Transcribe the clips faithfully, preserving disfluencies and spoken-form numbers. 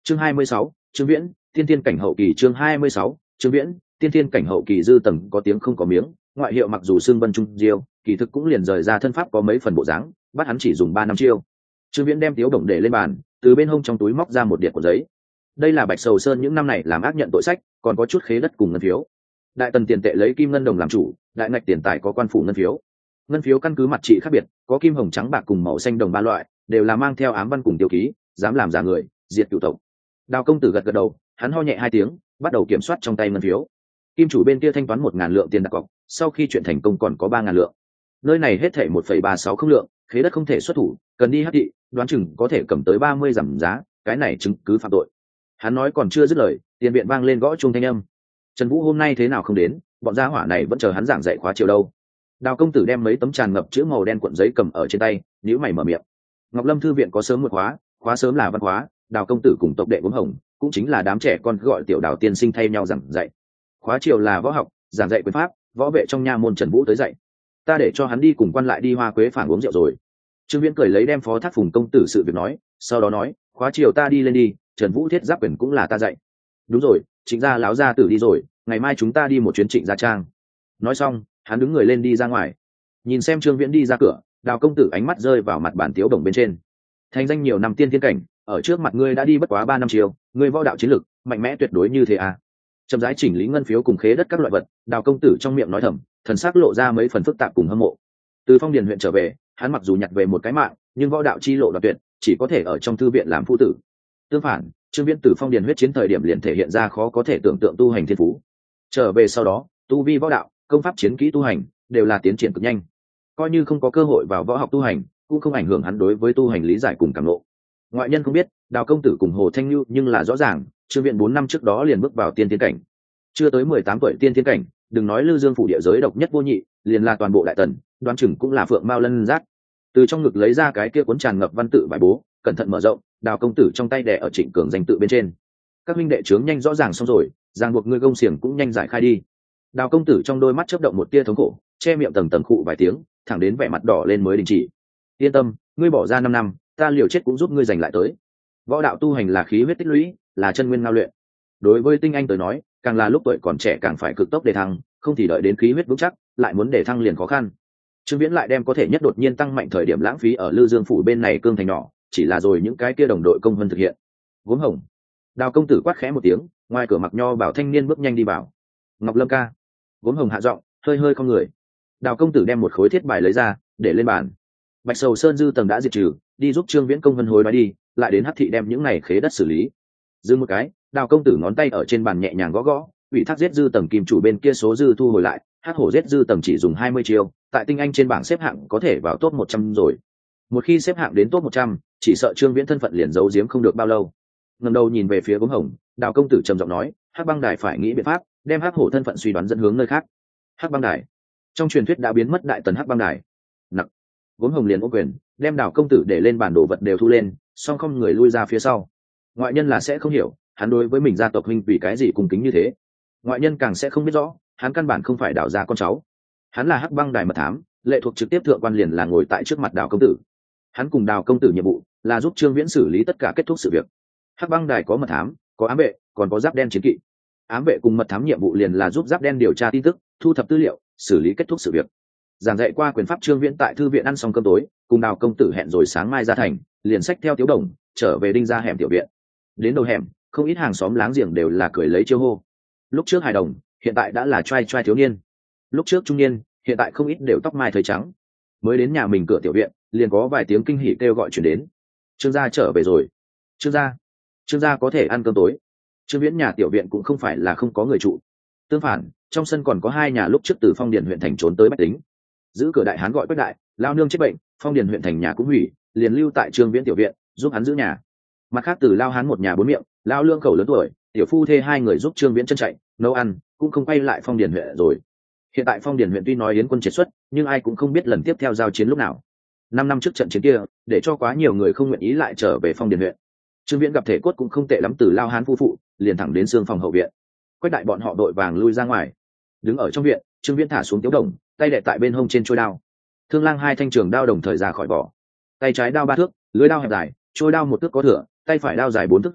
chương hai mươi sáu, Trương Viễn, tiên tiên cảnh hậu kỳ. Chương hai mươi sáu, Trương Viễn, tiên tiên cảnh hậu kỳ. Dư Tầng có tiếng không có miếng, ngoại hiệu mặc dù xưng Vân Trung Diêu, kỳ thực cũng liền rời ra thân pháp có mấy phần bộ dáng, bắt hắn chỉ dùng ba năm chiêu. Trương Viễn đem tiếu đồng để lên bàn, từ bên hông trong túi móc ra một điệp của giấy. Đây là Bạch Sầu Sơn những năm này làm ác nhận tội sách, còn có chút khế đất cùng ngân phiếu. Đại tần tiền tệ lấy kim ngân đồng làm chủ, đại ngạch tiền tài có quan phủ ngân phiếu. Ngân phiếu căn cứ mặt trị khác biệt, có kim hồng trắng bạc cùng màu xanh đồng ba loại, đều là mang theo ám văn cùng tiêu ký, dám làm giả người, diệt cửu tộc. Đào công tử gật gật đầu, hắn ho nhẹ hai tiếng, bắt đầu kiểm soát trong tay ngân phiếu. Kim chủ bên kia thanh toán một ngàn lượng tiền đặt cọc, sau khi chuyện thành công còn có ba ngàn lượng. Nơi này hết thảy một phẩy ba sáu không lượng, khế đất không thể xuất thủ, cần đi hắc thị, đoán chừng có thể cầm tới ba mươi giảm giá, cái này chứng cứ phạm tội. Hắn nói còn chưa dứt lời, tiền viện vang lên gõ chuông thanh âm. Trần Vũ hôm nay thế nào không đến, bọn gia hỏa này vẫn chờ hắn giảng dạy khóa chiều đâu. Đào công tử đem mấy tấm tràn ngập chữ màu đen cuộn giấy cầm ở trên tay, nhíu mày mở miệng. Ngọc Lâm thư viện có sớm một khóa, khóa sớm là văn khóa, Đào công tử cùng tộc đệ Gốm Hồng, cũng chính là đám trẻ con gọi tiểu Đào tiên sinh thay nhau giảng dạy. Khóa chiều là võ học, giảng dạy quyền pháp, võ vệ trong nha môn Trần Vũ tới dạy. Ta để cho hắn đi cùng quan lại đi Hoa Quế phản uống rượu rồi. Trương Viễn cười lấy đem phó thác Phùng công tử sự việc nói, sau đó nói, khóa chiều ta đi lên đi, Trần Vũ thiết giáp quyền cũng là ta dạy. Đúng rồi, Trịnh gia láo gia tử đi rồi, ngày mai chúng ta đi một chuyến Trịnh gia trang. Nói xong, hắn đứng người lên đi ra ngoài. Nhìn xem Trương Viễn đi ra cửa, Đào công tử ánh mắt rơi vào mặt bản tiếu đồng bên trên. Thành danh nhiều năm tiên thiên cảnh, ở trước mặt ngươi đã đi bất quá ba năm chiều, ngươi võ đạo chiến lực mạnh mẽ tuyệt đối như thế à? Chậm rãi chỉnh lý ngân phiếu cùng khế đất các loại vật, Đào công tử trong miệng nói thầm, thần sắc lộ ra mấy phần phức tạp cùng hâm mộ. Từ Phong Điền huyện trở về, hắn mặc dù nhặt về một cái mạng, nhưng võ đạo chi lộ đoạn tuyệt, chỉ có thể ở trong thư viện làm phu tử. Tương phản, Trương Viễn từ Phong Điền huyết chiến thời điểm liền thể hiện ra khó có thể tưởng tượng tu hành thiên phú. Trở về sau đó, tu vi võ đạo, công pháp chiến kỹ tu hành đều là tiến triển cực nhanh. Coi như không có cơ hội vào võ học tu hành, cũng không ảnh hưởng hắn đối với tu hành lý giải cùng cảm ngộ. Ngoại nhân không biết, Đào công tử cùng Hồ Thanh Nhu nhưng là rõ ràng, Trương Viễn bốn năm trước đó liền bước vào tiên thiên cảnh. Chưa tới mười tám tuổi tiên thiên cảnh, đừng nói Lư Dương phủ địa giới độc nhất vô nhị, liền là toàn bộ đại tần, đoán chừng cũng là phượng mao lân giác. Từ trong ngực lấy ra cái kia cuốn tràn ngập văn tự bài bố, cẩn thận mở rộng, Đào công tử trong tay đè ở Trịnh Cường danh tự bên trên. Các huynh đệ trướng nhanh rõ ràng xong rồi, ràng buộc ngươi gông xiềng cũng nhanh giải khai đi. Đào công tử trong đôi mắt chớp động một tia thống khổ, che miệng tầng tầng khụ vài tiếng, thẳng đến vẻ mặt đỏ lên mới đình chỉ. Yên tâm, ngươi bỏ ra năm năm, ta liều chết cũng giúp ngươi giành lại tới. Võ đạo tu hành là khí huyết tích lũy, là chân nguyên ngao luyện. Đối với tinh anh tới nói, càng là lúc tuổi còn trẻ càng phải cực tốc để thăng, không thì đợi đến khí huyết vững chắc, lại muốn để thăng liền khó khăn. Trương Viễn lại đem có thể nhất đột nhiên tăng mạnh thời điểm lãng phí ở Lư Dương phủ bên này cương thành nhỏ, chỉ là rồi những cái kia đồng đội công vân thực hiện. Gốm Hồng. Đào công tử quát khẽ một tiếng, ngoài cửa mặc nho bảo thanh niên bước nhanh đi vào. Ngọc Lâm ca. Gốm Hồng hạ giọng, hơi hơi không người. Đào công tử đem một khối thiết bài lấy ra, để lên bàn. Bạch Sầu Sơn Dư Tầng đã diệt trừ, đi giúp Trương Viễn công vân hối nói đi, lại đến Hắc thị đem những này khế đất xử lý. Dừng một cái, Đào công tử ngón tay ở trên bàn nhẹ nhàng gõ gõ, ủy thác giết Dư Tầng kim chủ bên kia số dư thu hồi lại, Hắc hổ giết Dư Tầng chỉ dùng hai mươi chiêu, tại tinh anh trên bảng xếp hạng có thể vào top một trăm rồi. Một khi xếp hạng đến top một trăm, chỉ sợ Trương Viễn thân phận liền giấu giếm không được bao lâu. Ngẩng đầu nhìn về phía Gốm Hồng, Đào công tử trầm giọng nói, Hắc băng đài phải nghĩ biện pháp, đem Hắc hổ thân phận suy đoán dẫn hướng nơi khác. Hắc băng đài, trong truyền thuyết đã biến mất đại tần Hắc băng đài. Nặc. Gốm Hồng liền ô quyền, đem Đào công tử để lên bản đồ vật đều thu lên, song không người lui ra phía sau. Ngoại nhân là sẽ không hiểu, hắn đối với mình gia tộc huynh vì cái gì cung kính như thế. Ngoại nhân càng sẽ không biết rõ, hắn căn bản không phải Đào gia con cháu. Hắn là Hắc băng đài mật thám, lệ thuộc trực tiếp thượng quan liền là ngồi tại trước mặt Đào công tử. Hắn cùng Đào công tử nhiệm vụ là giúp Trương Viễn xử lý tất cả kết thúc sự việc. Hắc băng đài có mật thám, có ám vệ, còn có giáp đen chiến kỵ. Ám vệ cùng mật thám nhiệm vụ liền là giúp giáp đen điều tra tin tức, thu thập tư liệu, xử lý kết thúc sự việc. Giảng dạy qua quyền pháp Trương Viễn tại thư viện ăn xong cơm tối, cùng Đào công tử hẹn rồi sáng mai ra thành, liền xách theo Tiếu Đồng trở về Đinh gia hẻm tiểu viện. Đến đầu hẻm, không ít hàng xóm láng giềng đều là cười lấy chiêu hô. Lúc trước hài đồng, hiện tại đã là trai trai thiếu niên. Lúc trước trung niên, hiện tại không ít đều tóc mai thấy trắng. Mới đến nhà mình cửa tiểu viện, liền có vài tiếng kinh hỉ kêu gọi chuyển đến. Trương gia trở về rồi. Trương gia, Trương gia có thể ăn cơm tối. Trương Viễn nhà tiểu viện cũng không phải là không có người trụ. Tương phản, trong sân còn có hai nhà lúc trước từ Phong Điền huyện thành trốn tới bách tính. Giữ cửa đại hán gọi Quách đại, lao nương chết bệnh, Phong Điền huyện thành nhà cũng hủy, liền lưu tại Trương Viễn tiểu viện, giúp hắn giữ nhà. Mặt khác từ lao hán một nhà bốn miệng, lao lương khẩu lớn tuổi, tiểu phu thê hai người giúp Trương Viễn chân chạy, nấu ăn, cũng không quay lại Phong Điền huyện rồi. Hiện tại Phong Điền huyện tuy nói yến quân triệt xuất, nhưng ai cũng không biết lần tiếp theo giao chiến lúc nào. Năm năm trước trận chiến kia, để cho quá nhiều người không nguyện ý lại trở về Phong Điền huyện. Trương Viễn gặp thể cốt cũng không tệ lắm, từ lao hán phu phụ liền thẳng đến xương phòng hậu viện. Quách đại bọn họ đội vàng lui ra ngoài. Đứng ở trong viện, Trương Viễn thả xuống Tiếu Đồng, tay đè tại bên hông trên trôi đao. Thương lang hai thanh trường đao đồng thời ra khỏi vỏ. Tay trái đao ba thước, lưỡi đao hẹp dài, trôi đao một thước có thừa, tay phải đao dài bốn thước dưới,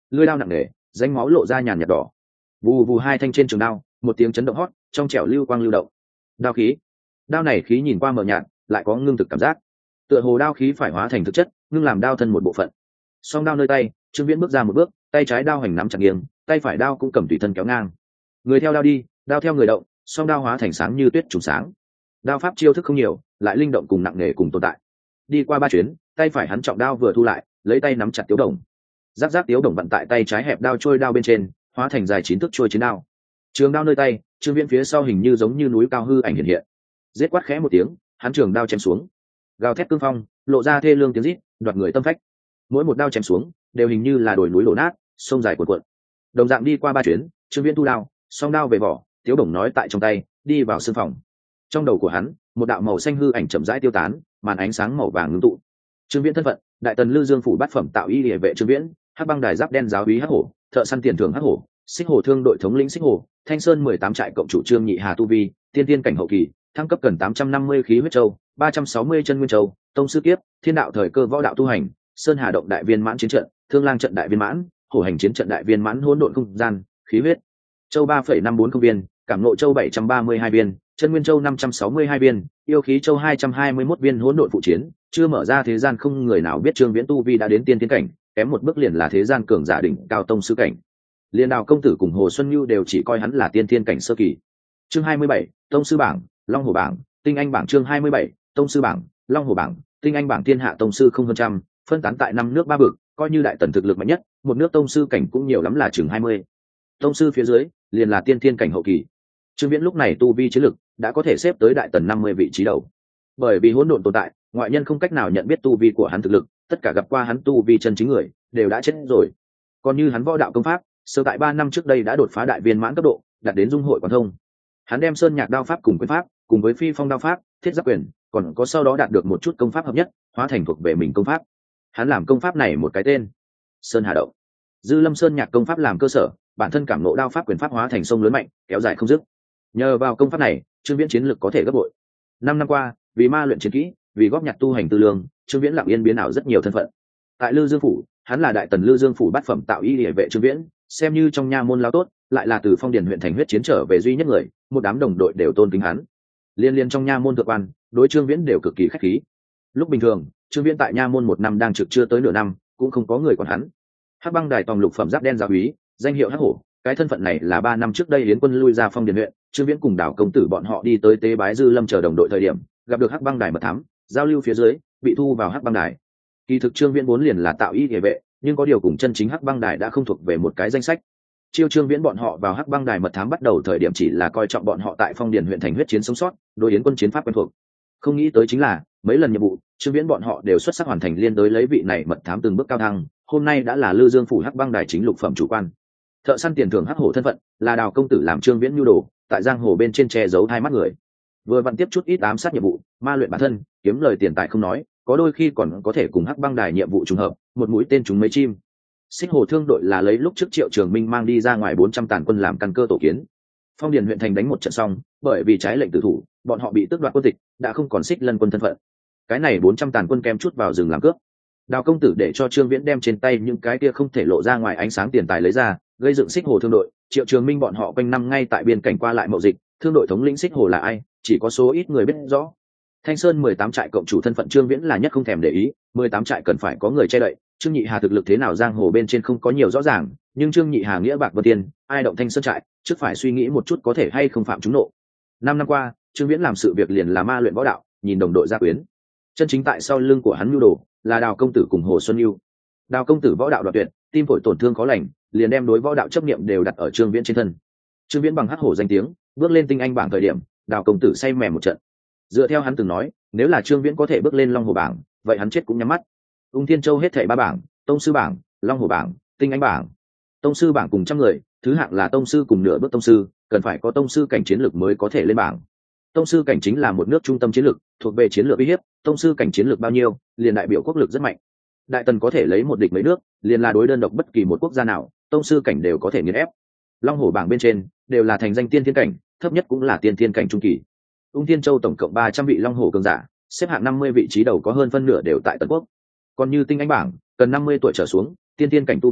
lưỡi đao nặng nề, danh máu lộ ra nhàn nhạt đỏ. Vù vù hai thanh trên trường đao, một tiếng chấn động hót, trong trẻo lưu quang lưu động. Đao khí, đao này khí nhìn qua mờ nhạt, lại có ngưng thực cảm giác, tựa hồ đao khí phải hóa thành thực chất, ngưng làm đao thân một bộ phận. Song đao nơi tay, Trương Viễn bước ra một bước, tay trái đao hành nắm chặt nghiêng, tay phải đao cũng cầm tùy thân kéo ngang. Người theo đao đi, đao theo người động, song đao hóa thành sáng như tuyết trùng sáng. Đao pháp chiêu thức không nhiều, lại linh động cùng nặng nề cùng tồn tại. Đi qua ba chuyến, tay phải hắn trọng đao vừa thu lại, lấy tay nắm chặt tiếu đồng. Giáp giáp tiếu đồng vận tại tay trái hẹp đao trôi đao bên trên, hóa thành dài chín thước trôi chiến đao. Trường đao nơi tay, Trương Viễn phía sau hình như giống như núi cao hư ảnh hiện hiện. Giết quát khẽ một tiếng, hắn trường đao chém xuống. Gào thét cương phong, lộ ra thê lương tiếng rít, đoạt người tâm phách. Mỗi một đao chém xuống, đều hình như là đồi núi đổ nát, sông dài cuộn cuộn. Đồng dạng đi qua ba chuyến, Trương Viễn thu đao, song đao về vỏ, tiếu đồng nói tại trong tay, đi vào sương phòng. Trong đầu của hắn, một đạo màu xanh hư ảnh chậm rãi tiêu tán, màn ánh sáng màu vàng ngưng tụ. Trương Viễn thân phận, đại tần Lư Dương phủ bát phẩm tạo y liễu vệ Trương Viễn, hắc băng đài giáp đen giáo úy hắc hổ, thợ săn tiền thưởng hắc hổ, xích hổ thương đội thống lĩnh xích hổ, thanh sơn mười tám trại cộng chủ Trương Nhị Hà tu vi, tiên tiên cảnh hậu kỳ, thăng cấp cần tám trăm năm mươi khí huyết châu, ba trăm sáu mươi chân nguyên châu, tông sư kiếp, thiên đạo thời cơ võ đạo tu hành, sơn hà động đại viên mãn chiến trận, thương lang trận đại viên mãn, hổ hành chiến trận đại viên mãn hỗn độn không gian, khí huyết châu ba phẩy năm bốn không viên, cảm ngộ châu bảy trăm ba mươi hai viên, chân nguyên châu năm trăm sáu mươi hai viên, yêu khí châu hai trăm hai mươi mốt viên hỗn độn phụ chiến, chưa mở ra thế gian không người nào biết Trương Viễn tu vi đã đến tiên tiến cảnh, kém một bước liền là thế gian cường giả đỉnh cao tông sư cảnh. Liên Đào công tử cùng Hồ Xuân Nhu đều chỉ coi hắn là tiên thiên cảnh sơ kỳ. Chương hai mươi bảy, tông sư bảng, long hồ bảng, tinh anh bảng. Chương hai mươi bảy, tông sư bảng, long hồ bảng, tinh anh bảng. Thiên hạ tông sư không hơn trăm, phân tán tại năm nước ba vực, coi như đại tần thực lực mạnh nhất, một nước tông sư cảnh cũng nhiều lắm là chừng hai mươi. Tông sư phía dưới, liền là tiên thiên cảnh hậu kỳ. Trương Viễn lúc này tu vi chiến lực đã có thể xếp tới đại tần năm mươi vị trí đầu. Bởi vì hỗn độn tồn tại, ngoại nhân không cách nào nhận biết tu vi của hắn thực lực, tất cả gặp qua hắn tu vi chân chính người đều đã chết rồi. Còn như hắn võ đạo công pháp, sơ tại ba năm trước đây đã đột phá đại viên mãn cấp độ, đạt đến dung hội quán thông. Hắn đem sơn nhạc đao pháp cùng quyền pháp, cùng với phi phong đao pháp, thiết giáp quyền, còn có sau đó đạt được một chút công pháp hợp nhất, hóa thành thuộc về mình công pháp. Hắn làm công pháp này một cái tên, Sơn Hà Động. Dư Lâm Sơn nhạc công pháp làm cơ sở, bản thân cảm ngộ đao pháp quyền pháp hóa thành sông lớn mạnh, kéo dài không dứt. Nhờ vào công pháp này, Trương Viễn chiến lực có thể gấp bội. Năm năm qua, vì ma luyện chiến kỹ, vì góp nhặt tu hành tư lương, Trương Viễn lặng yên biến ảo rất nhiều thân phận. Tại Lư Dương phủ, hắn là đại tần Lư Dương phủ bát phẩm tạo y liễu vệ Trương Viễn, xem như trong nha môn lao tốt, lại là từ Phong Điền huyện thành huyết chiến trở về duy nhất người, một đám đồng đội đều tôn kính hắn. Liên liên trong nha môn thượng quan, đối Trương Viễn đều cực kỳ khách khí. Lúc bình thường, Trương Viễn tại nha môn một năm đang trực chưa tới nửa năm, cũng không có người quản hắn. Hắc băng đài tòng lục phẩm giáp đen giáo úy, danh hiệu hắc hổ, cái thân phận này là ba năm trước đây Yến quân lui ra Phong Điền huyện, Trương Viễn cùng Đào công tử bọn họ đi tới tế bái Dư Lâm chờ đồng đội thời điểm, gặp được hắc băng đài mật thám, giao lưu phía dưới, bị thu vào hắc băng đài. Kỳ thực Trương Viễn vốn liền là tạo y liễu vệ, nhưng có điều cùng chân chính hắc băng đài đã không thuộc về một cái danh sách. Chiêu Trương Viễn bọn họ vào hắc băng đài mật thám bắt đầu thời điểm chỉ là coi trọng bọn họ tại Phong Điền huyện thành huyết chiến sống sót, đối Yến quân chiến pháp quen thuộc. Không nghĩ tới chính là mấy lần nhiệm vụ, Trương Viễn bọn họ đều xuất sắc hoàn thành, liên đối lấy vị này mật thám từng bước cao thăng, hôm nay đã là Lư Dương phủ hắc băng đài chính lục phẩm chủ quan. Thợ săn tiền thưởng hắc hổ thân phận là Đào công tử làm Trương Viễn nhu đồ, tại giang hồ bên trên che giấu hai mắt người. Vừa vặn tiếp chút ít ám sát nhiệm vụ, ma luyện bản thân, kiếm lời tiền tài không nói, có đôi khi còn có thể cùng hắc băng đài nhiệm vụ trùng hợp, một mũi tên trúng mấy chim. Xích Hồ thương đội là lấy lúc trước Triệu Trường Minh mang đi ra ngoài bốn trăm tàn quân làm căn cơ tổ kiến. Phong Điền huyện thành đánh một trận xong, bởi vì trái lệnh tử thủ, bọn họ bị tước đoạt quân tịch, đã không còn Xích Lân quân thân phận. Cái này bốn trăm tàn quân kem chút vào rừng làm cướp. Đào công tử để cho Trương Viễn đem trên tay những cái kia không thể lộ ra ngoài ánh sáng tiền tài lấy ra, gây dựng Xích Hồ thương đội. Triệu Trường Minh bọn họ quanh năm ngay tại biên cảnh qua lại mậu dịch, thương đội thống lĩnh Xích Hồ là ai, chỉ có số ít người biết rõ. Thanh Sơn mười tám trại cộng chủ thân phận Trương Viễn là nhất không thèm để ý, mười tám trại cần phải có người che đậy. Trương Nhị Hà thực lực thế nào giang hồ bên trên không có nhiều rõ ràng, nhưng Trương Nhị Hà nghĩa bạc vân tiền, ai động Thanh Sơn trại, trước phải suy nghĩ một chút có thể hay không phạm chúng nộ. Năm năm qua, Trương Viễn làm sự việc liền là ma luyện võ đạo, nhìn đồng đội gia quyến. Chân chính tại sau lưng của hắn nhu đồ là Đào công tử cùng Hồ Xuân Nhu. Đào công tử võ đạo đoạn tuyệt, tim phổi tổn thương khó lành, liền đem đối võ đạo chấp niệm đều đặt ở Trương Viễn trên thân. Trương Viễn bằng hắc hổ danh tiếng, bước lên tinh anh bảng thời điểm, Đào công tử say mềm một trận. Dựa theo hắn từng nói, nếu là Trương Viễn có thể bước lên long hồ bảng, vậy hắn chết cũng nhắm mắt. Ung Thiên Châu hết thảy ba bảng, tông sư bảng, long hồ bảng, tinh anh bảng. Tông sư bảng cùng trăm người, thứ hạng là tông sư cùng nửa bước tông sư, cần phải có tông sư cảnh chiến lược mới có thể lên bảng. Tông sư cảnh chính là một nước trung tâm chiến lược, thuộc về chiến lược uy hiếp, tông sư cảnh chiến lược bao nhiêu, liền đại biểu quốc lực rất mạnh. Đại tần có thể lấy một địch mấy nước, liền là đối đơn độc bất kỳ một quốc gia nào, tông sư cảnh đều có thể nghiền ép. Long hổ bảng bên trên đều là thành danh tiên thiên cảnh, thấp nhất cũng là tiên thiên cảnh trung kỳ. Ung Thiên Châu tổng cộng ba trăm vị long hổ cường giả, xếp hạng năm mươi vị trí đầu có hơn phân nửa đều tại Tần quốc. Còn như tinh anh bảng, cần năm mươi tuổi trở xuống, tiên thiên cảnh tu vi,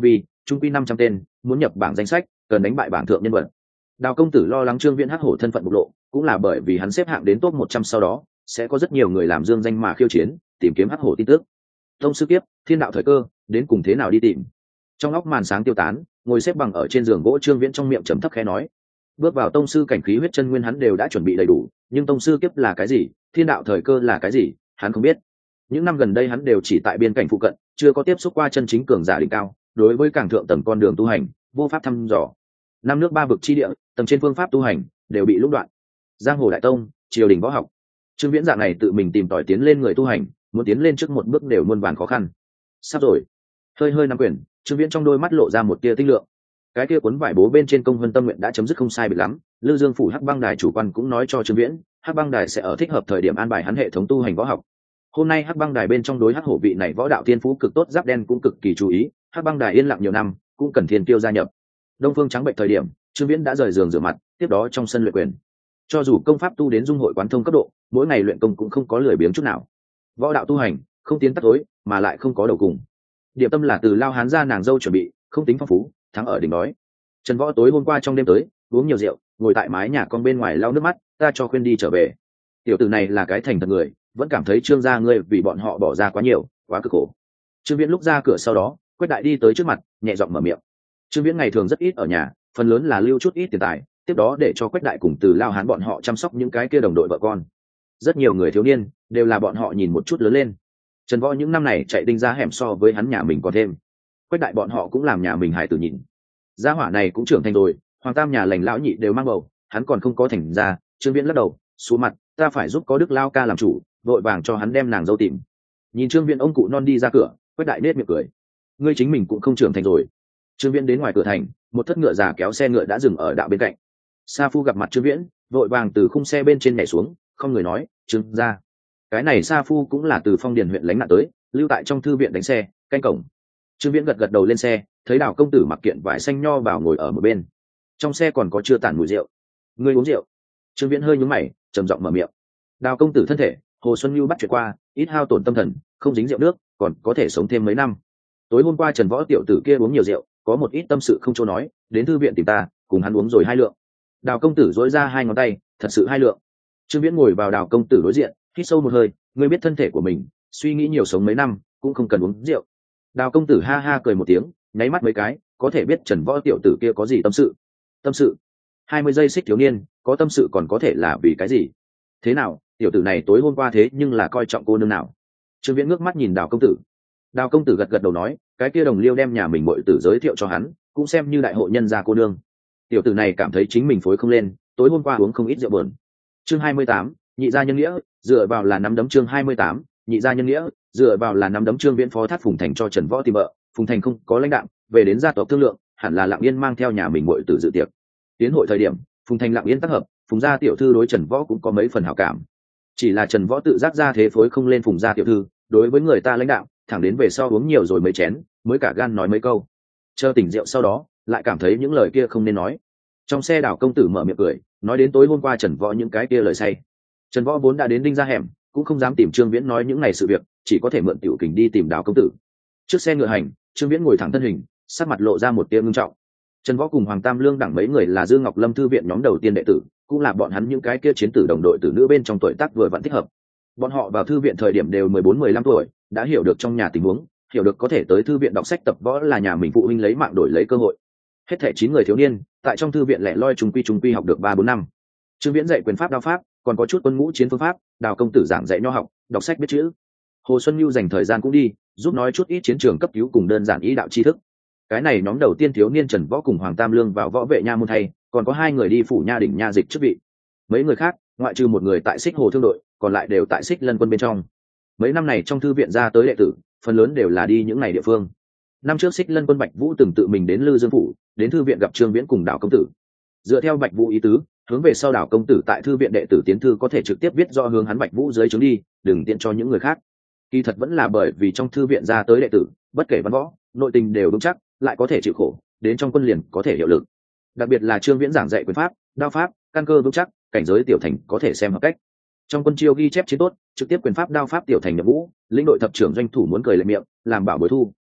trung quy năm trăm tên, muốn nhập bảng danh sách cần đánh bại bảng thượng nhân vật. Đào công tử lo lắng Trương Viễn hắc hổ thân phận bộc lộ, cũng là bởi vì hắn xếp hạng đến top một trăm sau đó sẽ có rất nhiều người làm dương danh mà khiêu chiến, tìm kiếm hắc hổ tin tức. Tông sư kiếp, thiên đạo thời cơ, đến cùng thế nào đi tìm. Trong óc màn sáng tiêu tán, ngồi xếp bằng ở trên giường gỗ Trương Viễn trong miệng trầm thấp khẽ nói. Bước vào tông sư cảnh khí huyết chân nguyên hắn đều đã chuẩn bị đầy đủ, nhưng tông sư kiếp là cái gì, thiên đạo thời cơ là cái gì, hắn không biết. Những năm gần đây hắn đều chỉ tại biên cảnh phụ cận, chưa có tiếp xúc qua chân chính cường giả đỉnh cao, đối với càng thượng tầng con đường tu hành, vô pháp thăm dò. Năm nước ba vực chi địa, tầng trên phương pháp tu hành đều bị lũng đoạn. Giang hồ đại tông, triều đình võ học. Trương Viễn dạng này tự mình tìm tòi tiến lên người tu hành, muốn tiến lên trước một bước đều muôn vàn khó khăn. Sắp rồi. Hơi hơi nắm quyền, Trương Viễn trong đôi mắt lộ ra một tia tinh lượng. Cái kia cuốn vải bố bên trên công vân tâm nguyện đã chấm dứt không sai biệt lắm. Lư Dương phủ Hắc Băng Đài chủ quan cũng nói cho Trương Viễn, Hắc Băng Đài sẽ ở thích hợp thời điểm an bài hắn hệ thống tu hành võ học. Hôm nay Hắc Băng Đài bên trong đối Hắc Hổ vị này võ đạo tiên phú cực tốt giáp đen cũng cực kỳ chú ý, Hắc Băng Đài yên lặng nhiều năm, cũng cần thiên tiêu gia nhập. Đông Phương Trắng bệnh thời điểm, Trương Viễn đã rời giường rửa mặt, tiếp đó trong sân luyện quyền. Cho dù công pháp tu đến dung hội quán thông cấp độ, mỗi ngày luyện công cũng không có lười biếng chút nào. Võ đạo tu hành, không tiến tắt tối, mà lại không có đầu cùng. Điểm tâm là từ lao hán ra nàng dâu chuẩn bị, không tính phong phú, thắng ở đỉnh đói. Trần Võ tối hôm qua trong đêm tới, uống nhiều rượu, ngồi tại mái nhà con bên ngoài lau nước mắt, ta cho khuyên đi trở về. Tiểu tử này là cái thành thật người, vẫn cảm thấy Trương gia ngươi vì bọn họ bỏ ra quá nhiều, quá cực khổ. Trương Viễn lúc ra cửa sau đó, Quách Đại đi tới trước mặt, nhẹ giọng mở miệng. Trương Viễn ngày thường rất ít ở nhà, phần lớn là lưu chút ít tiền tài, tiếp đó để cho Quách Đại cùng từ lao hán bọn họ chăm sóc những cái kia đồng đội vợ con. Rất nhiều người thiếu niên đều là bọn họ nhìn một chút lớn lên. Trần Võ những năm này chạy đinh ra hẻm so với hắn nhà mình còn thêm. Quách Đại bọn họ cũng làm nhà mình hài tử nhìn. Gia hỏa này cũng trưởng thành rồi, Hoàng Tam nhà lành lão nhị đều mang bầu, hắn còn không có thành ra. Trương Viễn lắc đầu, xuống mặt, ta phải giúp có Đức Lao ca làm chủ, vội vàng cho hắn đem nàng dâu tìm. Nhìn Trương Viễn ông cụ non đi ra cửa, Quách Đại nết miệng cười, ngươi chính mình cũng không trưởng thành rồi. Trương Viễn đến ngoài cửa thành, một thất ngựa già kéo xe ngựa đã dừng ở đạo bên cạnh. Sa Phu gặp mặt Trương Viễn, vội vàng từ khung xe bên trên nhảy xuống, không người nói, Trương gia. Cái này Sa Phu cũng là từ Phong Điền huyện lánh nạn tới, lưu tại trong thư viện đánh xe, canh cổng. Trương Viễn gật gật đầu lên xe, thấy Đào công tử mặc kiện vải xanh nho vào ngồi ở một bên. Trong xe còn có chưa tàn mùi rượu. Ngươi uống rượu? Trương Viễn hơi nhướng mày, trầm giọng mở miệng. Đào công tử thân thể, Hồ Xuân Nhu bắt chuyện qua, ít hao tổn tâm thần, không dính rượu nước, còn có thể sống thêm mấy năm. Tối hôm qua Trần Võ tiểu tử kia uống nhiều rượu, có một ít tâm sự không chỗ nói, đến thư viện tìm ta, cùng hắn uống rồi hai lượng. Đào công tử dỗi ra hai ngón tay, thật sự hai lượng. Trương Viễn ngồi vào Đào công tử đối diện, hít sâu một hơi, ngươi biết thân thể của mình, suy nghĩ nhiều sống mấy năm, cũng không cần uống rượu. Đào công tử ha ha cười một tiếng, nháy mắt mấy cái, có thể biết Trần Võ tiểu tử kia có gì tâm sự. Tâm sự? Hai mươi giây xích thiếu niên, có tâm sự còn có thể là vì cái gì? Thế nào, tiểu tử này tối hôm qua thế nhưng là coi trọng cô nương nào? Trương Viễn ngước mắt nhìn Đào công tử. Đào công tử gật gật đầu nói, cái kia đồng liêu đem nhà mình muội tử giới thiệu cho hắn, cũng xem như đại hội nhân gia cô nương. Tiểu tử này cảm thấy chính mình phối không lên, tối hôm qua uống không ít rượu buồn. Chương hai mươi tám, nhị gia nhân nghĩa, dựa vào là nắm đấm. Chương hai mươi tám, nhị gia nhân nghĩa, dựa vào là nắm đấm. Trương Viễn phó thác Phùng Thành cho Trần Võ tìm vợ, Phùng Thành không có lãnh đạm, về đến gia tộc thương lượng, hẳn là Lặng Yên mang theo nhà mình muội tử dự tiệc. Tiến hội thời điểm, Phùng Thành Lặng Yên tác hợp, Phùng gia tiểu thư đối Trần Võ cũng có mấy phần hảo cảm. Chỉ là Trần Võ tự giác ra thế phối không lên Phùng gia tiểu thư, đối với người ta lãnh đạm, thẳng đến về sau uống nhiều rồi mấy chén, mới cả gan nói mấy câu. Chờ tỉnh rượu sau đó, lại cảm thấy những lời kia không nên nói. Trong xe Đào công tử mở miệng cười, nói đến tối hôm qua Trần Võ những cái kia lời say. Trần Võ vốn đã đến đinh ra hẻm, cũng không dám tìm Trương Viễn nói những ngày sự việc, chỉ có thể mượn tiểu kình đi tìm Đào công tử. Trước xe ngựa hành, Trương Viễn ngồi thẳng thân hình, sắc mặt lộ ra một tia ngưng trọng. Trần Võ cùng Hoàng Tam Lương đẳng mấy người là Dương Ngọc Lâm thư viện nhóm đầu tiên đệ tử, cũng là bọn hắn những cái kia chiến tử đồng đội tử nữ bên trong tuổi tác vừa vặn thích hợp. Bọn họ vào thư viện thời điểm đều mười bốn mười lăm tuổi, đã hiểu được trong nhà tình huống, hiểu được có thể tới thư viện đọc sách tập võ là nhà mình phụ huynh lấy mạng đổi lấy cơ hội. Hết thảy chín người thiếu niên, tại trong thư viện lẻ loi trùng quy trùng quy học được ba bốn năm. Trương Viễn dạy quyền pháp đao pháp, còn có chút quân ngũ chiến phương pháp, Đào công tử giảng dạy nho học, đọc sách biết chữ. Hồ Xuân Nhu dành thời gian cũng đi, giúp nói chút ít chiến trường cấp cứu cùng đơn giản ý đạo tri thức. Cái này nhóm đầu tiên thiếu niên Trần Võ cùng Hoàng Tam Lương vào võ vệ nha môn thay, còn có hai người đi phủ nha đỉnh nha dịch chức vị. Mấy người khác, ngoại trừ một người tại Xích Hồ thương đội, còn lại đều tại Xích Lân quân bên trong. Mấy năm này trong thư viện ra tới đệ tử, phần lớn đều là đi những ngày địa phương. Năm trước Xích Lân quân Bạch Vũ từng tự mình đến Lư Dương phủ, đến thư viện gặp Trương Viễn cùng Đào công tử. Dựa theo Bạch Vũ ý tứ, hướng về sau Đào công tử tại thư viện đệ tử tiến thư có thể trực tiếp viết do hướng hắn Bạch Vũ dưới trướng đi, đừng tiện cho những người khác. Kỳ thật vẫn là bởi vì trong thư viện ra tới đệ tử, bất kể văn võ, nội tình đều vững chắc, lại có thể chịu khổ, đến trong quân liền có thể hiệu lực. Đặc biệt là Trương Viễn giảng dạy quyền pháp, đao pháp, căn cơ vững chắc, cảnh giới tiểu thành có thể xem hợp cách. Trong quân chiêu ghi chép chiến tốt, trực tiếp quyền pháp đao pháp tiểu thành nhập ngũ, lĩnh đội thập trưởng doanh thủ muốn cười lệ miệng, làm bảo bối thu.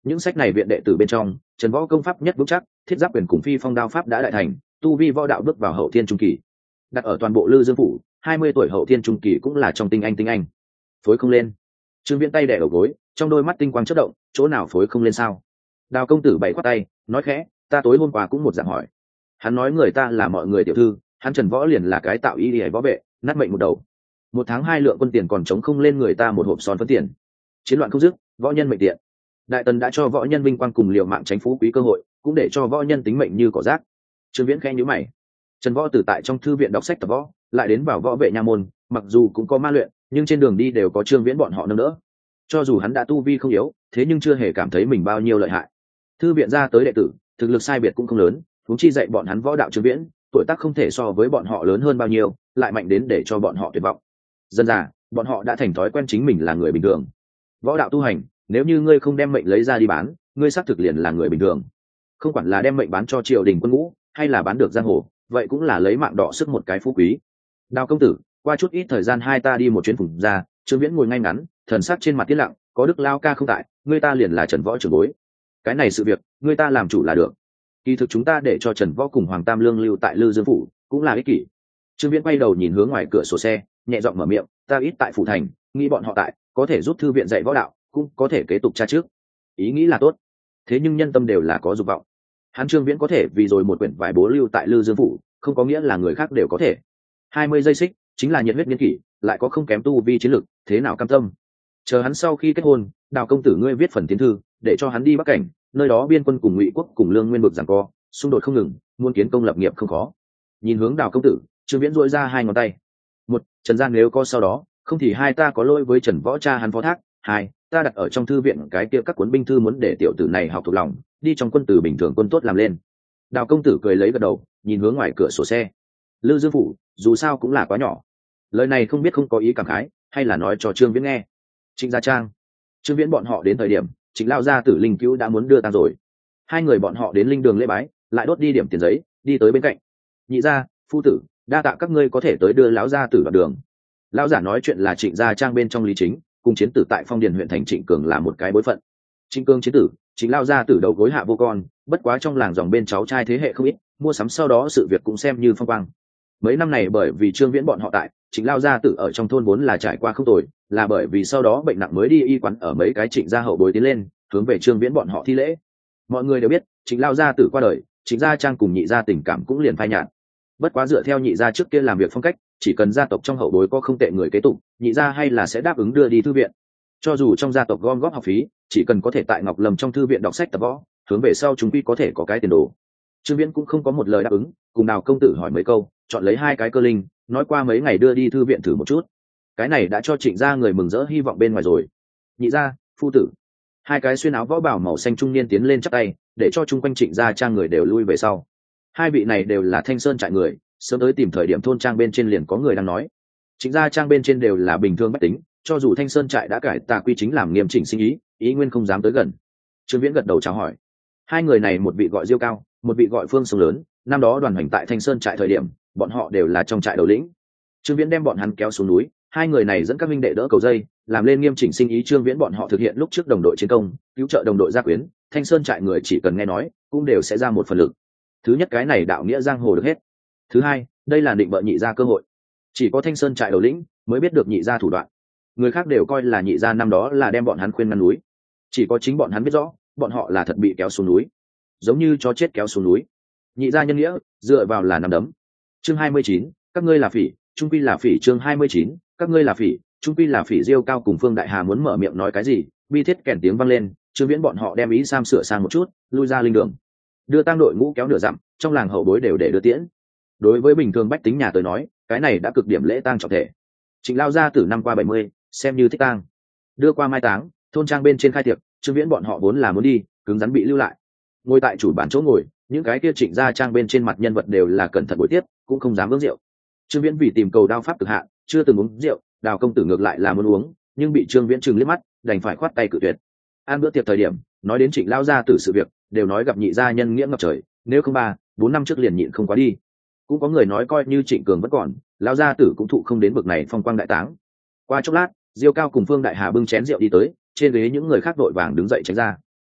những sách này viện đệ tử bên trong trần võ công pháp nhất vững chắc, thiết giáp quyền cùng phi phong đao pháp đã đại thành, tu vi võ đạo bước vào hậu thiên trung kỳ. Đặt ở toàn bộ Lư Dương phủ, hai mươi tuổi hậu thiên trung kỳ cũng là trong tinh anh tinh anh. Phối không lên. Trương Viễn tay đè đầu gối, trong đôi mắt tinh quang chớp động, chỗ nào phối không lên sao? Đào công tử bảy quát tay, nói khẽ, ta tối hôm qua cũng một dạng hỏi. Hắn nói người ta là mọi người tiểu thư, hắn Trần Võ liền là cái tạo y y võ vệ, nát mệnh một đầu. Một tháng hai lượng quân tiền còn chống không lên người ta một hộp son phấn tiền. Chiến loạn không dứt, võ nhân mệnh tiện. Đại tần đã cho võ nhân vinh quang cùng liều mạng tránh phú quý cơ hội, cũng để cho võ nhân tính mệnh như cỏ rác. Trương Viễn khẽ nhíu mày. Trần Võ từ tại trong thư viện đọc sách tập võ, lại đến vào võ vệ nha môn, mặc dù cũng có ma luyện, nhưng trên đường đi đều có Trương Viễn bọn họ nâng đỡ. Cho dù hắn đã tu vi không yếu, thế nhưng chưa hề cảm thấy mình bao nhiêu lợi hại. Thư viện ra tới đệ tử, thực lực sai biệt cũng không lớn, huống chi dạy bọn hắn võ đạo Trương Viễn, tuổi tác không thể so với bọn họ lớn hơn bao nhiêu, lại mạnh đến để cho bọn họ tuyệt vọng. Dần dà, bọn họ đã thành thói quen chính mình là người bình thường. Võ đạo tu hành, nếu như ngươi không đem mệnh lấy ra đi bán, ngươi xác thực liền là người bình thường. Không quản là đem mệnh bán cho triều đình quân ngũ, hay là bán được giang hồ, vậy cũng là lấy mạng đỏ sức một cái phú quý. Đào công tử, qua chút ít thời gian hai ta đi một chuyến phùng ra. Trương Viễn ngồi ngay ngắn, thần sắc trên mặt tiết lặng, có Đức Lao ca không tại, ngươi ta liền là Trần Võ trưởng bối. Cái này sự việc, ngươi ta làm chủ là được. Kỳ thực chúng ta để cho Trần Võ cùng Hoàng Tam Lương lưu tại Lư Dương phủ, cũng là ích kỷ. Trương Viễn quay đầu nhìn hướng ngoài cửa sổ xe, nhẹ giọng mở miệng, ta ít tại phủ thành, nghĩ bọn họ tại, có thể giúp thư viện dạy võ đạo, cũng có thể kế tục tra trước. Ý nghĩ là tốt, thế nhưng nhân tâm đều là có dục vọng. Hắn Trương Viễn có thể vì rồi một quyển vải bố lưu tại Lư Dương phủ, không có nghĩa là người khác đều có thể. Hai mươi giây xích, chính là nhiệt huyết niên kỷ, lại có không kém tu vi chiến lực, thế nào cam tâm. Chờ hắn sau khi kết hôn, Đào công tử ngươi viết phần tiến thư, để cho hắn đi Bắc Cảnh, nơi đó biên quân cùng Ngụy quốc cùng Lương Nguyên vực giằng co, xung đột không ngừng, muốn kiến công lập nghiệp không khó. Nhìn hướng Đào công tử, Trương Viễn duỗi ra hai ngón tay. Một, Trần Gian nếu có sau đó, không thì hai ta có lỗi với Trần Võ cha hắn phó thác. Hai, ta đặt ở trong thư viện cái kia các cuốn binh thư muốn để tiểu tử này học thuộc lòng, đi trong quân tử bình thường quân tốt làm lên. Đào công tử cười lấy gật đầu, nhìn hướng ngoài cửa sổ xe. Lư Dương phủ, dù sao cũng là quá nhỏ. Lời này không biết không có ý cảm khái, hay là nói cho Trương Viễn nghe. Trịnh Gia Trang, Trương Viễn bọn họ đến thời điểm, Trịnh lao gia tử linh cứu đã muốn đưa tang rồi. Hai người bọn họ đến linh đường lễ bái, lại đốt đi điểm tiền giấy, đi tới bên cạnh. Nhị gia, phu tử, đa tạ các ngươi có thể tới đưa lão gia tử vào đường. Lão giả nói chuyện là Trịnh Gia Trang bên trong lý chính, cùng chiến tử tại Phong Điền huyện thành Trịnh Cường là một cái bối phận. Trịnh Cường chiến tử, Trịnh lao gia tử đầu gối hạ vô con, bất quá trong làng dòng bên cháu trai thế hệ không ít, mua sắm sau đó sự việc cũng xem như phong quang. Mấy năm này bởi vì Trương Viễn bọn họ tại, Trịnh lao gia tử ở trong thôn vốn là trải qua không tồi, là bởi vì sau đó bệnh nặng mới đi y quán ở mấy cái Trịnh gia hậu bối tiến lên, hướng về Trương Viễn bọn họ thi lễ. Mọi người đều biết, Trịnh lao gia tử qua đời, Trịnh Gia Trang cùng nhị gia tình cảm cũng liền phai nhạt. Bất quá dựa theo nhị gia trước kia làm việc phong cách, chỉ cần gia tộc trong hậu bối có không tệ người kế tục, nhị gia hay là sẽ đáp ứng đưa đi thư viện. Cho dù trong gia tộc gom góp học phí, chỉ cần có thể tại Ngọc Lâm trong thư viện đọc sách tập võ, hướng về sau chúng quy có thể có cái tiền đồ. Trương Viễn cũng không có một lời đáp ứng, cùng Đào công tử hỏi mấy câu, chọn lấy hai cái cơ linh, nói qua mấy ngày đưa đi thư viện thử một chút. Cái này đã cho Trịnh gia người mừng rỡ hy vọng bên ngoài rồi. Nhị gia, phu tử, hai cái xuyên áo võ bảo màu xanh trung niên tiến lên chắp tay, để cho chung quanh Trịnh gia trang người đều lui về sau. Hai vị này đều là Thanh Sơn trại người, sớm tới tìm thời điểm thôn trang bên trên liền có người đang nói. Trịnh gia trang bên trên đều là bình thường bách tính, cho dù Thanh Sơn trại đã cải tà quy chính làm nghiêm chỉnh sinh ý, ý nguyên không dám tới gần. Trương Viễn gật đầu chào hỏi. Hai người này một vị gọi Diêu Cao, một vị gọi Phương Sông Lớn, năm đó đoàn hành tại Thanh Sơn trại thời điểm, bọn họ đều là trong trại đầu lĩnh. Trương Viễn đem bọn hắn kéo xuống núi, hai người này dẫn các minh đệ đỡ cầu dây, làm lên nghiêm chỉnh sinh ý. Trương Viễn bọn họ thực hiện lúc trước đồng đội chiến công, cứu trợ đồng đội gia quyến, Thanh Sơn trại người chỉ cần nghe nói, cũng đều sẽ ra một phần lực. Thứ nhất, cái này đạo nghĩa giang hồ được hết. Thứ hai, đây là định bợ nhị gia cơ hội. Chỉ có Thanh Sơn trại đầu lĩnh mới biết được nhị gia thủ đoạn, người khác đều coi là nhị gia năm đó là đem bọn hắn khuyên ngăn núi, chỉ có chính bọn hắn biết rõ bọn họ là thật bị kéo xuống núi, giống như chó chết kéo xuống núi. Nhị gia nhân nghĩa dựa vào là nắm đấm. Chương hai mươi chín, các ngươi là phỉ, trung quy là phỉ. Chương hai mươi chín, các ngươi là phỉ, trung quy là phỉ. Diêu Cao cùng Phương Đại Hà muốn mở miệng nói cái gì, bi thiết kèn tiếng vang lên. Trương Viễn bọn họ đem ý sam sửa sang một chút, lui ra linh đường, đưa tang đội ngũ kéo nửa dặm, trong làng hậu bối đều để đưa tiễn. Đối với bình thường bách tính nhà tới nói, cái này đã cực điểm lễ tang trọng thể. Trịnh lao gia tử năm qua bảy mươi, xem như thích tang. Đưa qua mai táng, thôn trang bên trên khai tiệc, Trương Viễn bọn họ vốn là muốn đi, cứng rắn bị lưu lại. Ngồi tại chủ bàn chỗ ngồi, những cái kia Trịnh gia trang bên trên mặt nhân vật đều là cẩn thận buổi tiếp, cũng không dám uống rượu. Trương Viễn vì tìm cầu đao pháp cực hạn, chưa từng uống rượu, Đào công tử ngược lại là muốn uống, nhưng bị Trương Viễn trừng liếc mắt, đành phải khoát tay cự tuyệt. Ăn bữa tiệc thời điểm, nói đến Trịnh lao gia tử sự việc, đều nói gặp nhị gia nhân nghĩa ngập trời, nếu không ba, bốn năm trước liền nhịn không quá đi. Cũng có người nói coi như Trịnh Cường vẫn còn, lao gia tử cũng thụ không đến bực này phong quang đại táng. Qua chốc lát, Diêu Cao cùng Phương Đại Hà bưng chén rượu đi tới, trên ghế những người khác vội vàng đứng dậy tránh ra.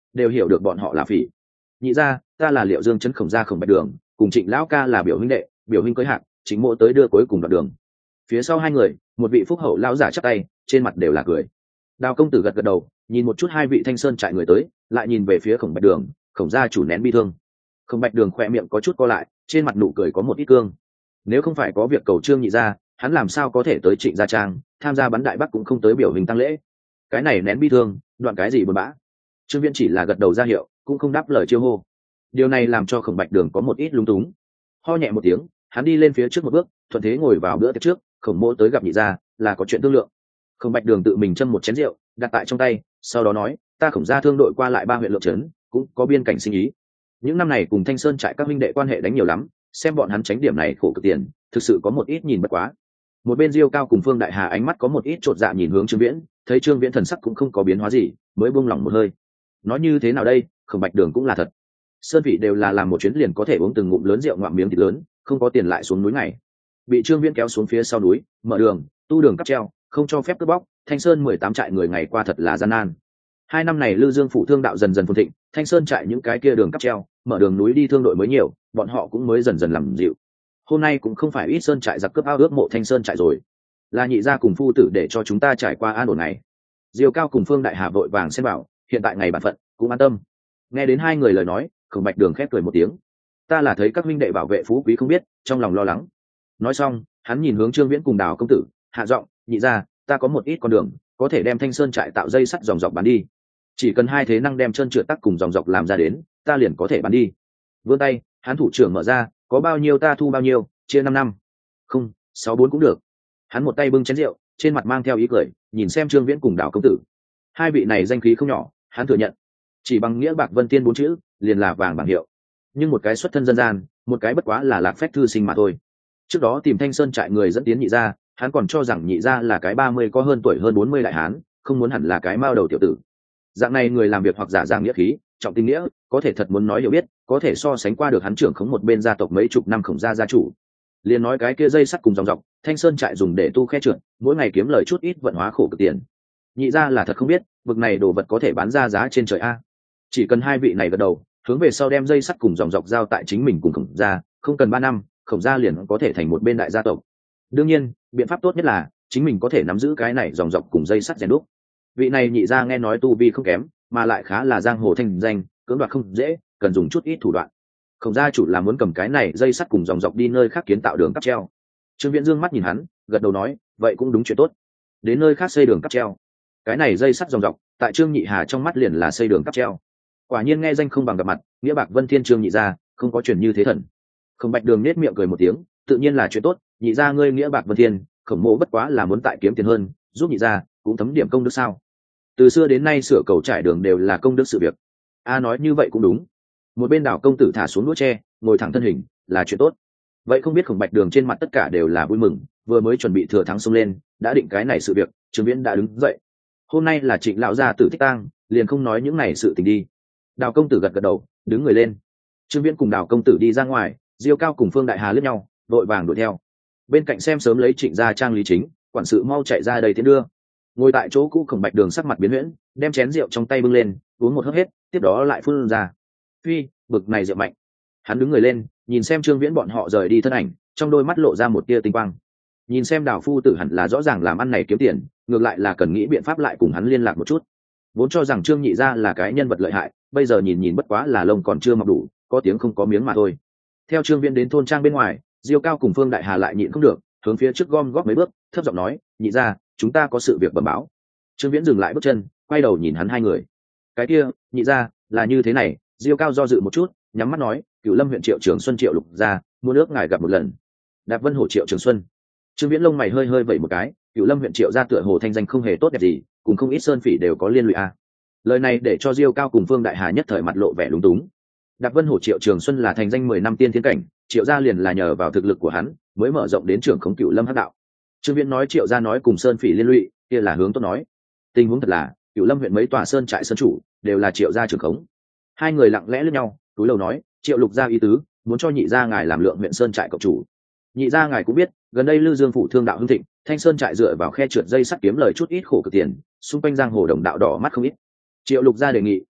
đều hiểu được bọn họ là phỉ. Nhị gia, ta là Liệu Dương Trấn Khổng gia Khổng Bạch Đường, cùng Trịnh lão ca là biểu huynh đệ, biểu huynh cưới hạc, chính mộ tới đưa cuối cùng đoạn đường. Phía sau hai người, một vị phúc hậu lão giả chắp tay, trên mặt đều là cười. Đào công tử gật gật đầu, nhìn một chút hai vị Thanh Sơn trại người tới, lại nhìn về phía Khổng Bạch Đường, Khổng gia chủ nén bi thương. Khổng Bạch Đường khỏe miệng có chút co lại, trên mặt nụ cười có một ít cương. Nếu không phải có việc cầu Trương nhị gia, hắn làm sao có thể tới Trịnh gia trang, tham gia bắn đại bắc cũng không tới biểu hình tăng lễ. Cái này nén bi thương, đoạn cái gì buồn bã. Trương Viễn chỉ là gật đầu ra hiệu, cũng không đáp lời chiêu hô. Điều này làm cho Khổng Bạch Đường có một ít lung túng. Ho nhẹ một tiếng, hắn đi lên phía trước một bước, thuận thế ngồi vào bữa tiệc trước. Khổng mỗ tới gặp nhị gia, là có chuyện thương lượng. Khổng Bạch Đường tự mình châm một chén rượu, đặt tại trong tay, sau đó nói, ta Khổng gia thương đội qua lại ba huyện Lượng Trấn, cũng có biên cảnh sinh ý. Những năm này cùng Thanh Sơn trại các huynh đệ quan hệ đánh nhiều lắm, xem bọn hắn tránh điểm này khổ cực tiền, thực sự có một ít nhìn bất quá. Một bên Diêu Cao cùng Phương Đại Hà ánh mắt có một ít chột dạ nhìn hướng Trương Viễn, thấy Trương Viễn thần sắc cũng không có biến hóa gì, mới buông lỏng một hơi. Nói như thế nào đây, Khổng Bạch Đường cũng là thật. Sơn vị đều là làm một chuyến liền có thể uống từng ngụm lớn rượu ngoạm miếng thịt lớn, không có tiền lại xuống núi này. Bị Trương Viễn kéo xuống phía sau núi, mở đường, tu đường cáp treo, không cho phép cướp bóc, Thanh Sơn mười tám trại người ngày qua thật là gian nan. Hai năm này Lư Dương phủ thương đạo dần dần phồn thịnh, Thanh Sơn trại những cái kia đường cáp treo, mở đường núi đi thương đội mới nhiều, bọn họ cũng mới dần dần làm dịu. Hôm nay cũng không phải ít sơn trại giặc cướp ao ước mộ Thanh Sơn trại rồi, là nhị gia cùng phu tử để cho chúng ta trải qua an ổn này. Diêu Cao cùng Phương Đại Hà vội vàng xem bảo, hiện tại ngày bản phận, cũng an tâm. Nghe đến hai người lời nói, Khổng Bạch Đường khép cười một tiếng. Ta là thấy các huynh đệ bảo vệ phú quý không biết, trong lòng lo lắng. Nói xong, hắn nhìn hướng Trương Viễn cùng Đào công tử, hạ giọng, nhị gia, ta có một ít con đường, có thể đem Thanh Sơn trại tạo dây sắt dòng dọc bán đi. Chỉ cần hai thế năng đem chân trượt tắc cùng dòng dọc làm ra đến, ta liền có thể bán đi. Vươn tay, hắn thủ trưởng mở ra, có bao nhiêu ta thu bao nhiêu, chia năm năm. Không, sáu bốn cũng được. Hắn một tay bưng chén rượu, trên mặt mang theo ý cười, nhìn xem Trương Viễn cùng Đào công tử. Hai vị này danh khí không nhỏ, hắn thừa nhận. Chỉ bằng nghĩa bạc Vân Tiên bốn chữ, liền là vàng bảng hiệu. Nhưng một cái xuất thân dân gian, một cái bất quá là lạc phách thư sinh mà thôi. Trước đó tìm Thanh Sơn trại người dẫn tiến nhị gia, hắn còn cho rằng nhị gia là cái ba mươi có hơn tuổi hơn bốn mươi đại hán, không muốn hẳn là cái mao đầu tiểu tử. Dạng này người làm việc hoặc giả dạng nghĩa khí, trọng tình nghĩa, có thể thật muốn nói hiểu biết, có thể so sánh qua được hắn trưởng khống một bên gia tộc mấy chục năm Khổng gia gia chủ. Liền nói cái kia dây sắt cùng dòng dọc, Thanh Sơn trại dùng để tu khe trượt, mỗi ngày kiếm lời chút ít vận hóa khổ cực tiền. Nhị gia là thật không biết, vực này đồ vật có thể bán ra giá trên trời a. Chỉ cần hai vị này gật đầu, hướng về sau đem dây sắt cùng dòng dọc giao tại chính mình cùng Khổng gia, không cần ba năm, Khổng gia liền có thể thành một bên đại gia tộc. Đương nhiên, biện pháp tốt nhất là chính mình có thể nắm giữ cái này dòng dọc cùng dây sắt rèn đúc. Vị này nhị gia nghe nói tu vi không kém, mà lại khá là giang hồ thanh danh, cưỡng đoạt không dễ, cần dùng chút ít thủ đoạn. Khổng gia chủ là muốn cầm cái này dây sắt cùng dòng dọc đi nơi khác kiến tạo đường cáp treo. Trương Viễn dương mắt nhìn hắn, gật đầu nói, vậy cũng đúng chuyện tốt. Đến nơi khác xây đường cáp treo. Cái này dây sắt dòng dọc, tại Trương Nhị Hà trong mắt liền là xây đường cáp treo. Quả nhiên nghe danh không bằng gặp mặt, nghĩa bạc Vân Thiên Trương nhị gia, không có chuyện như thế thần. Khổng Bạch Đường nết miệng cười một tiếng, tự nhiên là chuyện tốt, nhị gia ngươi nghĩa bạc Vân Thiên, Khổng mộ bất quá là muốn tại kiếm tiền hơn, giúp nhị gia, cũng thấm điểm công đức sao? Từ xưa đến nay sửa cầu trải đường đều là công đức sự việc. A nói như vậy cũng đúng. Một bên Đào công tử thả xuống đũa tre, ngồi thẳng thân hình, là chuyện tốt. Vậy không biết Khổng Bạch Đường trên mặt tất cả đều là vui mừng, vừa mới chuẩn bị thừa thắng xông lên, đã định cái này sự việc, Trương Viễn đã đứng dậy. Hôm nay là Trịnh lão gia tử thích tang, liền không nói những này sự tình đi. Đào công tử gật gật đầu, đứng người lên. Trương Viễn cùng Đào công tử đi ra ngoài, Diêu Cao cùng Phương Đại Hà liếc nhau, vội vàng đuổi theo. Bên cạnh xem sớm lấy Trịnh gia trang lý chính, quản sự mau chạy ra đây tiến đưa. Ngồi tại chỗ cũ Khổng Bạch Đường sắc mặt biến huyễn, đem chén rượu trong tay bưng lên, uống một hớp hết, tiếp đó lại phun ra. Phi, bực này rượu mạnh. Hắn đứng người lên, nhìn xem Trương Viễn bọn họ rời đi thân ảnh, trong đôi mắt lộ ra một tia tinh quang. Nhìn xem Đào phu tử hẳn là rõ ràng làm ăn này kiếm tiền, ngược lại là cần nghĩ biện pháp lại cùng hắn liên lạc một chút. Vốn cho rằng Trương nhị gia là cái nhân vật lợi hại, bây giờ nhìn nhìn bất quá là lông còn chưa mọc đủ, có tiếng không có miếng mà thôi. Theo Trương Viễn đến thôn trang bên ngoài, Diêu Cao cùng Phương Đại Hà lại nhịn không được, hướng phía trước gom góp mấy bước, thấp giọng nói, nhị gia, chúng ta có sự việc bẩm báo. Trương Viễn dừng lại bước chân, quay đầu nhìn hắn hai người. Cái kia, nhị gia, là như thế này. Diêu Cao do dự một chút, nhắm mắt nói, Cửu Lâm huyện Triệu Trường Xuân Triệu Lục gia, mua nước ngài gặp một lần. Đạp Vân Hổ Triệu Trường Xuân. Trương Viễn lông mày hơi hơi vẩy một cái, Cửu Lâm huyện Triệu gia tựa hồ thanh danh không hề tốt đẹp gì, cùng không ít sơn phỉ đều có liên lụy a. Lời này để cho Diêu Cao cùng Phương Đại Hà nhất thời mặt lộ vẻ lúng túng. Đạp Vân Hổ Triệu Trường Xuân là thành danh mười năm tiên thiên cảnh, Triệu gia liền là nhờ vào thực lực của hắn, mới mở rộng đến trưởng khống Cửu Lâm hắc đạo. Trương Viễn nói Triệu gia nói cùng sơn phỉ liên lụy, kia là hướng tốt nói. Tình huống thật là, Cửu Lâm huyện mấy tòa sơn trại sơn chủ đều là Triệu gia trưởng khống. Hai người lặng lẽ lướt nhau, túi lầu nói, Triệu Lục gia ý tứ, muốn cho nhị gia ngài làm lượng huyện sơn trại cộng chủ. Nhị gia ngài cũng biết, gần đây Lư Dương phủ thương đạo hưng thịnh, Thanh Sơn trại dựa vào khe trượt dây sắt kiếm lời chút ít khổ cực tiền, xung quanh giang hồ đồng đạo đỏ mắt không ít. Triệu Lục gia đề nghị,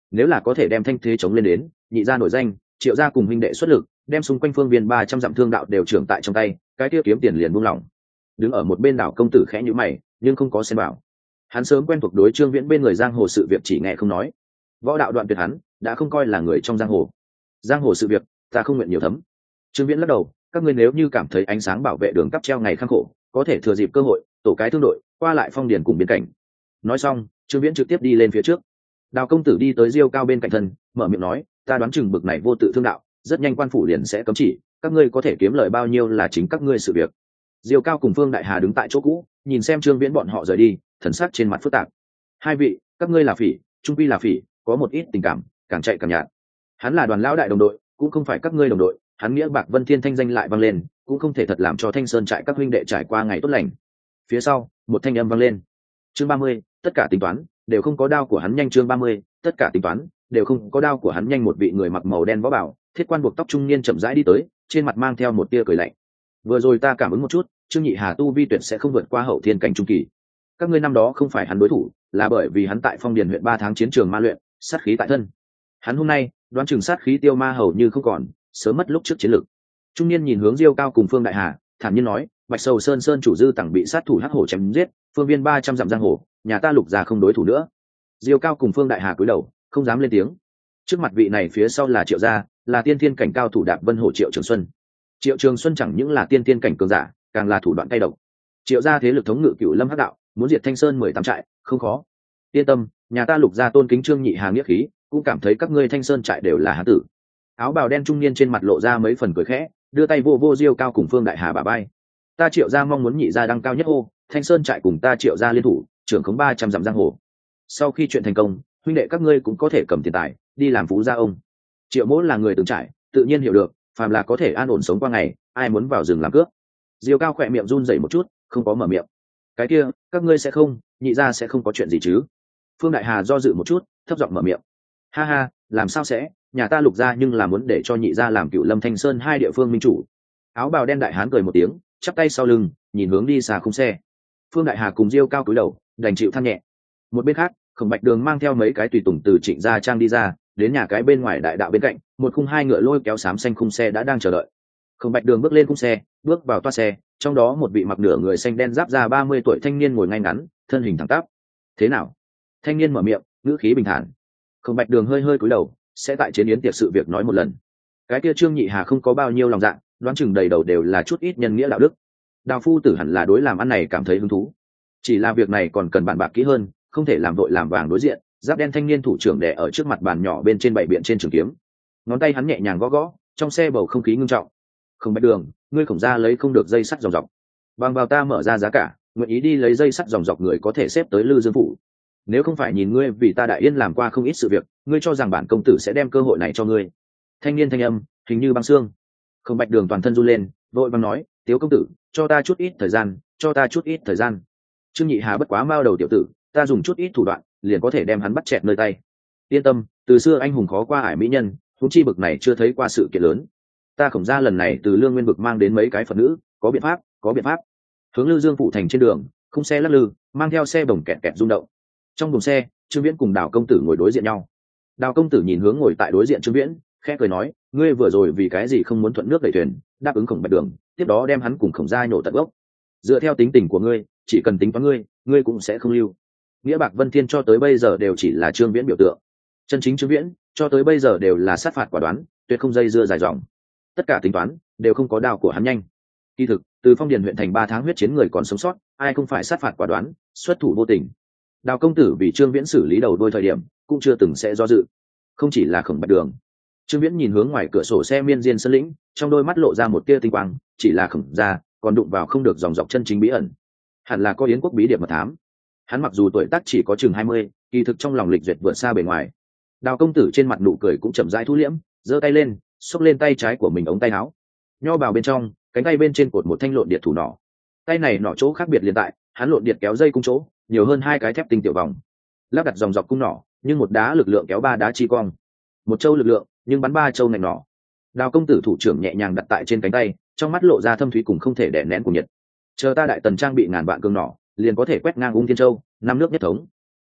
nếu là có thể đem thanh thế chống lên đến, nhị gia nổi danh, triệu gia cùng huynh đệ xuất lực, đem xung quanh phương viên ba trăm dặm thương đạo đều trưởng tại trong tay, cái kia kiếm tiền liền buông lỏng. Đứng ở một bên đảo công tử khẽ nhíu mày, nhưng không có xen vào. Hắn sớm quen thuộc đối Trương Viễn bên người giang hồ sự việc chỉ nghe không nói. Võ đạo đoạn tuyệt hắn, đã không coi là người trong giang hồ. Giang hồ sự việc, ta không nguyện nhiều thấm. Trương Viễn lắc đầu, các ngươi nếu như cảm thấy ánh sáng bảo vệ đường cắp treo ngày khắc khổ, có thể thừa dịp cơ hội, tổ cái thương đội, qua lại phong điền cùng biên cảnh. Nói xong, Trương Viễn trực tiếp đi lên phía trước. Đào công tử đi tới Diêu Cao bên cạnh thân, mở miệng nói, ta đoán chừng bực này vô tự thương đạo, rất nhanh quan phủ liền sẽ cấm chỉ, các ngươi có thể kiếm lời bao nhiêu là chính các ngươi sự việc. Diêu Cao cùng Phương Đại Hà đứng tại chỗ cũ, nhìn xem Trương Viễn bọn họ rời đi, thần sắc trên mặt phức tạp. Hai vị, các ngươi là phỉ, trung quy là phỉ, có một ít tình cảm, càng chạy càng nhạt. Hắn là Đoàn lão đại đồng đội, cũng không phải các ngươi đồng đội, hắn nghĩa bạc Vân Thiên thanh danh lại vang lên, cũng không thể thật làm cho Thanh Sơn trại các huynh đệ trải qua ngày tốt lành. Phía sau, một thanh âm vang lên. Chương ba mươi, tất cả tính toán đều không có đao của hắn nhanh. Chương ba mươi, tất cả tính toán đều không có đao của hắn nhanh. Một vị người mặc màu đen võ bảo, thiết quan buộc tóc trung niên chậm rãi đi tới, trên mặt mang theo một tia cười lạnh. Vừa rồi ta cảm ứng một chút, Trương Nhị Hà tu vi tuyệt sẽ không vượt qua hậu thiên cảnh trung kỳ. Các ngươi năm đó không phải hắn đối thủ, là bởi vì hắn tại Phong Điền huyện ba tháng chiến trường ma luyện, sát khí tại thân. Hắn hôm nay, đoán chừng sát khí tiêu ma hầu như không còn, sớm mất lúc trước chiến lực. Trung niên nhìn hướng Diêu Cao cùng Phương Đại Hà, thản nhiên nói, Bạch Sầu Sơn Sơn chủ dư tẳng bị sát thủ hắc hổ chém giết, phương viên ba trăm dặm giang hồ, nhà ta Lục gia không đối thủ nữa. Diêu Cao cùng Phương Đại Hà cúi đầu, không dám lên tiếng. Trước mặt vị này phía sau là Triệu gia, là tiên thiên cảnh cao thủ Đạp Vân Hổ Triệu Trường Xuân. Triệu Trường Xuân chẳng những là tiên thiên cảnh cường giả, càng là thủ đoạn cay độc. Triệu gia thế lực thống ngự Cửu Lâm Hắc đạo, muốn diệt Thanh Sơn mười tám trại, không khó. Yên tâm, nhà ta Lục gia tôn kính Trương Nhị Hà nghĩa khí, cũng cảm thấy các ngươi Thanh Sơn trại đều là hán tử. Áo bào đen trung niên trên mặt lộ ra mấy phần cười khẽ, đưa tay vô vô Diêu Cao cùng Phương Đại Hà bả vai. Ta Triệu gia mong muốn nhị gia đăng cao nhất ô, Thanh Sơn trại cùng ta Triệu gia liên thủ, trưởng khống ba trăm dặm giang hồ. Sau khi chuyện thành công, huynh đệ các ngươi cũng có thể cầm tiền tài đi làm phú gia ông. Triệu Mỗ là người từng trải, tự nhiên hiểu được, phàm là có thể an ổn sống qua ngày, ai muốn vào rừng làm cướp. Diêu Cao khỏe miệng run rẩy một chút, không có mở miệng. Cái kia, các ngươi sẽ không, nhị gia sẽ không có chuyện gì chứ? Phương Đại Hà do dự một chút, thấp giọng mở miệng. Ha ha, làm sao sẽ, nhà ta Lục gia nhưng là muốn để cho nhị gia làm Cửu Lâm Thanh Sơn hai địa phương minh chủ. Áo bào đen đại hán cười một tiếng, chắp tay sau lưng, nhìn hướng đi xa khung xe. Phương Đại Hà cùng Diêu Cao cúi đầu, đành chịu than nhẹ. Một bên khác, Khổng Bạch Đường mang theo mấy cái tùy tùng từ Trịnh gia trang đi ra, đến nhà cái bên ngoài đại đạo bên cạnh, một khung hai ngựa lôi kéo xám xanh khung xe đã đang chờ đợi. Khổng Bạch Đường bước lên khung xe, bước vào toa xe, trong đó một vị mặc nửa người xanh đen giáp da ba mươi tuổi thanh niên ngồi ngay ngắn, thân hình thẳng tắp. Thế nào? Thanh niên mở miệng, ngữ khí bình thản. Khổng Bạch Đường hơi hơi cúi đầu, sẽ tại chiến yến tiệc sự việc nói một lần. Cái kia Trương Nhị Hà không có bao nhiêu lòng dạ, đoán chừng đầy đầu đều là chút ít nhân nghĩa đạo đức. Đào phu tử hẳn là đối làm ăn này cảm thấy hứng thú. Chỉ là việc này còn cần bàn bạc kỹ hơn, không thể làm vội làm vàng đối diện. Giáp đen thanh niên thủ trưởng đè ở trước mặt bàn nhỏ bên trên bảy biện trên trường kiếm, ngón tay hắn nhẹ nhàng gõ gõ, trong xe bầu không khí ngưng trọng. Không Bạch Đường, ngươi Khổng gia lấy không được dây sắt dòng dọc, bằng vào ta mở ra giá cả, nguyện ý đi lấy dây sắt dòng dọc người có thể xếp tới Lư Dương phủ. Nếu không phải nhìn ngươi vì ta Đại Yên làm qua không ít sự việc, ngươi cho rằng bản công tử sẽ đem cơ hội này cho ngươi? Thanh niên thanh âm hình như băng xương. Không Bạch Đường toàn thân run lên, vội vàng nói, Tiếu công tử, cho ta chút ít thời gian, cho ta chút ít thời gian. Trương Nhị Hà bất quá mao đầu tiểu tử, ta dùng chút ít thủ đoạn liền có thể đem hắn bắt chẹt nơi tay. Yên tâm, từ xưa anh hùng khó qua ải mỹ nhân, huống chi bực này chưa thấy qua sự kiện lớn. Ta Khổng gia lần này từ Lương Nguyên vực mang đến mấy cái Phật nữ, có biện pháp, có biện pháp. Hướng Lư Dương phủ thành trên đường, khung xe lắc lư, mang theo xe bồng kẹt kẹt rung động. Trong buồng xe, Trương Viễn cùng Đào công tử ngồi đối diện nhau. Đào công tử nhìn hướng ngồi tại đối diện Trương Viễn, khẽ cười nói, ngươi vừa rồi vì cái gì không muốn thuận nước đẩy thuyền, đáp ứng Khổng Bạch Đường, tiếp đó đem hắn cùng Khổng gia nhổ tận gốc. Dựa theo tính tình của ngươi, chỉ cần tính toán ngươi, ngươi cũng sẽ không lưu. Nghĩa bạc Vân Thiên cho tới bây giờ đều chỉ là Trương Viễn biểu tượng, chân chính Trương Viễn cho tới bây giờ đều là sát phạt quả đoán, tuyệt không dây dưa dài dòng. Tất cả tính toán đều không có đao của hắn nhanh. Kỳ thực, từ Phong Điền huyện thành ba tháng huyết chiến người còn sống sót, ai không phải sát phạt quả đoán, xuất thủ vô tình. Đào công tử vì Trương Viễn xử lý đầu đôi thời điểm, cũng chưa từng sẽ do dự. Không chỉ là Khổng Bạch Đường. Trương Viễn nhìn hướng ngoài cửa sổ xe miên diên sơn lĩnh, trong đôi mắt lộ ra một tia tinh quang, chỉ là Khổng gia, còn đụng vào không được dòng dọc chân chính bí ẩn. Hẳn là có Yến quốc bí điệp mật thám. Hắn mặc dù tuổi tác chỉ có chừng hai mươi, kỳ thực trong lòng lịch duyệt vượt xa bề ngoài. Đào công tử trên mặt nụ cười cũng chậm rãi thu liễm, giơ tay lên, xốc lên tay trái của mình ống tay áo. Nho bào bên trong, cánh tay bên trên cột một thanh lộn điện thủ nỏ. Tay này nỏ chỗ khác biệt liền tại, hắn lộn điện kéo dây cung chỗ, nhiều hơn hai cái thép tinh tiểu vòng. Lắp đặt dòng dọc cung nỏ, nhưng một đá lực lượng kéo ba đá chi cong. Một châu lực lượng, nhưng bắn ba châu ngành nỏ. Đào công tử thủ trưởng nhẹ nhàng đặt tại trên cánh tay, trong mắt lộ ra thâm thúy cùng không thể đè nén của nhiệt. Chờ ta Đại Tần trang bị ngàn vạn cương nỏ, liền có thể quét ngang Ung Thiên Châu, năm nước nhất thống.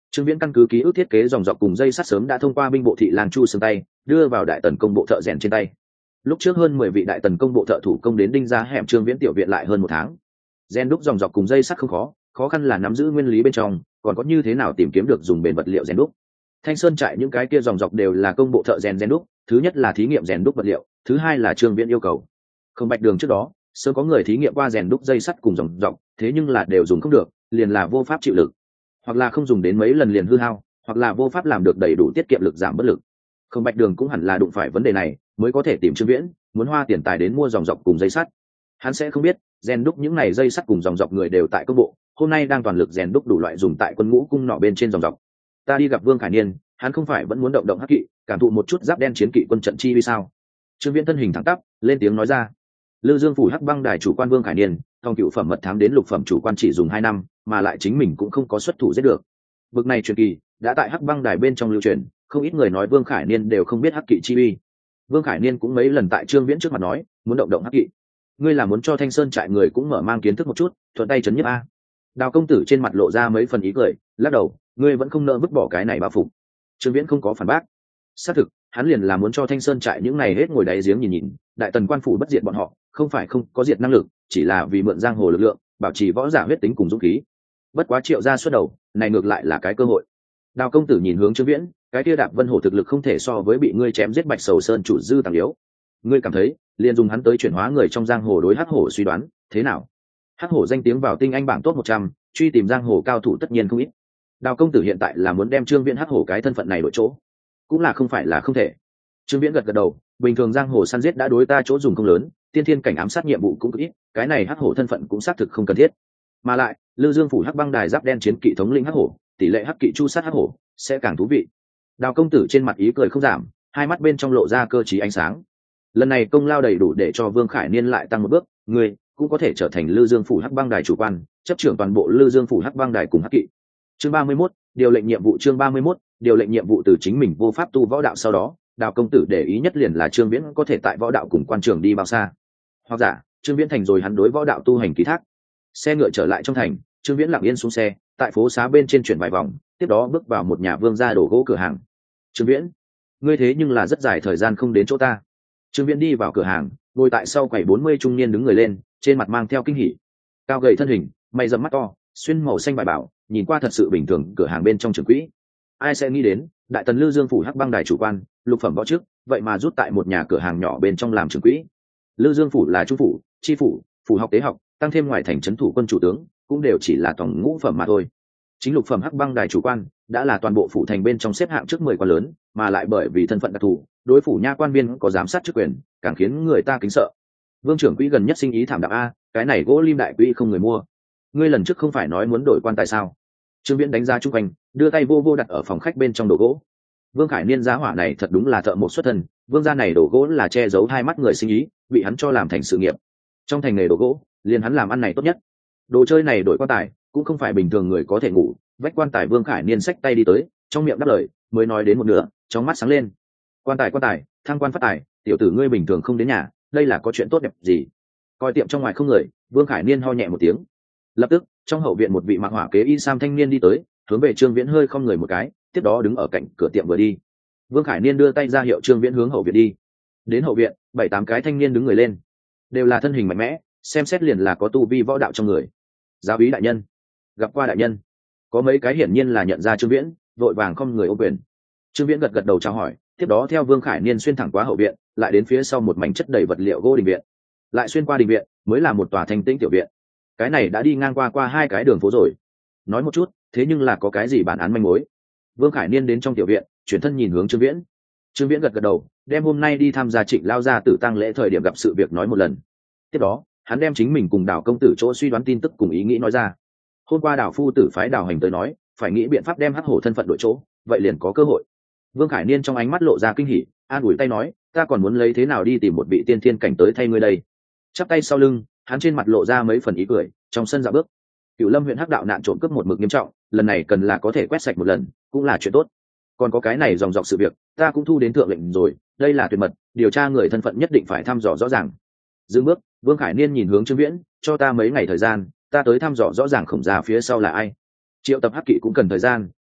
Trương Viễn căn cứ ký ức thiết kế dòng dọc cùng dây sắt sớm đã thông qua binh bộ thị lang chu xương tay đưa vào đại tần công bộ thợ rèn trên tay. Lúc trước hơn mười vị đại tần công bộ thợ thủ công đến đinh ra hẻm Trương Viễn tiểu viện lại hơn một tháng. Rèn đúc dòng dọc cùng dây sắt không khó, khó khăn là nắm giữ nguyên lý bên trong, còn có như thế nào tìm kiếm được dùng bền vật liệu rèn đúc. Thanh Sơn trại những cái kia dòng dọc đều là công bộ thợ rèn rèn đúc, thứ nhất là thí nghiệm rèn đúc vật liệu, thứ hai là Trương Viễn yêu cầu. Không Bạch Đường trước đó, sớm có người thí nghiệm qua rèn đúc dây sắt cùng dòng dọc, thế nhưng là đều dùng không được, liền là vô pháp chịu lực, hoặc là không dùng đến mấy lần liền hư hao, hoặc là vô pháp làm được đầy đủ tiết kiệm lực giảm bất lực. Không Bạch Đường cũng hẳn là đụng phải vấn đề này, mới có thể tìm Trương Viễn, muốn hoa tiền tài đến mua dòng dọc cùng dây sắt. Hắn sẽ không biết, rèn đúc những này dây sắt cùng dòng dọc người đều tại công bộ, hôm nay đang toàn lực rèn đúc đủ loại dùng tại quân ngũ cung nọ bên trên dòng dọc. Ta đi gặp Vương Khải Niên, hắn không phải vẫn muốn động động hắc kỵ, cảm thụ một chút giáp đen chiến kỵ quân trận chi vì sao? Trương Viễn thân hình thẳng tắp, lên tiếng nói ra. Lư Dương phủ Hắc Băng đài chủ quan Vương Khải Niên, thông cựu phẩm mật thám đến lục phẩm chủ quan chỉ dùng hai năm, mà lại chính mình cũng không có xuất thủ giết được. Bực này truyền kỳ, đã tại Hắc Băng đài bên trong lưu truyền, không ít người nói Vương Khải Niên đều không biết hắc kỵ chi uy. Vương Khải Niên cũng mấy lần tại Trương Viễn trước mặt nói, muốn động động hắc kỵ. Ngươi là muốn cho Thanh Sơn trại người cũng mở mang kiến thức một chút, thuận tay chấn nhấp a. Đào công tử trên mặt lộ ra mấy phần ý cười, lắc đầu, ngươi vẫn không nỡ vứt bỏ cái này bao phục. Trương Viễn không có phản bác. Xác thực, hắn liền là muốn cho Thanh Sơn trại những này hết ngồi đáy giếng nhìn nhìn, đại tần quan phủ bất diệt bọn họ, không phải không có diệt năng lực, chỉ là vì mượn giang hồ lực lượng, bảo trì võ giả huyết tính cùng dũng khí. Bất quá Triệu gia xuất đầu, này ngược lại là cái cơ hội. Đào công tử nhìn hướng Trương Viễn, cái kia Đạp Vân Hổ thực lực không thể so với bị ngươi chém giết Bạch Sầu Sơn chủ dư tàng yếu. Ngươi cảm thấy, liền dùng hắn tới chuyển hóa người trong giang hồ đối hắc hổ suy đoán, thế nào? Hắc hổ danh tiếng vào tinh anh bảng top một trăm, truy tìm giang hồ cao thủ tất nhiên không ít. Đào công tử hiện tại là muốn đem Trương Viễn hắc hổ cái thân phận này đổi chỗ, cũng là không phải là không thể. Trương Viễn gật gật đầu, bình thường giang hồ săn giết đã đối ta chỗ dùng không lớn, tiên thiên cảnh ám sát nhiệm vụ cũng ít, cái này hắc hổ thân phận cũng xác thực không cần thiết. Mà lại, Lư Dương phủ Hắc Băng đài giáp đen chiến kỵ thống lĩnh hắc hổ, tỷ lệ hắc kỵ chu sát hắc hổ sẽ càng thú vị. Đào công tử trên mặt ý cười không giảm, hai mắt bên trong lộ ra cơ trí ánh sáng. Lần này công lao đầy đủ để cho Vương Khải Niên lại tăng một bước, người cũng có thể trở thành Lư Dương phủ Hắc Băng đài chủ quan, chấp trưởng toàn bộ Lư Dương phủ Hắc Băng đài cùng hắc kỵ. Chương ba mươi mốt, điều lệnh nhiệm vụ chương ba mươi mốt, điều lệnh nhiệm vụ từ chính mình vô pháp tu võ đạo sau đó, Đào công tử để ý nhất liền là Trương Viễn có thể tại võ đạo cùng quan trường đi bao xa. Hoặc giả, Trương Viễn thành rồi hắn đối võ đạo tu hành ký thác. Xe ngựa trở lại trong thành, Trương Viễn lặng yên xuống xe, tại phố xá bên trên chuyển vài vòng, tiếp đó bước vào một nhà vương gia đổ gỗ cửa hàng. Trương Viễn, ngươi thế nhưng là rất dài thời gian không đến chỗ ta. Trương Viễn đi vào cửa hàng, ngồi tại sau quầy bốn mươi trung niên đứng người lên, trên mặt mang theo kinh hỉ. Cao gầy thân hình, mày rậm mắt to, xuyên màu xanh bài bảo, nhìn qua thật sự bình thường, cửa hàng bên trong trưởng quỹ. Ai sẽ nghĩ đến, đại tần Lư Dương phủ Hắc Băng đài chủ quan, lục phẩm võ trước, vậy mà rút tại một nhà cửa hàng nhỏ bên trong làm trưởng quỹ. Lư Dương phủ là trung phủ, chi phủ, phủ học tế học, tăng thêm ngoài thành trấn thủ quân chủ tướng, cũng đều chỉ là tổng ngũ phẩm mà thôi. Chính lục phẩm Hắc Băng đài chủ quan đã là toàn bộ phủ thành bên trong xếp hạng trước mười quan lớn, mà lại bởi vì thân phận đặc thù, đối phủ nha quan viên có giám sát chức quyền, càng khiến người ta kính sợ. Vương trưởng quỹ gần nhất sinh ý thảm đạm a, cái này gỗ lim đại quỹ không người mua. Ngươi lần trước không phải nói muốn đổi quan tài sao? Trương Viễn đánh giá chung quanh, đưa tay vô vô đặt ở phòng khách bên trong đồ gỗ. Vương Khải Niên giá hỏa này thật đúng là thợ một xuất thân, vương gia này đồ gỗ là che giấu hai mắt người sinh ý, bị hắn cho làm thành sự nghiệp. Trong thành nghề đồ gỗ, liền hắn làm ăn này tốt nhất. Đồ chơi này đổi quan tài, cũng không phải bình thường người có thể ngủ. Vách quan tài Vương Khải Niên xách tay đi tới, trong miệng đáp lời, mới nói đến một nửa, trong mắt sáng lên. Quan tài quan tài, thăng quan phát tài, tiểu tử ngươi bình thường không đến nhà, đây là có chuyện tốt đẹp gì? Coi tiệm trong ngoài không người, Vương Khải Niên ho nhẹ một tiếng. Lập tức, trong hậu viện một vị mặc hỏa kế y sam thanh niên đi tới, hướng về Trương Viễn hơi không người một cái, tiếp đó đứng ở cạnh cửa tiệm vừa đi. Vương Khải Niên đưa tay ra hiệu Trương Viễn hướng hậu viện đi. Đến hậu viện, bảy tám cái thanh niên đứng người lên, đều là thân hình mạnh mẽ, xem xét liền là có tu vi võ đạo trong người. Giáo úy đại nhân, gặp qua đại nhân. Có mấy cái hiển nhiên là nhận ra Trương Viễn, vội vàng không người ôm quyền. Trương Viễn gật gật đầu chào hỏi, tiếp đó theo Vương Khải Niên xuyên thẳng qua hậu viện, lại đến phía sau một mảnh chất đầy vật liệu gỗ đình viện, lại xuyên qua đình viện, mới là một tòa thanh tĩnh tiểu viện. Cái này đã đi ngang qua qua hai cái đường phố rồi. Nói một chút, thế nhưng là có cái gì bản án manh mối? Vương Khải Niên đến trong tiểu viện, chuyển thân nhìn hướng Trương Viễn. Trương Viễn gật gật đầu, đem hôm nay đi tham gia Trịnh lao gia tử tang lễ thời điểm gặp sự việc nói một lần. Tiếp đó, hắn đem chính mình cùng Đào công tử chỗ suy đoán tin tức cùng ý nghĩ nói ra. Hôm qua Đào phu tử phái Đào hành tới nói, phải nghĩ biện pháp đem hắc hổ thân phận đổi chỗ, vậy liền có cơ hội. Vương Khải Niên trong ánh mắt lộ ra kinh hỉ, an ủi tay nói, ta còn muốn lấy thế nào đi tìm một vị tiên thiên cảnh tới thay ngươi đây. Chắp tay sau lưng, hắn trên mặt lộ ra mấy phần ý cười, trong sân dạo bước. Cửu Lâm huyện hắc đạo nạn trộm cướp một mực nghiêm trọng, lần này cần là có thể quét sạch một lần, cũng là chuyện tốt. Còn có cái này dòng dọc sự việc, ta cũng thu đến thượng lệnh rồi, đây là tuyệt mật, điều tra người thân phận nhất định phải thăm dò rõ ràng. Dừng bước, Vương Khải Niên nhìn hướng Trương Viễn, cho ta mấy ngày thời gian, ta tới thăm dò rõ ràng khổng già phía sau là ai. Triệu tập hắc kỵ cũng cần thời gian,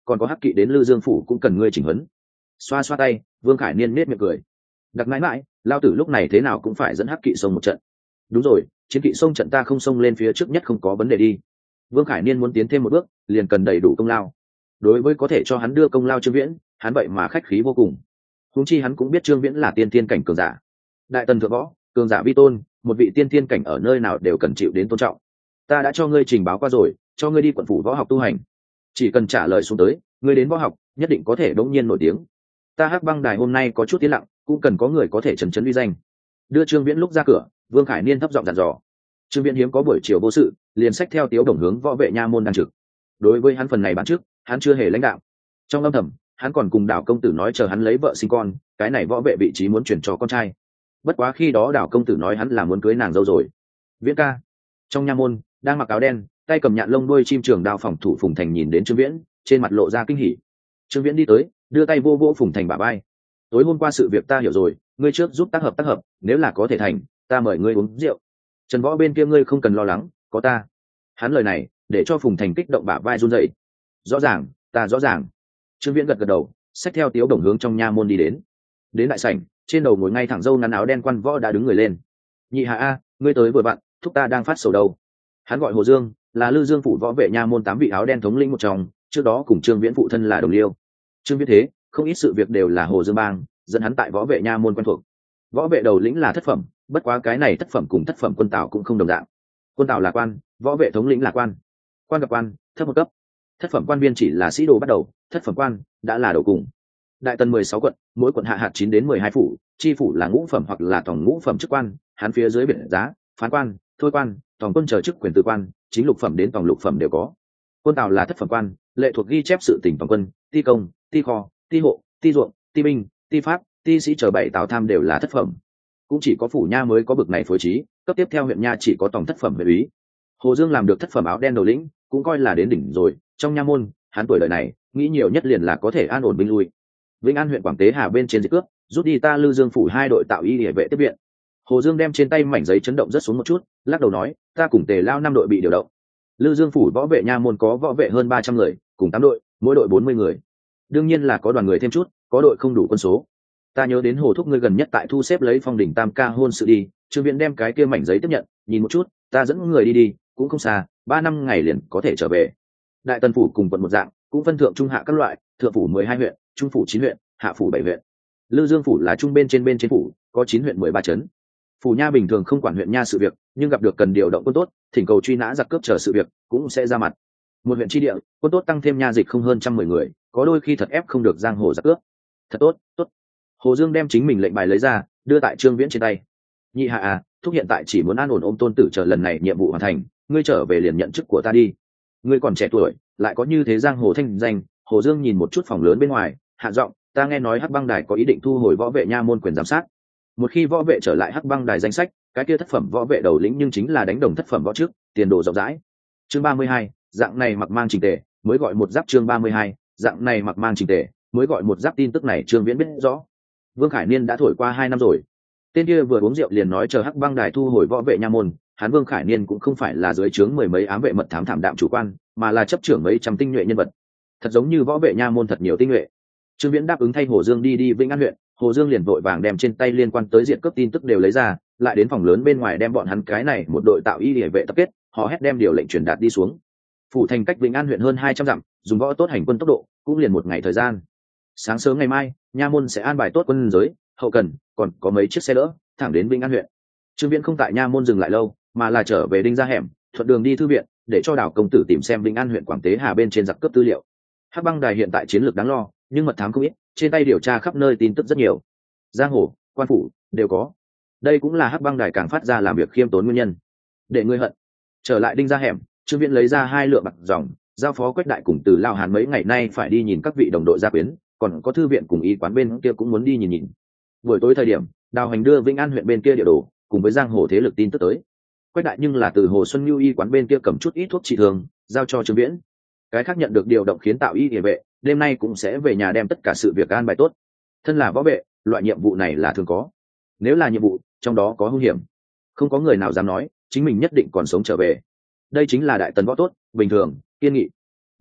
còn có hắc kỵ đến lư dương phủ cũng cần ngươi chỉnh huấn. Xoa xoa tay, Vương Khải Niên nết miệng cười. Đặc mãi mãi, lao tử lúc này thế nào cũng phải dẫn hắc kỵ xông một trận. Đúng rồi, chiến kỵ xông trận ta không xông lên phía trước nhất không có vấn đề đi. Vương Khải Niên muốn tiến thêm một bước, liền cần đầy đủ công lao. Đối với có thể cho hắn đưa công lao Trương Viễn, hắn vậy mà khách khí vô cùng. Huống chi hắn cũng biết Trương Viễn là tiên thiên cảnh cường giả. Đại tần thượng võ, cường giả vi tôn, một vị tiên thiên cảnh ở nơi nào đều cần chịu đến tôn trọng. Ta đã cho ngươi trình báo qua rồi, cho ngươi đi quận phủ võ học tu hành. Chỉ cần trả lời xuống tới, ngươi đến võ học, nhất định có thể đống nhiên nổi tiếng. Ta Hắc Băng Đài hôm nay có chút tiến lặng, cũng cần có người có thể chấn chấn uy danh. Đưa Trương Viễn lúc ra cửa, Vương Khải Niên thấp giọng dặn dò. Trương Viễn hiếm có buổi chiều vô sự, liền xách theo Tiếu Đồng hướng võ vệ nha môn đang trực. Đối với hắn phần này bán trước, hắn chưa hề lãnh đạo. Trong âm thầm, hắn còn cùng Đào công tử nói chờ hắn lấy vợ sinh con, cái này võ vệ vị trí muốn chuyển cho con trai. Bất quá khi đó Đào công tử nói hắn là muốn cưới nàng dâu rồi. Viễn ca. Trong nha môn, đang mặc áo đen, tay cầm nhạn lông đuôi chim trường đao phòng thủ Phùng Thành nhìn đến Trương Viễn, trên mặt lộ ra kinh hỉ. Trương Viễn đi tới, đưa tay vô vô Phùng Thành bả vai. Tối hôm qua sự việc ta hiểu rồi, ngươi trước giúp tác hợp tác hợp, nếu là có thể thành, ta mời ngươi uống rượu. Trần Võ bên kia ngươi không cần lo lắng, có ta. Hắn lời này, để cho Phùng Thành kích động bả vai run rẩy. Rõ ràng, ta rõ ràng. Trương Viễn gật gật đầu, xách theo Tiếu Đồng hướng trong nha môn đi đến. Đến đại sảnh, trên đầu ngồi ngay thẳng râu ngắn áo đen quan võ đã đứng người lên. Nhị hạ a, ngươi tới vừa vặn, thúc ta đang phát sầu đâu. Hắn gọi Hồ Dương, là Lư Dương phủ võ vệ nha môn tám vị áo đen thống lĩnh một trong, trước đó cùng Trương Viễn phụ thân là đồng liêu. Trương Viễn thế, không ít sự việc đều là Hồ Dương bang dẫn hắn tại võ vệ nha môn quen thuộc. Võ vệ đầu lĩnh là thất phẩm, bất quá cái này thất phẩm cùng thất phẩm quân tào cũng không đồng dạng. Quân tào là quan, võ vệ thống lĩnh là quan. Quan gặp quan, thấp một cấp. Thất phẩm quan viên chỉ là sĩ đồ bắt đầu, thất phẩm quan đã là đầu cùng. Đại tần mười sáu quận, mỗi quận hạ hạt chín đến mười hai phủ, chi phủ là ngũ phẩm hoặc là tổng ngũ phẩm chức quan, hắn phía dưới biệt giá, phán quan, thôi quan, tổng quân chờ chức quyền tư quan, chính lục phẩm đến tổng lục phẩm đều có. Quân tào là thất phẩm quan, lệ thuộc ghi chép sự tỉnh tổng quân, ti công, ti kho, ti hộ, ti ruộng, ti binh, ti pháp, ti sĩ chờ bảy tào tham đều là thất phẩm. Cũng chỉ có phủ nha mới có bực này phối trí, cấp tiếp theo huyện nha chỉ có tổng thất phẩm huyện úy. Hồ Dương làm được thất phẩm áo đen đầu lĩnh, cũng coi là đến đỉnh rồi. Trong nha môn, hắn tuổi đời này, nghĩ nhiều nhất liền là có thể an ổn binh lui. Vĩnh An huyện Quảng Tế Hà bên trên dịch cướp, rút đi ta Lư Dương phủ hai đội tạo y địa vệ tiếp viện. Hồ Dương đem trên tay mảnh giấy chấn động rất xuống một chút, lắc đầu nói, ta cùng Tề Lao năm đội bị điều động. Lư Dương phủ võ vệ nha môn có võ vệ hơn ba trăm người, cùng tám đội, mỗi đội bốn mươi người. Đương nhiên là có đoàn người thêm chút, có đội không đủ quân số. Ta nhớ đến Hồ thúc ngươi gần nhất tại thu xếp lấy Phong Đỉnh Tam ca hôn sự đi, Trương Viễn đem cái kia mảnh giấy tiếp nhận, nhìn một chút, ta dẫn người đi đi, cũng không xa, ba năm ngày liền có thể trở về. Đại Tần phủ cùng quận một dạng, cũng phân thượng trung hạ các loại, thượng phủ mười hai huyện, trung phủ chín huyện, hạ phủ bảy huyện. Lư Dương phủ là trung bên trên bên trên phủ, có chín huyện mười ba trấn. Phủ nha bình thường không quản huyện nha sự việc, nhưng gặp được cần điều động quân tốt, thỉnh cầu truy nã giặc cướp chờ sự việc, cũng sẽ ra mặt. Một huyện chi địa, quân tốt tăng thêm nha dịch không hơn trăm mười người, có đôi khi thật ép không được giang hồ giặc cướp. Thật tốt, tốt. Hồ Dương đem chính mình lệnh bài lấy ra, đưa tại Trương Viễn trên tay. Nhị hạ à, thúc hiện tại chỉ muốn an ổn ôm tôn tử chờ lần này nhiệm vụ hoàn thành, ngươi trở về liền nhận chức của ta đi. Ngươi còn trẻ tuổi, lại có như thế giang hồ thanh danh. Hồ Dương nhìn một chút phòng lớn bên ngoài, hạ giọng, ta nghe nói Hắc Băng Đài có ý định thu hồi võ vệ nha môn quyền giám sát. Một khi võ vệ trở lại Hắc Băng Đài danh sách, cái kia thất phẩm võ vệ đầu lĩnh nhưng chính là đánh đồng thất phẩm võ trước, tiền đồ rộng rãi. Chương ba mươi hai, dạng này mặc mang chỉnh tề, mới gọi một giáp. Chương ba mươi hai, dạng này mặc mang chỉnh tề, mới gọi một giáp. Tin tức này Trương Viễn biết rõ. Vương Khải Niên đã thổi qua hai năm rồi. Tên kia vừa uống rượu liền nói chờ Hắc Băng Đài thu hồi võ vệ nha môn, hắn Vương Khải Niên cũng không phải là dưới trướng mười mấy ám vệ mật thám thảm đạm chủ quan, mà là chấp trưởng mấy trăm tinh nhuệ nhân vật. Thật giống như võ vệ nha môn thật nhiều tinh nhuệ. Trương Viễn đáp ứng thay Hồ Dương đi đi Vĩnh An huyện, Hồ Dương liền vội vàng đem trên tay liên quan tới diện cướp tin tức đều lấy ra, lại đến phòng lớn bên ngoài đem bọn hắn cái này một đội tạo y địa vệ tập kết, họ hét đem điều lệnh truyền đạt đi xuống. Phủ thành cách Vĩnh An huyện hơn hai trăm dặm, dùng võ tốt hành quân tốc độ, cũng liền một ngày thời gian. Sáng sớm ngày mai, nha môn sẽ an bài tốt quân giới, hậu cần, còn có mấy chiếc xe đỡ, thẳng đến Vĩnh An huyện. Trương Viễn không tại nha môn dừng lại lâu, mà là trở về Đinh Gia hẻm, thuận đường đi thư viện, để cho Đào công tử tìm xem Vĩnh An huyện Quảng Tế Hà bên trên giặc cướp tư liệu. Hắc Băng Đài hiện tại chiến lược đáng lo, nhưng mật thám không ít, trên tay điều tra khắp nơi tin tức rất nhiều. Giang hồ, quan phủ đều có. Đây cũng là Hắc Băng Đài càng phát ra làm việc khiêm tốn nguyên nhân. Để ngươi hận. Trở lại Đinh Gia hẻm, Trương Viễn lấy ra hai lượng bạc dòng, giao phó Quách Đại cùng Từ Lao Hàn mấy ngày nay phải đi nhìn các vị đồng đội gia quyến, còn có thư viện cùng y quán bên kia cũng muốn đi nhìn nhìn. Buổi tối thời điểm, Đào Hành đưa Vĩnh An huyện bên kia địa đồ, cùng với giang hồ thế lực tin tức tới. Quách Đại nhưng là từ Hồ Xuân Nhu y quán bên kia cầm chút ít thuốc trị thương, giao cho Trương Viễn. Cái khác nhận được điều động khiến tạo y địa vệ, đêm nay cũng sẽ về nhà đem tất cả sự việc an bài tốt. Thân là võ vệ, loại nhiệm vụ này là thường có. Nếu là nhiệm vụ, trong đó có hung hiểm, không có người nào dám nói chính mình nhất định còn sống trở về. Đây chính là đại tần võ tốt, bình thường, kiên nghị.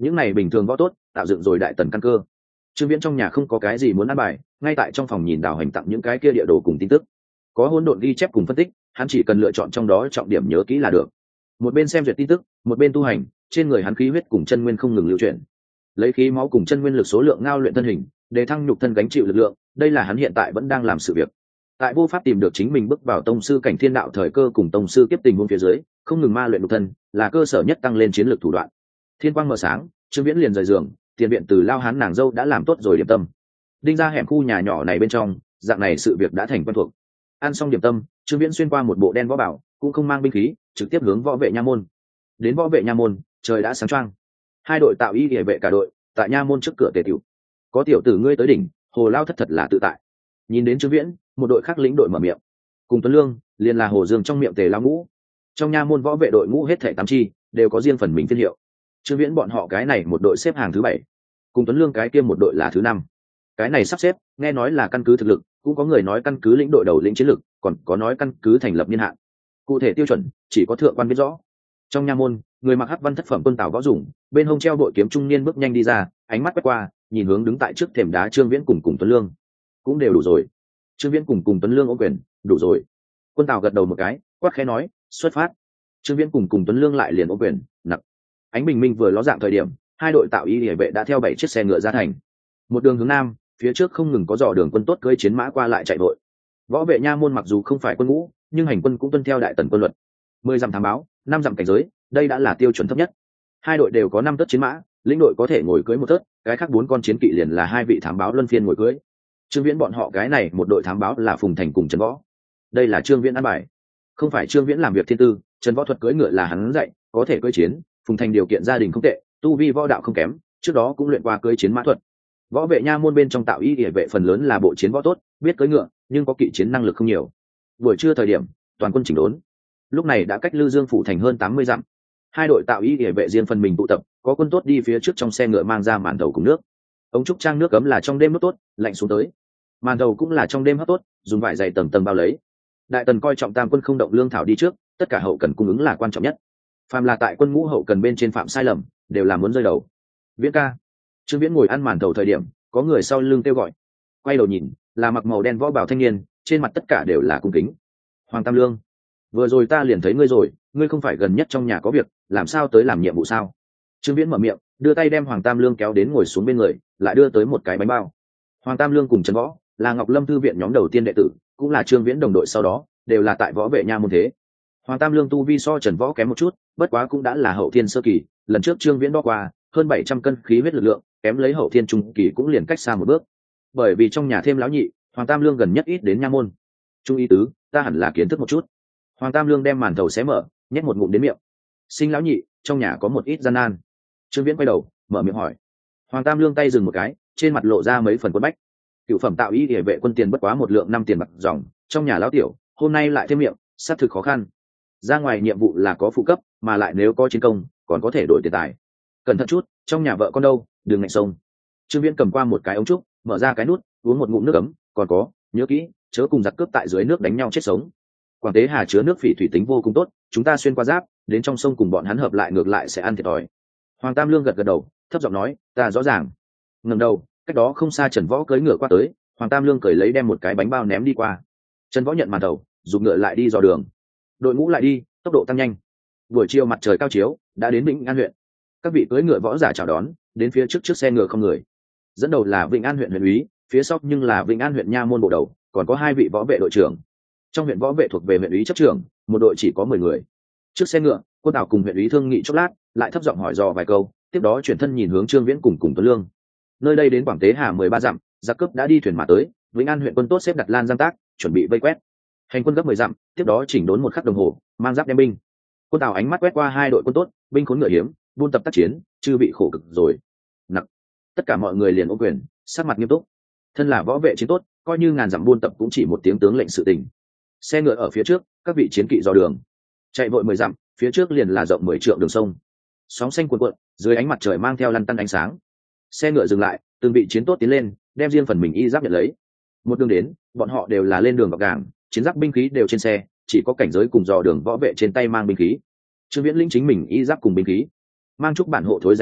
những này bình thường võ tốt tạo dựng rồi đại tần căn cơ. Trương Viễn trong nhà không có cái gì muốn ăn bài, ngay tại trong phòng nhìn Đào Hành tặng những cái kia địa đồ cùng tin tức, có hỗn độn ghi chép cùng phân tích, hắn chỉ cần lựa chọn trong đó trọng điểm nhớ kỹ là được. Một bên xem duyệt tin tức, một bên tu hành, trên người hắn khí huyết cùng chân nguyên không ngừng lưu chuyển, lấy khí máu cùng chân nguyên lực số lượng ngao luyện thân hình, để thăng nhục thân gánh chịu lực lượng, đây là hắn hiện tại vẫn đang làm sự việc. Tại vô pháp tìm được chính mình bước vào tông sư cảnh thiên đạo thời cơ cùng tông sư kiếp tình huống phía dưới, không ngừng ma luyện nhục thân, là cơ sở nhất tăng lên chiến lược thủ đoạn. Thiên quang mở sáng, Trương Viễn liền rời giường, tiền viện từ lao hán nàng dâu đã làm tốt rồi điểm tâm. Đinh ra hẻm khu nhà nhỏ này bên trong, dạng này sự việc đã thành quen thuộc. Ăn xong điểm tâm, Trương Viễn xuyên qua một bộ đen võ bảo, cũng không mang binh khí, trực tiếp hướng võ vệ nha môn. Đến võ vệ nha môn, trời đã sáng choang. Hai đội tạo y địa vệ cả đội, tại nha môn trước cửa tề tiểu. Có tiểu tử ngươi tới đỉnh, Hồ lao thất thật là tự tại. Nhìn đến Trương Viễn, một đội khác lĩnh đội mở miệng. Cùng Tuấn Lương, liền là Hồ Dương trong miệng tề lao ngũ. Trong nha môn võ vệ đội ngũ hết thảy tám chi, đều có riêng phần mình phiên hiệu. Trương Viễn bọn họ cái này một đội xếp hàng thứ bảy, cùng Tuấn Lương cái kia một đội là thứ năm. Cái này sắp xếp, nghe nói là căn cứ thực lực, cũng có người nói căn cứ lĩnh đội đầu lĩnh chiến lực, còn có nói căn cứ thành lập niên hạn. Cụ thể tiêu chuẩn, chỉ có thượng quan biết rõ. Trong nha môn, người mặc hắc văn thất phẩm quân tào võ dùng, bên hông treo bội kiếm trung niên bước nhanh đi ra, ánh mắt quét qua, nhìn hướng đứng tại trước thềm đá Trương Viễn cùng cùng Tuấn Lương. Cũng đều đủ rồi. Trương Viễn cùng cùng Tuấn Lương ôm quyền, đủ rồi. Quân tào gật đầu một cái, quát khẽ nói, xuất phát. Trương Viễn cùng cùng Tuấn Lương lại liền ôm quyền, nặng. Ánh bình minh vừa ló dạng thời điểm, hai đội tạo y địa vệ đã theo bảy chiếc xe ngựa ra thành. Một đường hướng nam, phía trước không ngừng có dò đường quân tốt cưỡi chiến mã qua lại chạy vội. Võ vệ nha môn mặc dù không phải quân ngũ, nhưng hành quân cũng tuân theo đại tần quân luật. Mười dặm thám báo, năm dặm cảnh giới, đây đã là tiêu chuẩn thấp nhất. Hai đội đều có năm tớt chiến mã, lĩnh đội có thể ngồi cưỡi một tớt, cái khác bốn con chiến kỵ liền là hai vị thám báo luân phiên ngồi cưỡi. Trương Viễn bọn họ cái này một đội thám báo là Phùng Thành cùng Trần Võ. Đây là Trương Viễn ăn bài, không phải Trương Viễn làm việc thiên tư, Trần Võ thuật cưỡi ngựa là hắn dạy, có thể cưỡi chiến. Phùng Thành điều kiện gia đình không tệ, tu vi võ đạo không kém, trước đó cũng luyện qua cưỡi chiến mã thuật. Võ vệ nha môn bên trong tạo y địa vệ phần lớn là bộ chiến võ tốt, biết cưỡi ngựa, nhưng có kỵ chiến năng lực không nhiều. Buổi trưa thời điểm, toàn quân chỉnh đốn. Lúc này đã cách Lư Dương phủ thành hơn tám mươi dặm. Hai đội tạo y địa vệ riêng phần mình tụ tập, có quân tốt đi phía trước trong xe ngựa mang ra màn thầu cùng nước. Ống trúc trang nước cấm là trong đêm nước tốt, lạnh xuống tới. Màn thầu cũng là trong đêm hấp tốt, dùng vải dày tầng tầng bao lấy. Đại tần coi trọng tam quân không động lương thảo đi trước, tất cả hậu cần cung ứng là quan trọng nhất. Phàm là tại quân ngũ hậu cần bên trên phạm sai lầm, đều là muốn rơi đầu. Viễn ca. Trương Viễn ngồi ăn màn thầu thời điểm, có người sau lưng kêu gọi. Quay đầu nhìn, là mặc màu đen võ bảo thanh niên, trên mặt tất cả đều là cung kính. Hoàng Tam Lương, vừa rồi ta liền thấy ngươi rồi, ngươi không phải gần nhất trong nhà có việc, làm sao tới làm nhiệm vụ sao? Trương Viễn mở miệng, đưa tay đem Hoàng Tam Lương kéo đến ngồi xuống bên người, lại đưa tới một cái bánh bao. Hoàng Tam Lương cùng Trần Võ là Ngọc Lâm thư viện nhóm đầu tiên đệ tử, cũng là Trương Viễn đồng đội sau đó, đều là tại võ vệ nha môn thế. Hoàng Tam Lương tu vi so Trần Võ kém một chút, bất quá cũng đã là hậu thiên sơ kỳ, lần trước Trương Viễn đo qua, hơn bảy trăm cân khí huyết lực lượng, kém lấy hậu thiên trung kỳ cũng liền cách xa một bước. Bởi vì trong nhà thêm lão nhị, Hoàng Tam Lương gần nhất ít đến nha môn. Trung ý tứ, ta hẳn là kiến thức một chút. Hoàng Tam Lương đem màn thầu xé mở, nhét một ngụm đến miệng. Sinh lão nhị, trong nhà có một ít gian nan. Trương Viễn quay đầu, mở miệng hỏi. Hoàng Tam Lương tay dừng một cái, trên mặt lộ ra mấy phần quân bách. Cựu phẩm tạo y địa vệ quân tiền bất quá một lượng năm tiền bạc dòng, trong nhà lão tiểu, hôm nay lại thêm miệng, xác thực khó khăn. Ra ngoài nhiệm vụ là có phụ cấp, mà lại nếu có chiến công, còn có thể đổi tiền tài. Cẩn thận chút, trong nhà vợ con đâu, đừng ngạnh sông. Trương Viễn cầm qua một cái ống trúc, mở ra cái nút, uống một ngụm nước ấm, còn có, nhớ kỹ, chớ cùng giặc cướp tại dưới nước đánh nhau chết sống. Quảng Tế Hà chứa nước phỉ thủy tính vô cùng tốt, chúng ta xuyên qua giáp, đến trong sông cùng bọn hắn hợp lại ngược lại sẽ ăn thiệt thòi. Hoàng Tam Lương gật gật đầu, thấp giọng nói, ta rõ ràng. Ngẩng đầu, cách đó không xa Trần Võ cưỡi ngựa qua tới, Hoàng Tam Lương cởi lấy đem một cái bánh bao ném đi qua. Trần Võ nhận màn đầu, dùng ngựa lại đi dò đường. Đội ngũ lại đi, tốc độ tăng nhanh. Buổi chiều mặt trời cao chiếu, đã đến Vĩnh An huyện. Các vị cưỡi ngựa võ giả chào đón, đến phía trước trước xe ngựa không người. Dẫn đầu là Vĩnh An huyện huyện úy, phía sau nhưng là Vĩnh An huyện nha môn bộ đầu, còn có hai vị võ vệ đội trưởng. Trong huyện võ vệ thuộc về huyện úy chấp trưởng, một đội chỉ có mười người. Trước xe ngựa, Quân Tào cùng huyện úy thương nghị chốc lát, lại thấp giọng hỏi dò vài câu, tiếp đó chuyển thân nhìn hướng Trương Viễn cùng cùng Tuấn Lương. Nơi đây đến Quảng Tế Hà mười ba dặm, giặc cướp đã đi thuyền mà tới, Vĩnh An huyện quân tốt xếp đặt lan giang tác, chuẩn bị vây quét. Hành quân gấp mười dặm, tiếp đó chỉnh đốn một khắc đồng hồ, mang giáp đem binh. Quân Tào ánh mắt quét qua hai đội quân tốt, binh khốn ngựa hiếm, buôn tập tác chiến, chưa bị khổ cực rồi. Nặng. Tất cả mọi người liền ôm quyền, sắc mặt nghiêm túc. Thân là võ vệ chiến tốt, coi như ngàn dặm buôn tập cũng chỉ một tiếng tướng lệnh sự tình. Xe ngựa ở phía trước, các vị chiến kỵ dò đường. Chạy vội mười dặm, phía trước liền là rộng mười trượng đường sông. Sóng xanh cuồn cuộn, dưới ánh mặt trời mang theo lăn tăn ánh sáng. Xe ngựa dừng lại, từng vị chiến tốt tiến lên, đem riêng phần mình y giáp nhận lấy. Một đường đến, bọn họ đều là lên đường gọc gàng, chiến giáp binh khí đều trên xe, chỉ có cảnh giới cùng dò đường võ vệ trên tay mang binh khí. Trương Viễn lĩnh chính mình y giáp cùng binh khí, mang chúc bản hộ thối giải chiến,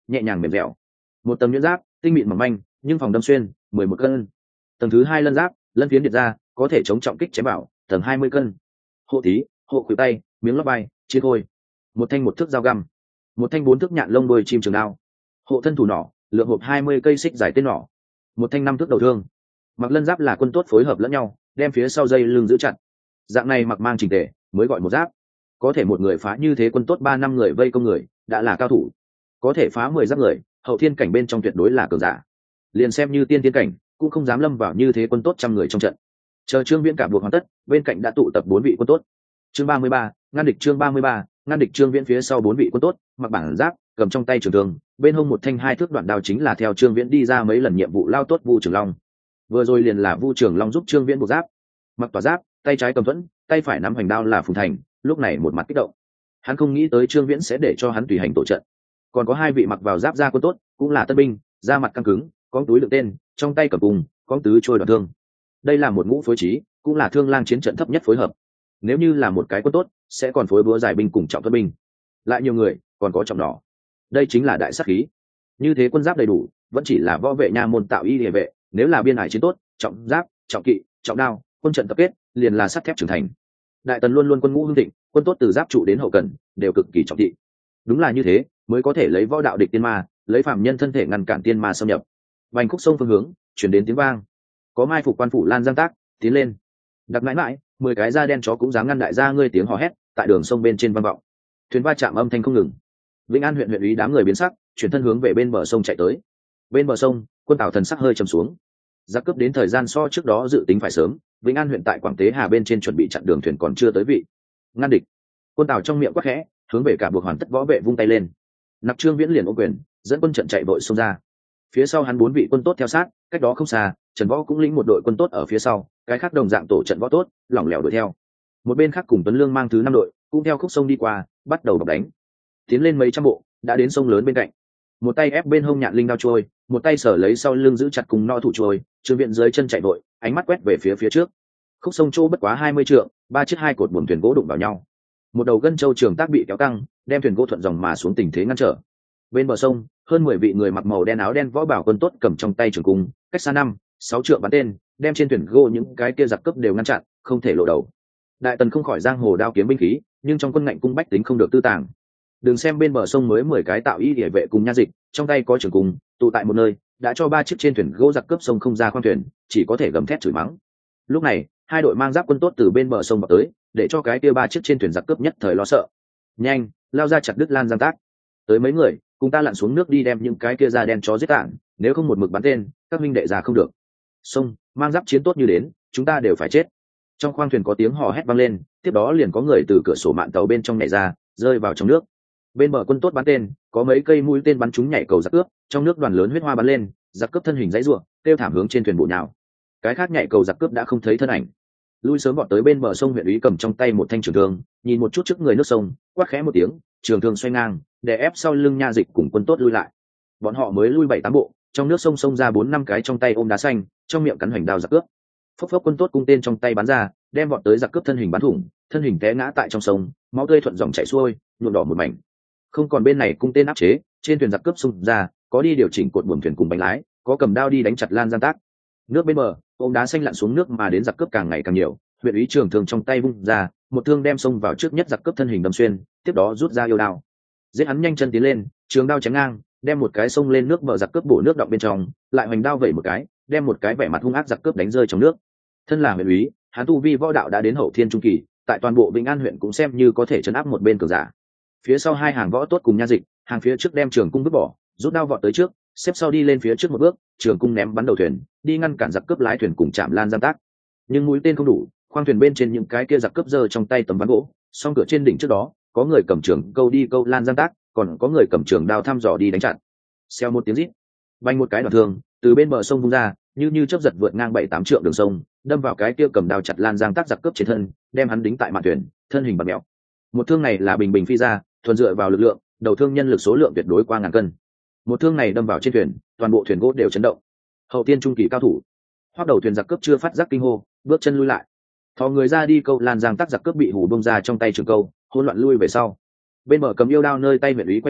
nhẹ nhàng mềm dẻo. Một tầng nhuyễn giáp tinh mịn mỏng manh nhưng phòng đâm xuyên mười một cân. Tầng thứ hai lân giáp lân phiến điệt ra có thể chống trọng kích chém bảo tầng hai mươi cân. Hộ tí hộ khuỷu tay miếng lót vai chia khôi. Một thanh một thước dao găm, một thanh bốn thước nhạn lông đôi chim trường đao. Hộ thân thủ nỏ lượng hộp hai mươi cây xích dài tên nỏ, một thanh năm thước đầu thương. Mặc lân giáp là quân tốt phối hợp lẫn nhau, đem phía sau dây lưng giữ chặt. Dạng này mặc mang chỉnh tề mới gọi một giáp. Có thể một người phá như thế quân tốt ba năm người vây công người đã là cao thủ, có thể phá mười giáp người hậu thiên cảnh bên trong tuyệt đối là cường giả. Liền xem như tiên tiên cảnh cũng không dám lâm vào như thế quân tốt trăm người trong trận. Chờ Trương Viễn cả buộc hoàn tất, bên cạnh đã tụ tập bốn vị quân tốt. Chương ba mươi ba, ngăn địch. Chương ba mươi ba, ngăn địch. Trương Viễn phía sau bốn vị quân tốt mặc bản giáp, cầm trong tay trường thương, bên hông một thanh hai thước đoạn đao chính là theo Trương Viễn đi ra mấy lần nhiệm vụ lao tốt Vu Trường Long. Vừa rồi liền là Vu Trường Long giúp Trương Viễn buộc giáp. Mặc tỏa giáp, tay trái cầm thuẫn, tay phải nắm hoành đao là Phùng Thành, lúc này một mặt kích động. Hắn không nghĩ tới Trương Viễn sẽ để cho hắn tùy hành tổ trận. Còn có hai vị mặc vào giáp da quân tốt, cũng là tân binh, da mặt căng cứng, có túi đựng tên, trong tay cầm cùng, có tứ trôi đoạn thương. Đây là một ngũ phối trí, cũng là thương lang chiến trận thấp nhất phối hợp. Nếu như là một cái quân tốt, sẽ còn phối búa giải binh cùng trọng thuẫn binh. Lại nhiều người, còn có trọng nỏ. Đây chính là đại sát khí. Như thế quân giáp đầy đủ, vẫn chỉ là võ vệ nha môn tạo y địa vệ, nếu là biên hải chiến tốt, trọng giáp, trọng kỵ, trọng đao, quân trận tập kết, liền là sắt thép trưởng thành. Đại tần luôn luôn quân ngũ hưng thịnh, quân tốt từ giáp trụ đến hậu cần đều cực kỳ trọng thị. Đúng là như thế, mới có thể lấy võ đạo địch tiên ma, lấy phạm nhân thân thể ngăn cản tiên ma xâm nhập. Vành khúc sông phương hướng, chuyển đến tiếng vang. Có mai phục quan phủ Lan Giang Tác tiến lên. Đặc mãi mãi, mười cái da đen chó cũng dám ngăn đại gia ngươi tiếng hò hét tại đường sông bên trên vang vọng. Thuyền va chạm âm thanh không ngừng. Vĩnh An huyện huyện ủy đám người biến sắc, chuyển thân hướng về bên bờ sông chạy tới. Bên bờ sông, quân Tào thần sắc hơi trầm xuống. Giặc cướp đến thời gian so trước đó dự tính phải sớm, Vĩnh An huyện tại Quảng Tế Hà bên trên chuẩn bị chặn đường thuyền còn chưa tới vị. Ngăn địch. Quân Tào trong miệng quát khẽ, hướng về cả buộc hoàn tất võ vệ vung tay lên. Nặc Trương Viễn liền ô quyền, dẫn quân trận chạy vội xông ra. Phía sau hắn bốn vị quân tốt theo sát, cách đó không xa, Trần Võ cũng lĩnh một đội quân tốt ở phía sau, cái khác đồng dạng tổ trận võ tốt, lỏng lẻo đuổi theo. Một bên khác cùng Tuấn Lương mang thứ năm đội, cũng theo khúc sông đi qua, bắt đầu bọc đánh. Tiến lên mấy trăm bộ, đã đến sông lớn bên cạnh. Một tay ép bên hông nhạn linh đao trôi, một tay sở lấy sau lưng giữ chặt cùng no thủ trôi, Trương Viễn dưới chân chạy vội, ánh mắt quét về phía phía trước. Khúc sông chỗ bất quá hai mươi trượng, ba chiếc hai cột buồm thuyền gỗ đụng vào nhau. Một đầu gân châu trường tác bị kéo căng, đem thuyền gỗ thuận dòng mà xuống tình thế ngăn trở. Bên bờ sông, hơn mười vị người mặc màu đen áo đen võ bảo quân tốt cầm trong tay trường cung, cách xa năm, sáu trượng bắn tên, đem trên thuyền gỗ những cái kia giặc cướp đều ngăn chặn, không thể lộ đầu. Đại tần không khỏi giang hồ đao kiếm binh khí, nhưng trong quân ngạnh cung bách tính không được tư tàng. Đừng xem bên bờ sông mới mười cái tạo y địa vệ cùng nha dịch, trong tay có trường cung, tụ tại một nơi, đã cho ba chiếc trên thuyền gỗ giặc cướp sông không ra khoang thuyền, chỉ có thể gầm thét chửi mắng. Lúc này, hai đội mang giáp quân tốt từ bên bờ sông vào tới, để cho cái kia ba chiếc trên thuyền giặc cướp nhất thời lo sợ. Nhanh, lao ra chặt đứt Lan Giang Tác. Tới mấy người, cùng ta lặn xuống nước đi đem những cái kia da đen chó giết tản, nếu không một mực bắn tên, các minh đệ già không được. Sông, mang giáp chiến tốt như đến, chúng ta đều phải chết. Trong khoang thuyền có tiếng hò hét vang lên, tiếp đó liền có người từ cửa sổ mạn tàu bên trong nhảy ra, rơi vào trong nước. Bên bờ quân tốt bắn tên, có mấy cây mũi tên bắn trúng nhảy cầu giặc cướp, trong nước đoàn lớn huyết hoa bắn lên, giặc cướp thân hình giãy giụa, kêu thảm hướng trên thuyền bộ nhào. Cái khác nhảy cầu giặc cướp đã không thấy thân ảnh. Lui sớm vọt tới bên bờ sông huyện úy cầm trong tay một thanh trường thương, nhìn một chút trước người nước sông, quát khẽ một tiếng, trường thương xoay ngang, để ép sau lưng nha dịch cùng quân tốt lui lại. Bọn họ mới lui bảy tám bộ, trong nước sông sông ra bốn năm cái trong tay ôm đá xanh, trong miệng cắn hoành đao giặc cướp. Phốc phốc quân tốt cung tên trong tay bắn ra, đem vọt tới giặc cướp thân hình bắn thủng, thân hình té ngã tại trong sông, máu tươi thuận dòng chảy xuôi, nhuộm đỏ một mảnh. Không còn bên này cung tên áp chế, trên thuyền giặc cướp xung ra, có đi điều chỉnh cột buồm thuyền cùng bánh lái, có cầm đao đi đánh chặt Lan Giang Tác. Nước bên bờ, ôm đá xanh lặn xuống nước mà đến giặc cướp càng ngày càng nhiều, huyện úy trường thương trong tay vung ra, một thương đem xông vào trước nhất giặc cướp thân hình đâm xuyên, tiếp đó rút ra yêu đao. Giết hắn nhanh chân tiến lên, trường đao chém ngang, đem một cái xông lên nước bờ giặc cướp bổ nước đọng bên trong, lại hoành đao vẩy một cái, đem một cái vẻ mặt hung ác giặc cướp đánh rơi trong nước. Thân là huyện úy, hắn tu vi võ đạo đã đến hậu thiên trung kỳ, tại toàn bộ Vĩnh An huyện cũng xem như có thể trấn áp một bên cường giả. Phía sau hai hàng võ tốt cùng nha dịch, hàng phía trước đem trường cung vứt bỏ, rút đao vọt tới trước, xếp sau đi lên phía trước một bước, trường cung ném bắn đầu thuyền, đi ngăn cản giặc cướp lái thuyền cùng chạm Lan Giang Tác. Nhưng mũi tên không đủ, khoang thuyền bên trên những cái kia giặc cướp giơ trong tay tấm ván gỗ, song cửa trên đỉnh trước đó, có người cầm trường câu đi câu Lan Giang Tác, còn có người cầm trường đao thăm dò đi đánh chặn. Xeo một tiếng rít, vang một cái đoạn thương, từ bên bờ sông vung ra, như như chớp giật vượt ngang bảy tám trượng đường sông, đâm vào cái kia cầm đao chặt Lan Giang Tác giặc cướp trên thân, đem hắn đính tại mạn thuyền, thân hình bật mèo. Một thương này là bình bình phi ra, thuần dựa vào lực lượng, đầu thương nhân lực số lượng tuyệt đối qua ngàn cân. Một thương này đâm vào trên thuyền, toàn bộ thuyền gỗ đều chấn động. Hậu tiên trung kỳ cao thủ, hoắc đầu thuyền giặc cướp chưa phát giác kinh hô, bước chân lui lại. Thò người ra đi câu Lan Giang Tác giặc cướp bị hù bông ra trong tay trường câu, hỗn loạn lui về sau. Bên bờ cầm yêu đao nơi tay huyện úy quay đầu,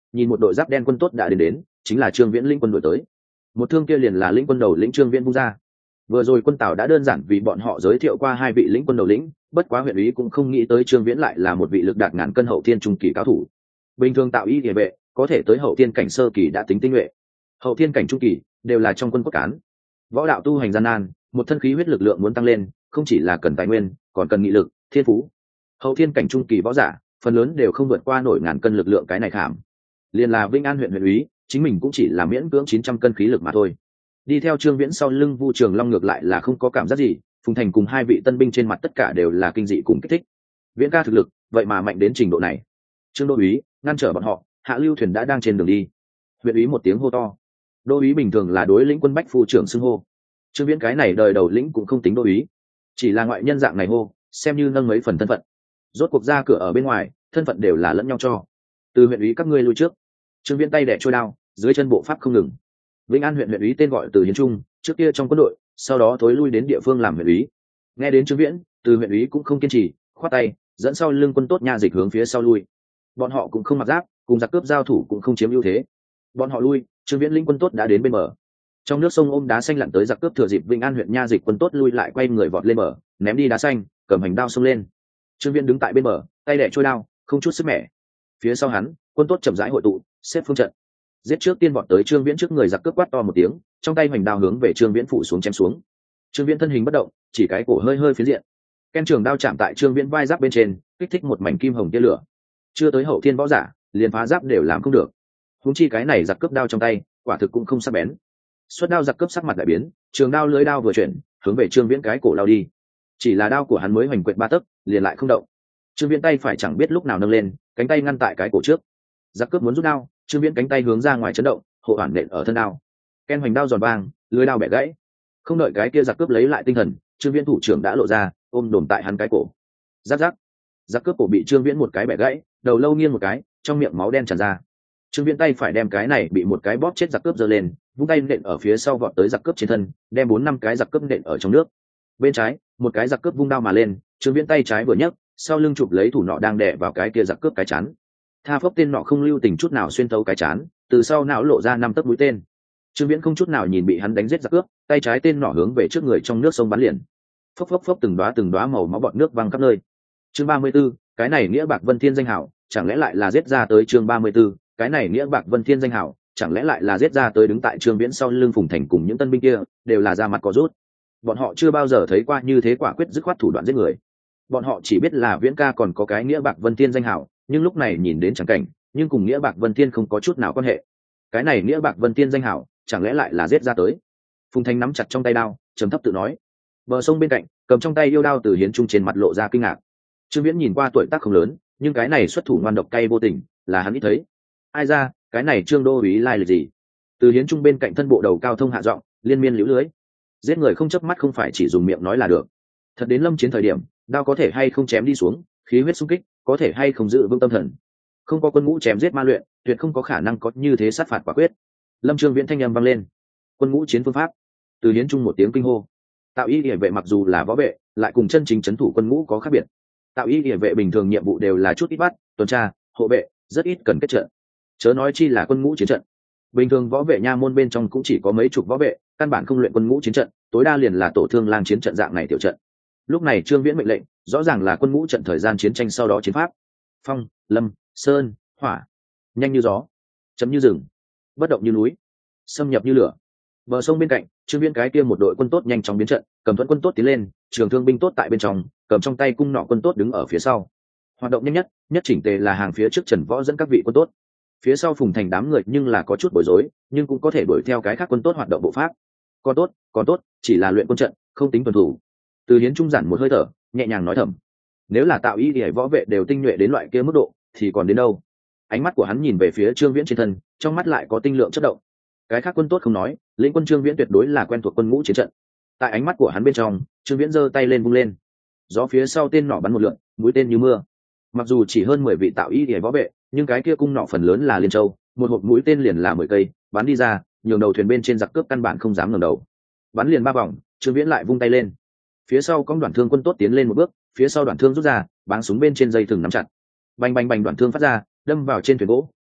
nhìn một đội giáp đen quân tốt đã đến đến, chính là Trương Viễn lĩnh quân đội tới. Một thương kia liền là lĩnh quân đầu lĩnh Trương Viễn vung ra. Vừa rồi quân Tào đã đơn giản vì bọn họ giới thiệu qua hai vị lĩnh quân đầu lĩnh, bất quá huyện úy cũng không nghĩ tới Trương Viễn lại là một vị lực đạt ngàn cân hậu thiên trung kỳ cao thủ. Bình thường Tạo Y địa vệ có thể tới hậu thiên cảnh sơ kỳ đã tính tinh nhuệ, hậu thiên cảnh trung kỳ đều là trong quân cốt cán. Võ đạo tu hành gian nan, một thân khí huyết lực lượng muốn tăng lên, không chỉ là cần tài nguyên, còn cần nghị lực, thiên phú. Hậu thiên cảnh trung kỳ võ giả, phần lớn đều không vượt qua nổi ngàn cân lực lượng cái này khảm. Liên là Vinh An huyện huyện úy, chính mình cũng chỉ là miễn cưỡng chín trăm cân khí lực mà thôi. Đi theo Trương Viễn sau lưng Vu Trường Long ngược lại là không có cảm giác gì, Phùng Thành cùng hai vị tân binh trên mặt tất cả đều là kinh dị cùng kích thích. Viễn ca thực lực, vậy mà mạnh đến trình độ này. Trương đô úy ngăn trở bọn họ, Hạ Lưu thuyền đã đang trên đường đi. Huyện úy một tiếng hô to. Đô úy bình thường là đối lĩnh quân bách phu trưởng xưng hô. Trương Viễn cái này đời đầu lĩnh cũng không tính đô úy, chỉ là ngoại nhân dạng này hô, xem như nâng mấy phần thân phận. Rốt cuộc ra cửa ở bên ngoài, thân phận đều là lẫn nhau cho. Từ huyện úy các ngươi lui trước. Trương Viễn tay đẻ trôi đao, dưới chân bộ pháp không ngừng. Vĩnh An huyện huyện úy tên gọi Từ Hiến Trung, trước kia trong quân đội, sau đó thối lui đến địa phương làm huyện úy. Nghe đến Trương Viễn, Từ huyện úy cũng không kiên trì, khoát tay, dẫn sau lưng quân tốt nha dịch hướng phía sau lui. Bọn họ cũng không mặc giáp, cùng giặc cướp giao thủ cũng không chiếm ưu thế. Bọn họ lui, Trương Viễn lĩnh quân tốt đã đến bên bờ. Trong nước sông ôm đá xanh lặn tới giặc cướp thừa dịp Vĩnh An huyện nha dịch quân tốt lui lại quay người vọt lên bờ, ném đi đá xanh, cầm hành đao xông lên. Trương Viễn đứng tại bên bờ, tay đẻ trôi đao, không chút sức mẻ. Phía sau hắn, quân tốt chậm rãi hội tụ, xếp phương trận. Giết trước tiên vọt tới Trương Viễn trước người giặc cướp quát to một tiếng, trong tay hoành đao hướng về Trương Viễn phủ xuống chém xuống. Trương Viễn thân hình bất động, chỉ cái cổ hơi hơi phiến diện. Ken trường đao chạm tại Trương Viễn vai giáp bên trên, kích thích một mảnh kim hồng tia lửa. Chưa tới hậu thiên võ giả, liền phá giáp đều làm không được. Huống chi cái này giặc cướp đao trong tay, quả thực cũng không sắc bén. Xuất đao giặc cướp sắc mặt đại biến, trường đao lưỡi đao vừa chuyển, hướng về Trương Viễn cái cổ lao đi. Chỉ là đao của hắn mới hoành quệt ba tấc, liền lại không động. Trương Viễn tay phải chẳng biết lúc nào nâng lên, cánh tay ngăn tại cái cổ trước. Giặc cướp muốn rút đao, Trương Viễn cánh tay hướng ra ngoài chấn động, hộ hoàn nện ở thân đao. Ken hoành đao giòn vang, lưỡi đao bẻ gãy. Không đợi cái kia giặc cướp lấy lại tinh thần, Trương Viễn thủ trưởng đã lộ ra, ôm đổm tại hắn cái cổ. Giáp giáp, giặc cướp cổ bị Trương Viễn một cái bẻ gãy, đầu lâu nghiêng một cái, trong miệng máu đen tràn ra. Trương Viễn tay phải đem cái này bị một cái bóp chết giặc cướp giơ lên, vung tay nện ở phía sau vọt tới giặc cướp trên thân, đem bốn năm cái giặc cướp nện ở trong nước. Bên trái, một cái giặc cướp vung đao mà lên, Trương Viễn tay trái vừa nhấc, sau lưng chụp lấy thủ nọ đang đè vào cái kia giặc cướp cái chán. Tha phốc tên nọ không lưu tình chút nào xuyên thấu cái chán, từ sau não lộ ra năm tấc mũi tên. Trương Viễn không chút nào nhìn bị hắn đánh giết giặc cướp, tay trái tên nọ hướng về trước người trong nước sông bắn liền. Phốc phốc phốc từng đóa từng đóa màu máu bọt nước văng khắp nơi. Chương ba mươi 34, cái này nghĩa Bạc Vân Thiên danh hảo, chẳng lẽ lại là giết ra tới chương ba mươi 34, cái này nghĩa Bạc Vân Thiên danh hảo, chẳng lẽ lại là giết ra tới đứng tại Trương Viễn sau lưng Phùng Thành cùng những tân binh kia, đều là ra mặt có rút. Bọn họ chưa bao giờ thấy qua như thế quả quyết dứt khoát thủ đoạn giết người. Bọn họ chỉ biết là Viễn ca còn có cái nghĩa Bạc Vân Thiên danh hảo, nhưng lúc này nhìn đến chẳng cảnh, nhưng cùng nghĩa Bạc Vân Thiên không có chút nào quan hệ. Cái này nghĩa Bạc Vân Thiên danh hảo, chẳng lẽ lại là giết ra tới. Phùng Thành nắm chặt trong tay đao, trầm thấp tự nói. Bờ sông bên cạnh, cầm trong tay yêu đao Từ Hiến Trung trên mặt lộ ra kinh ngạc. Trương Viễn nhìn qua tuổi tác không lớn, nhưng cái này xuất thủ ngoan độc cay vô tình, là hắn ít thấy. Ai ra, cái này Trương đô úy lai lịch gì? Từ Hiến Trung bên cạnh thân bộ đầu cao thông hạ giọng, liên miên liễu lưới. Giết người không chớp mắt không phải chỉ dùng miệng nói là được. Thật đến lâm chiến thời điểm, đao có thể hay không chém đi xuống, khí huyết xung kích, có thể hay không giữ vững tâm thần. Không có quân ngũ chém giết ma luyện, tuyệt không có khả năng có như thế sát phạt quả quyết. Lâm Trương Viễn thanh âm vang lên. Quân ngũ chiến phương pháp. Từ Hiến Trung một tiếng kinh hô. Tạo Y Điệp vệ mặc dù là võ vệ, lại cùng chân chính trấn thủ quân ngũ có khác biệt. Tạo Y Điệp vệ bình thường nhiệm vụ đều là chút ít bắt, tuần tra, hộ vệ, rất ít cần kết trận. Chớ nói chi là quân ngũ chiến trận. Bình thường võ vệ nha môn bên trong cũng chỉ có mấy chục võ vệ, căn bản không luyện quân ngũ chiến trận, tối đa liền là tổ thương lang chiến trận dạng này tiểu trận. Lúc này Trương Viễn mệnh lệnh, rõ ràng là quân ngũ trận thời gian chiến tranh sau đó chiến pháp. Phong, lâm, sơn, hỏa, nhanh như gió, chấm như rừng, bất động như núi, xâm nhập như lửa. Bờ sông bên cạnh, Trương Viễn cái kia một đội quân tốt nhanh chóng biến trận, cầm thuẫn quân tốt tiến lên, trường thương binh tốt tại bên trong, cầm trong tay cung nọ quân tốt đứng ở phía sau. Hoạt động nhanh nhất, nhất chỉnh tề là hàng phía trước Trần Võ dẫn các vị quân tốt. Phía sau Phùng Thành đám người nhưng là có chút bối rối, nhưng cũng có thể đuổi theo cái khác quân tốt hoạt động bộ pháp. Còn tốt, còn tốt, chỉ là luyện quân trận, không tính tuần thủ. Từ Hiến Trung giản một hơi thở, nhẹ nhàng nói thầm. Nếu là Tạo Y thì võ vệ đều tinh nhuệ đến loại kia mức độ, thì còn đến đâu? Ánh mắt của hắn nhìn về phía Trương Viễn trên thân, trong mắt lại có tinh lượng chớp động. Cái khác quân tốt không nói, lĩnh quân Trương Viễn tuyệt đối là quen thuộc quân ngũ chiến trận. Tại ánh mắt của hắn bên trong, Trương Viễn giơ tay lên vung lên, gió phía sau tên nỏ bắn một lượn, mũi tên như mưa. Mặc dù chỉ hơn mười vị Tạo Y thì võ vệ, nhưng cái kia cung nỏ phần lớn là liên châu, một hộp mũi tên liền là mười cây, bắn đi ra, nhường đầu thuyền bên trên giặc cướp căn bản không dám ngẩng đầu. Bắn liền ba vòng, Trương Viễn lại vung tay lên. Phía sau có đoạn thương quân tốt tiến lên một bước, phía sau đoạn thương rút ra, báng súng bên trên dây thừng nắm chặt. Bành bành bành đoạn thương phát ra, đâm vào trên thuyền gỗ,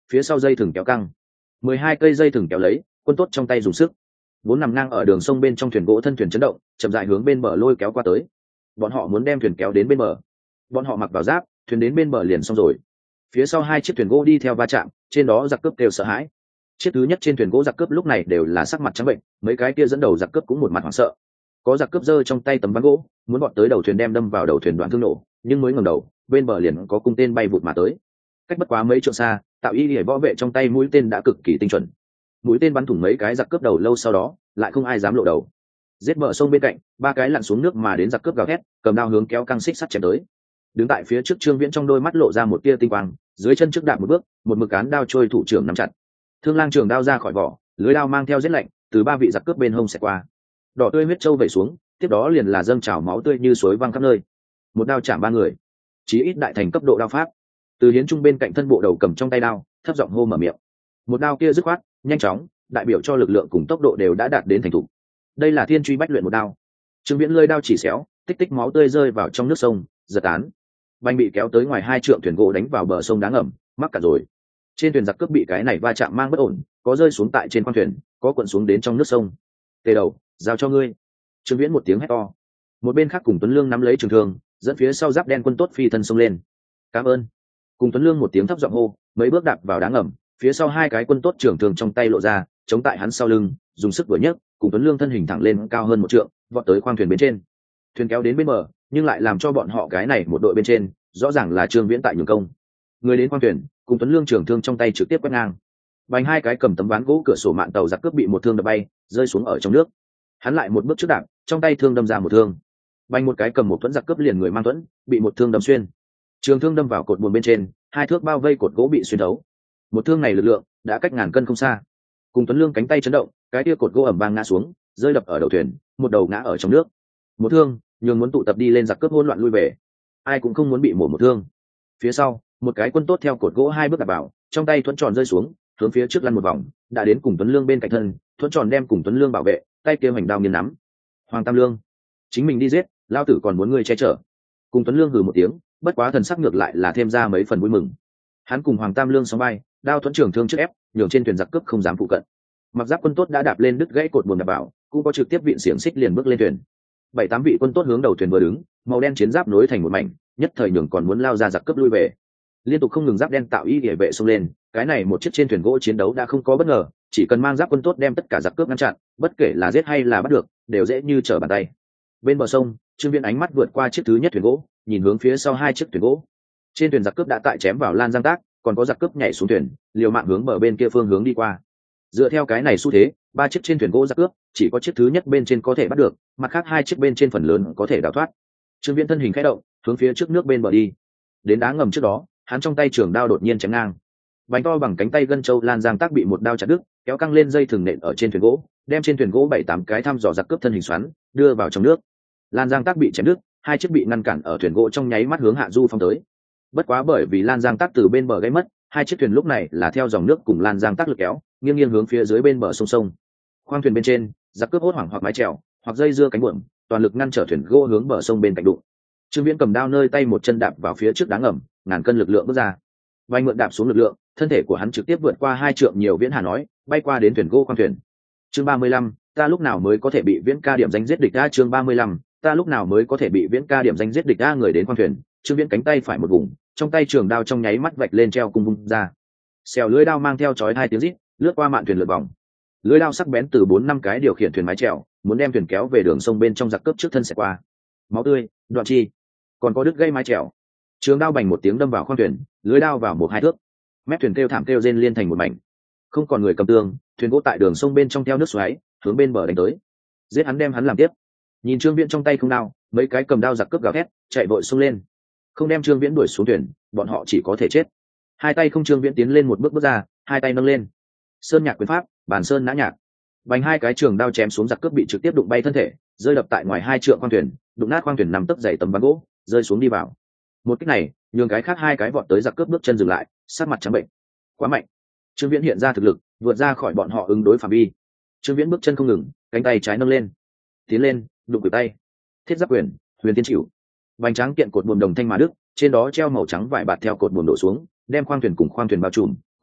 phía sau dây thừng kéo căng, mười hai cây dây thừng kéo lấy, quân tốt trong tay dùng sức, vốn nằm ngang ở đường sông bên trong thuyền gỗ thân thuyền chấn động, chậm rãi hướng bên bờ lôi kéo qua tới. Bọn họ muốn đem thuyền kéo đến bên bờ. Bọn họ mặc vào giáp, thuyền đến bên bờ liền xong rồi. Phía sau hai chiếc thuyền gỗ đi theo va chạm, trên đó giặc cướp đều sợ hãi. Chiếc thứ nhất trên thuyền gỗ giặc cướp lúc này đều là sắc mặt trắng bệnh, mấy cái kia dẫn đầu giặc cướp cũng một mặt hoảng sợ. Có giặc cướp giơ trong tay tấm ván gỗ, muốn bọn tới đầu thuyền đem đâm vào đầu thuyền đoạn thương nổ, nhưng mới ngẩng đầu, bên bờ liền có cung tên bay vụt mà tới. Cách bất quá mấy trượng xa, Tạo Y Lìa võ vệ trong tay mũi tên đã cực kỳ tinh chuẩn. Mũi tên bắn thủng mấy cái giặc cướp đầu lâu, sau đó lại không ai dám lộ đầu. Giết bờ sông bên cạnh, ba cái lặn xuống nước mà đến giặc cướp gào thét, cầm đao hướng kéo căng xích sắt chém tới. Đứng tại phía trước Trương Viễn trong đôi mắt lộ ra một tia tinh quang, dưới chân trước đạp một bước, một mực cán đao trôi thủ trưởng nắm chặt. Thương lang trường đao ra khỏi vỏ, lưới đao mang theo giết lạnh, từ ba vị giặc cướp bên hông xẹt qua. Đỏ tươi huyết trâu vẩy xuống, tiếp đó liền là dâng trào máu tươi như suối văng khắp nơi. Một đao chạm ba người, chí ít đại thành cấp độ đao pháp. Từ Hiến Trung bên cạnh thân bộ đầu cầm trong tay đao, thấp giọng hô mở miệng. Một đao kia dứt khoát, nhanh chóng, đại biểu cho lực lượng cùng tốc độ đều đã đạt đến thành thục. Đây là thiên truy bách luyện một đao. Trương Viễn lơi đao chỉ xéo, tích tích máu tươi rơi vào trong nước sông, giật tán. Banh bị kéo tới ngoài hai trượng thuyền gỗ đánh vào bờ sông đá ngầm, mắc cả rồi. Trên thuyền giặc cướp bị cái này va chạm mang bất ổn, có rơi xuống tại trên khoang thuyền, có cuộn xuống đến trong nước sông. Tề đầu, giao cho ngươi. Trương Viễn một tiếng hét to. Một bên khác cùng Tuấn Lương nắm lấy trường thương, dẫn phía sau giáp đen quân tốt phi thân xông lên. Cảm ơn. Cùng Tuấn Lương một tiếng thấp giọng hô, mấy bước đạp vào đá ngầm, phía sau hai cái quân tốt trưởng thương trong tay lộ ra, chống tại hắn sau lưng, dùng sức vừa nhấc, cùng Tuấn Lương thân hình thẳng lên cao hơn một trượng, vọt tới khoang thuyền bên trên. Thuyền kéo đến bên bờ, nhưng lại làm cho bọn họ cái này một đội bên trên, rõ ràng là Trương Viễn tại nhường công. Người đến khoang thuyền, cùng Tuấn Lương trưởng thương trong tay trực tiếp quét ngang. Bành hai cái cầm tấm ván gỗ cửa sổ mạn tàu giặc cướp bị một thương đập bay, rơi xuống ở trong nước. Hắn lại một bước trước đạp, trong tay thương đâm ra một thương. Bành một cái cầm một thuẫn giặc cướp liền người mang thuẫn, bị một thương đâm xuyên. Trường thương đâm vào cột buồm bên trên, hai thước bao vây cột gỗ bị xuyên thấu. Một thương này lực lượng đã cách ngàn cân không xa. Cùng Tuấn Lương cánh tay chấn động, cái kia cột gỗ ẩm vang ngã xuống, rơi đập ở đầu thuyền, một đầu ngã ở trong nước. Một thương, nhường muốn tụ tập đi lên giặc cướp hỗn loạn lui về. Ai cũng không muốn bị mổ một thương. Phía sau, một cái quân tốt theo cột gỗ hai bước đạp vào, trong tay thuẫn tròn rơi xuống, hướng phía trước lăn một vòng, đã đến cùng Tuấn Lương bên cạnh thân, thuẫn tròn đem cùng Tuấn Lương bảo vệ, tay kia hoành đao nghiền nắm. Hoàng Tam Lương, chính mình đi giết, lao tử còn muốn ngươi che chở. Cùng Tuấn Lương hừ một tiếng, bất quá thần sắc ngược lại là thêm ra mấy phần vui mừng. Hắn cùng Hoàng Tam Lương sóng vai, đao thuẫn trường thương trước ép, nhường trên thuyền giặc cướp không dám phụ cận. Mặc giáp quân tốt đã đạp lên đứt gãy cột buồm đạp vào, cũng có trực tiếp viện xiềng xích liền bước lên thuyền. Bảy tám vị quân tốt hướng đầu thuyền vừa đứng, màu đen chiến giáp nối thành một mảnh, nhất thời nhường còn muốn lao ra giặc cướp lui về. Liên tục không ngừng giáp đen Tạo Y Lìa vệ xông lên, cái này một chiếc trên thuyền gỗ chiến đấu đã không có bất ngờ, chỉ cần mang giáp quân tốt đem tất cả giặc cướp ngăn chặn, bất kể là giết hay là bắt được, đều dễ như trở bàn tay. Bên bờ sông, Trương Viễn ánh mắt vượt qua chiếc thứ nhất thuyền gỗ, nhìn hướng phía sau hai chiếc thuyền gỗ. Trên thuyền giặc cướp đã tại chém vào lan giang tác, còn có giặc cướp nhảy xuống thuyền, liều mạng hướng bờ bên kia phương hướng đi qua. Dựa theo cái này xu thế, ba chiếc trên thuyền gỗ giặc cướp, chỉ có chiếc thứ nhất bên trên có thể bắt được, mặt khác hai chiếc bên trên phần lớn có thể đào thoát. Trương Viễn thân hình khẽ động, hướng phía trước nước bên bờ đi. Đến đá ngầm trước đó, hắn trong tay trường đao đột nhiên chém ngang. Bánh to bằng cánh tay gân châu lan giang tác bị một đao chặt đứt, kéo căng lên dây thừng nện ở trên thuyền gỗ, đem trên thuyền gỗ bảy tám cái thăm dò giặc cướp thân hình xoắn, đưa vào trong nước. Lan giang tác bị chém đứt, hai chiếc bị ngăn cản ở thuyền gỗ trong nháy mắt hướng hạ du phong tới. Bất quá bởi vì lan giang tác từ bên bờ gãy mất, hai chiếc thuyền lúc này là theo dòng nước cùng lan giang tác lực kéo, nghiêng nghiêng hướng phía dưới bên bờ sông sông. Khoang thuyền bên trên, giặc cướp hốt hoảng hoặc mái chèo, hoặc dây dưa cánh buồm, toàn lực ngăn trở thuyền gỗ hướng bờ sông bên cạnh đụng. Trương Viễn cầm đao nơi tay một chân đạp vào phía trước đá ngầm, ngàn cân lực lượng bước ra. Vai mượn đạp xuống lực lượng, thân thể của hắn trực tiếp vượt qua hai trượng nhiều Viễn Hà nói, bay qua đến thuyền gỗ khoang thuyền. Chương ba mươi lăm, ta lúc nào mới có thể bị Viễn ca điểm danh giết địch a? Chương ba mươi lăm, ta lúc nào mới có thể bị Viễn ca điểm danh giết địch a? Người đến khoang thuyền, Trương Viễn cánh tay phải một vùng, trong tay trường đao trong nháy mắt vạch lên treo cung vung ra. Xèo lưỡi đao mang theo chói hai tiếng rít, lướt qua mạn thuyền lượn vòng. Lưỡi đao sắc bén từ bốn năm cái điều khiển thuyền mái chèo, muốn đem thuyền kéo về đường sông bên trong giặc cướp trước thân sẽ qua. Máu tươi, đoạn chi, còn có đứt gây mái chèo. Trường đao bành một tiếng đâm vào khoang thuyền, lưỡi đao vào một hai thước. Mép thuyền kêu thảm kêu rên liên thành một mảnh. Không còn người cầm tương, thuyền gỗ tại đường sông bên trong theo nước xoáy, hướng bên bờ đánh tới. Giết hắn đem hắn làm tiếp. Nhìn Trương Viễn trong tay không đao, mấy cái cầm đao giặc cướp gào thét, chạy vội xông lên. Không đem Trương Viễn đuổi xuống thuyền, bọn họ chỉ có thể chết. Hai tay không Trương Viễn tiến lên một bước bước ra, hai tay nâng lên. Sơn nhạc quyền pháp, bản sơn nã nhạc. Bành hai cái trường đao chém xuống giặc cướp bị trực tiếp đụng bay thân thể, rơi đập tại ngoài hai trượng khoang thuyền, đụng nát khoang thuyền nằm tấp dày tấm ván gỗ, rơi xuống đi vào. Một kích này, nhường cái khác hai cái vọt tới giặc cướp bước chân dừng lại, sát mặt trắng bệnh. Quá mạnh. Trương Viễn hiện ra thực lực, vượt ra khỏi bọn họ ứng đối phạm vi. Trương Viễn bước chân không ngừng, cánh tay trái nâng lên, tiến lên, đụng cử tay. Thiết giáp quyền, huyền tiên chịu. Bành trắng kiện cột buồm đồng thanh mà đức, trên đó treo màu trắng vải bạt theo cột buồm đổ xuống, đem khoang thuyền cùng khoang thuyền bao trùm,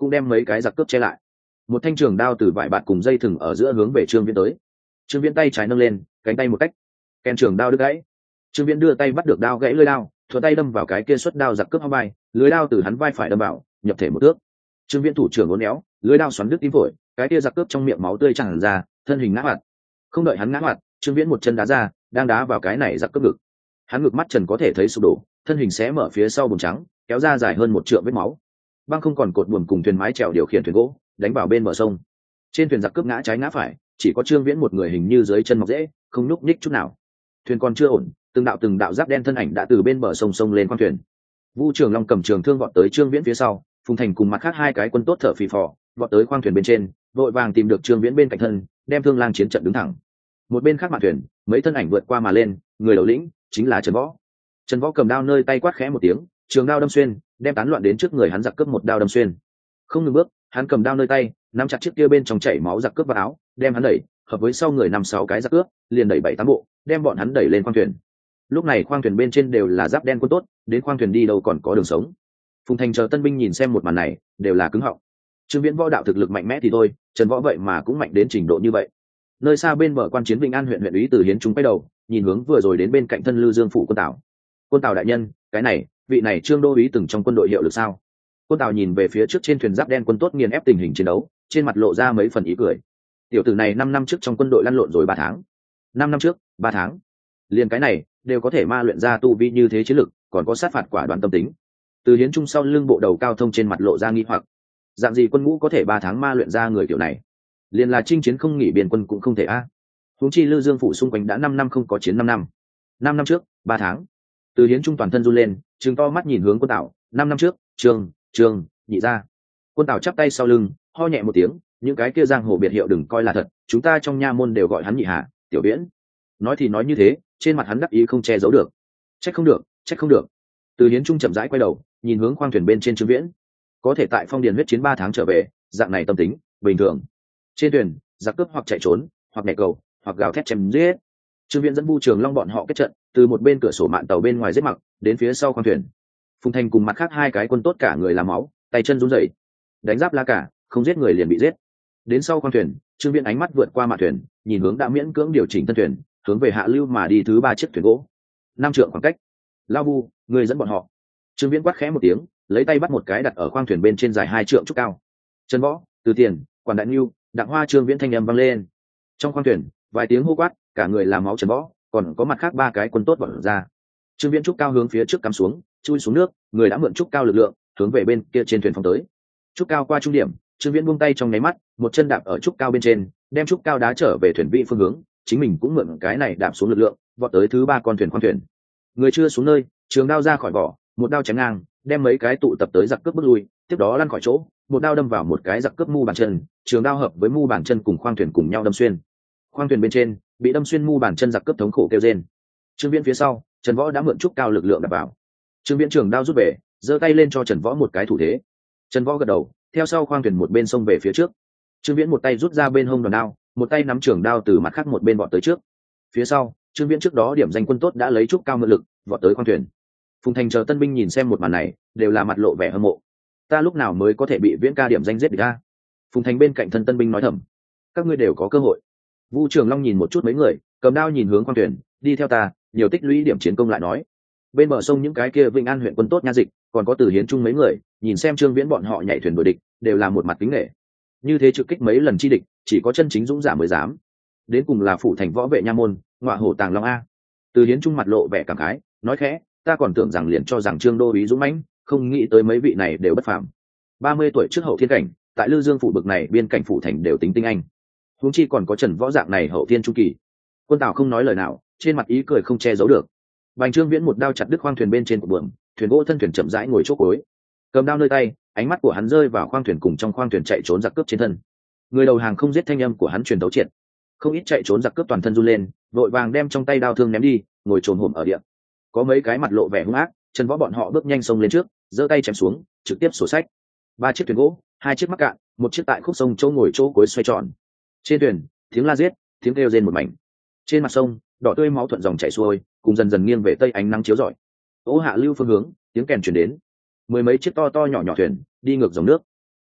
cũng đem mấy cái giặc cướp che lại. Một thanh trường đao từ vải bạt cùng dây thừng ở giữa hướng về Trương Viễn tới. Trương Viễn tay trái nâng lên, cánh tay một cách, kèn trường đao đứt gãy. Trương Viễn đưa tay bắt được đao gãy lưỡi đao, thuận tay đâm vào cái kia xuất đao giặc cướp hông vai, lưỡi đao từ hắn vai phải đâm vào, nhập thể một thước. Trương Viễn thủ trưởng uốn éo, lưỡi đao xoắn đứt tim phổi, cái kia giặc cướp trong miệng máu tươi tràn ra, thân hình ngã mặt. Không đợi hắn ngã mặt, Trương Viễn một chân đá ra, đang đá vào cái này giặc cướp ngực. Hắn ngực mắt trần có thể thấy sụp đổ, thân hình xé mở phía sau bùn trắng, kéo ra dài hơn một trượng vết máu. Băng không còn cột buồm cùng thuyền mái chèo điều khiển thuyền gỗ, đánh vào bên bờ sông. Trên thuyền giặc cướp ngã trái ngã phải, chỉ có Trương Viễn một người hình như dưới chân mọc rễ, không nhúc nhích chút nào. Thuyền còn chưa ổn, từng đạo từng đạo giáp đen thân ảnh đã từ bên bờ sông sông lên khoang thuyền. Vu Trường Long cầm trường thương vọt tới Trương Viễn phía sau, Phùng Thành cùng mặt khác hai cái quân tốt thở phì phò, vọt tới khoang thuyền bên trên, vội vàng tìm được Trương Viễn bên cạnh thân, đem thương lang chiến trận đứng thẳng. Một bên khác mạn thuyền, mấy thân ảnh vượt qua mà lên, người đầu lĩnh chính là Trần Võ. Trần Võ cầm đao nơi tay quát khẽ một tiếng, trường đao đâm xuyên, đem tán loạn đến trước người hắn giặc cướp một đao đâm xuyên. Không ngừng bước, hắn cầm đao nơi tay, nắm chặt chiếc kia bên trong chảy máu giặc cướp vào áo, đem hắn đẩy, hợp với sau người năm sáu cái giặc cướp, liền đẩy bảy tám bộ, đem bọn hắn đẩy lên khoang thuyền. Lúc này khoang thuyền bên trên đều là giáp đen quân tốt, đến khoang thuyền đi đâu còn có đường sống. Phùng Thành chờ tân binh nhìn xem một màn này, đều là cứng họng. Trương Viễn võ đạo thực lực mạnh mẽ thì thôi, Trần Võ vậy mà cũng mạnh đến trình độ như vậy. Nơi xa bên bờ quan chiến Vĩnh An huyện huyện úy Từ Hiến chúng quay đầu, nhìn hướng vừa rồi đến bên cạnh thân Lư Dương phủ quân Tào. Quân Tào đại nhân, cái này, vị này Trương đô úy từng trong quân đội hiệu lực sao? Quân Tào nhìn về phía trước trên thuyền giáp đen quân tốt nghiền ép tình hình chiến đấu, trên mặt lộ ra mấy phần ý cười. Tiểu tử này năm năm trước trong quân đội lăn lộn rồi ba tháng. Năm năm trước, ba tháng. Liền cái này, đều có thể ma luyện ra tu vi như thế chiến lực, còn có sát phạt quả đoán tâm tính. Từ Hiến trung sau lưng bộ đầu cao thông trên mặt lộ ra nghi hoặc. Dạng gì quân ngũ có thể ba tháng ma luyện ra người kiểu này? Liền là chinh chiến không nghỉ biên quân cũng không thể a. Huống chi Lư Dương phủ xung quanh đã năm năm không có chiến năm năm. Năm năm trước, ba tháng. Từ Hiến trung toàn thân run lên, trừng to mắt nhìn hướng Quân Tào, năm năm trước, Trường, Trường, nhị ra. Quân Tào chắp tay sau lưng, ho nhẹ một tiếng, những cái kia giang hồ biệt hiệu đừng coi là thật, chúng ta trong nha môn đều gọi hắn nhị hạ, Tiểu Viễn. Nói thì nói như thế, trên mặt hắn đắc ý không che giấu được. Trách không được, trách không được. Từ Hiến trung chậm rãi quay đầu, nhìn hướng khoang thuyền bên trên Trương Viễn. Có thể tại Phong Điền huyết chiến ba tháng trở về, dạng này tâm tính, bình thường. Trên thuyền, giặc cướp hoặc chạy trốn, hoặc nhảy cầu, hoặc gào thét chém giết. Trương Viễn dẫn Vu Trường Long bọn họ kết trận, từ một bên cửa sổ mạn tàu bên ngoài giết mặc, đến phía sau khoang thuyền. Phùng Thành cùng mặt khác hai cái quân tốt cả người làm máu, tay chân run rẩy, đánh giáp la cả, không giết người liền bị giết. Đến sau khoang thuyền, Trương Viễn ánh mắt vượt qua mạn thuyền, nhìn hướng đã miễn cưỡng điều chỉnh thân thuyền, hướng về hạ lưu mà đi thứ ba chiếc thuyền gỗ. Năm trượng khoảng cách. Lao Vu, người dẫn bọn họ. Trương Viễn quát khẽ một tiếng, lấy tay bắt một cái đặt ở khoang thuyền bên trên dài hai trượng trúc cao. Trần Võ, Từ Tiền, Quản Đại Nưu, Đặng Hoa, Trương Viễn thanh âm vang lên. Trong khoang thuyền, vài tiếng hô quát, cả người làm máu Trần Võ, còn có mặt khác ba cái quân tốt vọt ra. Trương Viễn trúc cao hướng phía trước cắm xuống, chui xuống nước, người đã mượn trúc cao lực lượng, hướng về bên kia trên thuyền phóng tới. Trúc cao qua trung điểm, Trương Viễn buông tay trong nháy mắt, một chân đạp ở trúc cao bên trên, đem trúc cao đá trở về thuyền vị phương hướng, chính mình cũng mượn cái này đạp xuống lực lượng, vọt tới thứ ba con thuyền khoang thuyền. Người chưa xuống nơi, trường đao ra khỏi vỏ, một đao chém ngang, đem mấy cái tụ tập tới giặc cướp bước lui, tiếp đó lăn khỏi chỗ, một đao đâm vào một cái giặc cướp mu bàn chân, trường đao hợp với mu bàn chân cùng khoang thuyền cùng nhau đâm xuyên. Khoang thuyền bên trên bị đâm xuyên mu bàn chân giặc cướp thống khổ kêu rên. Trương Viễn phía sau, Trần Võ đã mượn trúc cao lực lượng đập vào. Trương Viễn trường đao rút về, giơ tay lên cho Trần Võ một cái thủ thế. Trần Võ gật đầu, theo sau khoang thuyền một bên xông về phía trước. Trương Viễn một tay rút ra bên hông đòn đao, một tay nắm trường đao từ mặt khác một bên vọt tới trước. Phía sau, Trương Viễn trước đó điểm danh quân tốt đã lấy trúc cao mượn lực, vọt tới khoang thuyền. Phùng Thành chờ tân binh nhìn xem một màn này, đều là mặt lộ vẻ hâm mộ. Ta lúc nào mới có thể bị Viễn ca điểm danh giết địch a? Phùng Thành bên cạnh thân tân binh nói thầm. Các ngươi đều có cơ hội. Vu Trường Long nhìn một chút mấy người, cầm đao nhìn hướng khoang thuyền, đi theo ta, nhiều tích lũy điểm chiến công lại nói. Bên bờ sông những cái kia Vĩnh An huyện quân tốt nha dịch, còn có Từ Hiến trung mấy người, nhìn xem Trương Viễn bọn họ nhảy thuyền đuổi địch, đều là một mặt kính nể. Như thế trực kích mấy lần chi địch, chỉ có chân chính dũng giả mới dám. Đến cùng là phủ thành võ vệ nha môn, ngọa hổ tàng long a. Từ Hiến trung mặt lộ vẻ cảm khái, nói khẽ, ta còn tưởng rằng liền cho rằng Trương đô úy dũng mãnh, không nghĩ tới mấy vị này đều bất phàm. Ba mươi tuổi trước hậu thiên cảnh, tại Lư Dương phủ bực này biên cảnh phủ thành đều tính tinh anh. Huống chi còn có Trần Võ dạng này hậu thiên trung kỳ. Quân Tào không nói lời nào, trên mặt ý cười không che giấu được. Bành Trương Viễn một đao chặt đứt khoang thuyền bên trên của buồm, thuyền gỗ thân thuyền chậm rãi ngồi chỗ cuối. Cầm đao nơi tay, ánh mắt của hắn rơi vào khoang thuyền cùng trong khoang thuyền chạy trốn giặc cướp trên thân. Người đầu hàng không giết thanh âm của hắn truyền tấu triệt. Không ít chạy trốn giặc cướp toàn thân run lên, vội vàng đem trong tay đao thương ném đi, ngồi trồm hổm ở địa. Có mấy cái mặt lộ vẻ hung ác, Trần Võ bọn họ bước nhanh sông lên trước, giơ tay chém xuống, trực tiếp sổ sách. Ba chiếc thuyền gỗ, hai chiếc mắc cạn, một chiếc tại khúc sông chỗ ngồi chỗ cuối xoay tròn. Trên thuyền, tiếng la giết, tiếng kêu rên một mảnh. Trên mặt sông, đỏ tươi máu thuận dòng chảy xuôi, cùng dần dần nghiêng về tây ánh nắng chiếu rọi. Ô hạ lưu phương hướng, tiếng kèn truyền đến. Mười mấy chiếc to to nhỏ nhỏ thuyền đi ngược dòng nước.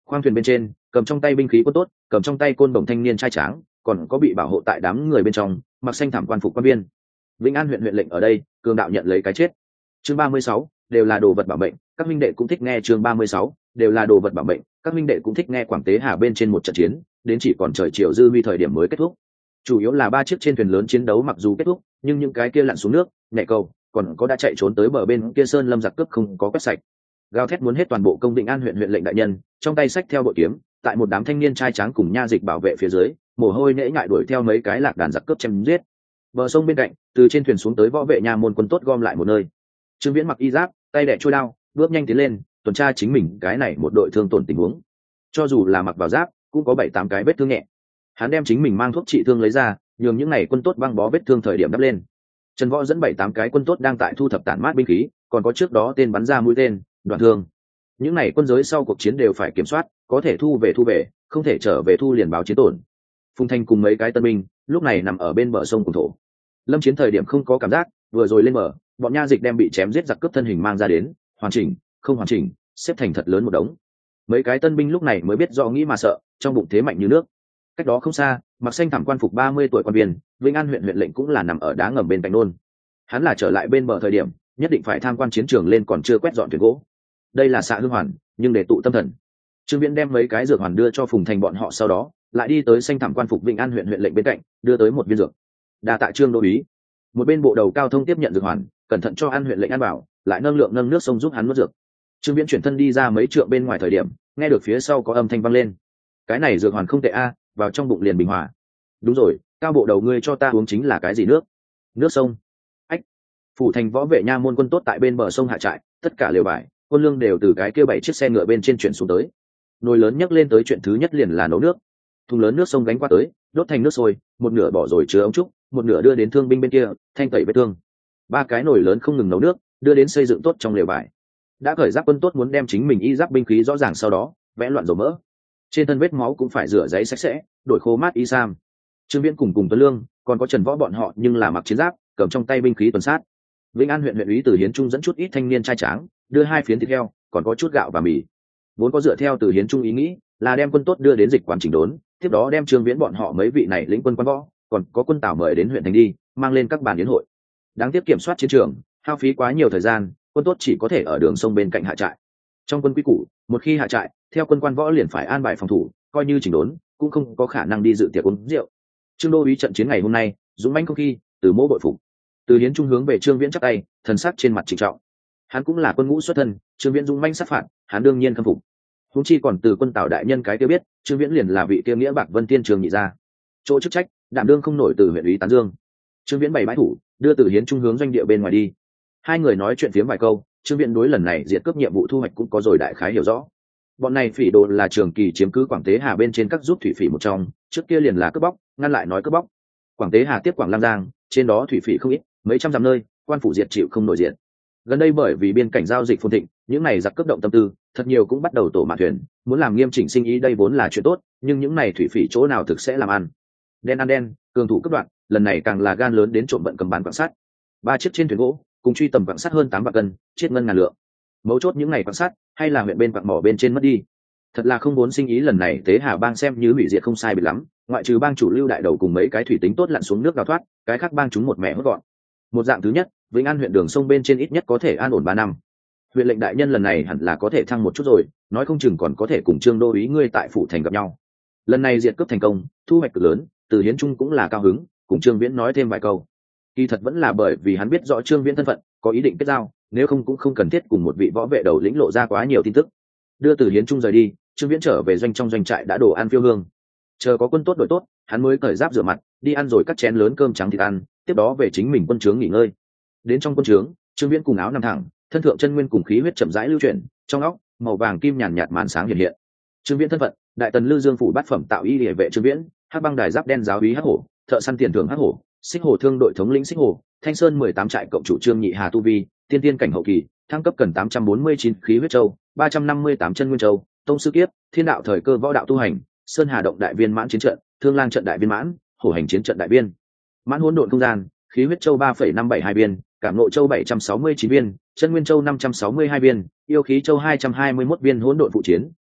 Khoang thuyền bên trên cầm trong tay binh khí quân tốt, cầm trong tay côn đồng thanh niên trai tráng, còn có bị bảo hộ tại đám người bên trong mặc xanh thảm quan phục quan viên. Vĩnh An huyện huyện lệnh ở đây, cường đạo nhận lấy cái chết. Chương ba mươi sáu, đều là đồ vật bảo mệnh, các minh đệ cũng thích nghe. Chương ba mươi sáu, đều là đồ vật bảo mệnh, các minh đệ cũng thích nghe. Quảng Tế Hà bên trên một trận chiến, đến chỉ còn trời chiều dư huy thời điểm mới kết thúc. Chủ yếu là ba chiếc trên thuyền lớn chiến đấu mặc dù kết thúc, nhưng những cái kia lặn xuống nước, nhảy cầu, còn có đã chạy trốn tới bờ bên kia sơn lâm giặc cướp không có quét sạch. Gào thét muốn hết toàn bộ công Vĩnh An huyện huyện lệnh đại nhân, trong tay xách theo bội kiếm, tại một đám thanh niên trai tráng cùng nha dịch bảo vệ phía dưới, mồ hôi nễ ngại đuổi theo mấy cái lạc đàn giặc cướp chém giết. Bờ sông bên cạnh, từ trên thuyền xuống tới võ vệ nha môn quân tốt gom lại một nơi. Trương Viễn mặc y giáp, tay đẻ trôi đao, bước nhanh tiến lên, tuần tra chính mình cái này một đội thương tổn tình huống. Cho dù là mặc vào giáp, cũng có bảy tám cái vết thương nhẹ. Hắn đem chính mình mang thuốc trị thương lấy ra, nhường những này quân tốt băng bó vết thương thời điểm đắp lên. Trần Võ dẫn bảy tám cái quân tốt đang tại thu thập tản mát binh khí, còn có trước đó tên bắn ra mũi tên, đoạn thương. Những này quân giới sau cuộc chiến đều phải kiểm soát, có thể thu về thu về, không thể trở về thu liền báo chiến tổn. Phùng Thanh cùng mấy cái tân binh lúc này nằm ở bên bờ sông cùng thổ. Lâm chiến thời điểm không có cảm giác, vừa rồi lên bờ, bọn nha dịch đem bị chém giết giặc cướp thân hình mang ra đến, hoàn chỉnh, không hoàn chỉnh, xếp thành thật lớn một đống. Mấy cái tân binh lúc này mới biết do nghĩ mà sợ, trong bụng thế mạnh như nước. Cách đó không xa, mặc xanh thảm quan phục ba mươi tuổi quan viên, Vĩnh An huyện huyện lệnh cũng là nằm ở đá ngầm bên cạnh nôn. Hắn là trở lại bên bờ thời điểm, nhất định phải tham quan chiến trường lên còn chưa quét dọn thuyền gỗ. Đây là xạ hương hoàn, nhưng để tụ tâm thần. Trương Viễn đem mấy cái dược hoàn đưa cho Phùng Thành bọn họ, sau đó lại đi tới xanh thảm quan phục Vĩnh An huyện huyện lệnh bên cạnh, đưa tới một viên dược. Đa tạ Trương đô úy. Một bên bộ đầu cao thông tiếp nhận dược hoàn, cẩn thận cho An huyện lệnh ăn bảo, lại nâng lượng nâng nước sông giúp hắn nuốt dược. Trương Viễn chuyển thân đi ra mấy trượng bên ngoài thời điểm, nghe được phía sau có âm thanh vang lên. Cái này dược hoàn không tệ a, vào trong bụng liền bình hòa. Đúng rồi, cao bộ đầu ngươi cho ta uống chính là cái gì nước? Nước sông. Ách. Phủ thành võ vệ nha môn quân tốt tại bên bờ sông hạ trại, tất cả lều vải, quân lương đều từ cái kia bảy chiếc xe ngựa bên trên chuyển xuống tới. Nồi lớn nhấc lên tới chuyện thứ nhất liền là nấu nước. Thùng lớn nước sông gánh qua tới, đốt thành nước sôi, một nửa bỏ rồi chứa ống trúc, một nửa đưa đến thương binh bên kia, thanh tẩy vết thương. Ba cái nồi lớn không ngừng nấu nước, đưa đến xây dựng tốt trong lều vải. Đã khởi giáp quân tốt muốn đem chính mình y giáp binh khí rõ ràng, sau đó vẽ loạn dầu mỡ, trên thân vết máu cũng phải rửa giấy sạch sẽ, đổi khô mát y sam. Trương Viễn cùng cùng Tuấn Lương, còn có Trần Võ bọn họ nhưng là mặc chiến giáp, cầm trong tay binh khí tuần sát. Vĩnh An huyện huyện úy Từ Hiến Trung dẫn chút ít thanh niên trai tráng, đưa hai phiến thịt heo, còn có chút gạo và mì. Vốn có dựa theo Từ Hiến Trung ý nghĩ, là đem quân tốt đưa đến dịch quán chỉnh đốn, tiếp đó đem Trương Viễn bọn họ mấy vị này lĩnh quân quan võ, còn có quân tảo mời đến huyện thành đi, mang lên các bàn yến hội. Đáng tiếc kiểm soát chiến trường, hao phí quá nhiều thời gian, quân tốt chỉ có thể ở đường sông bên cạnh hạ trại. Trong quân quy củ, một khi hạ trại, theo quân quan võ liền phải an bài phòng thủ, coi như chỉnh đốn, cũng không có khả năng đi dự tiệc uống rượu. Trương đô úy trận chiến ngày hôm nay, dũng mãnh không khi, từ mỗ bội phục. Từ Hiến Trung hướng về Trương Viễn chắp tay, thần sắc trên mặt trịnh trọng. Hắn cũng là quân ngũ xuất thân, Trương Viễn dũng mãnh sát phạt, hắn đương nhiên khâm phục. Huống chi còn từ quân Tào đại nhân cái kia biết, Trương Viễn liền là vị kia nghĩa bạc vân tiên trường nhị gia. Chỗ chức trách, đảm đương không nổi từ huyện úy tán dương. Trương Viễn bày bãi thủ, đưa Từ Hiến Trung hướng doanh địa bên ngoài đi. Hai người nói chuyện phiếm vài câu, Trương Viễn đối lần này diệt cướp nhiệm vụ thu hoạch cũng có rồi đại khái hiểu rõ. Bọn này phỉ đồ là trường kỳ chiếm cứ Quảng Tế Hà bên trên các giúp thủy phỉ một trong, trước kia liền là cướp bóc, ngăn lại nói cướp bóc. Quảng Tế Hà tiếp Quảng Lam Giang, trên đó thủy phỉ không ít, mấy trăm dặm nơi, quan phủ diệt chịu không nổi diện. Gần đây bởi vì biên cảnh giao dịch phồn thịnh, những này giặc cướp động tâm tư, thật nhiều cũng bắt đầu tổ mạn thuyền, muốn làm nghiêm chỉnh sinh ý đây vốn là chuyện tốt, nhưng những này thủy phỉ chỗ nào thực sẽ làm ăn. Đen ăn đen, cường thủ cấp đoạn, lần này càng là gan lớn đến trộm vận cầm bán quặng sắt. Ba chiếc trên thuyền gỗ, cùng truy tầm quặng sắt hơn tám vạn cân, chết ngân ngàn lượng. Mấu chốt những ngày quặng sắt, hay là huyện bên quặng mỏ bên trên mất đi. Thật là không muốn sinh ý lần này Tế Hà bang xem như hủy diệt không sai biệt lắm, ngoại trừ bang chủ Lưu đại đầu cùng mấy cái thủy tính tốt lặn xuống nước đào thoát, cái khác bang chúng một mẹ hốt gọn. Một dạng thứ nhất, Vĩnh An huyện đường sông bên trên ít nhất có thể an ổn ba năm. Huyện lệnh đại nhân lần này hẳn là có thể thăng một chút rồi, nói không chừng còn có thể cùng Trương đô úy ngươi tại phủ thành gặp nhau. Lần này diệt cướp thành công, thu hoạch cực lớn, Từ Hiến Trung cũng là cao hứng, cùng Trương Viễn nói thêm vài câu. Kỳ thật vẫn là bởi vì hắn biết rõ Trương Viễn thân phận, có ý định kết giao, nếu không cũng không cần thiết cùng một vị võ vệ đầu lĩnh lộ ra quá nhiều tin tức. Đưa Từ Hiến Trung rời đi, Trương Viễn trở về doanh trong doanh trại đã đổ ăn phiêu hương. Chờ có quân tốt đội tốt, hắn mới cởi giáp rửa mặt, đi ăn rồi cắt chén lớn cơm trắng thịt ăn, tiếp đó về chính mình quân trướng nghỉ ngơi. Đến trong quân trướng, Trương Viễn cùng áo nằm thẳng, thân thượng chân nguyên cùng khí huyết chậm rãi lưu chuyển, trong óc màu vàng kim nhàn nhạt màn sáng hiện hiện. Trương Viễn thân phận, đại tần Lư Dương phủ bát phẩm tạo y liễu vệ Trương Viễn, hắc băng đài giáp đen giáo úy hắc hổ, thợ săn tiền thưởng hắc hổ, xích hổ thương đội thống lĩnh xích hổ, thanh sơn mười tám trại cộng chủ Trương Nhị Hà tu vi, tiên tiên cảnh hậu kỳ, thăng cấp cần tám trăm bốn mươi chín khí huyết châu, ba trăm năm mươi tám chân nguyên châu, tông sư kiếp, thiên đạo thời cơ võ đạo tu hành, sơn hà động đại viên mãn chiến trận, thương lang trận đại viên mãn, hổ hành chiến trận đại viên mãn, hỗn độn không gian, khí huyết châu ba phẩy năm bảy hai viên, cảm ngộ châu bảy trăm sáu mươi chín viên, chân nguyên châu năm trăm sáu mươi hai viên, yêu khí châu hai trăm hai mươi mốt viên, hỗn độn phụ chiến,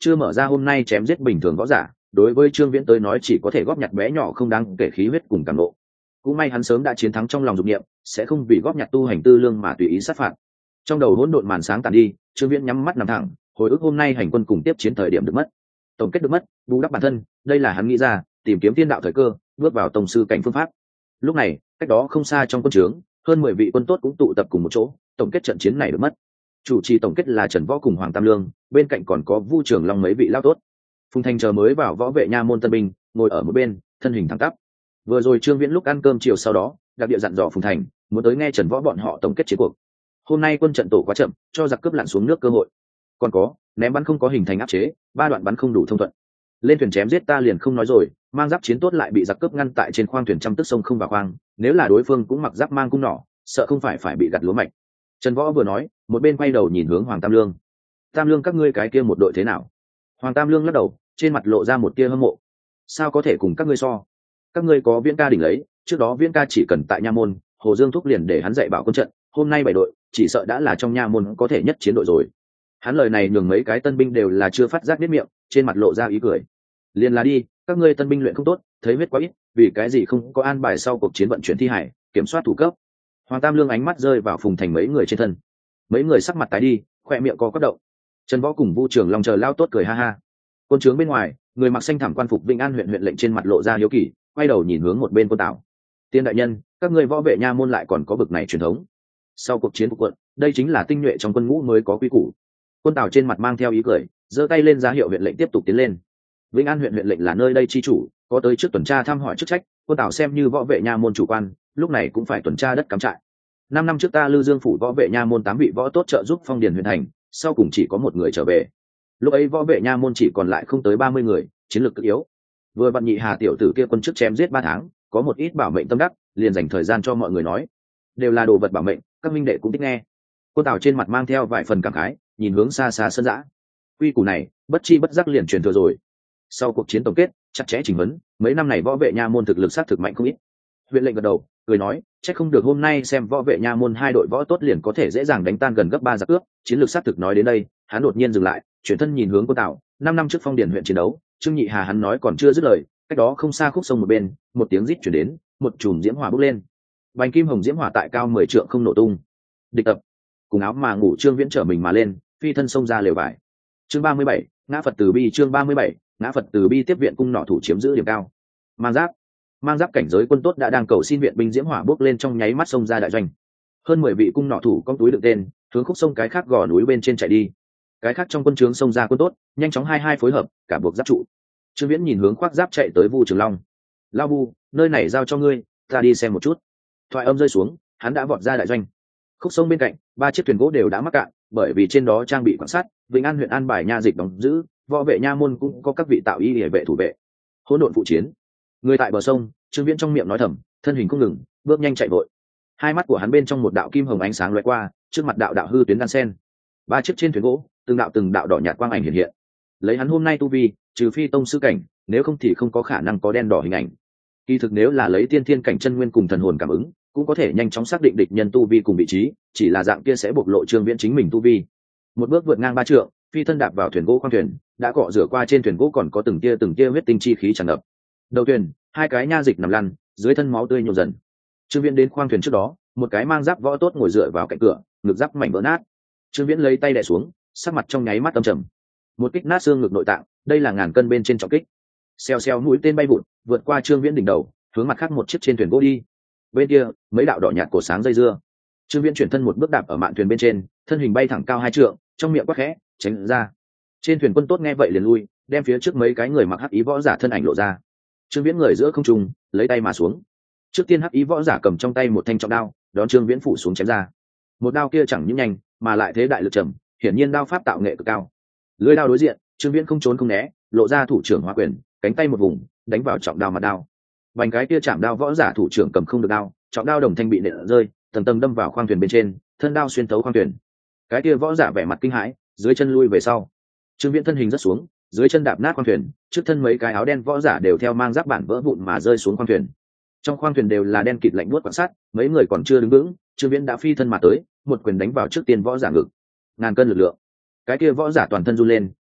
chưa mở ra hôm nay chém giết bình thường võ giả, đối với Trương Viễn tới nói chỉ có thể góp nhặt bé nhỏ không đáng kể khí huyết cùng cảm nộ. Cũng may hắn sớm đã chiến thắng trong lòng dục niệm, sẽ không vì góp nhặt tu hành tư lương mà tùy ý sát phạt. Trong đầu hỗn độn màn sáng tàn đi, Trương Viễn nhắm mắt nằm thẳng, hồi ức hôm nay hành quân cùng tiếp chiến thời điểm được mất, tổng kết được mất, bù đắp bản thân, đây là hắn nghĩ ra, tìm kiếm tiên đạo thời cơ, bước vào tông sư cảnh phương pháp. Lúc này, cách đó không xa trong quân trướng, hơn mười vị quân tốt cũng tụ tập cùng một chỗ, tổng kết trận chiến này được mất. Chủ trì tổng kết là Trần Võ cùng Hoàng Tam Lương, bên cạnh còn có Vu Trường Long mấy vị lão tốt. Phùng Thành chờ mới vào võ vệ nha môn tân binh, ngồi ở một bên, thân hình thẳng tắp. Vừa rồi Trương Viễn lúc ăn cơm chiều sau đó, đặc địa dặn dò Phùng Thành, muốn tới nghe Trần Võ bọn họ tổng kết chiến cuộc. Hôm nay quân trận tổ quá chậm, cho giặc cướp lặn xuống nước cơ hội. Còn có, ném bắn không có hình thành áp chế, ba đoạn bắn không đủ thông thuận. Lên thuyền chém giết ta liền không nói rồi, mang giáp chiến tốt lại bị giặc cướp ngăn tại trên khoang thuyền trăm tức sông không vào khoang, nếu là đối phương cũng mặc giáp mang cung nỏ, sợ không phải phải bị gặt lúa mạch. Trần Võ vừa nói, một bên quay đầu nhìn hướng Hoàng Tam Lương. Tam Lương các ngươi cái kia một đội thế nào? Hoàng Tam Lương lắc đầu, trên mặt lộ ra một tia hâm mộ. Sao có thể cùng các ngươi so? Các ngươi có Viễn ca đỉnh lấy, trước đó Viễn ca chỉ cần tại nha môn, Hồ Dương thúc liền để hắn dạy bảo quân trận, hôm nay bảy đội, chỉ sợ đã là trong nha môn có thể nhất chiến đội rồi. Hắn lời này nhường mấy cái tân binh đều là chưa phát giác biết miệng, trên mặt lộ ra ý cười. Liền là đi, các ngươi tân binh luyện không tốt, thấy huyết quá ít, vì cái gì không có an bài sau cuộc chiến vận chuyển thi hải, kiểm soát thủ cấp. Hoàng Tam Lương ánh mắt rơi vào Phùng Thành mấy người trên thân, mấy người sắc mặt tái đi, khoe miệng co quắp động. Trần Võ cùng Vu Trường Long chờ lao tốt cười ha ha. Quân trướng bên ngoài, người mặc xanh thảm quan phục Vĩnh An huyện huyện lệnh trên mặt lộ ra hiếu kỳ, quay đầu nhìn hướng một bên Quân Tảo. Tiên đại nhân, các ngươi võ vệ nha môn lại còn có bực này truyền thống. Sau cuộc chiến của quận, đây chính là tinh nhuệ trong quân ngũ mới có quy củ. Quân Tảo trên mặt mang theo ý cười, giơ tay lên ra hiệu huyện lệnh tiếp tục tiến lên. Vĩnh An huyện huyện lệnh là nơi đây chi chủ, có tới trước tuần tra thăm hỏi chức trách, Quân Tảo xem như võ vệ nha môn chủ quan, lúc này cũng phải tuần tra đất cắm trại. Năm năm trước ta Lư Dương phủ võ vệ nha môn tám vị võ tốt trợ giúp Phong Điền huyện thành, sau cùng chỉ có một người trở về. Lúc ấy võ vệ nha môn chỉ còn lại không tới ba mươi người, chiến lược cực yếu. Vừa vặn Nhị Hà tiểu tử kia quân chức chém giết ba tháng, có một ít bảo mệnh tâm đắc, liền dành thời gian cho mọi người nói, đều là đồ vật bảo mệnh, các minh đệ cũng thích nghe. Quân Tảo trên mặt mang theo vài phần cảm khái, nhìn hướng xa xa sân dã. Quy củ này, bất chi bất giác liền truyền thừa rồi. Sau cuộc chiến tổng kết, chặt chẽ chỉnh vấn, mấy năm này võ vệ nha môn thực lực sát thực mạnh không ít. Huyện lệnh gật đầu, cười nói, chắc không được hôm nay xem võ vệ nha môn hai đội võ tốt liền có thể dễ dàng đánh tan gần gấp ba giặc cướp, chiến lược sát thực nói đến đây, hắn đột nhiên dừng lại, chuyển thân nhìn hướng Quân Tảo. Năm năm trước Phong Điền huyện chiến đấu, Trương Nhị Hà hắn nói còn chưa dứt lời, cách đó không xa khúc sông một bên, một tiếng rít chuyển đến, một chùm diễm hỏa bốc lên. Bành kim hồng diễm hỏa tại cao mười trượng không nổ tung. Địch tập, cùng áo mà ngủ Trương Viễn trở mình mà lên, phi thân xông ra lều vải. Chương ba mươi bảy, ngã Phật từ bi. Chương ba mươi bảy, ngã Phật từ bi tiếp viện cung nỏ thủ chiếm giữ điểm cao. Mang giáp, mang giáp cảnh giới quân tốt đã đang cầu xin viện binh diễm hỏa bốc lên trong nháy mắt xông ra đại doanh. Hơn mười vị cung nỏ thủ con túi đựng tên, hướng khúc sông cái khác gò núi bên trên chạy đi. Cái khác trong quân trướng xông ra quân tốt, nhanh chóng hai hai phối hợp, cả buộc giáp trụ. Trương Viễn nhìn hướng khoác giáp chạy tới Vu Trường Long. Lao Vu, nơi này giao cho ngươi, ta đi xem một chút. Thoại âm rơi xuống, hắn đã vọt ra đại doanh. Khúc sông bên cạnh, ba chiếc thuyền gỗ đều đã mắc cạn, bởi vì trên đó trang bị quan sát, Vĩnh An huyện an bài nha dịch đóng giữ, võ vệ nha môn cũng có các vị tạo y để vệ thủ vệ. Hỗn độn phụ chiến. Người tại bờ sông, Trương Viễn trong miệng nói thầm, thân hình không ngừng, bước nhanh chạy vội. Hai mắt của hắn bên trong một đạo kim hồng ánh sáng lóe qua, trước mặt đạo đạo hư tuyến đan sen. Ba chiếc trên thuyền gỗ, từng đạo từng đạo đỏ nhạt quang ảnh hiện hiện. Lấy hắn hôm nay tu vi, trừ phi tông sư cảnh, nếu không thì không có khả năng có đen đỏ hình ảnh. Kỳ thực nếu là lấy tiên thiên cảnh chân nguyên cùng thần hồn cảm ứng, cũng có thể nhanh chóng xác định địch nhân tu vi cùng vị trí, chỉ là dạng kia sẽ bộc lộ Trương Viễn chính mình tu vi. Một bước vượt ngang ba trượng, phi thân đạp vào thuyền gỗ khoang thuyền, đã cọ rửa qua trên thuyền gỗ còn có từng tia từng tia huyết tinh chi khí tràn ngập. Đầu thuyền, hai cái nha dịch nằm lăn, dưới thân máu tươi nhộn dần. Trương Viễn đến khoang thuyền trước đó, một cái mang giáp võ tốt ngồi dựa vào cạnh cửa, ngực giáp mảnh vỡ nát. Trương Viễn lấy tay đè xuống, sắc mặt trong nháy mắt âm trầm. Một kích nát xương ngực nội tạng, đây là ngàn cân bên trên trọng kích. Xèo xèo mũi tên bay vụt, vượt qua Trương Viễn đỉnh đầu, hướng mặt khác một chiếc trên thuyền gỗ đi. Bên kia, mấy đạo đỏ nhạt cổ sáng dây dưa. Trương Viễn chuyển thân một bước đạp ở mạn thuyền bên trên, thân hình bay thẳng cao hai trượng, trong miệng quát khẽ, tránh ra. Trên thuyền quân tốt nghe vậy liền lui, đem phía trước mấy cái người mặc hắc ý võ giả thân ảnh lộ ra. Trương Viễn người giữa không trung, lấy tay mà xuống. Trước tiên hắc ý võ giả cầm trong tay một thanh trọng đao, đón Trương Viễn phủ xuống chém ra. Một đao kia chẳng những nhanh, mà lại thế đại lực trầm, hiển nhiên đao pháp tạo nghệ cực cao. Lưỡi đao đối diện, Trương Viễn không trốn không né, lộ ra thủ trưởng hóa quyền, cánh tay một vùng, đánh vào trọng đao mặt đao. Bành cái kia chạm đao võ giả thủ trưởng cầm không được đao, trọng đao đồng thanh bị nện rơi, tầng tầng đâm vào khoang thuyền bên trên, thân đao xuyên thấu khoang thuyền. Cái kia võ giả vẻ mặt kinh hãi, dưới chân lui về sau. Trương Viễn thân hình rất xuống, dưới chân đạp nát khoang thuyền, trước thân mấy cái áo đen võ giả đều theo mang giáp bản vỡ vụn mà rơi xuống khoang thuyền. Trong khoang thuyền đều là đen kịt lạnh buốt quan sát, mấy người còn chưa đứng vững, Trương Viễn đã phi thân mà tới, một quyền đánh vào trước tiên võ giả ngực. Ngàn cân lực lượng. Cái kia võ giả toàn thân run lên,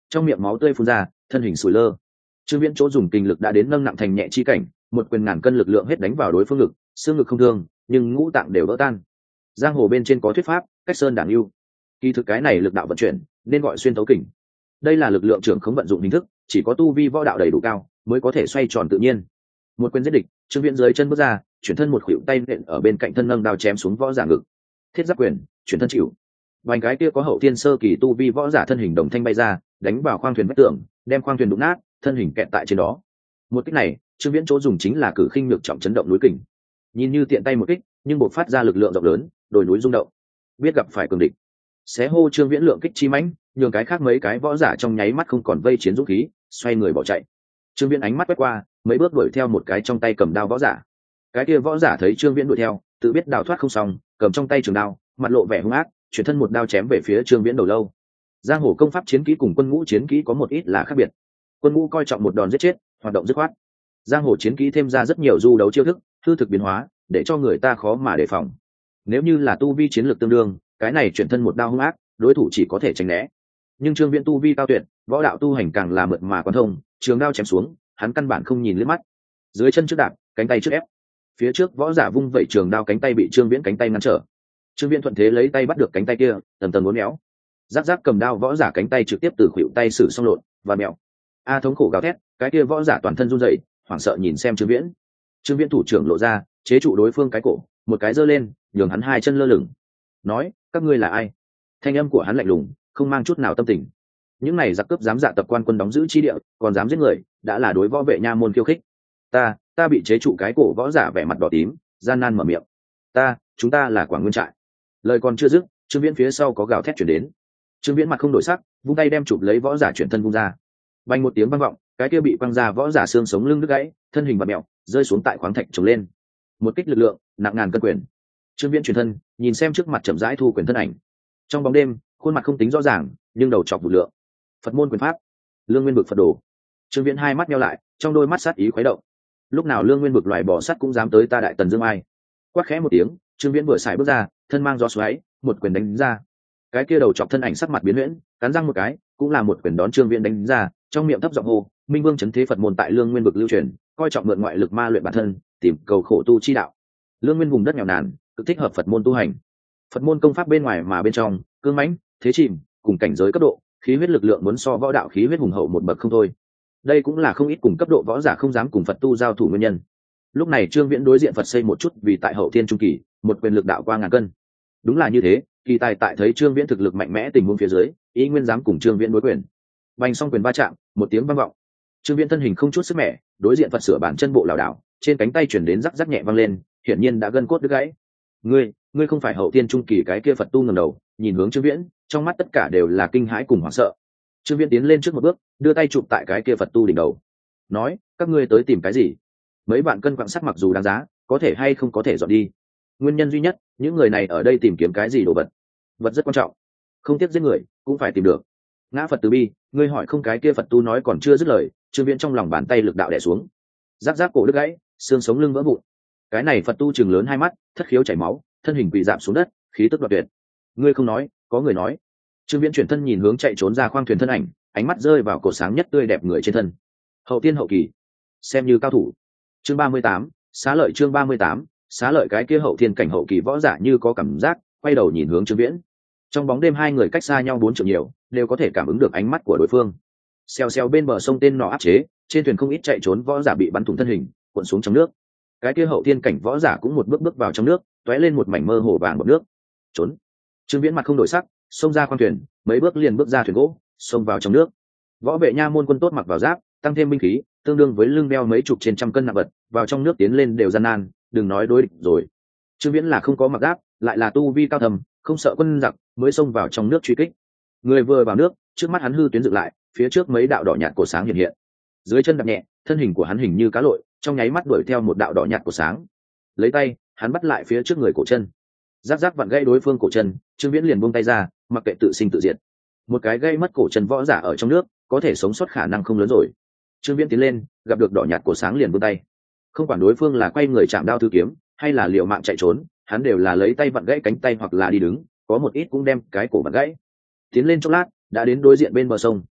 trong miệng máu tươi phun ra, thân hình sủi lơ. Trương Viễn chỗ dùng kinh lực đã đến nâng nặng thành nhẹ chi cảnh, một quyền ngàn cân lực lượng hết đánh vào đối phương ngực, xương ngực không thương, nhưng ngũ tạng đều vỡ tan. Giang hồ bên trên có thuyết pháp, cách sơn đảng lưu. Kỳ thực cái này lực đạo vận chuyển, nên gọi xuyên thấu kình. Đây là lực lượng trưởng không vận dụng hình thức, chỉ có tu vi võ đạo đầy đủ cao mới có thể xoay tròn tự nhiên. Một quyền giết địch, Trương Viễn dưới chân bước ra, chuyển thân một khuỷu tay nện ở bên cạnh thân nâng đao chém xuống võ giả ngực. Thiết giáp quyền, chuyển thân chịu. Vành cái kia có hậu thiên sơ kỳ tu vi võ giả thân hình đồng thanh bay ra, đánh vào khoang thuyền vách tường, đem khoang thuyền đụng nát, thân hình kẹt tại trên đó. Một kích này, Trương Viễn chỗ dùng chính là cử khinh nhược trọng chấn động núi kình. Nhìn như tiện tay một kích, nhưng bộc phát ra lực lượng rộng lớn, đồi núi rung động. Biết gặp phải cường địch. Xé hô Trương Viễn lượng kích chi mãnh, nhường cái khác mấy cái võ giả trong nháy mắt không còn vây chiến dũng khí, xoay người bỏ chạy. Trương Viễn ánh mắt quét qua, mấy bước đuổi theo một cái trong tay cầm đao võ giả. Cái kia võ giả thấy Trương Viễn đuổi theo, tự biết đào thoát không xong, cầm trong tay trường đao, mặt lộ vẻ hung ác, chuyển thân một đao chém về phía Trương Viễn đầu lâu. Giang hồ công pháp chiến kỹ cùng quân ngũ chiến kỹ có một ít là khác biệt. Quân ngũ coi trọng một đòn giết chết, hoạt động dứt khoát. Giang hồ chiến kỹ thêm ra rất nhiều du đấu chiêu thức, hư thực biến hóa, để cho người ta khó mà đề phòng. Nếu như là tu vi chiến lược tương đương, cái này chuyển thân một đao hung ác, đối thủ chỉ có thể tránh né. Nhưng Trương Viễn tu vi cao tuyệt, võ đạo tu hành càng là mượt mà quán thông, trường đao chém xuống, hắn căn bản không nhìn liếc mắt. Dưới chân trước đạp, cánh tay trước ép. Phía trước võ giả vung vẩy trường đao, cánh tay bị Trương Viễn cánh tay ngăn trở. Trương Viễn thuận thế lấy tay bắt được cánh tay kia, tầm tầm uốn éo. Giáp giáp cầm đao võ giả cánh tay trực tiếp từ khuỷu tay sử xong lộn và mèo. A thống khổ gào thét, cái kia võ giả toàn thân run rẩy, hoảng sợ nhìn xem Trương Viễn. Trương Viễn thủ trưởng lộ ra, chế trụ đối phương cái cổ, một cái giơ lên, nhường hắn hai chân lơ lửng. Nói, các ngươi là ai? Thanh âm của hắn lạnh lùng, không mang chút nào tâm tình. Những này giặc cướp dám dạ tập quan quân đóng giữ chi địa, còn dám giết người, đã là đối võ vệ nha môn khiêu khích. Ta, ta bị chế trụ cái cổ võ giả vẻ mặt đỏ tím, gian nan mở miệng. Ta, chúng ta là Quảng Nguyên trại. Lời còn chưa dứt, Trương Viễn phía sau có gào thét truyền đến. Trương Viễn mặt không đổi sắc, vung tay đem chụp lấy võ giả chuyển thân vung ra. Vang một tiếng vang vọng, cái kia bị quăng ra võ giả xương sống lưng đứt gãy, thân hình bạt mèo, rơi xuống tại khoáng thạch trồng lên. Một kích lực lượng, nặng ngàn cân quyền. Trương Viễn chuyển thân, nhìn xem trước mặt chậm rãi thu quyền thân ảnh. Trong bóng đêm, khuôn mặt không tính rõ ràng, nhưng đầu chọc vụ lượng. Phật môn quyền pháp, Lương Nguyên Bực Phật đồ. Trương Viễn hai mắt nheo lại, trong đôi mắt sát ý khuấy động. Lúc nào Lương Nguyên Bực loài bò sắt cũng dám tới ta Đại Tần Dương ai? Quát khẽ một tiếng, Trương Viễn vừa xài bước ra, thân mang gió xoáy, một quyền đánh ra. Cái kia đầu chọc thân ảnh sắc mặt biến huyễn, cắn răng một cái, cũng là một quyền đón Trương Viễn đánh ra, trong miệng thấp giọng hô, Minh Vương chấn thế Phật môn tại Lương Nguyên Bực lưu truyền, coi trọng mượn ngoại lực ma luyện bản thân, tìm cầu khổ tu chi đạo. Lương Nguyên vùng đất nghèo nàn, cực thích hợp Phật môn tu hành. Phật môn công pháp bên ngoài mà bên trong, cương mãnh, thế chìm, cùng cảnh giới cấp độ, khí huyết lực lượng muốn so võ đạo khí huyết hùng hậu một bậc không thôi. Đây cũng là không ít cùng cấp độ võ giả không dám cùng Phật tu giao thủ nguyên nhân. Lúc này Trương Viễn đối diện Phật xây một chút vì tại hậu thiên trung kỳ, một quyền lực đạo qua ngàn cân. Đúng là như thế, kỳ tài tại thấy Trương Viễn thực lực mạnh mẽ tình huống phía dưới, ý nguyên dám cùng Trương Viễn đối quyền. Bành xong quyền va chạm, một tiếng vang vọng. Trương Viễn thân hình không chút sức mẻ, đối diện Phật sửa bản chân bộ lảo đảo, trên cánh tay chuyển đến rắc rắc nhẹ vang lên, hiển nhiên đã gân cốt đứt gãy. Ngươi, ngươi không phải hậu thiên trung kỳ cái kia Phật tu ngẩng đầu, nhìn hướng Trương Viễn, trong mắt tất cả đều là kinh hãi cùng hoảng sợ. Trương Viễn tiến lên trước một bước, đưa tay chụp tại cái kia Phật tu đỉnh đầu, nói, các ngươi tới tìm cái gì? Mấy bạn cân quặng sắt mặc dù đáng giá, có thể hay không có thể dọn đi. Nguyên nhân duy nhất, những người này ở đây tìm kiếm cái gì đồ vật? Vật rất quan trọng, không tiếc giết người cũng phải tìm được. Ngã Phật từ bi, ngươi hỏi không, cái kia Phật tu nói còn chưa dứt lời, Trương Viễn trong lòng bàn tay lực đạo đè xuống, giáp giáp cổ đứt gãy, xương sống lưng vỡ vụn. Cái này Phật tu chừng lớn hai mắt, thất khiếu chảy máu, thân hình quỳ rạp xuống đất, khí tức đoạt tuyệt. Ngươi không nói, có người nói. Trương Viễn chuyển thân nhìn hướng chạy trốn ra khoang thuyền thân ảnh, ánh mắt rơi vào cổ sáng nhất tươi đẹp người trên thân. Hậu tiên hậu kỳ, xem như cao thủ. Chương ba mươi tám, xá lợi. Chương ba mươi tám, xá lợi. Cái kia hậu thiên cảnh hậu kỳ võ giả như có cảm giác, quay đầu nhìn hướng Trương Viễn. Trong bóng đêm hai người cách xa nhau bốn trượng nhiều, đều có thể cảm ứng được ánh mắt của đối phương. Xèo xèo bên bờ sông tên nọ áp chế, trên thuyền không ít chạy trốn võ giả bị bắn thủng thân hình, cuộn xuống trong nước. Cái kia hậu thiên cảnh võ giả cũng một bước bước vào trong nước, tóe lên một mảnh mơ hồ vàng bọt nước. Trốn. Trương Viễn mặt không đổi sắc, xông ra khoang thuyền, mấy bước liền bước ra thuyền gỗ, xông vào trong nước. Võ vệ nha môn quân tốt mặc vào giáp, tăng thêm binh khí, tương đương với lưng đeo mấy chục trên trăm cân nặng vật, vào trong nước tiến lên đều gian nan, đừng nói đối địch rồi. Trương Viễn là không có mặc giáp, lại là tu vi cao thầm, không sợ quân giặc, mới xông vào trong nước truy kích. Người vừa vào nước, trước mắt hắn hư tuyến dựng lại, phía trước mấy đạo đỏ nhạt cổ sáng hiện hiện. Dưới chân đạp nhẹ, thân hình của hắn hình như cá lội, trong nháy mắt đuổi theo một đạo đỏ nhạt cổ sáng. Lấy tay, hắn bắt lại phía trước người cổ chân. Giáp giáp vặn gãy đối phương cổ chân, Trương Viễn liền buông tay ra, mặc kệ tự sinh tự diệt. Một cái gây mất cổ chân võ giả ở trong nước, có thể sống sót khả năng không lớn rồi. Trương Viễn tiến lên, gặp được đỏ nhạt cổ sáng liền buông tay. Không quản đối phương là quay người chạm đao thư kiếm, hay là liều mạng chạy trốn, hắn đều là lấy tay vặn gãy cánh tay hoặc là đi đứng, có một ít cũng đem cái cổ vặn gãy. Tiến lên chốc lát, đã đến đối diện bên bờ sông.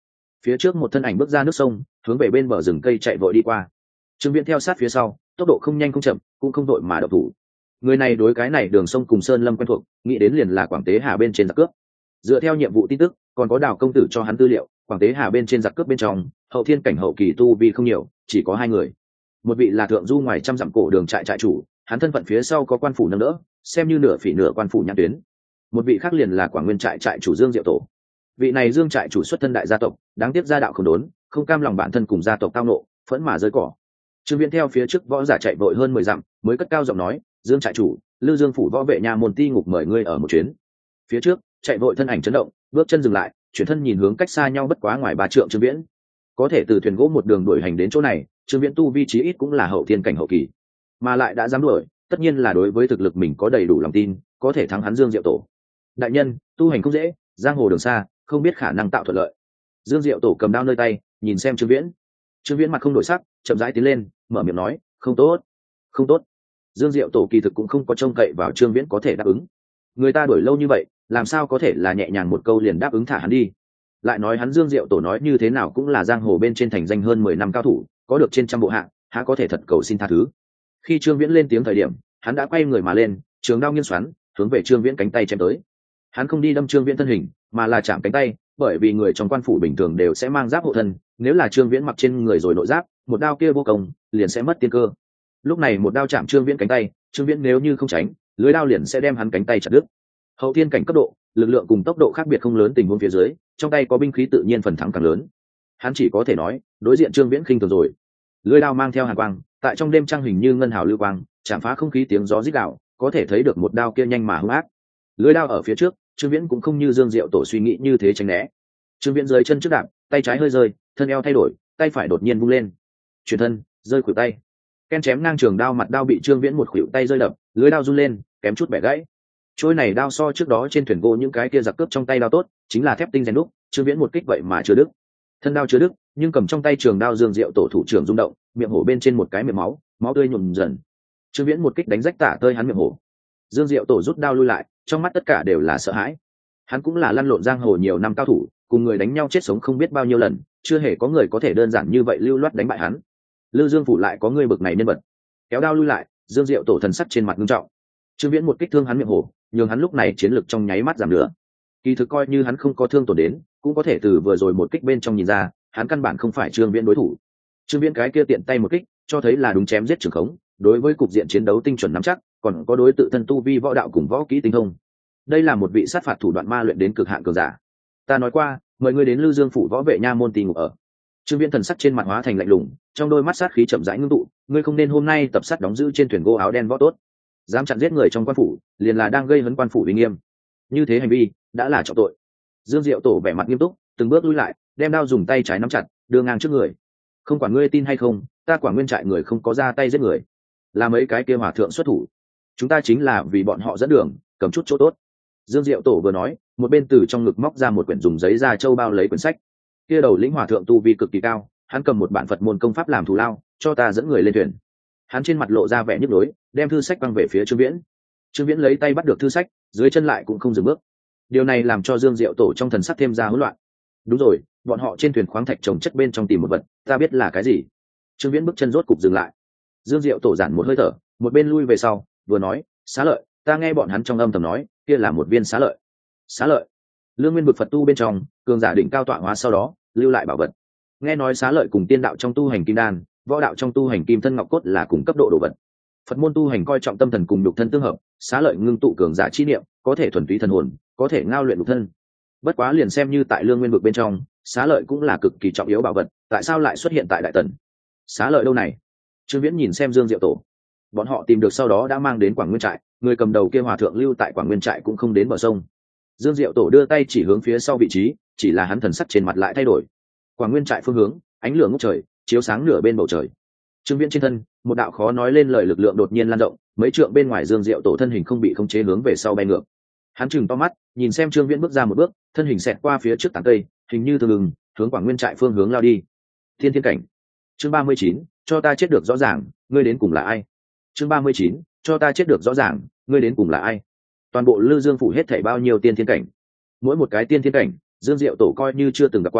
Phía trước một thân ảnh bước ra nước sông, hướng về bên bờ rừng cây chạy vội đi qua. Trương Viễn theo sát phía sau, tốc độ không nhanh không chậm, cũng không vội mà độc thủ. Người này đối cái này đường sông cùng sơn lâm quen thuộc, nghĩ đến liền là Quảng Tế Hà bên trên giặc cướp. Dựa theo nhiệm vụ tin tức, còn có Đào công tử cho hắn tư liệu, Quảng Tế Hà bên trên giặc cướp bên trong, hậu thiên cảnh hậu kỳ tu vi không nhiều, chỉ có hai người. Một vị là thượng du ngoài trăm dặm cổ đường trại trại chủ, hắn thân phận phía sau có quan phủ nâng đỡ, xem như nửa phỉ nửa quan phủ nhãn tuyến. Một vị khác liền là Quảng Nguyên trại trại chủ Dương Diệu Tổ. Vị này Dương trại chủ xuất thân đại gia tộc, đáng tiếc gia đạo không đốn, không cam lòng bản thân cùng gia tộc tao nộ, phẫn mà rơi cỏ. Trương Viễn theo phía trước võ giả chạy vội hơn mười dặm, mới cất cao giọng nói, Dương trại chủ, Lư Dương phủ võ vệ nha môn ti ngục mời ngươi ở một chuyến. Phía trước chạy vội thân ảnh chấn động, bước chân dừng lại, chuyển thân nhìn hướng cách xa nhau bất quá ngoài ba trượng Trương Viễn. Có thể từ thuyền gỗ một đường đuổi hành đến chỗ này, Trương Viễn tu vi chí ít cũng là hậu thiên cảnh hậu kỳ, mà lại đã dám đuổi, tất nhiên là đối với thực lực mình có đầy đủ lòng tin, có thể thắng hắn Dương Diệu Tổ. Đại nhân, tu hành không dễ, giang hồ đường xa, không biết khả năng tạo thuận lợi. Dương Diệu Tổ cầm đao nơi tay, nhìn xem Trương Viễn. Trương Viễn mặt không đổi sắc, chậm rãi tiến lên, mở miệng nói, không tốt, không tốt. Dương Diệu Tổ kỳ thực cũng không có trông cậy vào Trương Viễn có thể đáp ứng. Người ta đuổi lâu như vậy, làm sao có thể là nhẹ nhàng một câu liền đáp ứng thả hắn đi? Lại nói hắn Dương Diệu Tổ nói như thế nào cũng là giang hồ bên trên thành danh hơn mười năm cao thủ, có được trên trăm bộ hạ, há có thể thật cầu xin tha thứ. Khi Trương Viễn lên tiếng thời điểm, hắn đã quay người mà lên, trường đao nghiêng xoắn, hướng về Trương Viễn cánh tay chém tới. Hắn không đi đâm Trương Viễn thân hình, mà là chạm cánh tay, bởi vì người trong quan phủ bình thường đều sẽ mang giáp hộ thân, nếu là Trương Viễn mặc trên người rồi nội giáp, một đao kia vô công, liền sẽ mất tiên cơ. Lúc này một đao chạm Trương Viễn cánh tay, Trương Viễn nếu như không tránh, lưới đao liền sẽ đem hắn cánh tay chặt đứt. Hậu thiên cảnh cấp độ, lực lượng cùng tốc độ khác biệt không lớn tình huống phía dưới, trong tay có binh khí tự nhiên phần thắng càng lớn. Hắn chỉ có thể nói, đối diện Trương Viễn khinh thường rồi. Lưới đao mang theo hàn quang, tại trong đêm trăng hình như ngân hào lưu quang, chạm phá không khí tiếng gió rít gào, có thể thấy được một đao kia nhanh mà hung ác. Lưới đao ở phía trước, Trương Viễn cũng không như Dương Diệu Tổ suy nghĩ như thế tránh né. Trương Viễn dưới chân trước đạp, tay trái hơi rơi, thân eo thay đổi, tay phải đột nhiên vung lên, chuyển thân, rơi khuỷu tay. Ken chém ngang trường đao, mặt đao bị Trương Viễn một khuỷu tay rơi đập, lưới đao run lên, kém chút bẻ gãy. Trôi này đao so trước đó trên thuyền gỗ những cái kia giặc cướp trong tay đao tốt, chính là thép tinh rèn đúc, Trương Viễn một kích vậy mà chưa đứt. Thân đao chưa đứt, nhưng cầm trong tay trường đao Dương Diệu Tổ thủ trưởng rung động, miệng hổ bên trên một cái miệng máu, máu tươi nhuộm dần. Trương Viễn một kích đánh rách tả tơi hắn miệng hổ. Dương Diệu Tổ rút đao lui lại, trong mắt tất cả đều là sợ hãi. Hắn cũng là lăn lộn giang hồ nhiều năm cao thủ, cùng người đánh nhau chết sống không biết bao nhiêu lần, chưa hề có người có thể đơn giản như vậy lưu loát đánh bại hắn. Lư Dương phủ lại có người bực này nhân vật. Kéo đao lui lại, Dương Diệu Tổ thần sắc trên mặt nghiêm trọng. Trương Viễn một kích thương hắn miệng hổ, nhưng hắn lúc này chiến lực trong nháy mắt giảm nữa. Kỳ thực coi như hắn không có thương tổn đến, cũng có thể từ vừa rồi một kích bên trong nhìn ra, hắn căn bản không phải Trương Viễn đối thủ. Trương Viễn cái kia tiện tay một kích, cho thấy là đúng chém giết trường khống, đối với cục diện chiến đấu tinh chuẩn nắm chắc, còn có đối tự thân tu vi võ đạo cùng võ kỹ tinh thông. Đây là một vị sát phạt thủ đoạn ma luyện đến cực hạn cường giả. Ta nói qua, mời ngươi đến Lư Dương phủ võ vệ nha môn tì ngục ở. Trương Viễn thần sắc trên mặt hóa thành lạnh lùng, trong đôi mắt sát khí chậm rãi ngưng tụ, ngươi không nên hôm nay tập sát đóng giữ trên thuyền gỗ áo đen võ tốt, dám chặn giết người trong quan phủ, liền là đang gây hấn quan phủ uy nghiêm. Như thế hành vi đã là trọng tội. Dương Diệu Tổ vẻ mặt nghiêm túc, từng bước lui lại, đem đao dùng tay trái nắm chặt, đưa ngang trước người. Không quản ngươi tin hay không, ta Quảng Nguyên trại người không có ra tay giết người, là mấy cái kia hòa thượng xuất thủ. Chúng ta chính là vì bọn họ dẫn đường, cầm chút chỗ tốt. Dương Diệu Tổ vừa nói, một bên từ trong ngực móc ra một quyển dùng giấy da châu bao lấy quyển sách. Kia đầu lĩnh hòa thượng tu vi cực kỳ cao, hắn cầm một bản Phật môn công pháp làm thù lao, cho ta dẫn người lên thuyền. Hắn trên mặt lộ ra vẻ nhức nhối, đem thư sách quăng về phía Trương Viễn. Trương Viễn lấy tay bắt được thư sách, dưới chân lại cũng không dừng bước. Điều này làm cho Dương Diệu Tổ trong thần sắc thêm ra hỗn loạn. Đúng rồi, bọn họ trên thuyền khoáng thạch trồng chất bên trong tìm một vật, ta biết là cái gì. Trương Viễn bước chân rốt cục dừng lại. Dương Diệu Tổ giản một hơi thở, một bên lui về sau, vừa nói, xá lợi, ta nghe bọn hắn trong âm thầm nói, kia là một viên xá lợi. Xá lợi? Lương Nguyên vực Phật tu bên trong, cường giả đỉnh cao tọa hóa sau đó, lưu lại bảo vật. Nghe nói xá lợi cùng tiên đạo trong tu hành kim đan, võ đạo trong tu hành kim thân ngọc cốt là cùng cấp độ đồ vật. Phật môn tu hành coi trọng tâm thần cùng nhục thân tương hợp, xá lợi ngưng tụ cường giả chi niệm, có thể thuần túy thần hồn, có thể ngao luyện nhục thân. Bất quá liền xem như tại Lương Nguyên vực bên trong, xá lợi cũng là cực kỳ trọng yếu bảo vật, tại sao lại xuất hiện tại Đại Tần? Xá lợi đâu này? Trương Viễn nhìn xem Dương Diệu Tổ. Bọn họ tìm được sau đó đã mang đến Quảng Nguyên trại, người cầm đầu kia hòa thượng lưu tại Quảng Nguyên trại cũng không đến bờ sông. Dương Diệu Tổ đưa tay chỉ hướng phía sau vị trí, chỉ là hắn thần sắc trên mặt lại thay đổi. Quảng Nguyên trại phương hướng, ánh lửa ngút trời, chiếu sáng nửa bên bầu trời. Trương Viễn trên thân, một đạo khó nói lên lời lực lượng đột nhiên lan rộng, mấy trượng bên ngoài Dương Diệu Tổ thân hình không bị khống chế hướng về sau bay ngược. Hắn trừng to mắt, nhìn xem Trương Viễn bước ra một bước, thân hình xẹt qua phía trước tảng cây, hình như thường ngừng, hướng Quảng Nguyên trại phương hướng lao đi. Thiên Thiên cảnh. Chương ba mươi chín, cho ta chết được rõ ràng, ngươi đến cùng là ai? Chương ba mươi chín, cho ta chết được rõ ràng, ngươi đến cùng là ai? Toàn bộ Lư Dương phủ hết thảy bao nhiêu tiên thiên cảnh? Mỗi một cái tiên thiên cảnh, Dương Diệu Tổ coi như chưa từng gặp qua,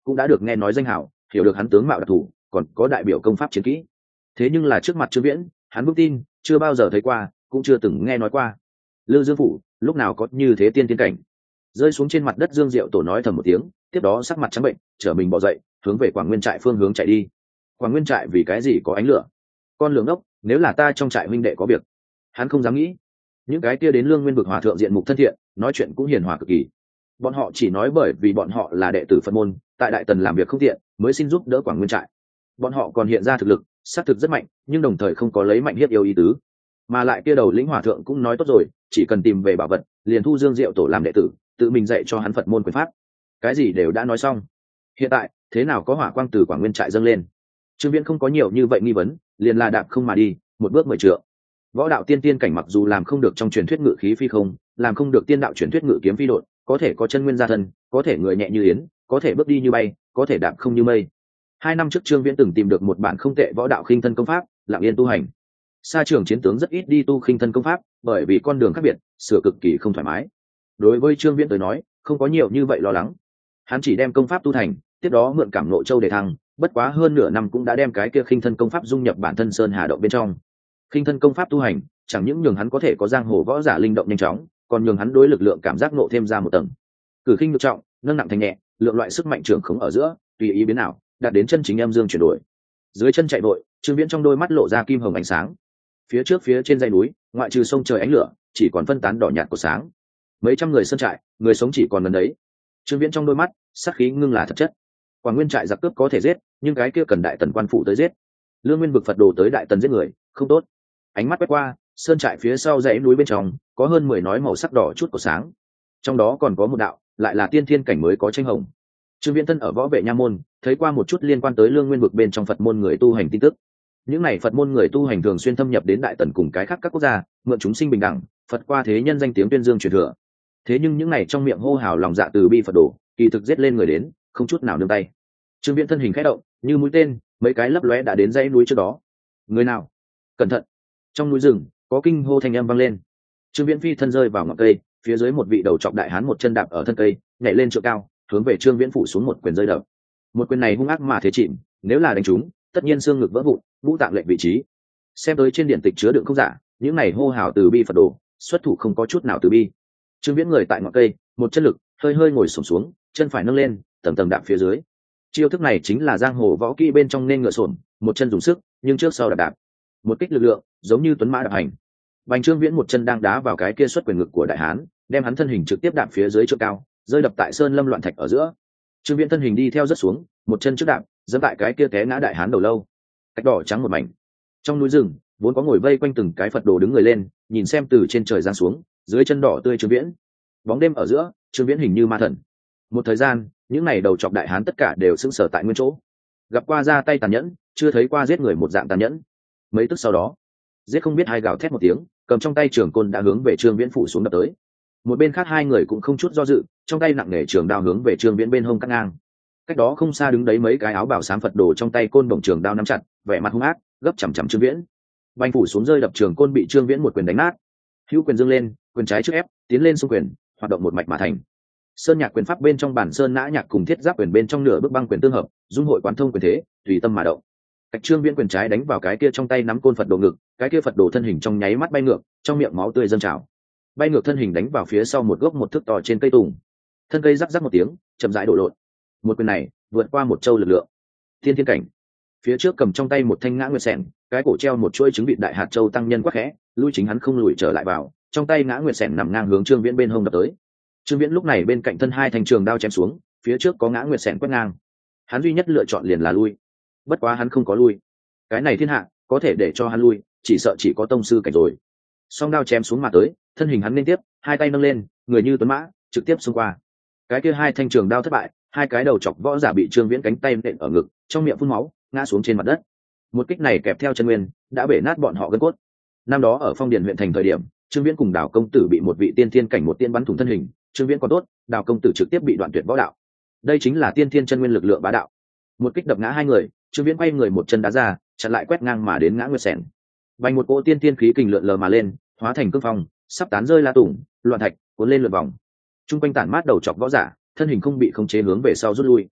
cũng đã được nghe nói danh hảo, hiểu được hắn tướng mạo đặc thù, còn có đại biểu công pháp chiến kỹ. Thế nhưng là trước mặt Trương Viễn, hắn vững tin, chưa bao giờ thấy qua, cũng chưa từng nghe nói qua. Lư Dương phủ, lúc nào có như thế tiên tiên cảnh. Rơi xuống trên mặt đất Dương Diệu Tổ nói thầm một tiếng, tiếp đó sắc mặt trắng bệnh, trở mình bỏ dậy, hướng về Quảng Nguyên trại phương hướng chạy đi. Quảng Nguyên trại vì cái gì có ánh lửa? Con lường ốc, nếu là ta trong trại huynh đệ có việc, hắn không dám nghĩ. Những cái kia đến Lương Nguyên vực hòa thượng diện mục thân thiện, nói chuyện cũng hiền hòa cực kỳ. Bọn họ chỉ nói bởi vì bọn họ là đệ tử Phật môn, tại đại tần làm việc không tiện, mới xin giúp đỡ Quảng Nguyên trại. Bọn họ còn hiện ra thực lực, xác thực rất mạnh, nhưng đồng thời không có lấy mạnh hiếp yêu ý tứ. Mà lại kia đầu lĩnh hòa thượng cũng nói tốt rồi, chỉ cần tìm về bảo vật, liền thu Dương Diệu Tổ làm đệ tử, tự mình dạy cho hắn Phật môn quyền pháp. Cái gì đều đã nói xong. Hiện tại, thế nào có hỏa quang từ Quảng Nguyên trại dâng lên? Trương Viễn không có nhiều như vậy nghi vấn, liền là đạp không mà đi, một bước mười trượng. Võ đạo tiên tiên cảnh mặc dù làm không được trong truyền thuyết ngự khí phi không, làm không được tiên đạo truyền thuyết ngự kiếm phi độn, có thể có chân nguyên gia thân, có thể người nhẹ như yến, có thể bước đi như bay, có thể đạp không như mây. Hai năm trước Trương Viễn từng tìm được một bản không tệ võ đạo khinh thân công pháp, lặng yên tu hành. Sa trường chiến tướng rất ít đi tu khinh thân công pháp, bởi vì con đường khác biệt, sửa cực kỳ không thoải mái. Đối với Trương Viễn tới nói, không có nhiều như vậy lo lắng. Hắn chỉ đem công pháp tu thành, tiếp đó mượn cảm nội châu để thăng, bất quá hơn nửa năm cũng đã đem cái kia khinh thân công pháp dung nhập bản thân sơn hà động bên trong. Khinh thân công pháp tu hành, chẳng những nhường hắn có thể có giang hồ võ giả linh động nhanh chóng, còn nhường hắn đối lực lượng cảm giác nộ thêm ra một tầng. Cử khinh ngược trọng, nâng nặng thành nhẹ, lượng loại sức mạnh trường khống ở giữa, tùy ý biến nào, đạt đến chân chính âm dương chuyển đổi. Dưới chân chạy vội, Trương Viễn trong đôi mắt lộ ra kim hồng ánh sáng. Phía trước phía trên dãy núi, ngoại trừ sông trời ánh lửa, chỉ còn phân tán đỏ nhạt của sáng. Mấy trăm người sơn trại, người sống chỉ còn gần đấy. Trương Viễn trong đôi mắt, sát khí ngưng là thật chất. Quảng Nguyên trại giặc cướp có thể giết, nhưng cái kia cần đại tần quan phụ tới giết. Lương Nguyên vực Phật đồ tới đại tần giết người, không tốt. Ánh mắt quét qua, sơn trại phía sau dãy núi bên trong, có hơn mười nói màu sắc đỏ chút của sáng. Trong đó còn có một đạo, lại là tiên thiên cảnh mới có tranh hồng. Trương Viễn thân ở võ vệ nha môn, thấy qua một chút liên quan tới Lương Nguyên vực bên trong Phật môn người tu hành tin tức. Những này Phật môn người tu hành thường xuyên thâm nhập đến đại tần cùng cái khác các quốc gia, mượn chúng sinh bình đẳng, Phật qua thế nhân danh tiếng tuyên dương truyền thừa. Thế nhưng những này trong miệng hô hào lòng dạ từ bi Phật đồ, kỳ thực giết lên người đến, không chút nào nương tay. Trương Viễn thân hình khẽ động, như mũi tên, mấy cái lấp lóe đã đến dãy núi trước đó. Người nào? Cẩn thận! Trong núi rừng, có kinh hô thanh âm vang lên. Trương Viễn phi thân rơi vào ngọn cây, phía dưới một vị đầu trọc đại hán một chân đạp ở thân cây, nhảy lên chỗ cao, hướng về Trương Viễn phủ xuống một quyền rơi đập. Một quyền này hung ác mà thế chìm, nếu là đánh trúng, tất nhiên xương ngực vỡ vụn, ngũ tạng lệch vị trí. Xem tới trên điện tịch chứa đựng không giả, những này hô hào từ bi Phật đồ, xuất thủ không có chút nào từ bi. Trương Viễn người tại ngọn cây, một chân lực, hơi hơi ngồi xổm xuống, chân phải nâng lên, tầng tầng đạp phía dưới. Chiêu thức này chính là giang hồ võ kỹ bên trong nên ngựa xổm, một chân dùng sức, nhưng trước sau đạp đạp. Một kích lực lượng, giống như tuấn mã đạp hành. Bành Trương Viễn một chân đang đá vào cái kia xuất quyền ngực của đại hán, đem hắn thân hình trực tiếp đạp phía dưới chỗ cao, rơi đập tại sơn lâm loạn thạch ở giữa. Trương Viễn thân hình đi theo rất xuống, một chân trước đạp, dẫm tại cái kia té ngã đại hán đầu lâu. Cách đỏ trắng một mảnh. Trong núi rừng, vốn có ngồi vây quanh từng cái Phật đồ đứng người lên, nhìn xem từ trên trời giáng xuống, dưới chân đỏ tươi Trương Viễn. Bóng đêm ở giữa, Trương Viễn hình như ma thần. Một thời gian, những này đầu chọc đại hán tất cả đều sững sờ tại nguyên chỗ. Gặp qua ra tay tàn nhẫn, chưa thấy qua giết người một dạng tàn nhẫn. Mấy tức sau đó, giết không biết hai gào thét một tiếng, cầm trong tay trường côn đã hướng về Trương Viễn phủ xuống đập tới. Một bên khác hai người cũng không chút do dự, trong tay nặng nề trường đao hướng về Trương Viễn bên hông cắt ngang. Cách đó không xa đứng đấy mấy cái áo bào xám Phật đồ trong tay côn bổng trường đao nắm chặt, vẻ mặt hung ác, gấp chằm chằm Trương Viễn. Bành phủ xuống rơi đập trường côn bị Trương Viễn một quyền đánh nát. Hữu quyền dâng lên, quyền trái trước ép, tiến lên xung quyền, hoạt động một mạch mà thành. Sơn nhạc quyền pháp bên trong bản sơn nã nhạc cùng thiết giáp quyền bên trong nửa bước băng quyền tương hợp, dung hội quán thông quyền thế, tùy tâm mà động. Cách Trương Viễn quyền trái đánh vào cái kia trong tay nắm côn Phật đồ ngực, cái kia Phật đồ thân hình trong nháy mắt bay ngược, trong miệng máu tươi dâng trào. Bay ngược thân hình đánh vào phía sau một gốc một thước to trên cây tùng. Thân cây rắc rắc một tiếng, chậm rãi đổ lộn. Một quyền này, vượt qua một châu lực lượng. Thiên thiên cảnh. Phía trước cầm trong tay một thanh ngã nguyệt xẻng, cái cổ treo một chuỗi trứng vịt đại hạt châu tăng nhân quắc khẽ, lui chính hắn không lùi trở lại vào, trong tay ngã nguyệt xẻng nằm ngang hướng Trương Viễn bên hông đập tới. Trương Viễn lúc này bên cạnh thân hai thanh trường đao chém xuống, phía trước có ngã nguyệt xẻng quét ngang. Hắn duy nhất lựa chọn liền là lui. Bất quá hắn không có lui. Cái này thiên hạ, có thể để cho hắn lui, chỉ sợ chỉ có tông sư cảnh rồi. Song đao chém xuống mà tới, thân hình hắn liên tiếp, hai tay nâng lên, người như tuấn mã, trực tiếp xông qua. Cái kia hai thanh trường đao thất bại, hai cái đầu chọc võ giả bị Trương Viễn cánh tay nện ở ngực, trong miệng phun máu, ngã xuống trên mặt đất. Một kích này kẹp theo chân nguyên, đã bể nát bọn họ gân cốt. Năm đó ở Phong Điền huyện thành thời điểm, Trương Viễn cùng Đào công tử bị một vị tiên thiên cảnh một tiên bắn thủng thân hình, Trương Viễn còn tốt, Đào công tử trực tiếp bị đoạn tuyệt võ đạo. Đây chính là tiên thiên chân nguyên lực lượng bá đạo. Một kích đập ngã hai người, Trương Viễn quay người một chân đá ra, chặn lại quét ngang mà đến ngã nguyệt xẻng. Vành một cỗ tiên thiên khí kình lượn lờ mà lên, hóa thành cương phong, sắp tán rơi la tủng, loạn thạch, cuốn lên lượn vòng. Trung quanh tản mát đầu chọc võ giả, thân hình không bị khống chế hướng về sau rút lui.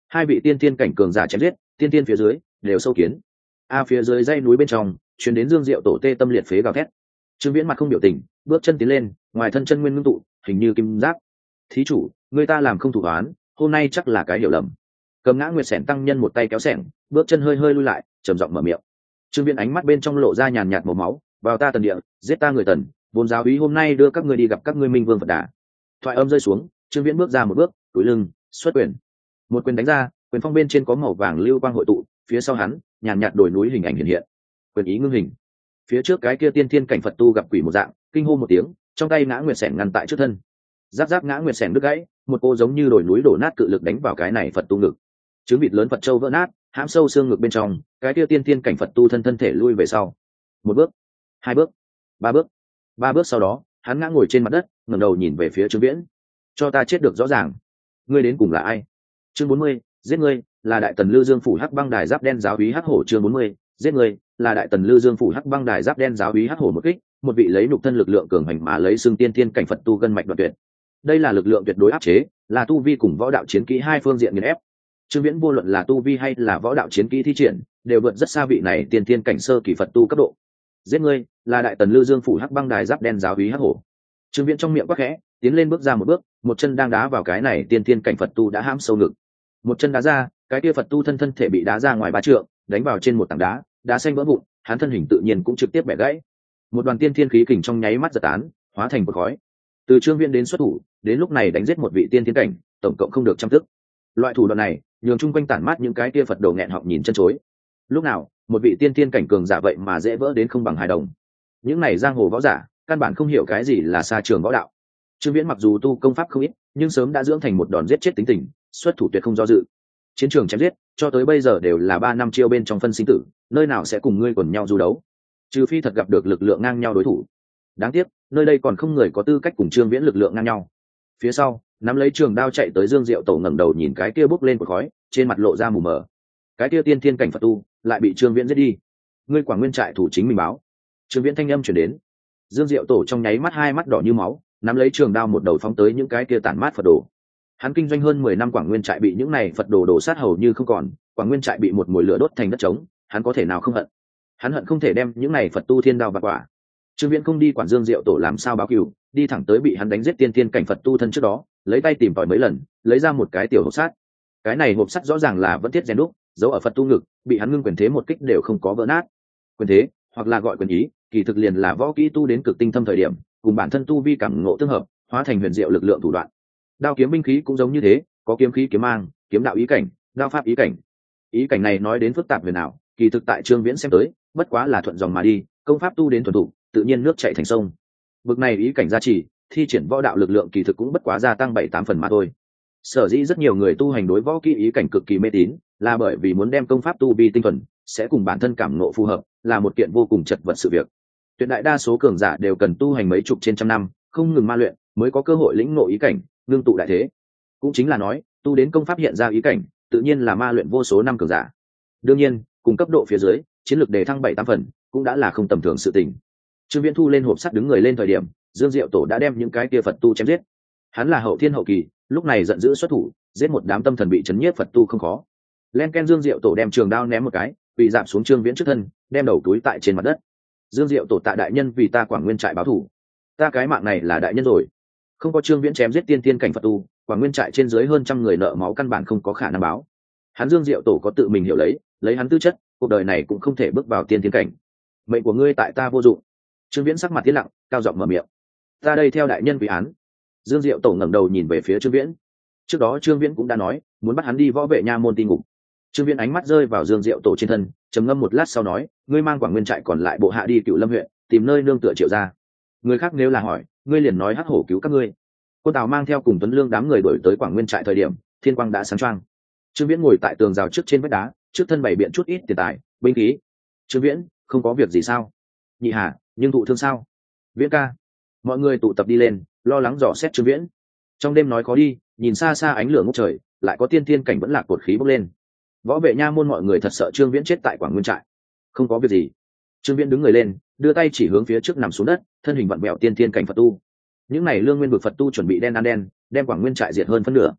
hai vị tiên tiên cảnh cường giả chém giết, tiên tiên phía dưới đều sâu kiến. A phía dưới dãy núi bên trong truyền đến Dương Diệu tổ tê tâm liệt phế gào thét. Trương Viễn mặt không biểu tình, bước chân tiến lên, ngoài thân chân nguyên ngưng tụ, hình như kim giáp. Thí chủ, người ta làm không thủ toán, hôm nay chắc là cái hiểu lầm. Cầm Ngã Nguyệt Sẻn tăng nhân một tay kéo xẻng, bước chân hơi hơi lui lại, trầm giọng mở miệng. Trương Viễn ánh mắt bên trong lộ ra nhàn nhạt màu máu, vào ta Tần địa, giết ta người Tần, vốn giáo úy hôm nay đưa các ngươi đi gặp các ngươi minh vương Phật Đà. Thoại âm rơi xuống, Trương Viễn bước ra một bước, cúi lưng, xuất quyền. Một quyền đánh ra, quyền phong bên trên có màu vàng lưu quang hội tụ, phía sau hắn, nhàn nhạt đồi núi hình ảnh hiện hiện. Quyền ý ngưng hình. Phía trước cái kia tiên thiên cảnh Phật tu gặp quỷ một dạng, kinh hô một tiếng, trong tay Ngã Nguyệt Sẻn ngăn tại trước thân. Giáp giáp Ngã Nguyệt Sẻn đứt gãy, một cô giống như đồi núi đổ nát cự lực đánh vào cái này Phật tu ngực. Trứng vịt lớn Phật châu vỡ nát, hãm sâu xương ngực bên trong, cái kia tiên thiên cảnh Phật tu thân thân thể lui về sau. Một bước, hai bước, ba bước. Ba bước sau đó, hắn ngã ngồi trên mặt đất, ngẩng đầu nhìn về phía Trương Viễn. Cho ta chết được rõ ràng. Ngươi đến cùng là ai? Chương bốn mươi, giết ngươi, là Đại Tần Lư Dương phủ Hắc Băng Đài Giáp Đen giáo úy Hắc Hổ. Chương bốn mươi, giết ngươi, là Đại Tần Lư Dương phủ Hắc Băng Đài Giáp Đen giáo úy Hắc Hổ. Một kích, một vị lấy nhục thân lực lượng cường hành mà lấy xương tiên tiên cảnh Phật tu gân mạch đoạn tuyệt. Đây là lực lượng tuyệt đối áp chế, là tu vi cùng võ đạo chiến kỹ hai phương diện nghiền ép. Trương Viễn vô luận là tu vi hay là võ đạo chiến kỹ thi triển, đều vượt rất xa vị này tiên tiên cảnh sơ kỳ Phật tu cấp độ. Giết ngươi, là Đại Tần Lư Dương phủ Hắc Băng Đài Giáp Đen giáo úy Hắc Hổ. Trương Viễn trong miệng quát khẽ, tiến lên bước ra một bước, một chân đang đá vào cái này tiên tiên cảnh Phật tu đã hãm sâu ngực. Một chân đá ra, cái kia Phật tu thân thân thể bị đá ra ngoài ba trượng, đánh vào trên một tảng đá, đá xanh vỡ vụn, hắn thân hình tự nhiên cũng trực tiếp bẻ gãy. Một đoàn tiên thiên khí kình trong nháy mắt giật tán, hóa thành một khói. Từ Trương Viễn đến xuất thủ, đến lúc này đánh giết một vị tiên thiên cảnh, tổng cộng không được trăm tức. Loại thủ đoạn này, nhường chung quanh tản mát những cái kia Phật đồ nghẹn họng nhìn chân chối. Lúc nào, một vị tiên thiên cảnh cường giả vậy mà dễ vỡ đến không bằng hài đồng. Những này giang hồ võ giả, căn bản không hiểu cái gì là xa trường võ đạo. Trương Viễn mặc dù tu công pháp không ít, nhưng sớm đã dưỡng thành một đòn giết chết tính tình, xuất thủ tuyệt không do dự. Chiến trường chém giết, cho tới bây giờ đều là ba năm chiêu bên trong phân sinh tử, nơi nào sẽ cùng ngươi quần nhau du đấu? Trừ phi thật gặp được lực lượng ngang nhau đối thủ. Đáng tiếc, nơi đây còn không người có tư cách cùng Trương Viễn lực lượng ngang nhau. Phía sau, nắm lấy trường đao chạy tới Dương Diệu Tổ ngẩng đầu nhìn cái kia bốc lên của khói, trên mặt lộ ra mù mờ. Cái kia tiên thiên cảnh Phật tu, lại bị Trương Viễn giết đi. Ngươi Quảng Nguyên trại thủ chính mình báo. Trương Viễn thanh âm truyền đến. Dương Diệu Tổ trong nháy mắt hai mắt đỏ như máu, nắm lấy trường đao một đầu phóng tới những cái kia tản mát Phật đồ. Hắn kinh doanh hơn mười năm Quảng Nguyên trại bị những này Phật đồ đổ sát hầu như không còn, Quảng Nguyên trại bị một mùi lửa đốt thành đất trống, hắn có thể nào không hận? Hắn hận không thể đem những này Phật tu thiên đao vặt quả. Trương Viễn không đi quản Dương Diệu Tổ làm sao báo cừu, đi thẳng tới bị hắn đánh giết tiên tiên cảnh Phật tu thân trước đó, lấy tay tìm tòi mấy lần, lấy ra một cái tiểu hộp sắt. Cái này hộp sắt rõ ràng là vẫn thiết rèn đúc, giấu ở Phật tu ngực, bị hắn ngưng quyền thế một kích đều không có vỡ nát. Quyền thế, hoặc là gọi quyền ý, kỳ thực liền là võ kỹ tu đến cực tinh thâm thời điểm, cùng bản thân tu vi cảm ngộ tương hợp, hóa thành huyền diệu lực lượng thủ đoạn. Đao kiếm binh khí cũng giống như thế, có kiếm khí kiếm mang, kiếm đạo ý cảnh, đao pháp ý cảnh. Ý cảnh này nói đến phức tạp về nào, kỳ thực tại Trương Viễn xem tới, bất quá là thuận dòng mà đi, công pháp tu đến thuần thục, tự nhiên nước chảy thành sông. Vực này ý cảnh gia trì, thi triển võ đạo lực lượng kỳ thực cũng bất quá gia tăng bảy tám phần mà thôi. Sở dĩ rất nhiều người tu hành đối võ kỹ ý cảnh cực kỳ mê tín, là bởi vì muốn đem công pháp tu vi tinh thuần, sẽ cùng bản thân cảm ngộ phù hợp, là một kiện vô cùng chật vật sự việc. Tuyệt đại đa số cường giả đều cần tu hành mấy chục trên trăm năm, không ngừng ma luyện, mới có cơ hội lĩnh ngộ ý cảnh, ngưng tụ đại thế. Cũng chính là nói, tu đến công pháp hiện ra ý cảnh, tự nhiên là ma luyện vô số năm cường giả. Đương nhiên, cùng cấp độ phía dưới, chiến lược đề thăng bảy tám phần, cũng đã là không tầm thường sự tình. Trương Viễn thu lên hộp sắt đứng người lên thời điểm, Dương Diệu Tổ đã đem những cái kia Phật tu chém giết. Hắn là hậu thiên hậu kỳ, lúc này giận dữ xuất thủ, giết một đám tâm thần bị chấn nhiếp Phật tu không khó. Len ken Dương Diệu Tổ đem trường đao ném một cái, bị giảm xuống Trương Viễn trước thân, đem đầu túi tại trên mặt đất. Dương Diệu Tổ tạ đại nhân vì ta Quảng Nguyên trại báo thù. Ta cái mạng này là đại nhân rồi. Không có Trương Viễn chém giết tiên tiên cảnh Phật tu, Quảng Nguyên trại trên dưới hơn trăm người nợ máu căn bản không có khả năng báo. Hắn Dương Diệu Tổ có tự mình hiểu lấy, lấy hắn tư chất, cuộc đời này cũng không thể bước vào tiên tiên cảnh. Mệnh của ngươi tại ta vô dụng. Trương Viễn sắc mặt tiến lặng, cao giọng mở miệng. Ta đây theo đại nhân vì án. Dương Diệu Tổ ngẩng đầu nhìn về phía Trương Viễn. Trước đó Trương Viễn cũng đã nói, muốn bắt hắn đi võ vệ nha môn ti ngục. Trương Viễn ánh mắt rơi vào Dương Diệu Tổ trên thân, trầm ngâm một lát sau nói, ngươi mang Quảng Nguyên trại còn lại bộ hạ đi Cựu Lâm huyện, tìm nơi nương tựa Triệu gia. Người khác nếu là hỏi, ngươi liền nói Hắc Hổ cứu các ngươi. Quân Tào mang theo cùng Tuấn Lương đám người đuổi tới Quảng Nguyên trại thời điểm, thiên quang đã sáng choang. Trương Viễn ngồi tại tường rào trước trên vách đá, trước thân bày biện chút ít tiền tài, binh khí. Trương Viễn, không có việc gì sao? Nhị Hà, nhưng thụ thương sao? Viễn ca. Mọi người tụ tập đi lên, lo lắng dò xét Trương Viễn. Trong đêm nói khó đi, nhìn xa xa ánh lửa ngút trời, lại có tiên thiên cảnh vẫn lạc cột khí bốc lên. Võ vệ nha môn mọi người thật sợ Trương Viễn chết tại Quảng Nguyên trại. Không có việc gì. Trương Viễn đứng người lên, đưa tay chỉ hướng phía trước nằm xuống đất, thân hình vặn vẹo tiên thiên cảnh Phật tu. Những này lương nguyên vực Phật tu chuẩn bị đen ăn đen, đem Quảng Nguyên trại diệt hơn phân nửa.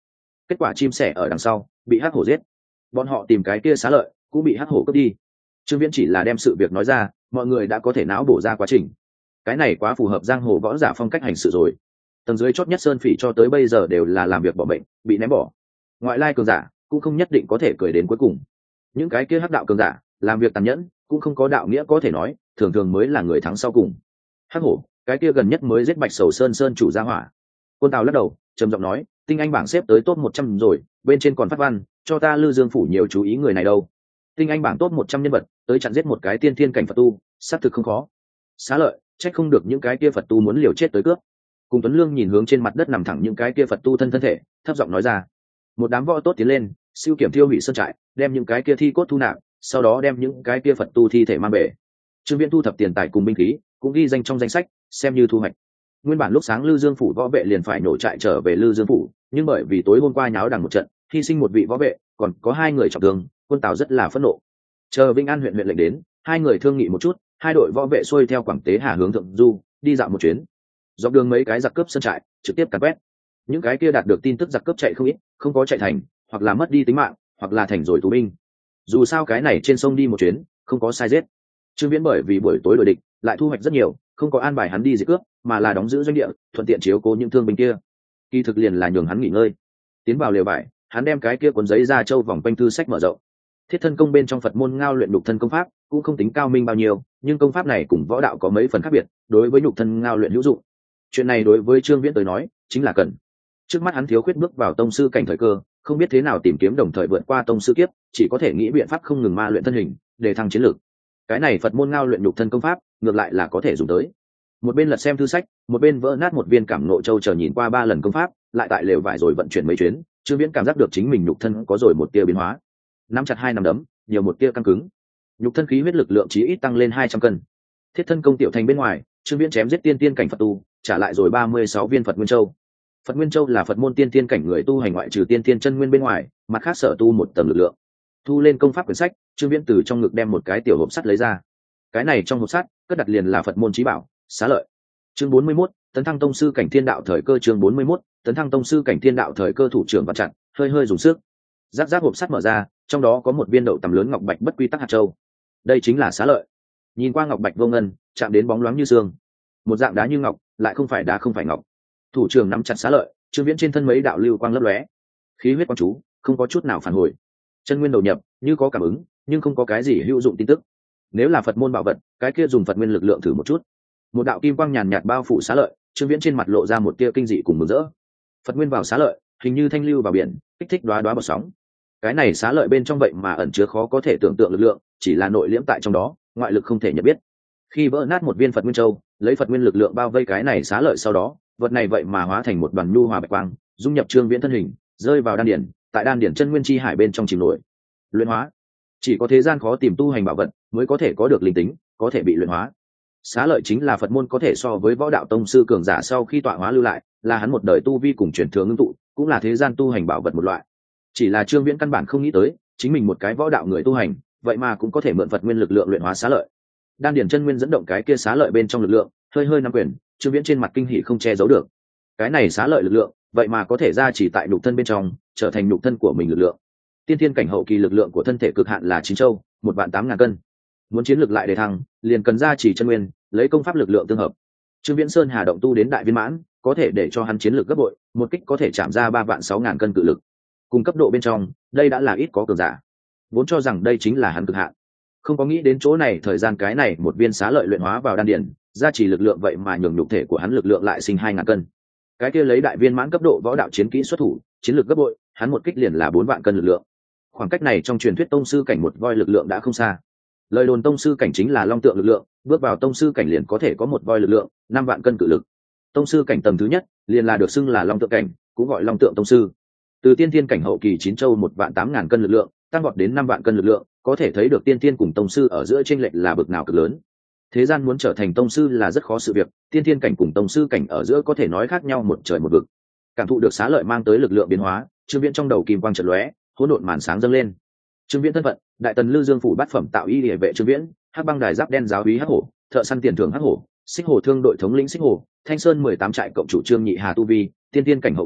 kết quả chim sẻ ở đằng sau bị hắc hổ giết, bọn họ tìm cái kia xá lợi cũng bị hắc hổ cướp đi. Trương Viễn chỉ là đem sự việc nói ra, mọi người đã có thể não bổ ra quá trình. Cái này quá phù hợp giang hồ võ giả phong cách hành sự rồi. Tầng dưới chót nhất sơn phỉ cho tới bây giờ đều là làm việc bỏ bệnh, bị ném bỏ. Ngoại lai cường giả cũng không nhất định có thể cười đến cuối cùng. Những cái kia hắc đạo cường giả làm việc tàn nhẫn, cũng không có đạo nghĩa có thể nói, thường thường mới là người thắng sau cùng. Hắc hổ, cái kia gần nhất mới giết Bạch Sầu Sơn sơn chủ gia hỏa. Quân Tào lắc đầu, trầm giọng nói, tinh anh bảng xếp tới top một trăm rồi, bên trên còn phát văn, cho ta Lư Dương phủ nhiều chú ý người này đâu. Tinh anh bảng top một trăm nhân vật, tới chặn giết một cái tiên thiên cảnh Phật tu, xác thực không khó. Xá lợi, trách không được những cái kia Phật tu muốn liều chết tới cướp. Cùng Tuấn Lương nhìn hướng trên mặt đất nằm thẳng những cái kia Phật tu thân thân thể, thấp giọng nói ra. Một đám võ tốt tiến lên, siêu kiểm thiêu hủy sơn trại, đem những cái kia thi cốt thu nạp, sau đó đem những cái kia Phật tu thi thể mang về. Trương Viễn thu thập tiền tài cùng binh khí, cũng ghi danh trong danh sách, xem như thu hoạch. Nguyên bản lúc sáng Lư Dương phủ võ vệ liền phải nổ trại trở về Lư Dương phủ, nhưng bởi vì tối hôm qua nháo đằng một trận, hy sinh một vị võ vệ, còn có hai người trọng thương, Quân Tào rất là phẫn nộ. Chờ Vĩnh An huyện huyện lệnh đến, hai người thương nghị một chút, hai đội võ vệ xuôi theo Quảng Tế Hà hướng thượng du, đi dạo một chuyến. Dọc đường mấy cái giặc cướp sơn trại, trực tiếp càn quét. Những cái kia đạt được tin tức giặc cướp chạy không ít, không có chạy thành, hoặc là mất đi tính mạng, hoặc là thành rồi tù binh. Dù sao cái này trên sông đi một chuyến, không có sai giết. Trương Viễn bởi vì buổi tối đội địch, lại thu hoạch rất nhiều, không có an bài hắn đi diệt cướp, mà là đóng giữ doanh địa, thuận tiện chiếu cố những thương binh kia. Kỳ thực liền là nhường hắn nghỉ ngơi. Tiến vào lều vải, hắn đem cái kia cuốn giấy ra châu vòng quanh thư sách mở rộng. Thiết thân công bên trong Phật môn ngao luyện nhục thân công pháp, cũng không tính cao minh bao nhiêu, nhưng công pháp này cùng võ đạo có mấy phần khác biệt, đối với nhục thân ngao luyện hữu dụng. Chuyện này đối với Trương Viễn tới nói, chính là cần. Trước mắt hắn thiếu khuyết bước vào tông sư cảnh thời cơ, không biết thế nào tìm kiếm đồng thời vượt qua tông sư kiếp, chỉ có thể nghĩ biện pháp không ngừng ma luyện thân hình, để thăng chiến lược. Cái này Phật môn ngao luyện nhục thân công pháp, ngược lại là có thể dùng tới. Một bên lật xem thư sách, một bên vỡ nát một viên cảm nộ châu chờ nhìn qua ba lần công pháp, lại tại lều vải rồi vận chuyển mấy chuyến, Trương Viễn cảm giác được chính mình nhục thân có rồi một tia biến hóa. Nắm chặt hai nắm đấm, nhiều một tia căng cứng. Nhục thân khí huyết lực lượng chí ít tăng lên hai trăm cân. Thiết thân công tiểu thành bên ngoài, Trương Viễn chém giết tiên tiên cảnh Phật tu, trả lại rồi ba mươi sáu viên Phật Nguyên Châu. Phật Nguyên Châu là Phật môn tiên tiên cảnh người tu hành ngoại trừ tiên tiên chân nguyên bên ngoài, mặt khác sở tu một tầng lực lượng. Thu lên công pháp quyển sách, Trương Viễn từ trong ngực đem một cái tiểu hộp sắt lấy ra. Cái này trong hộp sắt, cất đặt liền là Phật môn chí bảo, xá lợi. Chương bốn mươi mốt, tấn thăng tông sư cảnh thiên đạo thời cơ. Chương bốn mươi mốt, tấn thăng tông sư cảnh thiên đạo thời cơ. Thủ trưởng vặn chặt, hơi hơi dùng sức. Giáp giáp hộp sắt mở ra, trong đó có một viên đậu tầm lớn ngọc bạch bất quy tắc hạt châu. Đây chính là xá lợi. Nhìn qua ngọc bạch vô ngân, chạm đến bóng loáng như xương. Một dạng đá như ngọc, lại không phải đá không phải ngọc. Thủ trưởng nắm chặt xá lợi, Trương Viễn trên thân mấy đạo lưu quang lấp lóe, khí huyết quang chú, không có chút nào phản hồi. Chân nguyên đầu nhập, như có cảm ứng, nhưng không có cái gì hữu dụng tin tức. Nếu là Phật môn bảo vật, cái kia dùng Phật nguyên lực lượng thử một chút. Một đạo kim quang nhàn nhạt bao phủ xá lợi, Trương Viễn trên mặt lộ ra một tia kinh dị cùng mừng rỡ. Phật nguyên vào xá lợi, hình như thanh lưu vào biển, kích thích đóa đóa bọt sóng. Cái này xá lợi bên trong vậy mà ẩn chứa khó có thể tưởng tượng lực lượng, chỉ là nội liễm tại trong đó, ngoại lực không thể nhận biết. Khi vỡ nát một viên Phật nguyên châu, lấy Phật nguyên lực lượng bao vây cái này xá lợi sau đó, vật này vậy mà hóa thành một đoàn nhu hòa bạch quang, dung nhập Trương Viễn thân hình, rơi vào đan điển, tại đan điển chân nguyên chi hải bên trong chìm nổi. Luyện hóa, chỉ có thế gian khó tìm tu hành bảo vật mới có thể có được linh tính, có thể bị luyện hóa. Xá lợi chính là Phật môn có thể so với võ đạo tông sư cường giả sau khi tọa hóa lưu lại, là hắn một đời tu vi cùng truyền thừa ngưng tụ, cũng là thế gian tu hành bảo vật một loại. Chỉ là Trương Viễn căn bản không nghĩ tới, chính mình một cái võ đạo người tu hành, vậy mà cũng có thể mượn Phật nguyên lực lượng luyện hóa xá lợi. Đan điển chân nguyên dẫn động cái kia xá lợi bên trong lực lượng, hơi hơi nắm quyền, Trương Viễn trên mặt kinh hỉ không che giấu được. Cái này xá lợi lực lượng, vậy mà có thể ra chỉ tại nhục thân bên trong, trở thành nhục thân của mình lực lượng. Tiên thiên cảnh hậu kỳ lực lượng của thân thể cực hạn là chín châu, một vạn tám ngàn cân. Muốn chiến lực lại để thăng, liền cần ra chỉ chân nguyên, lấy công pháp lực lượng tương hợp. Trương Viễn Sơn Hà động tu đến đại viên mãn, có thể để cho hắn chiến lực gấp bội, một kích có thể chạm ra ba vạn sáu ngàn cân cự lực. Cùng cấp độ bên trong, đây đã là ít có cường giả. Vốn cho rằng đây chính là hắn cực hạn, không có nghĩ đến chỗ này, thời gian cái này một viên xá lợi luyện hóa vào đan điển, gia trì lực lượng vậy mà nhường nhục thể của hắn lực lượng lại sinh hai ngàn cân. Cái kia lấy đại viên mãn cấp độ võ đạo chiến kỹ xuất thủ, chiến lược gấp bội, hắn một kích liền là bốn vạn cân lực lượng. Khoảng cách này trong truyền thuyết tông sư cảnh một voi lực lượng đã không xa. Lời đồn tông sư cảnh chính là long tượng lực lượng, bước vào tông sư cảnh liền có thể có một voi lực lượng, năm vạn cân cự lực. Tông sư cảnh tầng thứ nhất, liền là được xưng là long tượng cảnh, cũng gọi long tượng tông sư. Từ tiên thiên cảnh hậu kỳ chín châu một vạn tám ngàn cân lực lượng, tăng vọt đến năm vạn cân lực lượng, có thể thấy được tiên thiên cùng tông sư ở giữa chênh lệch là bậc nào cực lớn. Thế gian muốn trở thành tông sư là rất khó sự việc, tiên thiên cảnh cùng tông sư cảnh ở giữa có thể nói khác nhau một trời một vực. Cảm thụ được xá lợi mang tới lực lượng biến hóa, Trương Viễn trong đầu kim quang chợt lóe, hỗn độn màn sáng dâng lên. Trương Viễn thân phận, đại tần Lư Dương phủ bát phẩm tạo y liễu vệ Trương Viễn, hắc băng đài giáp đen giáo úy hắc hổ, thợ săn tiền thưởng hắc hổ, xích hổ thương đội thống lĩnh xích hổ, thanh sơn mười tám trại cộng chủ Trương Nhị Hà tu vi, tiên thiên cảnh hậu kỳ,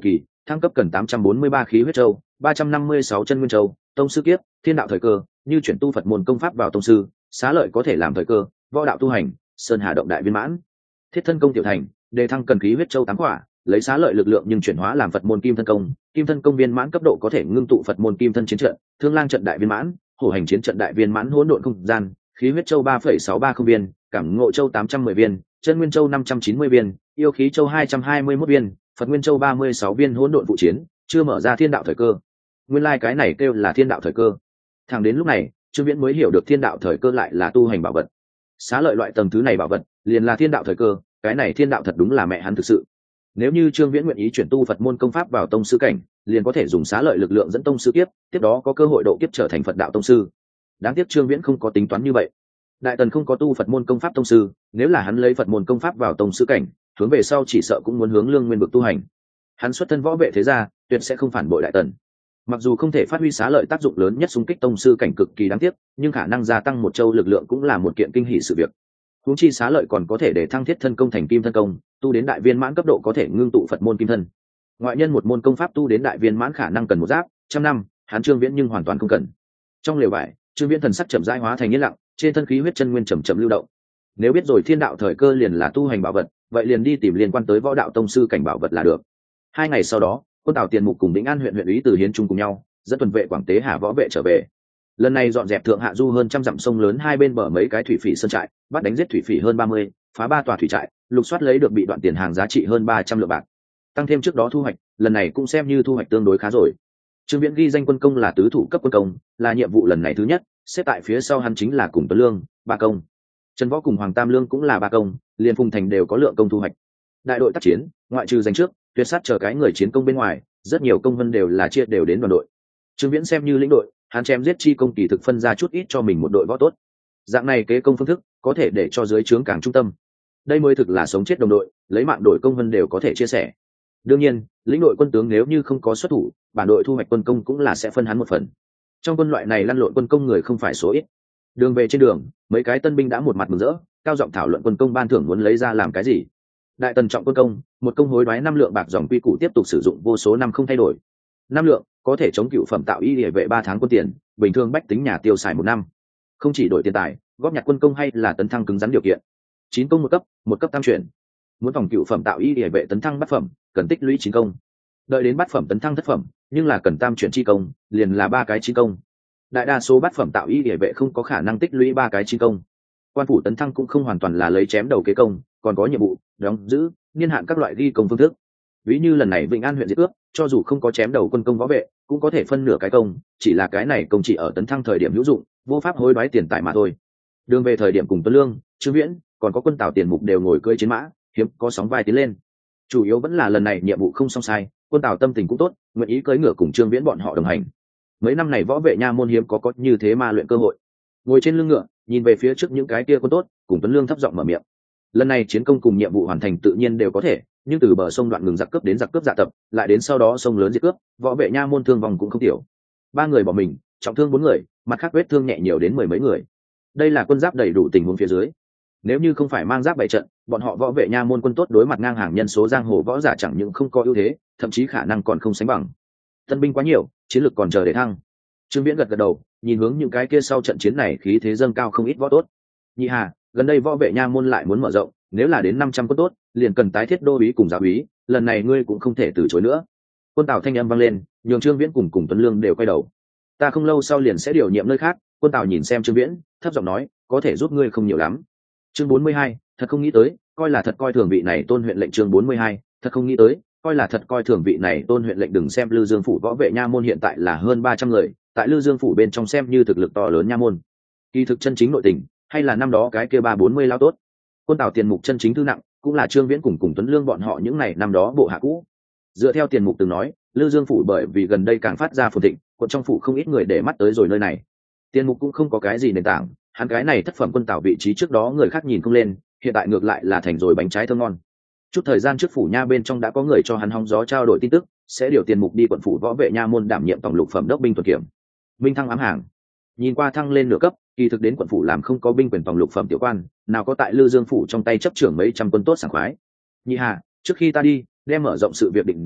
thăng cấp cần tám trăm bốn mươi ba khí huyết châu, ba trăm năm mươi sáu chân nguyên châu, tông sư kiếp, thiên đạo thời cơ, như chuyển tu Phật môn công pháp vào tông sư, xá lợi có thể làm thời cơ, võ đạo tu hành, sơn hà động đại viên mãn. Thiết thân công tiểu thành, đề thăng cần khí huyết châu tám quả, lấy xá lợi lực lượng nhưng chuyển hóa làm Phật môn kim thân công, kim thân công viên mãn cấp độ có thể ngưng tụ Phật môn kim thân chiến trận, thương lang trận đại viên mãn, hổ hành chiến trận đại viên mãn hỗn độn không gian, khí huyết châu ba phẩy sáu ba không viên, cảm ngộ châu tám trăm mười viên, chân nguyên châu năm trăm chín mươi viên, yêu khí châu hai trăm hai mươi mốt viên, Phật nguyên châu ba mươi sáu viên hỗn độn phụ chiến, chưa mở ra thiên đạo thời cơ. Nguyên lai like cái này kêu là thiên đạo thời cơ. Thẳng đến lúc này, Trương Viễn mới hiểu được thiên đạo thời cơ lại là tu hành bảo vật. Xá lợi loại tầng thứ này bảo vật, liền là thiên đạo thời cơ, cái này thiên đạo thật đúng là mẹ hắn thực sự. Nếu như Trương Viễn nguyện ý chuyển tu Phật môn công pháp vào tông sư cảnh, liền có thể dùng xá lợi lực lượng dẫn tông sư kiếp, tiếp đó có cơ hội độ kiếp trở thành Phật đạo tông sư. Đáng tiếc Trương Viễn không có tính toán như vậy. Đại Tần không có tu Phật môn công pháp tông sư, nếu là hắn lấy Phật môn công pháp vào tông sư cảnh, hướng về sau chỉ sợ cũng muốn hướng Lương Nguyên vực tu hành. Hắn xuất thân võ vệ thế gia, tuyệt sẽ không phản bội Đại Tần. Mặc dù không thể phát huy xá lợi tác dụng lớn nhất xung kích tông sư cảnh cực kỳ đáng tiếc, nhưng khả năng gia tăng một châu lực lượng cũng là một kiện kinh hỷ sự việc. Huống chi xá lợi còn có thể để thăng thiết thân công thành kim thân công, tu đến đại viên mãn cấp độ có thể ngưng tụ Phật môn kim thân. Ngoại nhân một môn công pháp tu đến đại viên mãn khả năng cần một giáp, trăm năm, hắn Trương Viễn nhưng hoàn toàn không cần. Trong lều vải, Trương Viễn thần sắc chậm rãi hóa thành yên lặng, trên thân khí huyết chân nguyên chậm chậm lưu động. Nếu biết rồi thiên đạo thời cơ liền là tu hành bảo vật, vậy liền đi tìm liên quan tới võ đạo tông sư cảnh bảo vật là được. Hai ngày sau đó, quân Tào Tiền Mục cùng Vĩnh An huyện huyện úy Từ Hiến Trung cùng nhau dẫn tuần vệ Quảng Tế Hà võ vệ trở về. Lần này dọn dẹp thượng hạ du hơn trăm dặm sông lớn hai bên bờ mấy cái thủy phỉ sơn trại, bắt đánh giết thủy phỉ hơn ba mươi, phá ba tòa thủy trại, lục soát lấy được bị đoạn tiền hàng giá trị hơn ba trăm lượng bạc. Tăng thêm trước đó thu hoạch, lần này cũng xem như thu hoạch tương đối khá rồi. Trương Viễn ghi danh quân công là tứ thủ cấp quân công, là nhiệm vụ lần này thứ nhất, xếp tại phía sau hắn chính là cùng Tuấn Lương, ba công. Trần Võ cùng Hoàng Tam Lương cũng là ba công, liên Phùng Thành đều có lượng công thu hoạch. Đại đội tác chiến, ngoại trừ danh trước, tuyệt sát chờ cái người chiến công bên ngoài, rất nhiều công vân đều là chia đều đến đoàn đội. Trương Viễn xem như lĩnh đội, hắn chém giết chi công kỳ thực phân ra chút ít cho mình một đội võ tốt. Dạng này kế công phương thức có thể để cho dưới trướng càng trung tâm. Đây mới thực là sống chết đồng đội, lấy mạng đội công vân đều có thể chia sẻ. Đương nhiên, lĩnh đội quân tướng nếu như không có xuất thủ, bản đội thu hoạch quân công cũng là sẽ phân hắn một phần. Trong quân loại này lăn lộn quân công người không phải số ít. Đường về trên đường, mấy cái tân binh đã một mặt mừng rỡ, cao giọng thảo luận quân công ban thưởng muốn lấy ra làm cái gì. Đại Tần trọng quân công, một công hối đoái năm lượng bạc dòng quy củ tiếp tục sử dụng vô số năm không thay đổi. Năm lượng có thể chống cựu phẩm tạo y địa vệ ba tháng quân tiền, bình thường bách tính nhà tiêu xài một năm. Không chỉ đổi tiền tài, góp nhặt quân công hay là tấn thăng cứng rắn điều kiện. Chín công một cấp, một cấp tam chuyển. Muốn phòng cựu phẩm tạo y địa vệ tấn thăng bát phẩm, cần tích lũy chín công. Đợi đến bát phẩm tấn thăng thất phẩm, nhưng là cần tam chuyển chi công, liền là ba cái chín công. Đại đa số bát phẩm tạo y địa vệ không có khả năng tích lũy ba cái chín công. Quan phủ tấn thăng cũng không hoàn toàn là lấy chém đầu kế công, còn có nhiệm vụ, đóng giữ, niên hạn các loại ghi công phương thức. Ví như lần này Vĩnh An huyện diệt cướp, cho dù không có chém đầu quân công võ vệ, cũng có thể phân nửa cái công, chỉ là cái này công chỉ ở tấn thăng thời điểm hữu dụng, vô pháp hối đoái tiền tài mà thôi. Đường về thời điểm cùng Tuấn Lương, Trương Viễn, còn có quân Tào Tiền Mục đều ngồi cưỡi chiến mã, hiếm có sóng vai tiến lên. Chủ yếu vẫn là lần này nhiệm vụ không song sai, quân Tào tâm tình cũng tốt, nguyện ý cưỡi ngựa cùng Trương Viễn bọn họ đồng hành. Mấy năm này võ vệ nha môn hiếm có có như thế ma luyện cơ hội. Ngồi trên lưng ngựa, nhìn về phía trước những cái kia quân tốt, cùng Tuấn Lương thấp giọng mở miệng. Lần này chiến công cùng nhiệm vụ hoàn thành tự nhiên đều có thể, nhưng từ bờ sông đoạn ngừng giặc cướp đến giặc cướp dạ tập, lại đến sau đó sông lớn diệt cướp, võ vệ nha môn thương vong cũng không tiểu. Ba người bỏ mình, trọng thương bốn người, mặt khác vết thương nhẹ nhiều đến mười mấy người. Đây là quân giáp đầy đủ tình huống phía dưới. Nếu như không phải mang giáp bày trận, bọn họ võ vệ nha môn quân tốt đối mặt ngang hàng nhân số giang hồ võ giả chẳng những không có ưu thế, thậm chí khả năng còn không sánh bằng. Tân binh quá nhiều, chiến lược còn chờ để thăng. Trương Viễn gật gật đầu, nhìn hướng những cái kia sau trận chiến này khí thế dâng cao không ít võ tốt. Nhị Hà, gần đây võ vệ nha môn lại muốn mở rộng, nếu là đến năm trăm quân tốt, liền cần tái thiết đô úy cùng giáo úy, lần này ngươi cũng không thể từ chối nữa. Quân Tào thanh âm vang lên, nhường Trương Viễn cùng cùng Tuấn Lương đều quay đầu. Ta không lâu sau liền sẽ điều nhiệm nơi khác. Quân Tào nhìn xem Trương Viễn, thấp giọng nói, có thể giúp ngươi không nhiều lắm. Chương bốn mươi hai, thật không nghĩ tới, coi là thật coi thường vị này tôn huyện lệnh. Chương bốn mươi hai, thật không nghĩ tới, coi là thật coi thường vị này tôn huyện lệnh. Đừng xem Lư Dương phủ võ vệ nha môn hiện tại là hơn ba trăm người, tại Lư Dương phủ bên trong xem như thực lực to lớn nha môn. Kỳ thực chân chính nội tình, hay là năm đó cái kia ba bốn mươi lao tốt. Quân Tào Tiền Mục chân chính thư nặng, cũng là Trương Viễn cùng cùng Tuấn Lương bọn họ những ngày năm đó bộ hạ cũ. Dựa theo Tiền Mục từng nói, Lư Dương phủ bởi vì gần đây càng phát ra phồn thịnh, quận trong phủ không ít người để mắt tới rồi nơi này. Tiền Mục cũng không có cái gì nền tảng, hắn cái này thất phẩm quân Tào vị trí trước đó người khác nhìn không lên, hiện tại ngược lại là thành rồi bánh trái thơm ngon. Chút thời gian trước phủ nha bên trong đã có người cho hắn hóng gió trao đổi tin tức, sẽ điều Tiền Mục đi quận phủ võ vệ nha môn đảm nhiệm tổng lục phẩm đốc binh tuần kiểm. Minh thăng ám hàng. Nhìn qua thăng lên nửa cấp, kỳ thực đến quận phủ làm không có binh quyền tổng lục phẩm tiểu quan, nào có tại Lư Dương phủ trong tay chấp trưởng mấy trăm quân tốt sảng khoái. Nhị Hà, trước khi ta đi, đem mở rộng sự việc định ra,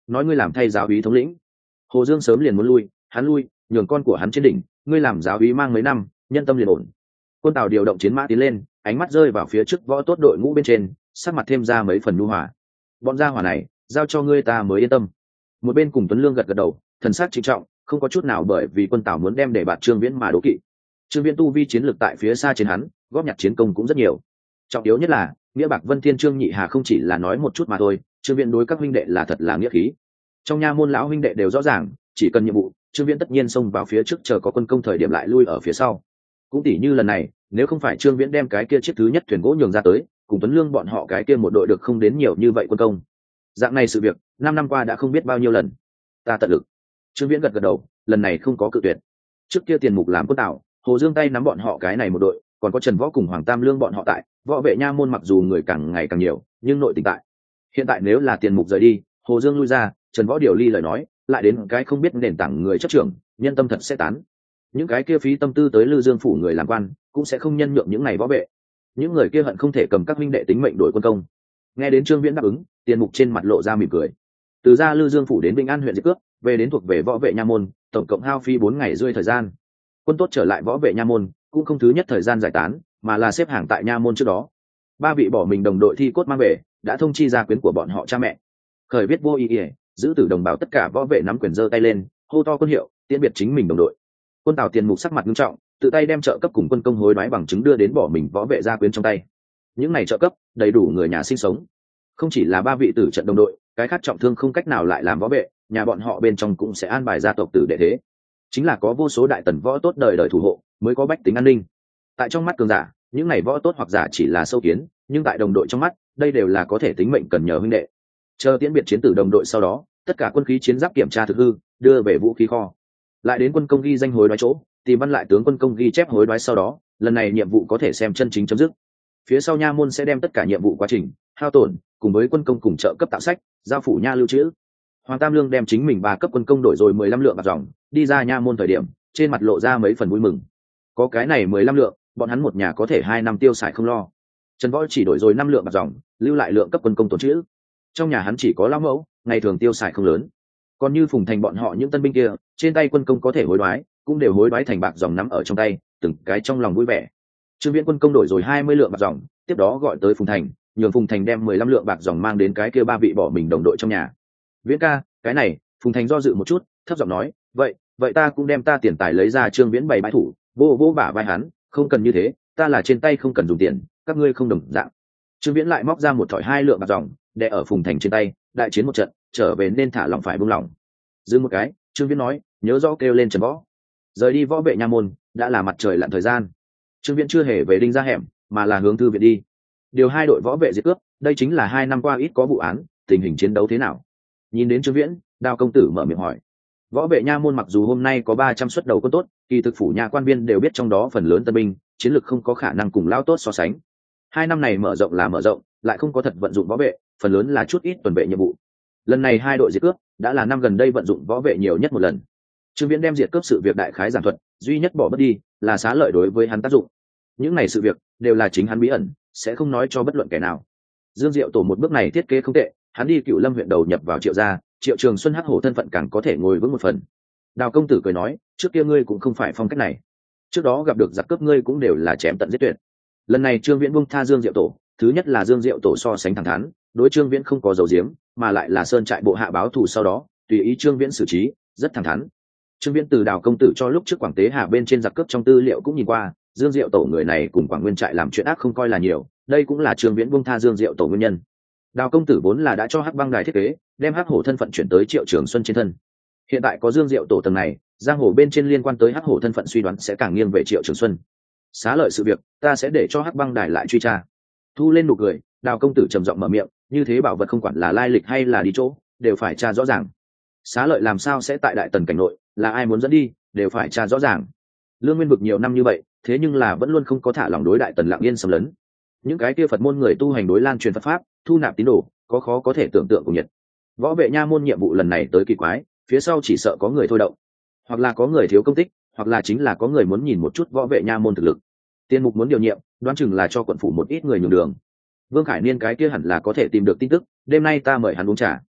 nói ngươi làm thay giáo úy thống lĩnh. Hồ Dương sớm liền muốn lui, hắn lui nhường con của hắn trên đỉnh, ngươi làm giáo úy mang mấy năm nhân tâm liền ổn. Quân Tào điều động chiến mã tiến lên, ánh mắt rơi vào phía trước võ tốt đội ngũ bên trên, sắc mặt thêm ra mấy phần nhu hòa. Bọn gia hỏa này giao cho ngươi ta mới yên tâm. Một bên cùng Tuấn Lương gật gật đầu, thần sắc trịnh trọng, không có chút nào bởi vì Quân Tào muốn đem để bạt Trương Viễn mà đố kỵ. Trương Viễn tu vi chiến lược tại phía xa trên hắn, góp nhặt chiến công cũng rất nhiều. Trọng yếu nhất là nghĩa bạc Vân Thiên Trương Nhị Hà không chỉ là nói một chút mà thôi, Trương Viễn đối các huynh đệ là thật là nghĩa khí. Trong nha môn lão huynh đệ đều rõ ràng, chỉ cần nhiệm vụ, Trương Viễn tất nhiên xông vào phía trước, chờ có quân công thời điểm lại lui ở phía sau. Cũng tỉ như lần này, nếu không phải Trương Viễn đem cái kia chiếc thứ nhất thuyền gỗ nhường ra tới, cùng Tuấn Lương bọn họ cái kia một đội được không đến nhiều như vậy quân công. Dạng này sự việc, năm năm qua đã không biết bao nhiêu lần. Ta tận lực. Trương Viễn gật gật đầu, lần này không có cự tuyệt. Trước kia tiền mục làm quân Tào, Hồ Dương tay nắm bọn họ cái này một đội, còn có Trần Võ cùng Hoàng Tam Lương bọn họ tại, võ vệ nha môn mặc dù người càng ngày càng nhiều, nhưng nội tình tại. Hiện tại nếu là tiền mục rời đi, Hồ Dương lui ra, Trần Võ điều ly lời nói, lại đến cái không biết nền tảng người chấp trưởng, nhân tâm thật sẽ tán. Những cái kia phí tâm tư tới Lư Dương phủ người làm quan, cũng sẽ không nhân nhượng những này võ vệ. Những người kia hận không thể cầm các minh đệ tính mệnh đổi quân công. Nghe đến Trương Viễn đáp ứng, tiền mục trên mặt lộ ra mỉm cười. Từ ra Lư Dương phủ đến Vĩnh An huyện Diệp Cước, về đến thuộc về võ vệ nha môn, tổng cộng hao phí bốn ngày rưỡi thời gian. Quân tốt trở lại võ vệ nha môn, cũng không thứ nhất thời gian giải tán, mà là xếp hàng tại nha môn trước đó. Ba vị bỏ mình đồng đội thi cốt mang về, đã thông chi gia quyến của bọn họ cha mẹ. Khởi viết vô ý nghĩa, giữ tử đồng bào tất cả võ vệ nắm quyền giơ tay lên, hô to quân hiệu, tiễn biệt chính mình đồng đội. Quân Tào tiền mục sắc mặt nghiêm trọng, tự tay đem trợ cấp cùng quân công hối đoái bằng chứng đưa đến bỏ mình võ vệ gia quyến trong tay. Những này trợ cấp đầy đủ người nhà sinh sống. Không chỉ là ba vị tử trận đồng đội, cái khác trọng thương không cách nào lại làm võ vệ, nhà bọn họ bên trong cũng sẽ an bài gia tộc tử đệ thế. Chính là có vô số đại tần võ tốt đời đời thủ hộ, mới có bách tính an ninh. Tại trong mắt cường giả, những này võ tốt hoặc giả chỉ là sâu kiến, nhưng tại đồng đội trong mắt, đây đều là có thể tính mệnh cần nhờ huynh đệ. Chờ tiễn biệt chiến tử đồng đội sau đó, tất cả quân khí chiến giáp kiểm tra thực hư, đưa về vũ khí kho. Lại đến quân công ghi danh hối đoái chỗ, tìm văn lại tướng quân công ghi chép hối đoái sau đó, lần này nhiệm vụ có thể xem chân chính chấm dứt. Phía sau nha môn sẽ đem tất cả nhiệm vụ quá trình, hao tổn, cùng với quân công cùng trợ cấp tạo sách, giao phủ nha lưu trữ. Hoàng Tam Lương đem chính mình ba cấp quân công đổi rồi mười lăm lượng bạc dòng, đi ra nha môn thời điểm, trên mặt lộ ra mấy phần vui mừng. Có cái này mười lăm lượng, bọn hắn một nhà có thể hai năm tiêu xài không lo. Trần Võ chỉ đổi rồi năm lượng bạc dòng, lưu lại lượng cấp quân công tồn trữ. Trong nhà hắn chỉ có lão mẫu, ngày thường tiêu xài không lớn. Còn như Phùng Thành bọn họ những tân binh kia, trên tay quân công có thể hối đoái, cũng đều hối đoái thành bạc dòng nắm ở trong tay, từng cái trong lòng vui vẻ. Trương Viễn quân công đổi rồi hai mươi lượng bạc dòng, tiếp đó gọi tới Phùng Thành, nhường Phùng Thành đem mười lăm lượng bạc dòng mang đến cái kia ba vị bỏ mình đồng đội trong nhà. Viễn ca, cái này, Phùng Thành do dự một chút, thấp giọng nói, vậy, vậy ta cũng đem ta tiền tài lấy ra. Trương Viễn bày bãi thủ, vô vô bả vai hắn, không cần như thế, ta là trên tay không cần dùng tiền, các ngươi không đồng dạng. Trương Viễn lại móc ra một thỏi hai lượng bạc dòng, đè ở Phùng Thành trên tay, đại chiến một trận, trở về nên thả lòng phải buông lòng. Dừng một cái, Trương Viễn nói, nhớ rõ kêu lên Trần Võ. Rời đi võ vệ nha môn, đã là mặt trời lặn thời gian. Trương Viễn chưa hề về đinh ra hẻm, mà là hướng thư viện đi. Điều hai đội võ vệ diệt cướp, đây chính là hai năm qua ít có vụ án, tình hình chiến đấu thế nào? Nhìn đến Trương Viễn, Đao công tử mở miệng hỏi. Võ vệ nha môn mặc dù hôm nay có ba trăm suất đầu quân tốt, kỳ thực phủ nhà quan viên đều biết trong đó phần lớn tân binh, chiến lược không có khả năng cùng lao tốt so sánh. Hai năm này mở rộng là mở rộng, lại không có thật vận dụng võ vệ, phần lớn là chút ít tuần vệ nhiệm vụ. Lần này hai đội diệt cướp đã là năm gần đây vận dụng võ vệ nhiều nhất một lần. Trương Viễn đem diệt cướp sự việc đại khái giảng thuật, duy nhất bỏ bất đi là xá lợi đối với hắn tác dụng. Những này sự việc đều là chính hắn bí ẩn, sẽ không nói cho bất luận kẻ nào. Dương Diệu tổ một bước này thiết kế không tệ, hắn đi Cựu Lâm huyện đầu nhập vào Triệu gia, Triệu Trường Xuân hắc hổ thân phận càng có thể ngồi vững một phần. Đào công tử cười nói, trước kia ngươi cũng không phải phong cách này, trước đó gặp được giặc cướp ngươi cũng đều là chém tận giết tuyệt. Lần này Trương Viễn buông tha Dương Diệu tổ, thứ nhất là Dương Diệu tổ so sánh thẳng thắn, đối Trương Viễn không có dầu diếm, mà lại là sơn trại bộ hạ báo thù sau đó, tùy ý Trương Viễn xử trí, rất thẳng thắn. Trương Viễn từ Đào công tử cho lúc trước Quảng Tế Hà bên trên giặc cướp trong tư liệu cũng nhìn qua, Dương Diệu tổ người này cùng Quảng Nguyên trại làm chuyện ác không coi là nhiều, đây cũng là Trương Viễn buông tha Dương Diệu tổ nguyên nhân. Đào công tử vốn là đã cho Hắc Băng Đài thiết kế, đem Hắc Hổ thân phận chuyển tới Triệu Trường Xuân trên thân. Hiện tại có Dương Diệu tổ tầng này, giang hồ bên trên liên quan tới Hắc Hổ thân phận suy đoán sẽ càng nghiêng về Triệu Trường Xuân. Xá lợi sự việc, ta sẽ để cho Hắc Băng Đài lại truy tra. Thu lên nụ cười, Đào công tử trầm giọng mở miệng, như thế bảo vật không quản là lai lịch hay là đi chỗ, đều phải tra rõ ràng. Xá lợi làm sao sẽ tại Đại Tần cảnh nội, là ai muốn dẫn đi, đều phải tra rõ ràng. Lương Nguyên vực nhiều năm như vậy, thế nhưng là vẫn luôn không có thả lòng đối Đại Tần lặng yên xâm lấn. Những cái kia Phật môn người tu hành đối lan truyền Phật pháp, thu nạp tín đồ, có khó có thể tưởng tượng của nhiệt. Võ vệ nha môn nhiệm vụ lần này tới kỳ quái, phía sau chỉ sợ có người thôi động, hoặc là có người thiếu công tích, hoặc là chính là có người muốn nhìn một chút võ vệ nha môn thực lực. Tiên mục muốn điều nhiệm, đoán chừng là cho quận phủ một ít người nhường đường. Vương Khải Niên cái kia hẳn là có thể tìm được tin tức, đêm nay ta mời hắn uống trà.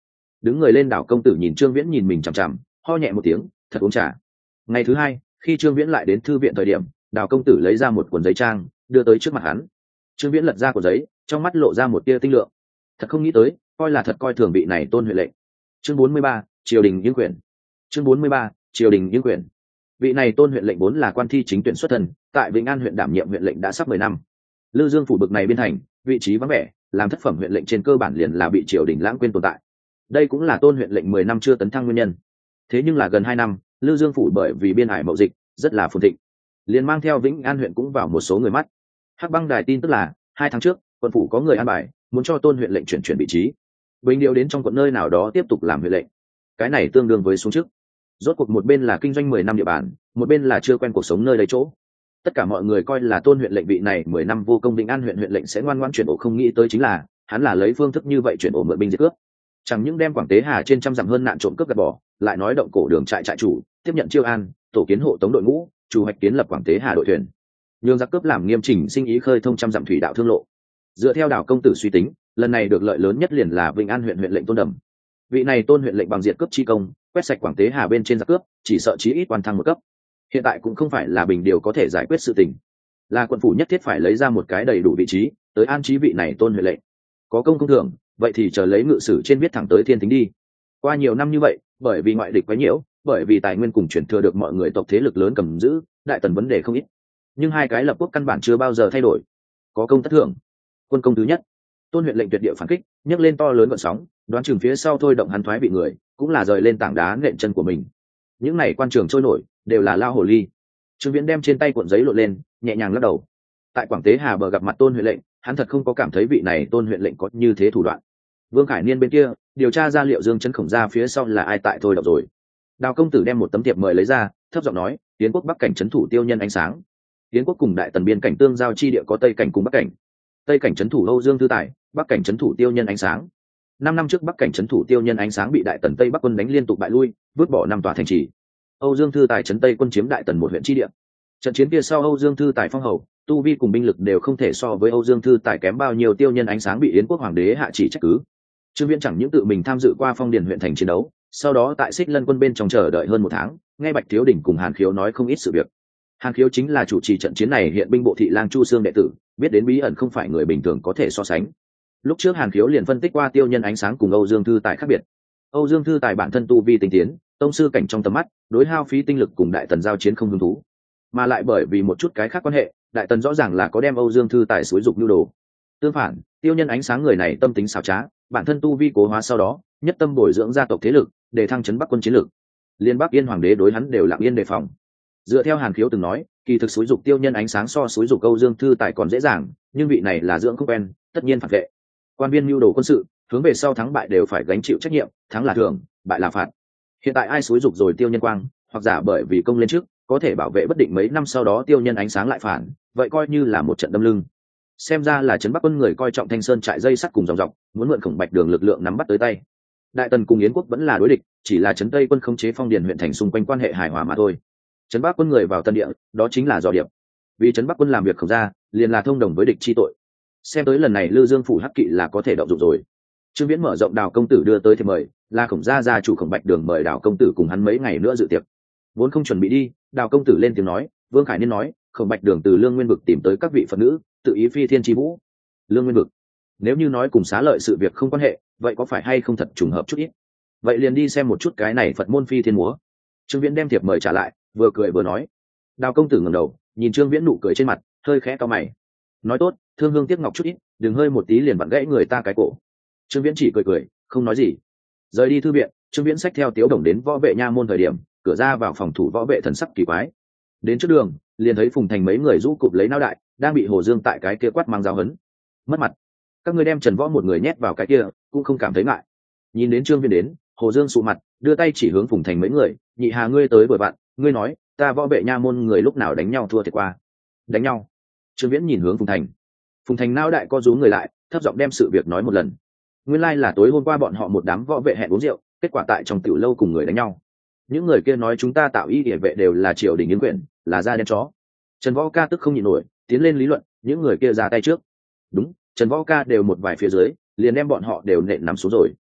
đứng người lên. Đào công tử nhìn Trương Viễn nhìn mình chằm chằm, ho nhẹ một tiếng, thật uống trà. Ngày thứ hai, khi Trương Viễn lại đến thư viện thời điểm, Đào công tử lấy ra một cuốn giấy trang đưa tới trước mặt hắn. Trương Viễn lật ra cuốn giấy, trong mắt lộ ra một tia tinh lượng. Thật không nghĩ tới, coi là thật coi thường vị này Tôn huyện lệnh. Chương bốn mươi ba, triều đình nghiêng quyền. Chương bốn mươi ba, triều đình nghiêng quyền. Vị này Tôn huyện lệnh vốn là quan thi chính tuyển xuất thân, tại Vĩnh An huyện đảm nhiệm huyện lệnh đã sắp mười năm. Lư Dương phủ bực này biên thành, vị trí vắng vẻ, làm thất phẩm huyện lệnh trên cơ bản liền là bị triều đình lãng quên tồn tại. Đây cũng là Tôn huyện lệnh mười năm chưa tấn thăng nguyên nhân. Thế nhưng là gần hai năm, Lư Dương phủ bởi vì biên hải mậu dịch rất là phồn thịnh, liền mang theo Vĩnh An huyện cũng vào một số người mắt. Hắc Băng Đài tin tức là hai tháng trước, quận phủ có người an bài muốn cho Tôn huyện lệnh chuyển chuyển vị trí, bình điều đến trong quận nơi nào đó tiếp tục làm huyện lệnh. Cái này tương đương với xuống chức. Rốt cuộc một bên là kinh doanh mười năm địa bàn, một bên là chưa quen cuộc sống nơi lấy chỗ. Tất cả mọi người coi là Tôn huyện lệnh vị này mười năm vô công Vĩnh An huyện huyện lệnh sẽ ngoan ngoãn chuyển ổ, không nghĩ tới chính là hắn là lấy phương thức như vậy chuyển ổ mượn binh diệt cướp. Chẳng những đem Quảng Tế Hà trên trăm dặm hơn nạn trộm cướp gạt bỏ, lại nói động cổ đường trại trại chủ, tiếp nhận chiêu an, tổ kiến hộ tống đội ngũ, chủ hoạch kiến lập Quảng Tế Hà đội thuyền. Nhường giặc cướp làm nghiêm chỉnh sinh ý khơi thông trăm dặm thủy đạo thương lộ. Dựa theo Đào công tử suy tính, lần này được lợi lớn nhất liền là Vĩnh An huyện huyện lệnh Tôn Đầm. Vị này Tôn huyện lệnh bằng diệt cướp chi công, quét sạch Quảng Tế Hà bên trên giặc cướp, chỉ sợ chí ít quan thăng một cấp. Hiện tại cũng không phải là bình điều có thể giải quyết sự tình, là quận phủ nhất thiết phải lấy ra một cái đầy đủ vị trí tới an trí vị này Tôn huyện lệnh. Có công không thưởng, vậy thì chờ lấy ngự sử trên viết thẳng tới thiên tính đi. Qua nhiều năm như vậy, bởi vì ngoại địch quấy nhiễu, bởi vì tài nguyên cùng chuyển thừa được mọi người tộc thế lực lớn cầm giữ, đại tần vấn đề không ít, nhưng hai cái lập quốc căn bản chưa bao giờ thay đổi. Có công tất thưởng. Quân công thứ nhất, Tôn huyện lệnh tuyệt địa phản kích, nhấc lên to lớn gợn sóng, đoán chừng phía sau thôi động hắn thoái vị người cũng là rời lên tảng đá nện chân của mình. Những này quan trường trôi nổi đều là lao hồ ly. Trương Viễn đem trên tay cuộn giấy lộn lên, nhẹ nhàng lắc đầu. Tại Quảng Tế Hà bờ gặp mặt Tôn huyện lệnh, hắn thật không có cảm thấy vị này Tôn huyện lệnh có như thế thủ đoạn. Vương Khải Niên bên kia điều tra ra liệu Dương Chấn Khổng ra phía sau là ai tại thôi động rồi. Đào công tử đem một tấm thiệp mời lấy ra, thấp giọng nói, Tiến quốc bắc cảnh trấn thủ Tiêu Nhân Ánh Sáng. Tiến quốc cùng đại tần biên cảnh tương giao chi địa có Tây cảnh cùng Bắc cảnh. Tây cảnh trấn thủ Âu Dương Thư Tài, Bắc cảnh trấn thủ Tiêu Nhân Ánh Sáng. Năm năm trước Bắc cảnh trấn thủ Tiêu Nhân Ánh Sáng bị đại tần Tây Bắc quân đánh liên tục bại lui, vứt bỏ năm tòa thành trì. Âu Dương Thư Tài trấn Tây quân chiếm đại tần một huyện chi địa. Trận chiến kia sau Âu Dương Thư Tài phong hầu, tu vi cùng binh lực đều không thể so với Âu Dương Thư Tài kém bao nhiêu. Tiêu Nhân Ánh Sáng bị Yến quốc hoàng đế hạ chỉ trách cứ. Trương Viễn chẳng những tự mình tham dự qua Phong Điền huyện thành chiến đấu, sau đó tại Xích Lân quân bên trong chờ đợi hơn một tháng, nghe Bạch Thiếu Đỉnh cùng Hàn Khiếu nói không ít sự việc. Hàn Khiếu chính là chủ trì trận chiến này hiện binh bộ thị lang Chu Xương đệ tử, biết đến bí ẩn không phải người bình thường có thể so sánh. Lúc trước Hàn Khiếu liền phân tích qua Tiêu Nhân Ánh Sáng cùng Âu Dương Thư Tài khác biệt. Âu Dương Thư Tài bản thân tu vi tinh tiến, tông sư cảnh trong tầm mắt, đối hao phí tinh lực cùng đại tần giao chiến không hứng thú, mà lại bởi vì một chút cái khác quan hệ, đại tần rõ ràng là có đem Âu Dương Thư Tài xúi dục nhu đồ. Tương phản, Tiêu Nhân Ánh Sáng người này tâm tính xảo trá, bản thân tu vi cố hóa sau đó, nhất tâm bồi dưỡng gia tộc thế lực, để thăng trấn Bắc quân chiến lực. Liên Bắc Yên hoàng đế đối hắn đều lặng yên đề phòng. Dựa theo Hàn Khiếu từng nói, kỳ thực xúi dục Tiêu Nhân Ánh Sáng so xúi dục Âu Dương Thư Tài còn dễ dàng, nhưng vị này là dưỡng không quen, tất nhiên phản vệ. Quan viên mưu đồ quân sự, hướng về sau thắng bại đều phải gánh chịu trách nhiệm, thắng là thưởng, bại là phạt. Hiện tại ai xúi dục rồi Tiêu Nhân Quang, hoặc giả bởi vì công lên trước, có thể bảo vệ bất định mấy năm sau đó Tiêu Nhân Ánh Sáng lại phản, vậy coi như là một trận đâm lưng. Xem ra là trấn Bắc quân người coi trọng Thanh Sơn trại dây sắt cùng dòng dọc, muốn mượn Khổng Bạch Đường lực lượng nắm bắt tới tay. Đại tần cùng Yến quốc vẫn là đối địch, chỉ là trấn Tây quân khống chế Phong Điền huyện thành xung quanh quan hệ hài hòa mà thôi. Trấn Bắc quân người vào Tân Địa, đó chính là dò điệp. Vì trấn Bắc quân làm việc không ra, liền là thông đồng với địch chi tội. Xem tới lần này Lư Dương phủ hắc kỵ là có thể động dụng rồi. Trương Viễn mở rộng Đào công tử đưa tới thì mời, là Khổng gia gia chủ Khổng Bạch Đường mời Đào công tử cùng hắn mấy ngày nữa dự tiệc. Vốn không chuẩn bị đi, Đào công tử lên tiếng nói, Vương Khải Niên nói, Khổng Bạch Đường từ Lương Nguyên vực tìm tới các vị Phật nữ, tự ý phi thiên chi vũ. Lương Nguyên vực, nếu như nói cùng xá lợi sự việc không quan hệ, vậy có phải hay không thật trùng hợp chút ít? Vậy liền đi xem một chút cái này Phật môn phi thiên múa. Trương Viễn đem thiệp mời trả lại, vừa cười vừa nói. Đào công tử ngẩng đầu, nhìn Trương Viễn nụ cười trên mặt, hơi khẽ cau mày. Nói tốt, thương hương tiếc ngọc chút ít, đừng hơi một tí liền vặn gãy người ta cái cổ. Trương Viễn chỉ cười cười, không nói gì. Rời đi thư viện, Trương Viễn xách theo Tiếu Đồng đến võ vệ nha môn thời điểm, cửa ra vào phòng thủ võ vệ thần sắc kỳ quái. Đến trước đường, liền thấy Phùng Thành mấy người rũ cụp lấy nao đại, đang bị Hồ Dương tại cái kia quát mang giáo hấn. Mất mặt. Các ngươi đem Trần Võ một người nhét vào cái kia, cũng không cảm thấy ngại. Nhìn đến Trương Viễn đến, Hồ Dương sụ mặt, đưa tay chỉ hướng Phùng Thành mấy người, nhị hà ngươi tới bởi bạn, ngươi nói, ta võ vệ nha môn người lúc nào đánh nhau thua thiệt qua. Đánh nhau. Trương Viễn nhìn hướng Phùng Thành. Phùng Thành nao đại co rúm người lại, thấp giọng đem sự việc nói một lần. Nguyên lai like là tối hôm qua bọn họ một đám võ vệ hẹn uống rượu, kết quả tại trong tiểu lâu cùng người đánh nhau. Những người kia nói chúng ta tạo y địa vệ đều là triều đình yến quyền, là da đen chó. Trần Võ Ca tức không nhịn nổi, tiến lên lý luận, những người kia ra tay trước. Đúng, Trần Võ Ca đều một vài phía dưới, liền đem bọn họ đều nện nắm xuống rồi.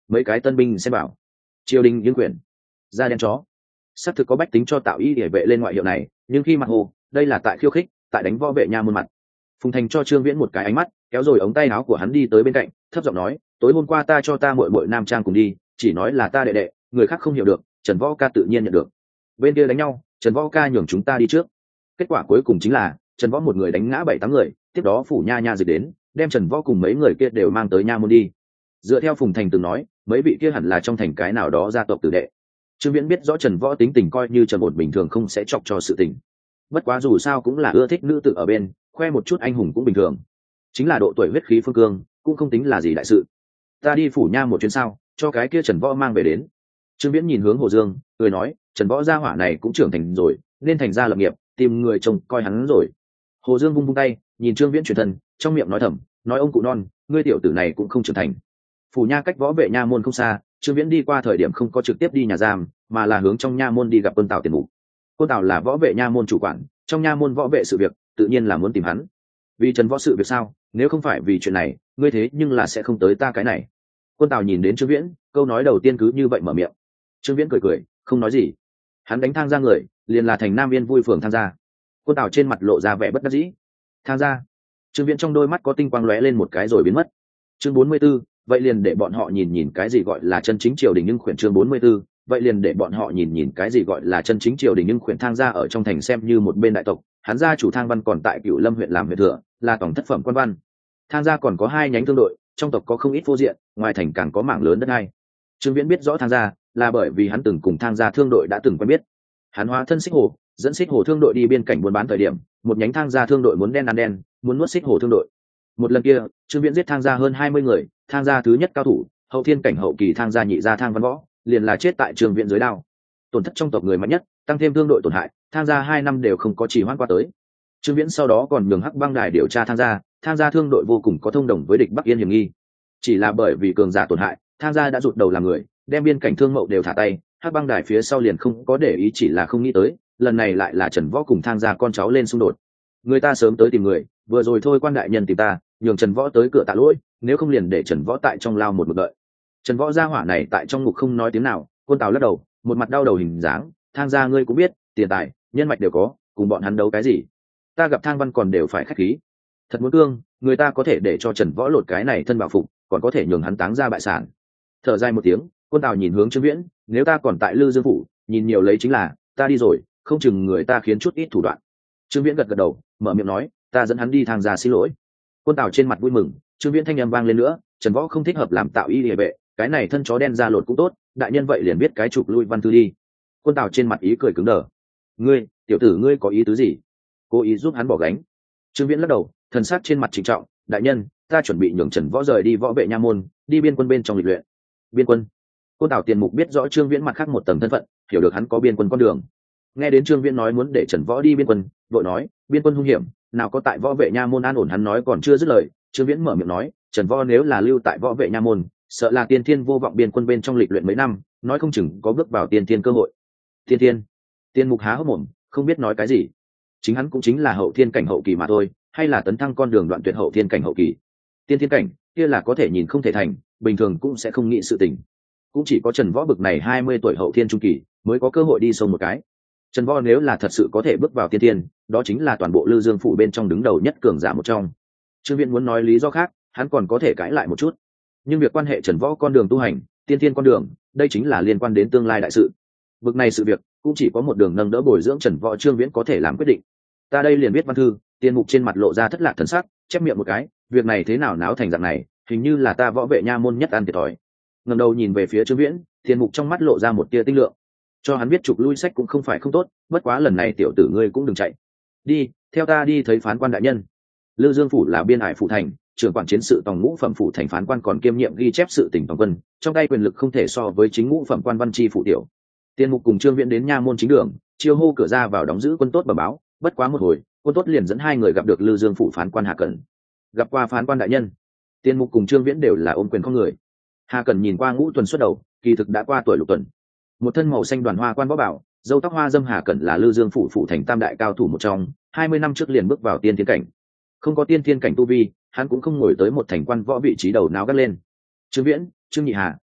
mấy cái tân binh xem bảo triều đình những quyển da đen chó. Xác thực có bách tính cho tạo y địa vệ lên ngoại hiệu này, nhưng khi mặt hồ đây là tại khiêu khích, tại đánh võ vệ nha môn mặt. Phùng Thành cho Trương Viễn một cái ánh mắt, kéo rồi ống tay áo của hắn đi tới bên cạnh, thấp giọng nói, tối hôm qua ta cho ta muội muội nam trang cùng đi, chỉ nói là ta đệ đệ, người khác không hiểu được, Trần Võ Ca tự nhiên nhận được. Bên kia đánh nhau, Trần Võ Ca nhường chúng ta đi trước. Kết quả cuối cùng chính là Trần Võ một người đánh ngã bảy tám người, tiếp đó phủ nha nha dịch đến, đem Trần Võ cùng mấy người kia đều mang tới nha môn đi. Dựa theo Phùng Thành từng nói, mấy vị kia hẳn là trong thành cái nào đó gia tộc tử đệ. Trương Viễn biết rõ Trần Võ tính tình coi như trầm ổn bình thường không sẽ chọc cho sự tình. Bất quá dù sao cũng là ưa thích nữ tử ở bên, khoe một chút anh hùng cũng bình thường. Chính là độ tuổi huyết khí phương cương, cũng không tính là gì đại sự. Ta đi phủ nha một chuyến sao, cho cái kia Trần Võ mang về đến. Trương Viễn nhìn hướng Hồ Dương, cười nói, Trần Võ gia hỏa này cũng trưởng thành rồi, nên thành gia lập nghiệp, tìm người trông coi hắn rồi. Hồ Dương vung vung tay, nhìn Trương Viễn chuyển thân, trong miệng nói thầm, nói ông cụ non, ngươi tiểu tử này cũng không trưởng thành. Phủ nha cách võ vệ nha môn không xa, Trương Viễn đi qua thời điểm không có trực tiếp đi nhà giam, mà là hướng trong nha môn đi gặp Quân Tào Tiền Mục. Quân Tào là võ vệ nha môn chủ quản, trong nha môn võ vệ sự việc, tự nhiên là muốn tìm hắn. Vì Trần Võ sự việc sao? Nếu không phải vì chuyện này, ngươi thế nhưng là sẽ không tới ta cái này. Quân Tào nhìn đến Trương Viễn, câu nói đầu tiên cứ như vậy mở miệng. Trương Viễn cười cười, không nói gì. Hắn đánh Thang gia người, liền là thành Nam Yên vui phường Thang gia. Quân Tào trên mặt lộ ra vẻ bất đắc dĩ. Thang gia. Trương Viễn trong đôi mắt có tinh quang lóe lên một cái rồi biến mất. Chương bốn mươi 44, vậy liền để bọn họ nhìn nhìn cái gì gọi là chân chính triều đình. Nhưng khuyển chương bốn mươi 44, vậy liền để bọn họ nhìn nhìn cái gì gọi là chân chính triều đình. Nhưng khuyển Thang gia ở trong thành xem như một bên đại tộc, hắn gia chủ Thang Văn còn tại Cửu Lâm huyện làm huyện thừa, là tổng thất phẩm quan văn. Thang gia còn có hai nhánh thương đội, trong tộc có không ít vô diện, ngoài thành càng có mảng lớn đất đai. Trương Viễn biết rõ Thang gia là bởi vì hắn từng cùng Thang gia thương đội đã từng quen biết. Hắn hóa thân Xích Hồ, dẫn Xích Hồ thương đội đi biên cảnh buôn bán thời điểm, một nhánh Thang gia thương đội muốn đen ăn đen, muốn nuốt Xích Hồ thương đội. Một lần kia, Trương Viễn giết Thang gia hơn hai mươi người, Thang gia thứ nhất cao thủ, hậu thiên cảnh hậu kỳ Thang gia nhị gia Thang Văn Võ, liền là chết tại Trương Viễn dưới đao. Tổn thất trong tộc người mạnh nhất, tăng thêm thương đội tổn hại, Thang gia hai năm đều không có chỉ hoãn qua tới. Trương Viễn sau đó còn nhường Hắc Băng Đài điều tra Thang gia, Thang gia thương đội vô cùng có thông đồng với địch Bắc Yên hiểm nghi. Chỉ là bởi vì cường giả tổn hại, Thang gia đã rụt đầu làm người, đem biên cảnh thương mậu đều thả tay, Hắc Băng Đài phía sau liền không có để ý, chỉ là không nghĩ tới, lần này lại là Trần Võ cùng Thang gia con cháu lên xung đột. Người ta sớm tới tìm người, vừa rồi thôi quan đại nhân tìm ta, nhường Trần Võ tới cửa tạ lỗi, nếu không liền để Trần Võ tại trong lao một mực đợi. Trần Võ gia hỏa này tại trong ngục không nói tiếng nào, Quân Tào lắc đầu, một mặt đau đầu hình dáng, Thang gia ngươi cũng biết, tiền tài, nhân mạch đều có, cùng bọn hắn đấu cái gì? Ta gặp Thang Văn còn đều phải khách khí. Thật muốn cương, người ta có thể để cho Trần Võ lột cái này thân bảo phục, còn có thể nhường hắn táng ra bại sản. Thở dài một tiếng, Quân Tào nhìn hướng Trương Viễn, nếu ta còn tại Lư Dương phủ, nhìn nhiều lấy chính là, ta đi rồi, không chừng người ta khiến chút ít thủ đoạn. Trương Viễn gật gật đầu, mở miệng nói, ta dẫn hắn đi Thang gia xin lỗi. Quân Tào trên mặt vui mừng, Trương Viễn thanh âm vang lên nữa, Trần Võ không thích hợp làm tạo y địa vệ, cái này thân chó đen ra lột cũng tốt, đại nhân vậy liền biết cái trục lui văn thư đi. Quân Tào trên mặt ý cười cứng đờ. Ngươi, tiểu tử ngươi có ý tứ gì? Cố ý giúp hắn bỏ gánh. Trương Viễn lắc đầu, thần sắc trên mặt trịnh trọng, đại nhân, ta chuẩn bị nhường Trần Võ rời đi võ vệ nha môn, đi biên quân bên trong lịch luyện. Biên quân? Quân Tào Tiền Mục biết rõ Trương Viễn mặt khác một tầng thân phận, hiểu được hắn có biên quân con đường. Nghe đến Trương Viễn nói muốn để Trần Võ đi biên quân, vội nói, biên quân hung hiểm, nào có tại võ vệ nha môn an ổn. Hắn nói còn chưa dứt lời, Trương Viễn mở miệng nói, Trần Võ nếu là lưu tại võ vệ nha môn, sợ là tiên thiên vô vọng biên quân bên trong lịch luyện mấy năm, nói không chừng có bước vào tiên thiên cơ hội. Tiên thiên? Tiên Mục há hốc mồm, không biết nói cái gì. Chính hắn cũng chính là hậu thiên cảnh hậu kỳ mà thôi, hay là tấn thăng con đường đoạn tuyệt hậu thiên cảnh hậu kỳ. Tiên thiên cảnh kia là có thể nhìn không thể thành, bình thường cũng sẽ không nghĩ sự tình. Cũng chỉ có Trần Võ bực này hai mươi tuổi hậu thiên trung kỳ mới có cơ hội đi sâu một cái. Trần Võ nếu là thật sự có thể bước vào tiên thiên, đó chính là toàn bộ Lư Dương phủ bên trong đứng đầu nhất cường giả một trong. Trương Viễn muốn nói lý do khác, hắn còn có thể cãi lại một chút. Nhưng việc quan hệ Trần Võ con đường tu hành, tiên thiên con đường, đây chính là liên quan đến tương lai đại sự. Bực này sự việc, cũng chỉ có một đường nâng đỡ bồi dưỡng Trần Võ Trương Viễn có thể làm quyết định. Ta đây liền viết văn thư. Tiên Mục trên mặt lộ ra thất lạc thần sắc, chép miệng một cái, việc này thế nào náo thành dạng này, hình như là ta võ vệ nha môn nhất ăn thiệt thòi. Ngẩng đầu nhìn về phía Trương Viễn, Tiên Mục trong mắt lộ ra một tia tinh lượng. Cho hắn biết trục lui sách cũng không phải không tốt, bất quá lần này tiểu tử ngươi cũng đừng chạy. Đi, theo ta đi thấy phán quan đại nhân. Lư Dương phủ là biên hải phủ thành, trưởng quản chiến sự tòng ngũ phẩm phủ thành phán quan còn kiêm nhiệm ghi chép sự tỉnh toàn quân, trong tay quyền lực không thể so với chính ngũ phẩm quan văn chi phủ tiểu. Tiên Mục cùng Trương Viễn đến nha môn chính đường, chiêu hô cửa ra vào đóng giữ quân tốt bẩm báo, bất quá một hồi, quân tốt liền dẫn hai người gặp được Lư Dương phủ phán quan Hà Cẩn. Gặp qua phán quan đại nhân. Tiên Mục cùng Trương Viễn đều là ôm quyền không người. Hà Cẩn nhìn qua ngũ tuần xuất đầu, kỳ thực đã qua tuổi lục tuần. Một thân màu xanh đoàn hoa quan võ bảo, râu tóc hoa dâm. Hà Cẩn là Lư Dương phủ phủ thành tam đại cao thủ một trong, hai mươi năm trước liền bước vào tiên thiên cảnh. Không có tiên thiên cảnh tu vi, hắn cũng không ngồi tới một thành quan võ vị trí đầu não gắt lên. Trương Viễn, Trương Nhị Hà,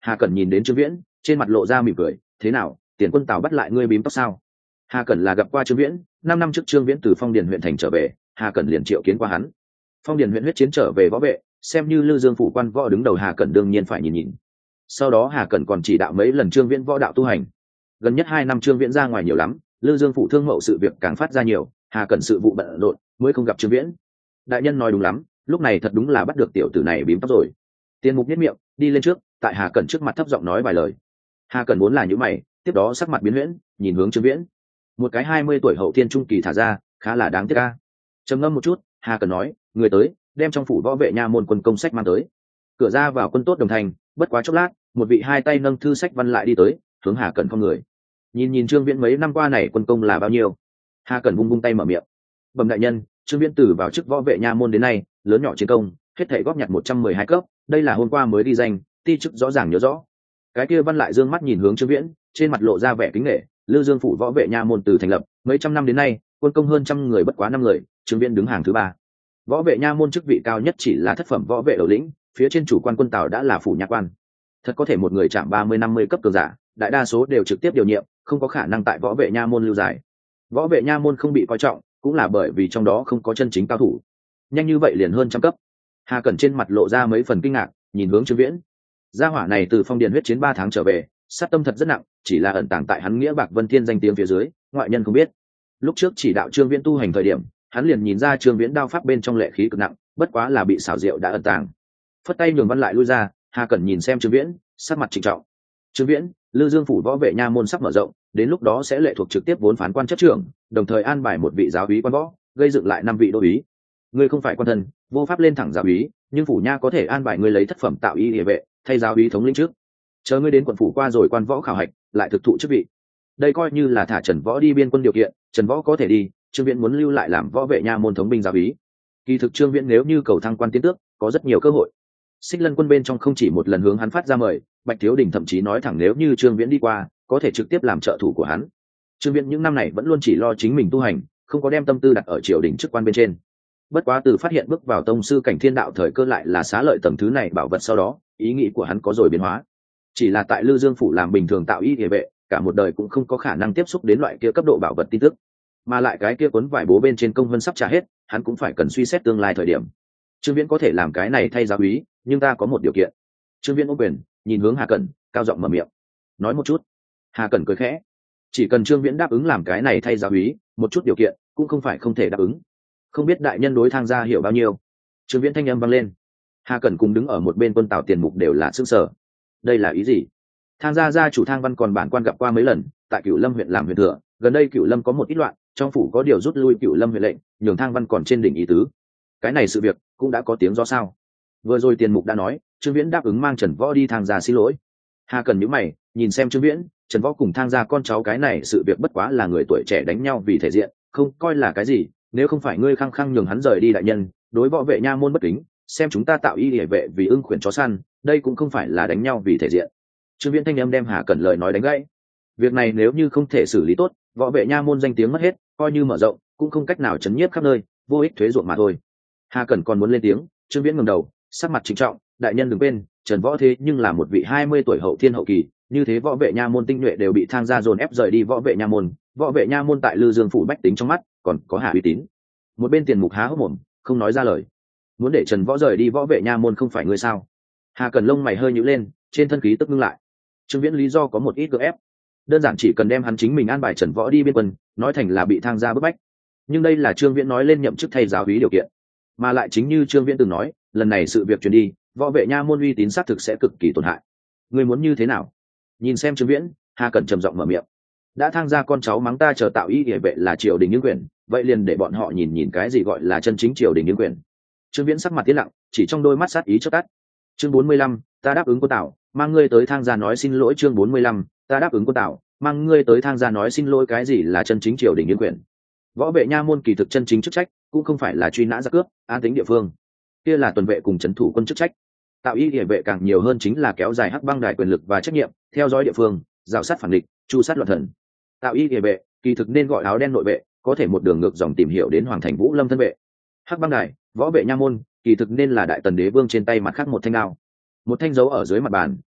Hà Cẩn nhìn đến Trương Viễn, trên mặt lộ ra mỉm cười, thế nào, tiền quân Tào bắt lại ngươi bím tóc sao? Hà Cẩn là gặp qua Trương Viễn, năm năm trước Trương Viễn từ Phong Điền huyện thành trở về, Hà Cẩn liền triệu kiến qua hắn. Phong Điền huyện huyết chiến trở về võ vệ, xem như Lư Dương phủ quan võ đứng đầu, Hà Cẩn đương nhiên phải nhìn nhìn. Sau đó Hà Cẩn còn chỉ đạo mấy lần Trương Viễn võ đạo tu hành. Gần nhất hai năm Trương Viễn ra ngoài nhiều lắm, Lư Dương phủ thương mậu sự việc càng phát ra nhiều, Hà Cẩn sự vụ bận rộn, mới không gặp Trương Viễn. Đại nhân nói đúng lắm, lúc này thật đúng là bắt được tiểu tử này bím tóc rồi. Tiên Mục nhất miệng, đi lên trước, tại Hà Cẩn trước mặt thấp giọng nói vài lời. Hà Cẩn muốn là những mày, tiếp đó sắc mặt biến huyễn, nhìn hướng Trương Viễn. Một cái hai mươi tuổi hậu thiên trung kỳ thả ra, khá là đáng tiếc a. Trầm ngâm một chút, Hà Cẩn nói, người tới, đem trong phủ võ vệ nha môn quân công sách mang tới. Cửa ra vào quân tốt đồng thành, bất quá chốc lát, một vị hai tay nâng thư sách văn lại đi tới, hướng Hà Cẩn không người. Nhìn nhìn Trương Viễn mấy năm qua này quân công là bao nhiêu. Hà Cẩn vung vung tay mở miệng. Bẩm đại nhân, Trương Viễn từ vào chức võ vệ nha môn đến nay, lớn nhỏ chiến công, hết thảy góp nhặt một trăm mười hai cấp, đây là hôm qua mới đi danh, ti chức rõ ràng nhớ rõ. Cái kia văn lại dương mắt nhìn hướng Trương Viễn, trên mặt lộ ra vẻ kính nể, Lư Dương phủ võ vệ nha môn từ thành lập, mấy trăm năm đến nay, quân công hơn trăm người bất quá năm người, Trương Viễn đứng hàng thứ ba. Võ vệ nha môn chức vị cao nhất chỉ là thất phẩm võ vệ đầu lĩnh, phía trên chủ quan quân Tào đã là phủ nha quan. Thật có thể một người chạm ba mươi năm mươi cấp cường giả, đại đa số đều trực tiếp điều nhiệm, không có khả năng tại võ vệ nha môn lưu dài. Võ vệ nha môn không bị coi trọng, cũng là bởi vì trong đó không có chân chính cao thủ. Nhanh như vậy liền hơn trăm cấp. Hà Cẩn trên mặt lộ ra mấy phần kinh ngạc, nhìn hướng Trương Viễn. Gia hỏa này từ Phong Điền huyết chiến ba tháng trở về, sát tâm thật rất nặng, chỉ là ẩn tàng tại hắn nghĩa bạc vân thiên danh tiếng phía dưới, ngoại nhân không biết. Lúc trước chỉ đạo Trương Viễn tu hành thời điểm, hắn liền nhìn ra Trương Viễn đao pháp bên trong lệ khí cực nặng, bất quá là bị xảo diệu đã ẩn tàng. Phất tay nhường văn lại lui ra, Hà Cẩn nhìn xem Trương Viễn, sắc mặt trịnh trọng. Trương Viễn, Lư Dương phủ võ vệ nha môn sắp mở rộng, đến lúc đó sẽ lệ thuộc trực tiếp vốn phán quan chấp trưởng, đồng thời an bài một vị giáo úy quan võ, gây dựng lại năm vị đô úy. Ngươi không phải quan thân, vô pháp lên thẳng giáo úy, nhưng phủ nha có thể an bài ngươi lấy thất phẩm tạo y địa vệ, thay giáo úy thống lĩnh trước. Chờ ngươi đến quận phủ qua rồi quan võ khảo hạch, lại thực thụ chức vị. Đây coi như là thả Trần Võ đi biên quân điều kiện, Trần Võ có thể đi, Trương Viễn muốn lưu lại làm võ vệ nha môn thống binh giáo úy. Kỳ thực Trương Viễn nếu như cầu thăng quan tiến tước, có rất nhiều cơ hội. Xích Lân quân bên trong không chỉ một lần hướng hắn phát ra mời, Bạch Thiếu Đình thậm chí nói thẳng nếu như Trương Viễn đi qua, có thể trực tiếp làm trợ thủ của hắn. Trương Viễn những năm này vẫn luôn chỉ lo chính mình tu hành, không có đem tâm tư đặt ở triều đình chức quan bên trên. Bất quá từ phát hiện bước vào tông sư cảnh thiên đạo thời cơ lại là xá lợi tầng thứ này bảo vật sau đó, ý nghĩ của hắn có rồi biến hóa. Chỉ là tại Lư Dương phủ làm bình thường tạo y địa vệ, cả một đời cũng không có khả năng tiếp xúc đến loại kia cấp độ bảo vật tin tức, mà lại cái kia cuốn vải bố bên trên công vân sắp trả hết, hắn cũng phải cần suy xét tương lai thời điểm. Trương Viễn có thể làm cái này thay giáo úy, nhưng ta có một điều kiện. Trương Viễn ôm quyền, nhìn hướng Hà Cẩn, cao giọng mở miệng. Nói một chút. Hà Cẩn cười khẽ. Chỉ cần Trương Viễn đáp ứng làm cái này thay giáo úy, một chút điều kiện cũng không phải không thể đáp ứng. Không biết đại nhân đối Thang gia hiểu bao nhiêu? Trương Viễn thanh âm vang lên. Hà Cẩn cùng đứng ở một bên quân Tào Tiền Mục đều là sững sờ. Đây là ý gì? Thang gia gia chủ Thang Văn còn bản quan gặp qua mấy lần, tại Cửu Lâm huyện làm huyện thừa, gần đây Cửu Lâm có một ít loạn, trong phủ có điều rút lui Cửu Lâm huyện lệnh, nhường Thang Văn còn trên đỉnh ý tứ. Cái này sự việc cũng đã có tiếng do sao? Vừa rồi Tiền Mục đã nói, Trương Viễn đáp ứng mang Trần Võ đi Thang gia xin lỗi. Hà Cẩn nhíu mày, nhìn xem Trương Viễn, Trần Võ cùng Thang gia con cháu cái này sự việc bất quá là người tuổi trẻ đánh nhau vì thể diện, không coi là cái gì, nếu không phải ngươi khăng khăng nhường hắn rời đi đại nhân, đối võ vệ nha môn bất kính, xem chúng ta tạo y địa vệ vì ưng khuyển chó săn, đây cũng không phải là đánh nhau vì thể diện. Trương Viễn thanh âm đem Hà Cẩn lời nói đánh gãy. Việc này nếu như không thể xử lý tốt, võ vệ nha môn danh tiếng mất hết, coi như mở rộng, cũng không cách nào chấn nhiếp khắp nơi, vô ích thuế ruộng mà thôi. Hà Cẩn còn muốn lên tiếng, Trương Viễn ngẩng đầu, sắc mặt trịnh trọng, đại nhân đừng quên, Trần Võ thế nhưng là một vị hai mươi tuổi hậu thiên hậu kỳ, như thế võ vệ nha môn tinh nhuệ đều bị Thang gia dồn ép rời đi võ vệ nha môn, võ vệ nha môn tại Lư Dương phủ bách tính trong mắt, còn có Hà uy tín. Một bên Tiền Mục há hốc mồm, không nói ra lời. Muốn để Trần Võ rời đi võ vệ nha môn không phải ngươi sao? Hà Cẩn lông mày hơi nhíu lên, trên thân khí tức ngưng lại. Trương Viễn lý do có một ít cưỡng ép, đơn giản chỉ cần đem hắn chính mình an bài Trần Võ đi biên quân, nói thành là bị Thang gia bức bách. Nhưng đây là Trương Viễn nói lên nhậm chức thay giáo úy điều kiện, mà lại chính như Trương Viễn từng nói, lần này sự việc truyền đi, võ vệ nha môn uy tín xác thực sẽ cực kỳ tổn hại. Ngươi muốn như thế nào? Nhìn xem Trương Viễn, Hà Cẩn trầm giọng mở miệng. Đã Thang gia con cháu mắng ta chờ tạo y địa vệ là triều đình những quyền, vậy liền để bọn họ nhìn nhìn cái gì gọi là chân chính triều đình những quyền. Trương Viễn sắc mặt tiến lặng, chỉ trong đôi mắt sát ý chớp tắt. Chương bốn mươi lăm, ta đáp ứng cô Tào, mang ngươi tới Thang gia nói xin lỗi. Chương bốn mươi lăm, ta đáp ứng cô Tào, mang ngươi tới Thang gia nói xin lỗi. Cái gì là chân chính triều đình những quyền? Võ vệ nha môn kỳ thực chân chính chức trách cũng không phải là truy nã giặc cướp, an tính địa phương, kia là tuần vệ cùng trấn thủ quân chức trách. Tạo y địa vệ càng nhiều hơn chính là kéo dài hắc băng đài quyền lực và trách nhiệm, theo dõi địa phương, rào sát phản địch, chu sát loạn thần. Tạo y địa vệ kỳ thực nên gọi áo đen nội vệ, có thể một đường ngược dòng tìm hiểu đến hoàng thành Vũ Lâm thân vệ. Hắc băng đài, võ vệ nha môn kỳ thực nên là đại tần đế vương trên tay mặt khác một thanh đao, một thanh dấu ở dưới mặt bàn,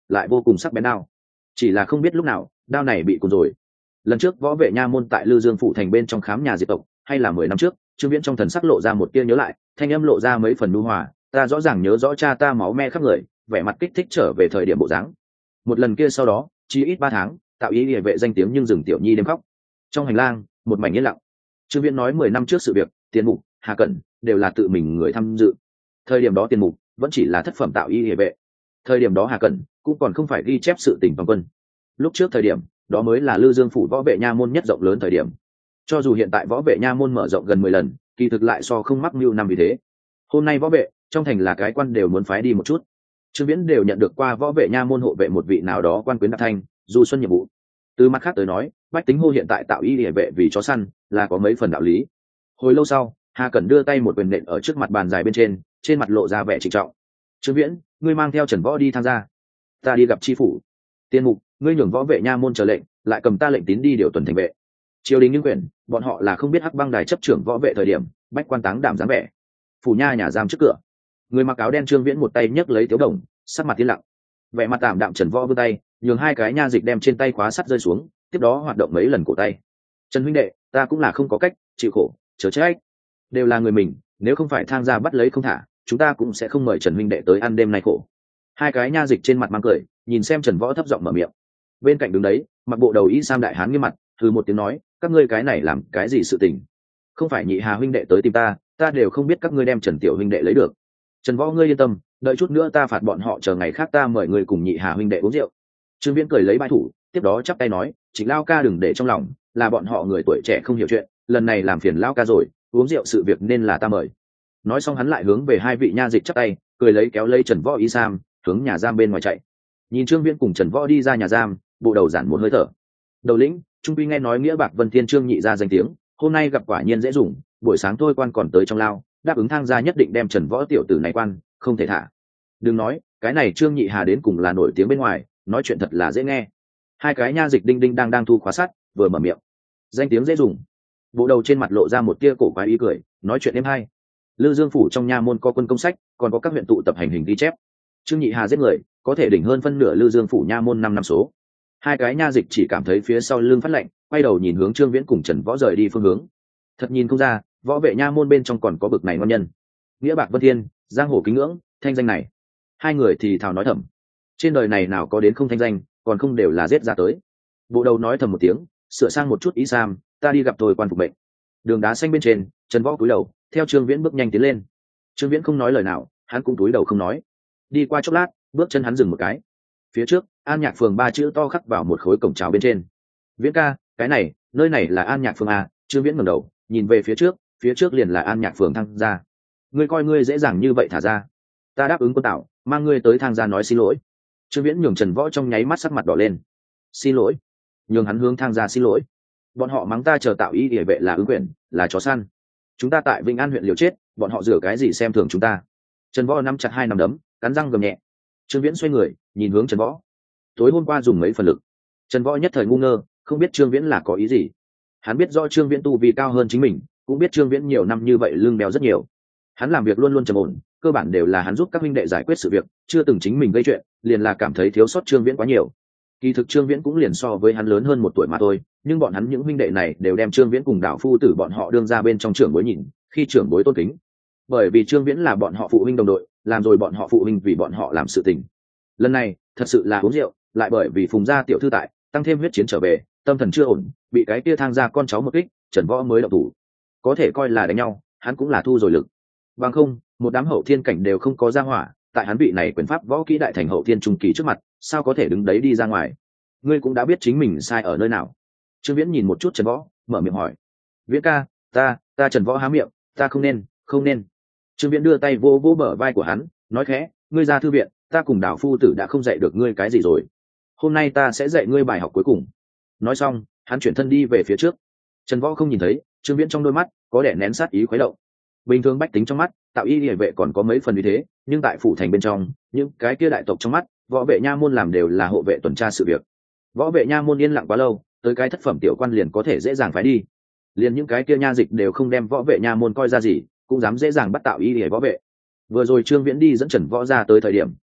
lại vô cùng sắc bén đao. Chỉ là không biết lúc nào đao này bị cùn rồi. Lần trước võ vệ nha môn tại Lư Dương phủ thành bên trong khám nhà diệt tộc, hay là mười năm trước, Trương Viễn trong thần sắc lộ ra một tia nhớ lại, thanh âm lộ ra mấy phần nhu hòa, ta rõ ràng nhớ rõ cha ta máu me khắp người, vẻ mặt kích thích trở về thời điểm bộ dáng. Một lần kia sau đó, chỉ ít ba tháng, tạo ý địa vệ danh tiếng nhưng dừng tiểu nhi đêm khóc. Trong hành lang, một mảnh yên lặng. Trương Viễn nói mười năm trước sự việc, Tiền Mục, Hà Cẩn đều là tự mình người tham dự. Thời điểm đó Tiền Mục vẫn chỉ là thất phẩm tạo ý địa vệ. Thời điểm đó Hà Cẩn cũng còn không phải ghi chép sự tình toàn quân. Lúc trước thời điểm, đó mới là Lư Dương phủ võ vệ nha môn nhất rộng lớn thời điểm. Cho dù hiện tại võ vệ nha môn mở rộng gần mười lần, kỳ thực lại so không mắc mưu năm vì thế. Hôm nay võ vệ trong thành là cái quan đều muốn phái đi một chút. Trương Viễn đều nhận được qua võ vệ nha môn hộ vệ một vị nào đó quan quyến đạp thanh, du xuân nhiệm vụ. Từ mặt khác tới nói, bách tính hô hiện tại tạo y địa vệ vì chó săn là có mấy phần đạo lý. Hồi lâu sau, Hà Cẩn đưa tay một quyền nện ở trước mặt bàn dài bên trên, trên mặt lộ ra vẻ trịnh trọng. Trương Viễn, ngươi mang theo Trần Võ đi tham gia. Ta đi gặp tri phủ. Tiên Mục, ngươi nhường võ vệ nha môn chờ lệnh, lại cầm ta lệnh tín đi điều tuần thành vệ. Triều đình những quyền, bọn họ là không biết hắc băng đài chấp trưởng võ vệ thời điểm, bách quan táng đảm dáng vẻ. Phủ nha nhà giam trước cửa, người mặc áo đen Trương Viễn một tay nhấc lấy Tiếu Đồng, sắc mặt tiến lặng. Vẻ mặt tạm đạm Trần Võ vươn tay, nhường hai cái nha dịch đem trên tay khóa sắt rơi xuống, tiếp đó hoạt động mấy lần cổ tay. Trần huynh đệ, ta cũng là không có cách, chịu khổ, chớ trách. Đều là người mình, nếu không phải thang gia bắt lấy không thả, chúng ta cũng sẽ không mời Trần huynh đệ tới ăn đêm nay khổ. Hai cái nha dịch trên mặt mang cười, nhìn xem Trần Võ thấp giọng mở miệng. Bên cạnh đứng đấy, mặc bộ đầu y sam đại hán nghiêm mặt, thư một tiếng nói, các ngươi cái này làm cái gì sự tình? Không phải Nhị Hà huynh đệ tới tìm ta, ta đều không biết các ngươi đem Trần tiểu huynh đệ lấy được. Trần Võ ngươi yên tâm, đợi chút nữa ta phạt bọn họ, chờ ngày khác ta mời ngươi cùng Nhị Hà huynh đệ uống rượu. Trương Viễn cười lấy bãi thủ, tiếp đó chắp tay nói, Trịnh lao ca đừng để trong lòng, là bọn họ người tuổi trẻ không hiểu chuyện, lần này làm phiền lao ca rồi, uống rượu sự việc nên là ta mời. Nói xong hắn lại hướng về hai vị nha dịch chắp tay, cười lấy kéo lấy Trần Võ y sam, hướng nhà giam bên ngoài chạy. Nhìn Trương Viễn cùng Trần Võ đi ra nhà giam, bộ đầu giản một hơi thở. Đầu lĩnh, trung quy nghe nói nghĩa bạc Vân Thiên Trương nhị ra danh tiếng, hôm nay gặp quả nhiên dễ dùng, buổi sáng thôi quan còn tới trong lao, đáp ứng thang gia nhất định đem Trần Võ tiểu tử này quan, không thể thả. Đừng nói, cái này Trương nhị hà đến cùng là nổi tiếng bên ngoài, nói chuyện thật là dễ nghe. Hai cái nha dịch đinh đinh đang đang thu khóa sắt, vừa mở miệng, danh tiếng dễ dùng. Bộ đầu trên mặt lộ ra một tia cổ quái ý cười, nói chuyện êm hay. Lư Dương phủ trong nha môn có quân công sách, còn có các huyện tụ tập hành hình ghi chép. Trương nhị hà giết người, có thể đỉnh hơn phân nửa Lư Dương phủ nha môn năm năm số. Hai cái nha dịch chỉ cảm thấy phía sau lưng phát lạnh, quay đầu nhìn hướng Trương Viễn cùng Trần Võ rời đi phương hướng. Thật nhìn không ra, võ vệ nha môn bên trong còn có bực này ngon nhân. Nghĩa bạc Vân Thiên, giang hồ kính ngưỡng, thanh danh này. Hai người thì thào nói thầm, trên đời này nào có đến không thanh danh, còn không đều là giết ra tới. Bộ đầu nói thầm một tiếng, sửa sang một chút ý sam, ta đi gặp tôi quan phục bệnh. Đường đá xanh bên trên, Trần Võ cúi đầu, theo Trương Viễn bước nhanh tiến lên. Trương Viễn không nói lời nào, hắn cũng cúi đầu không nói. Đi qua chốc lát, bước chân hắn dừng một cái. Phía trước, An Nhạc phường ba chữ to khắc vào một khối cổng chào bên trên. Viễn ca, cái này, nơi này là An Nhạc phường à? Trương Viễn ngẩng đầu, nhìn về phía trước, phía trước liền là An Nhạc phường thang gia. Ngươi coi ngươi dễ dàng như vậy thả ra? Ta đáp ứng quân tạo, mang ngươi tới thang gia nói xin lỗi. Trương Viễn nhường Trần Võ trong nháy mắt sắc mặt đỏ lên. Xin lỗi? Nhường hắn hướng thang gia xin lỗi? Bọn họ mắng ta chờ tạo ý địa vệ là ứng quyền, là chó săn. Chúng ta tại Vĩnh An huyện liều chết, bọn họ rửa cái gì xem thường chúng ta? Trần Võ nắm chặt hai nắm đấm, cắn răng gầm nhẹ. Trương Viễn xoay người, nhìn hướng Trần Võ. Tối hôm qua dùng mấy phần lực. Trần Võ nhất thời ngu ngơ, không biết Trương Viễn là có ý gì. Hắn biết do Trương Viễn tu vi cao hơn chính mình, cũng biết Trương Viễn nhiều năm như vậy lưng béo rất nhiều. Hắn làm việc luôn luôn trầm ổn, cơ bản đều là hắn giúp các huynh đệ giải quyết sự việc, chưa từng chính mình gây chuyện, liền là cảm thấy thiếu sót Trương Viễn quá nhiều. Kỳ thực Trương Viễn cũng liền so với hắn lớn hơn một tuổi mà thôi, nhưng bọn hắn những huynh đệ này đều đem Trương Viễn cùng đạo phu tử bọn họ đương ra bên trong trưởng bối nhìn, khi trưởng bối tôn kính. Bởi vì Trương Viễn là bọn họ phụ huynh đồng đội, làm rồi bọn họ phụ huynh vì bọn họ làm sự tình. Lần này thật sự là uống rượu, lại bởi vì Phùng gia tiểu thư tại, tăng thêm huyết chiến trở về, tâm thần chưa ổn, bị cái kia thang gia con cháu một kích, Trần Võ mới động thủ. Có thể coi là đánh nhau, hắn cũng là thu rồi lực. Bằng không, một đám hậu thiên cảnh đều không có ra hỏa, tại hắn vị này quyền pháp võ kỹ đại thành hậu thiên trung kỳ trước mặt, sao có thể đứng đấy đi ra ngoài? Ngươi cũng đã biết chính mình sai ở nơi nào. Trương Viễn nhìn một chút Trần Võ, mở miệng hỏi. Viễn ca, ta, ta Trần Võ há miệng, ta không nên, không nên. Trương Viễn đưa tay vô vô bờ vai của hắn, nói khẽ, ngươi ra thư viện, ta cùng Đào phu tử đã không dạy được ngươi cái gì rồi. Hôm nay ta sẽ dạy ngươi bài học cuối cùng. Nói xong, hắn chuyển thân đi về phía trước. Trần Võ không nhìn thấy, Trương Viễn trong đôi mắt có đè nén sát ý khuấy động. Bình thường bách tính trong mắt, tạo y liễu vệ còn có mấy phần như thế, nhưng tại phủ thành bên trong, những cái kia đại tộc trong mắt, võ vệ nha môn làm đều là hộ vệ tuần tra sự việc. Võ vệ nha môn yên lặng quá lâu, tới cái thất phẩm tiểu quan liền có thể dễ dàng phái đi. Liền những cái kia nha dịch đều không đem võ vệ nha môn coi ra gì, cũng dám dễ dàng bắt tạo y liễu võ vệ. Vừa rồi Trương Viễn đi dẫn Trần Võ ra tới thời điểm,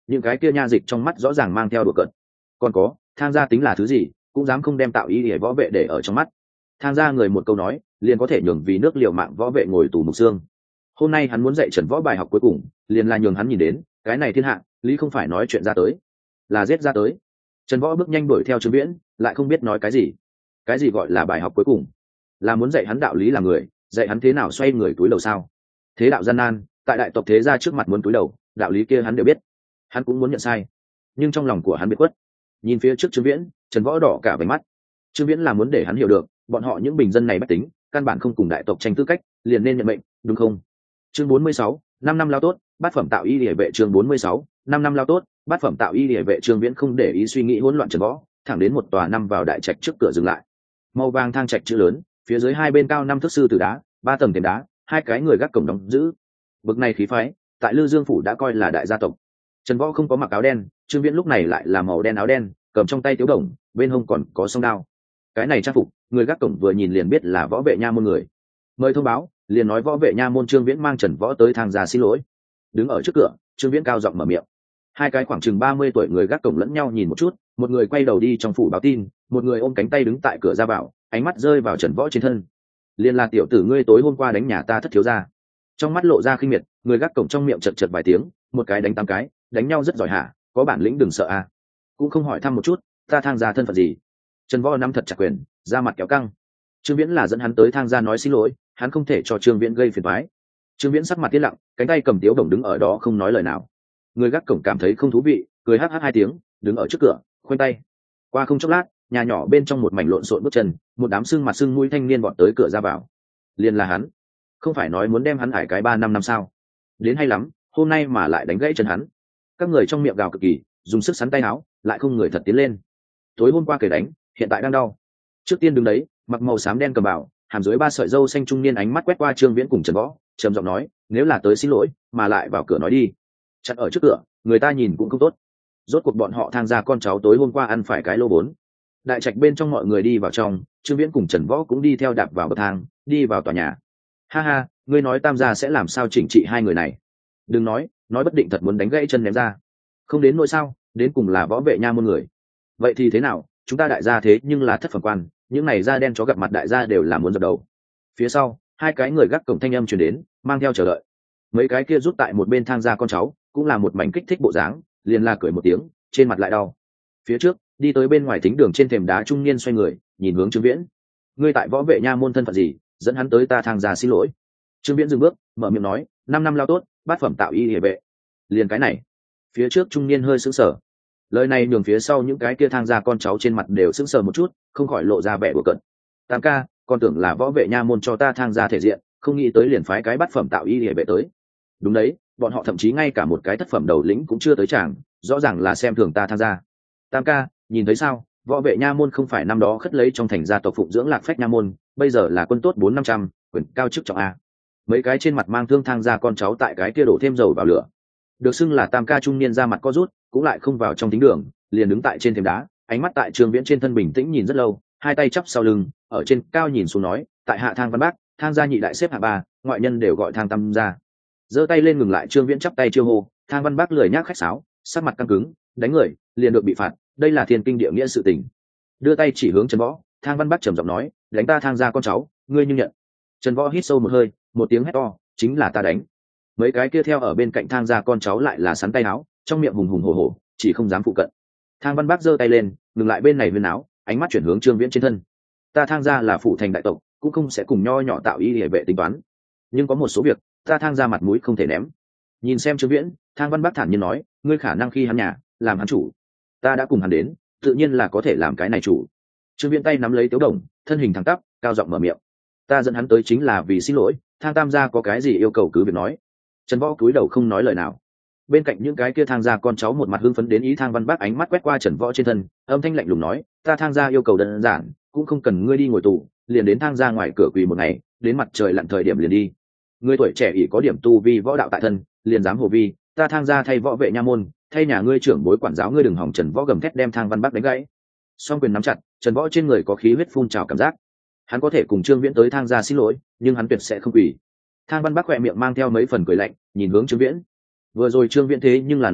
những cái kia nha dịch trong mắt rõ ràng mang theo đùa cợt. Còn có, thang gia tính là thứ gì, cũng dám không đem tạo y để võ vệ để ở trong mắt. Thang gia người một câu nói liền có thể nhường vì nước liều mạng võ vệ ngồi tù mục xương. Hôm nay hắn muốn dạy Trần Võ bài học cuối cùng, liền là nhường hắn nhìn đến cái này thiên hạ lý không phải nói chuyện ra tới, là giết ra tới. Trần Võ bước nhanh đuổi theo Trương Viễn, lại không biết nói cái gì. Cái gì gọi là bài học cuối cùng? Là muốn dạy hắn đạo lý làm người, dạy hắn thế nào xoay người túi đầu sao? Thế đạo gian nan, tại đại tộc thế gia trước mặt muốn túi đầu, đạo lý kia hắn đều biết. Hắn cũng muốn nhận sai, nhưng trong lòng của hắn biết quất. Nhìn phía trước Trương Viễn, Trần Võ đỏ cả váy mắt. Trương Viễn là muốn để hắn hiểu được, bọn họ những bình dân này bách tính, căn bản không cùng đại tộc tranh tư cách, liền nên nhận mệnh, đúng không? Chương bốn mươi sáu, năm năm lao tốt, bát phẩm tạo y liễu vệ. Chương bốn mươi sáu, năm năm lao tốt, bát phẩm tạo y liễu vệ. Trương Viễn không để ý suy nghĩ hỗn loạn Trần Võ, thẳng đến một tòa năm vào đại trạch trước cửa dừng lại. Màu vàng thang trạch chữ lớn, phía dưới hai bên cao năm thước sư tử đá, ba tầng thềm đá, hai cái người gác cổng đóng giữ. Bực này khí phái, tại Lư Dương phủ đã coi là đại gia tộc. Trần Võ không có mặc áo đen, Trương Viễn lúc này lại là màu đen áo đen, cầm trong tay tiếu đồng, bên hông còn có song đao. Cái này trang phục, người gác cổng vừa nhìn liền biết là võ vệ nha môn người. Mời thông báo, liền nói võ vệ nha môn Trương Viễn mang Trần Võ tới thang gia xin lỗi. Đứng ở trước cửa, Trương Viễn cao giọng mở miệng. Hai cái khoảng chừng ba mươi tuổi người gác cổng lẫn nhau nhìn một chút, một người quay đầu đi trong phủ báo tin, một người ôm cánh tay đứng tại cửa ra vào, ánh mắt rơi vào Trần Võ trên thân. Liên là tiểu tử ngươi tối hôm qua đánh nhà ta thất thiếu gia. Trong mắt lộ ra khinh miệt, người gác cổng trong miệng chật chật vài tiếng, một cái đánh tám cái, đánh nhau rất giỏi hả, có bản lĩnh đừng sợ a. Cũng không hỏi thăm một chút, ta thang gia thân phận gì. Trần Võ nắm thật chặt quyền, ra mặt kéo căng. Trương Viễn là dẫn hắn tới thang gia nói xin lỗi, hắn không thể cho Trương Viễn gây phiền toái. Trương Viễn sắc mặt tiến lặng, cánh tay cầm tiếu đồng đứng ở đó không nói lời nào. Người gác cổng cảm thấy không thú vị, cười hắc hắc hai tiếng, đứng ở trước cửa, khoanh tay. Qua không chốc lát, nhà nhỏ bên trong một mảnh lộn xộn bước chân, một đám sưng mặt sưng mũi thanh niên bọn tới cửa ra vào. Liền là hắn, không phải nói muốn đem hắn ải cái ba năm năm sao? Đến hay lắm, hôm nay mà lại đánh gãy chân hắn. Các người trong miệng gào cực kỳ, dùng sức sắn tay áo, lại không người thật tiến lên. Tối hôm qua kể đánh, hiện tại đang đau. Trước tiên đứng đấy, mặc màu xám đen cầm bảo, hàm dưới ba sợi râu xanh trung niên ánh mắt quét qua Trương Viễn cùng Trần Võ, trầm giọng nói, nếu là tới xin lỗi, mà lại vào cửa nói đi. Chặn ở trước cửa, người ta nhìn cũng không tốt. Rốt cuộc bọn họ thang gia con cháu tối hôm qua ăn phải cái lô bốn. Đại trạch bên trong mọi người đi vào trong, Trương Viễn cùng Trần Võ cũng đi theo đạp vào bậc thang, đi vào tòa nhà. Ha ha, ngươi nói tam gia sẽ làm sao chỉnh trị hai người này? Đừng nói, nói bất định thật muốn đánh gãy chân ném ra. Không đến nỗi sao, đến cùng là võ vệ nha môn người. Vậy thì thế nào, chúng ta đại gia thế nhưng là thất phẩm quan, những này da đen chó gặp mặt đại gia đều là muốn dập đầu. Phía sau, hai cái người gác cổng thanh âm truyền đến, mang theo chờ đợi. Mấy cái kia rút tại một bên thang gia con cháu, cũng là một mảnh kích thích bộ dáng, liền la cười một tiếng, trên mặt lại đau. Phía trước, đi tới bên ngoài thính đường trên thềm đá trung niên xoay người, nhìn hướng Trương Viễn. Ngươi tại võ vệ nha môn thân phận gì, dẫn hắn tới ta thang gia xin lỗi? Trương Viễn dừng bước, mở miệng nói, năm năm lao tốt, bát phẩm tạo y liễu vệ. Liền cái này. Phía trước trung niên hơi sững sờ. Lời này nhường phía sau những cái kia thang gia con cháu trên mặt đều sững sờ một chút, không khỏi lộ ra vẻ đùa cợt. Tam ca, con tưởng là võ vệ nha môn cho ta thang gia thể diện, không nghĩ tới liền phái cái bát phẩm tạo y liễu vệ tới. Đúng đấy, bọn họ thậm chí ngay cả một cái thất phẩm đầu lĩnh cũng chưa tới chàng, rõ ràng là xem thường ta thang gia. Tam ca, nhìn thấy sao, võ vệ nha môn không phải năm đó khất lấy trong thành gia tộc phụng dưỡng lạc phách nha môn, bây giờ là quân tốt bốn năm trăm, quyền cao chức trọng a. Mấy cái trên mặt mang thương thang gia con cháu tại cái kia đổ thêm dầu vào lửa. Được xưng là tam ca trung niên ra mặt có rút, cũng lại không vào trong thính đường, liền đứng tại trên thềm đá, ánh mắt tại Trương Viễn trên thân bình tĩnh nhìn rất lâu, hai tay chắp sau lưng, ở trên cao nhìn xuống nói, tại hạ thang văn bác, thang gia nhị đại xếp hạ ba, ngoại nhân đều gọi thang tam gia. Giơ tay lên ngừng lại, Trương Viễn chắp tay chiêu hô, thang văn bác lười nhác khách sáo, sắc mặt căng cứng, đánh người liền được bị phạt, đây là thiên kinh địa nghĩa sự tình. Đưa tay chỉ hướng Trần Võ, thang văn bác trầm giọng nói, đánh ta thang gia con cháu, ngươi nhưng nhận. Trần Võ hít sâu một hơi, một tiếng hét to, chính là ta đánh. Mấy cái kia theo ở bên cạnh thang gia con cháu lại là sắn tay áo, trong miệng hùng hùng hổ hổ, chỉ không dám phụ cận. Thang văn bác giơ tay lên, ngừng lại bên này huyên áo, ánh mắt chuyển hướng Trương Viễn trên thân. Ta thang gia là phụ thành đại tộc, cũng không sẽ cùng nho nhỏ tạo y liễu vệ tính toán, nhưng có một số việc ta thang gia mặt mũi không thể ném. Nhìn xem Trương Viễn, thang văn bác thản nhiên nói, ngươi khả năng khi hắn nhà làm hắn chủ, ta đã cùng hắn đến, tự nhiên là có thể làm cái này chủ. Trương Viễn tay nắm lấy tiếu đồng, thân hình thẳng tắp, cao giọng mở miệng, ta dẫn hắn tới chính là vì xin lỗi, thang tam gia có cái gì yêu cầu cứ việc nói. Trần Võ cúi đầu không nói lời nào. Bên cạnh những cái kia thang gia con cháu một mặt hưng phấn đến ý, thang văn bác ánh mắt quét qua Trần Võ trên thân, âm thanh lạnh lùng nói, ta thang gia yêu cầu đơn giản, cũng không cần ngươi đi ngồi tù, liền đến thang gia ngoài cửa quỳ một ngày, đến mặt trời lặn thời điểm liền đi. Ngươi tuổi trẻ ỷ có điểm tu vi võ đạo tại thân, liền dám hồ vi, ta thang gia thay võ vệ nha môn, thay nhà ngươi trưởng bối quản giáo ngươi đừng hỏng. Trần Võ gầm thét đem thang văn bác đánh gãy. Song quyền nắm chặt, Trần Võ trên người có khí huyết phun trào cảm giác. Hắn có thể cùng Trương Viễn tới thang gia xin lỗi, nhưng hắn tuyệt sẽ không quỳ. Thang văn bác khỏe miệng mang theo mấy phần cười lạnh, nhìn hướng Trương Viễn. Vừa rồi Trương Viễn thế nhưng là nói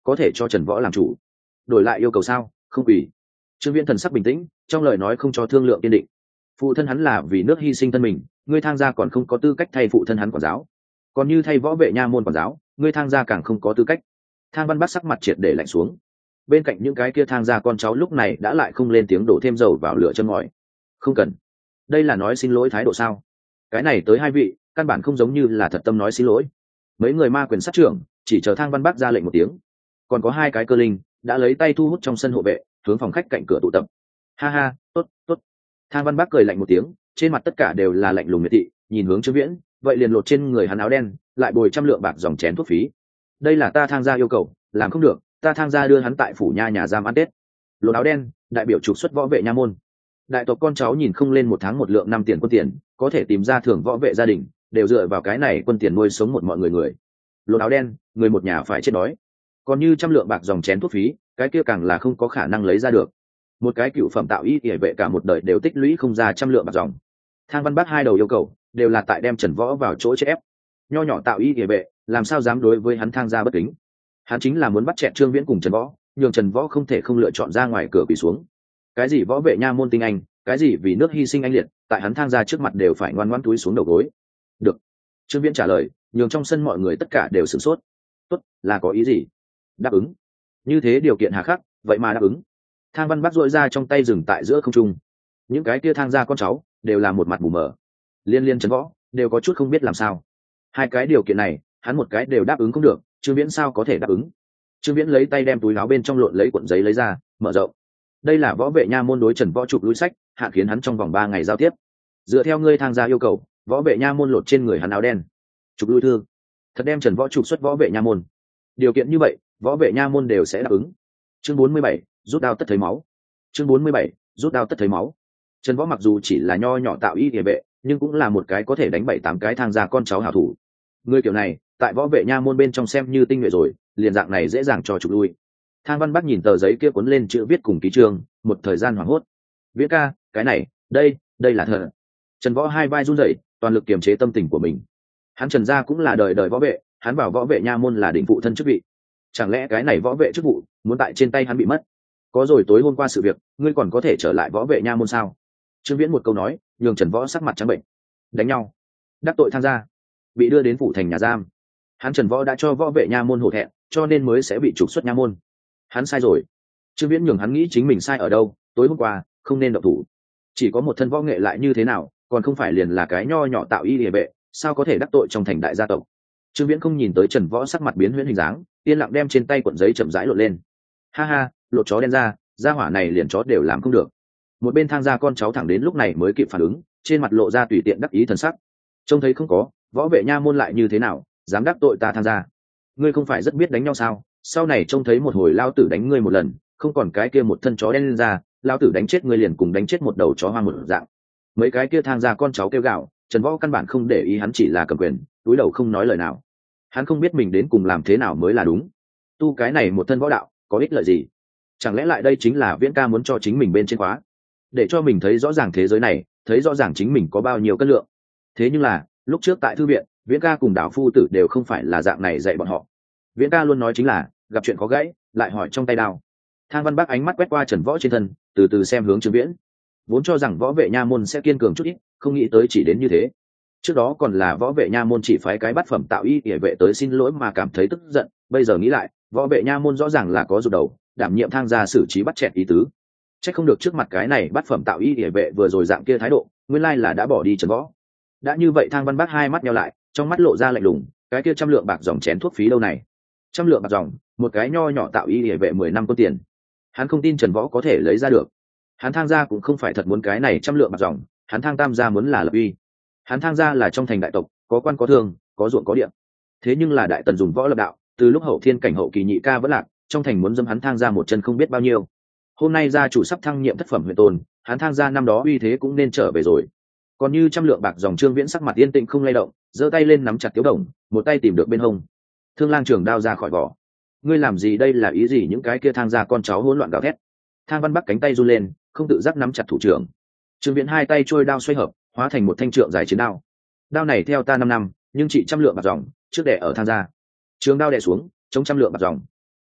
có thể cho Trần Võ làm chủ. Đổi lại yêu cầu sao? Không quỳ. Trương Viễn thần sắc bình tĩnh, trong lời nói không cho thương lượng kiên định. Phụ thân hắn là vì nước hy sinh thân mình, ngươi Thang gia còn không có tư cách thay phụ thân hắn quản giáo. Còn như thay võ vệ nha môn quản giáo, ngươi Thang gia càng không có tư cách. Thang Văn Bắc sắc mặt triệt để lạnh xuống. Bên cạnh những cái kia Thang gia con cháu lúc này đã lại không lên tiếng đổ thêm dầu vào lửa chân ngòi. Không cần. Đây là nói xin lỗi thái độ sao? Cái này tới hai vị, căn bản không giống như là thật tâm nói xin lỗi. Mấy người ma quyền sát trưởng chỉ chờ Thang Văn Bắc ra lệnh một tiếng. Còn có hai cái cơ linh đã lấy tay thu hút trong sân hộ vệ, hướng phòng khách cạnh cửa tụ tập. Ha ha, tốt, tốt. Thang Văn Bắc cười lạnh một tiếng, trên mặt tất cả đều là lạnh lùng miệt thị, nhìn hướng Trương Viễn, vậy liền lột trên người hắn áo đen, lại bồi trăm lượng bạc dòng chén thuốc phí. Đây là ta Thang gia yêu cầu, làm không được, ta Thang gia đưa hắn tại phủ nha nhà giam ăn tết. Lột áo đen, đại biểu trục xuất võ vệ nha môn. Đại tộc con cháu nhìn không lên một tháng một lượng năm tiền quân tiền, có thể tìm ra thưởng võ vệ gia đình, đều dựa vào cái này quân tiền nuôi sống một mọi người người. Lột áo đen, người một nhà phải chết đói. Còn như trăm lượng bạc dòng chén thuốc phí, cái kia càng là không có khả năng lấy ra được. Một cái cựu phẩm tạo y y vệ cả một đời đều tích lũy không ra trăm lượng bạc dòng. Thang Văn Bắc hai đầu yêu cầu đều là tại đem Trần Võ vào chỗ chết ép. Nho nhỏ tạo y y vệ làm sao dám đối với hắn Thang gia bất kính? Hắn chính là muốn bắt chẹt Trương Viễn cùng Trần Võ, nhường Trần Võ không thể không lựa chọn ra ngoài cửa quỳ xuống. Cái gì võ vệ nha môn tinh anh, cái gì vì nước hy sinh anh liệt, tại hắn Thang gia trước mặt đều phải ngoan ngoãn túi xuống đầu gối. Được. Trương Viễn trả lời, nhường trong sân mọi người tất cả đều sửng sốt. Tốt, là có ý gì? Đáp ứng. Như thế điều kiện hà khắc, vậy mà đáp ứng. Thang Văn Bắc duỗi ra trong tay dừng tại giữa không trung. Những cái kia Thang gia con cháu đều là một mặt mù mờ. Liên liên Trần Võ đều có chút không biết làm sao. Hai cái điều kiện này, hắn một cái đều đáp ứng không được, Trương Viễn sao có thể đáp ứng? Trương Viễn lấy tay đem túi áo bên trong lộn lấy cuộn giấy lấy ra, mở rộng. Đây là võ vệ nha môn đối Trần Võ chụp lui sách, hạn khiến hắn trong vòng ba ngày giao tiếp. Dựa theo ngươi Thang gia yêu cầu, võ vệ nha môn lột trên người hắn áo đen, chụp lui thương, thật đem Trần Võ trục xuất võ vệ nha môn. Điều kiện như vậy, võ vệ nha môn đều sẽ đáp ứng. Chương bốn mươi bảy, rút đao tất thấy máu. Chương bốn mươi bảy, rút đao tất thấy máu. Trần Võ mặc dù chỉ là nho nhỏ tạo y địa vệ, nhưng cũng là một cái có thể đánh bảy tám cái Thang gia con cháu hảo thủ. Người kiểu này, tại võ vệ nha môn bên trong xem như tinh nhuệ rồi, liền dạng này dễ dàng cho trục lui. Thang Văn Bắc nhìn tờ giấy kia cuốn lên chữ viết cùng ký chương, một thời gian hoảng hốt. Viễn ca, cái này, đây, đây là thật. Trần Võ hai vai run rẩy, toàn lực kiềm chế tâm tình của mình. Hắn Trần gia cũng là đời đời võ vệ, hắn vào võ vệ nha môn là đỉnh phụ thân chức vị. Chẳng lẽ cái này võ vệ chức vụ muốn tại trên tay hắn bị mất? Có rồi tối hôm qua sự việc, ngươi còn có thể trở lại võ vệ nha môn sao? Trương Viễn một câu nói, nhường Trần Võ sắc mặt trắng bệnh. Đánh nhau, đắc tội Thang gia, bị đưa đến phủ thành nhà giam. Hắn Trần Võ đã cho võ vệ nha môn hổ thẹn, cho nên mới sẽ bị trục xuất nha môn. Hắn sai rồi. Trương Viễn nhường hắn nghĩ chính mình sai ở đâu, tối hôm qua không nên động thủ. Chỉ có một thân võ nghệ lại như thế nào, còn không phải liền là cái nho nhỏ tạo y địa vệ, sao có thể đắc tội trong thành đại gia tộc. Trương Viễn không nhìn tới Trần Võ sắc mặt biến huyễn hình dáng, yên lặng đem trên tay cuộn giấy chậm rãi lột lên. Ha ha, lột chó đen ra, gia hỏa này liền chó đều làm không được. Một bên Thang gia con cháu thẳng đến lúc này mới kịp phản ứng, trên mặt lộ ra tùy tiện đắc ý thần sắc. Trông thấy không có, võ vệ nha môn lại như thế nào, dám đắc tội ta Thang gia? Ngươi không phải rất biết đánh nhau sao? Sau này trông thấy một hồi lao tử đánh ngươi một lần, không còn cái kia một thân chó đen lên ra, lao tử đánh chết ngươi liền cùng đánh chết một đầu chó hoang một dạng. Mấy cái kia Thang gia con cháu kêu gào, Trần Võ căn bản không để ý hắn, chỉ là cầm quyền, túi đầu không nói lời nào. Hắn không biết mình đến cùng làm thế nào mới là đúng. Tu cái này một thân võ đạo có ích lợi gì? Chẳng lẽ lại đây chính là Viễn ca muốn cho chính mình bên trên khóa, để cho mình thấy rõ ràng thế giới này, thấy rõ ràng chính mình có bao nhiêu cân lượng. Thế nhưng là lúc trước tại thư viện, Viễn ca cùng Đào phu tử đều không phải là dạng này dạy bọn họ. Viễn ca luôn nói chính là gặp chuyện có gãy lại hỏi trong tay đao. Thang Văn Bắc ánh mắt quét qua Trần Võ trên thân, từ từ xem hướng Trương Viễn. Vốn cho rằng võ vệ nha môn sẽ kiên cường chút ít, không nghĩ tới chỉ đến như thế. Trước đó còn là võ vệ nha môn chỉ phái cái bát phẩm tạo y để vệ tới xin lỗi mà cảm thấy tức giận, bây giờ nghĩ lại, võ vệ nha môn rõ ràng là có rụt đầu, đảm nhiệm Thang gia xử trí bắt chẹt ý tứ. Chắc không được trước mặt cái này bát phẩm tạo y để vệ vừa rồi dạng kia thái độ, nguyên lai là đã bỏ đi Trần Võ. Đã như vậy Thang Văn Bắc hai mắt nheo lại, trong mắt lộ ra lạnh lùng, cái kia trăm lượng bạc dòng chén thuốc phí đâu này? Trăm lượng bạc dòng, một cái nho nhỏ tạo y để vệ mười năm có tiền. Hắn không tin Trần Võ có thể lấy ra được. Hắn Thang gia cũng không phải thật muốn cái này trăm lượng bạc dòng, hắn Thang Tam gia muốn là lập uy. Hắn Thang gia là trong thành đại tộc, có quan có thương, có ruộng có địa. Thế nhưng là đại tần dùng võ lập đạo, từ lúc hậu thiên cảnh hậu kỳ nhị ca vẫn lạc, trong thành muốn dâm hắn Thang gia một chân không biết bao nhiêu. Hôm nay gia chủ sắp thăng nhiệm thất phẩm huyện tôn, hắn Thang gia năm đó uy thế cũng nên trở về rồi. Còn như trăm lượng bạc dòng, Trương Viễn sắc mặt yên tĩnh không lay động, giơ tay lên nắm chặt tiếu đồng, một tay tìm được bên hông. Thương lang trường đao ra khỏi vỏ. Ngươi làm gì đây, là ý gì? Những cái kia Thang gia con cháu hỗn loạn gào thét. Thang Văn Bắc cánh tay run lên, không tự giác nắm chặt thủ trưởng. Trương Viễn hai tay trôi đao xoay hợp, hóa thành một thanh trượng dài chiến đao. Đao này theo ta năm năm, nhưng chỉ trăm lượng bạc dòng, trước đẻ ở Thang gia. Trường đao đè xuống, chống trăm lượng bạc dòng.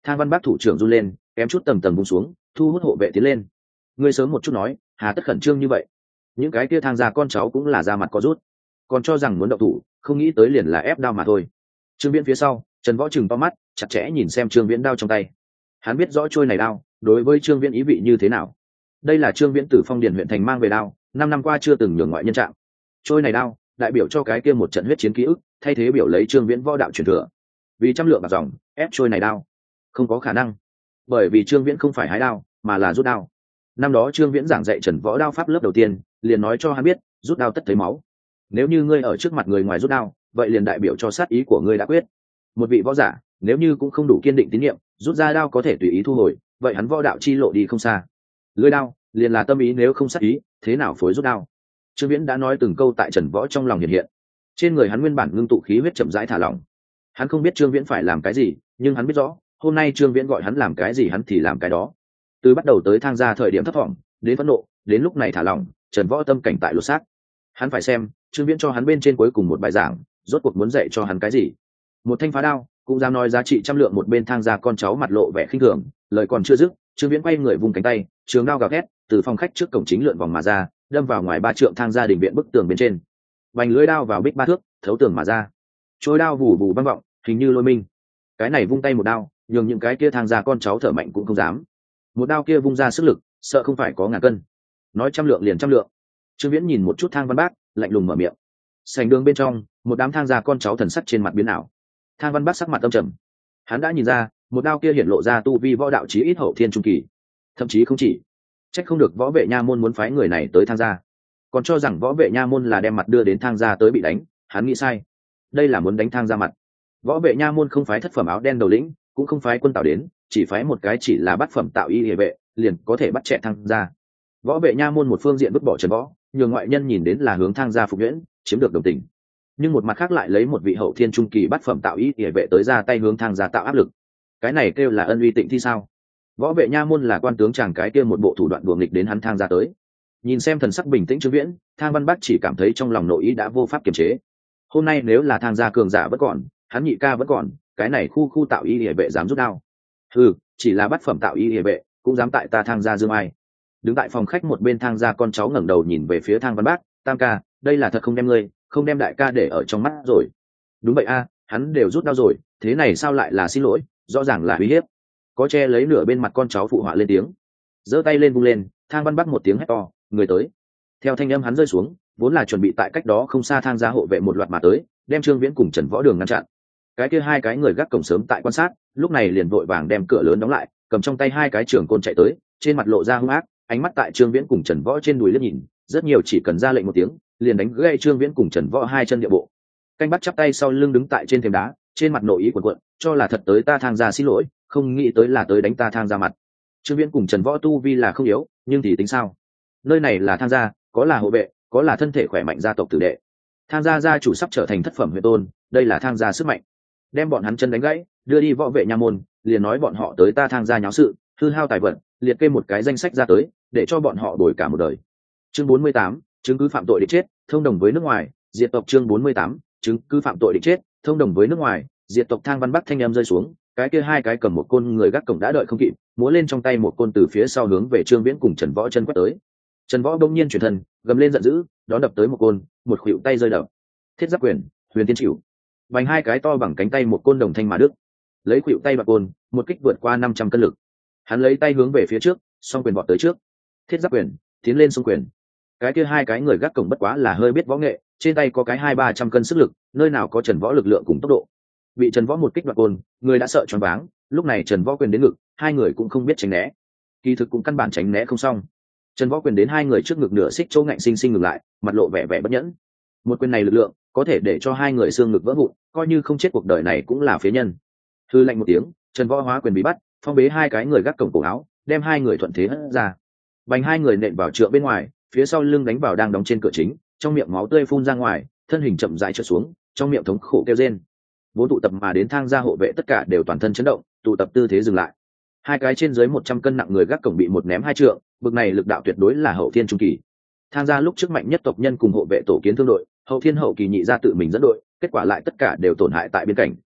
Thang Văn Bác thủ trưởng run lên, kém chút tầng tầng bung xuống, thu hút hộ vệ tiến lên. Ngươi sớm một chút nói, hà tất khẩn trương như vậy? Những cái kia thang gia con cháu cũng là ra mặt có rút, còn cho rằng muốn động thủ, không nghĩ tới liền là ép đao mà thôi. Trương Viễn phía sau, Trần Võ chừng to mắt, chặt chẽ nhìn xem Trương Viễn đao trong tay. Hắn biết rõ trôi này đao đối với Trương Viễn ý vị như thế nào. Đây là Trương Viễn từ Phong Điền huyện thành mang về đao, năm năm qua chưa từng nhường ngoại nhân chạm. Trôi này đao đại biểu cho cái kia một trận huyết chiến ký ức, thay thế biểu lấy Trương Viễn võ đạo truyền thừa. Vì trăm lượng bạc dòng, ép trôi này đao không có khả năng, bởi vì Trương Viễn không phải hái đao mà là rút đao. Năm đó Trương Viễn giảng dạy Trần Võ đao pháp lớp đầu tiên, liền nói cho hắn biết rút đao tất thấy máu. Nếu như ngươi ở trước mặt người ngoài rút đao, vậy liền đại biểu cho sát ý của ngươi đã quyết. Một vị võ giả nếu như cũng không đủ kiên định tín nhiệm, rút ra đao có thể tùy ý thu hồi, vậy hắn võ đạo chi lộ đi không xa. Lưỡi đao liền là tâm ý, nếu không sát ý, thế nào phối rút đao? Trương Viễn đã nói từng câu tại Trần Võ trong lòng hiện hiện. Trên người hắn nguyên bản ngưng tụ khí huyết chậm rãi thả lỏng. Hắn không biết Trương Viễn phải làm cái gì, nhưng hắn biết rõ, hôm nay Trương Viễn gọi hắn làm cái gì hắn thì làm cái đó. Từ bắt đầu tới thang gia thời điểm thất vọng, đến phẫn nộ, đến lúc này thả lỏng, Trần Võ tâm cảnh tại lột xác. Hắn phải xem Trương Viễn cho hắn bên trên cuối cùng một bài giảng, rốt cuộc muốn dạy cho hắn cái gì. Một thanh phá đao cũng dám nói giá trị trăm lượng, một bên thang gia con cháu mặt lộ vẻ khinh thường, lời còn chưa dứt, Trương Viễn quay người vùng cánh tay, trường đao gào thét, từ phòng khách trước cổng chính lượn vòng mà ra, đâm vào ngoài ba trượng thang gia đình viện bức tường bên trên. Vành lưỡi đao vào bích ba thước, thấu tường mà ra. Trôi đao vù vù vang vọng, hình như lôi minh. Cái này vung tay một đao, nhường những cái kia thang gia con cháu thở mạnh cũng không dám. Một đao kia vung ra sức lực, sợ không phải có ngàn cân. Nói trăm lượng liền trăm lượng. Trương Viễn nhìn một chút Thang Văn Bác, lạnh lùng mở miệng. Sảnh đường bên trong, một đám thang gia con cháu thần sắc trên mặt biến ảo. Thang Văn Bác sắc mặt âm trầm. Hắn đã nhìn ra, một đao kia hiển lộ ra tu vi võ đạo chí ít hậu thiên trung kỳ, thậm chí không chỉ. Trách không được võ vệ nha môn muốn phái người này tới thang gia, còn cho rằng võ vệ nha môn là đem mặt đưa đến thang gia tới bị đánh. Hắn nghĩ sai, đây là muốn đánh thang gia mặt. Võ vệ nha môn không phái thất phẩm áo đen đầu lĩnh, cũng không phái quân tào đến, chỉ phái một cái chỉ là bát phẩm tạo y hệ vệ, liền có thể bắt trẻ thang gia. Võ vệ nha môn một phương diện vứt bỏ Trần Võ, nhường ngoại nhân nhìn đến là hướng thang gia phục nhuyễn, chiếm được đồng tình. Nhưng một mặt khác lại lấy một vị hậu thiên trung kỳ bát phẩm tạo y hệ vệ tới ra tay hướng thang gia tạo áp lực. Cái này kêu là ân uy tịnh thi sao? Võ vệ nha môn là quan tướng chàng cái kia một bộ thủ đoạn đùa nghịch đến hắn thang gia tới. Nhìn xem thần sắc bình tĩnh Trương Viễn, Thang Văn Bác chỉ cảm thấy trong lòng nội ý đã vô pháp kiềm chế. Hôm nay nếu là thang gia cường giả vẫn còn, hắn nhị ca vẫn còn, cái này khu khu tạo y hệ vệ dám rút đao. Ừ, chỉ là bát phẩm tạo y hệ vệ cũng dám tại ta thang gia dương ai. Đứng tại phòng khách một bên thang gia con cháu ngẩng đầu nhìn về phía Thang Văn Bác, Tam ca, đây là thật không đem ngươi, không đem đại ca để ở trong mắt rồi. Đúng vậy a, hắn đều rút đao rồi, thế này sao lại là xin lỗi, rõ ràng là uy hiếp. Có che lấy nửa bên mặt con cháu phụ họa lên tiếng, giơ tay lên vung lên, Thang Văn Bác một tiếng hét to, người tới. Theo thanh âm hắn rơi xuống, vốn là chuẩn bị tại cách đó không xa thang gia hộ vệ một loạt mà tới, đem Trương Viễn cùng Trần Võ Đường ngăn chặn. Cái kia hai cái người gác cổng sớm tại quan sát, lúc này liền vội vàng đem cửa lớn đóng lại, cầm trong tay hai cái trường côn chạy tới, trên mặt lộ ra hung ác, ánh mắt tại Trương Viễn cùng Trần Võ trên đùi liếc nhìn, rất nhiều chỉ cần ra lệnh một tiếng, liền đánh gãy Trương Viễn cùng Trần Võ hai chân địa bộ. Canh bắt chắp tay sau lưng đứng tại trên thềm đá, trên mặt nội ý cuộn cuộn, cho là thật tới ta thang gia xin lỗi, không nghĩ tới là tới đánh ta thang gia mặt. Trương Viễn cùng Trần Võ tu vi là không yếu, nhưng thì tính sao? Nơi này là thang gia, có là hộ vệ, có là thân thể khỏe mạnh gia tộc tử đệ. Thang gia gia chủ sắp trở thành thất phẩm huyện tôn, đây là thang gia sức mạnh. Đem bọn hắn chân đánh gãy, đưa đi võ vệ nha môn, liền nói bọn họ tới ta thang gia nháo sự, hư hao tài vật, liệt kê một cái danh sách ra tới, để cho bọn họ đổi cả một đời. Chương bốn mươi tám, chứng cứ phạm tội định chết, thông đồng với nước ngoài, diệt tộc. Chương bốn mươi tám, chứng cứ phạm tội định chết, thông đồng với nước ngoài, diệt tộc. Thang Văn Bác thanh em rơi xuống, cái kia hai cái cầm một côn người gác cổng đã đợi không kịp, múa lên trong tay một côn từ phía sau hướng về Trương Viễn cùng Trần Võ chân quét tới. Trần Võ đông nhiên chuyển thân, gầm lên giận dữ, đón đập tới một côn, một khuỷu tay rơi đập. Thiết giáp quyền, huyền tiên chịu. Bành hai cái to bằng cánh tay một côn đồng thanh mà đức. Lấy khuỷu tay bạc côn, một kích vượt qua năm trăm cân lực. Hắn lấy tay hướng về phía trước, song quyền vọt tới trước. Thiết giáp quyền, tiến lên xung quyền. Cái kia hai cái người gác cổng bất quá là hơi biết võ nghệ, trên tay có cái hai ba trăm cân sức lực, nơi nào có Trần Võ lực lượng cùng tốc độ. Bị Trần Võ một kích đoạt côn, người đã sợ choáng váng, lúc này Trần Võ quyền đến ngực, hai người cũng không biết tránh né. Kỳ thực cũng căn bản tránh né không xong. Trần Võ quyền đến hai người trước ngực nửa xích chỗ ngạnh sinh sinh ngừng lại, mặt lộ vẻ vẻ bất nhẫn. Một quyền này lực lượng, có thể để cho hai người xương ngực vỡ vụn, coi như không chết cuộc đời này cũng là phế nhân. Hư lạnh một tiếng, Trần Võ hóa quyền bị bắt, phong bế hai cái người gác cổng cổ áo, đem hai người thuận thế hất ra. Bành hai người nện vào trượng bên ngoài, phía sau lưng đánh vào đang đóng trên cửa chính, trong miệng máu tươi phun ra ngoài, thân hình chậm rãi trượt xuống, trong miệng thống khổ kêu rên. Vốn tụ tập mà đến thang gia hộ vệ tất cả đều toàn thân chấn động, tụ tập tư thế dừng lại. Hai cái trên dưới một trăm cân nặng người gác cổng bị một ném hai trượng, bực này lực đạo tuyệt đối là hậu thiên trung kỳ. Thang gia lúc trước mạnh nhất tộc nhân cùng hộ vệ tổ kiến thương đội, hậu thiên hậu kỳ nhị gia tự mình dẫn đội, kết quả lại tất cả đều tổn hại tại biên cảnh.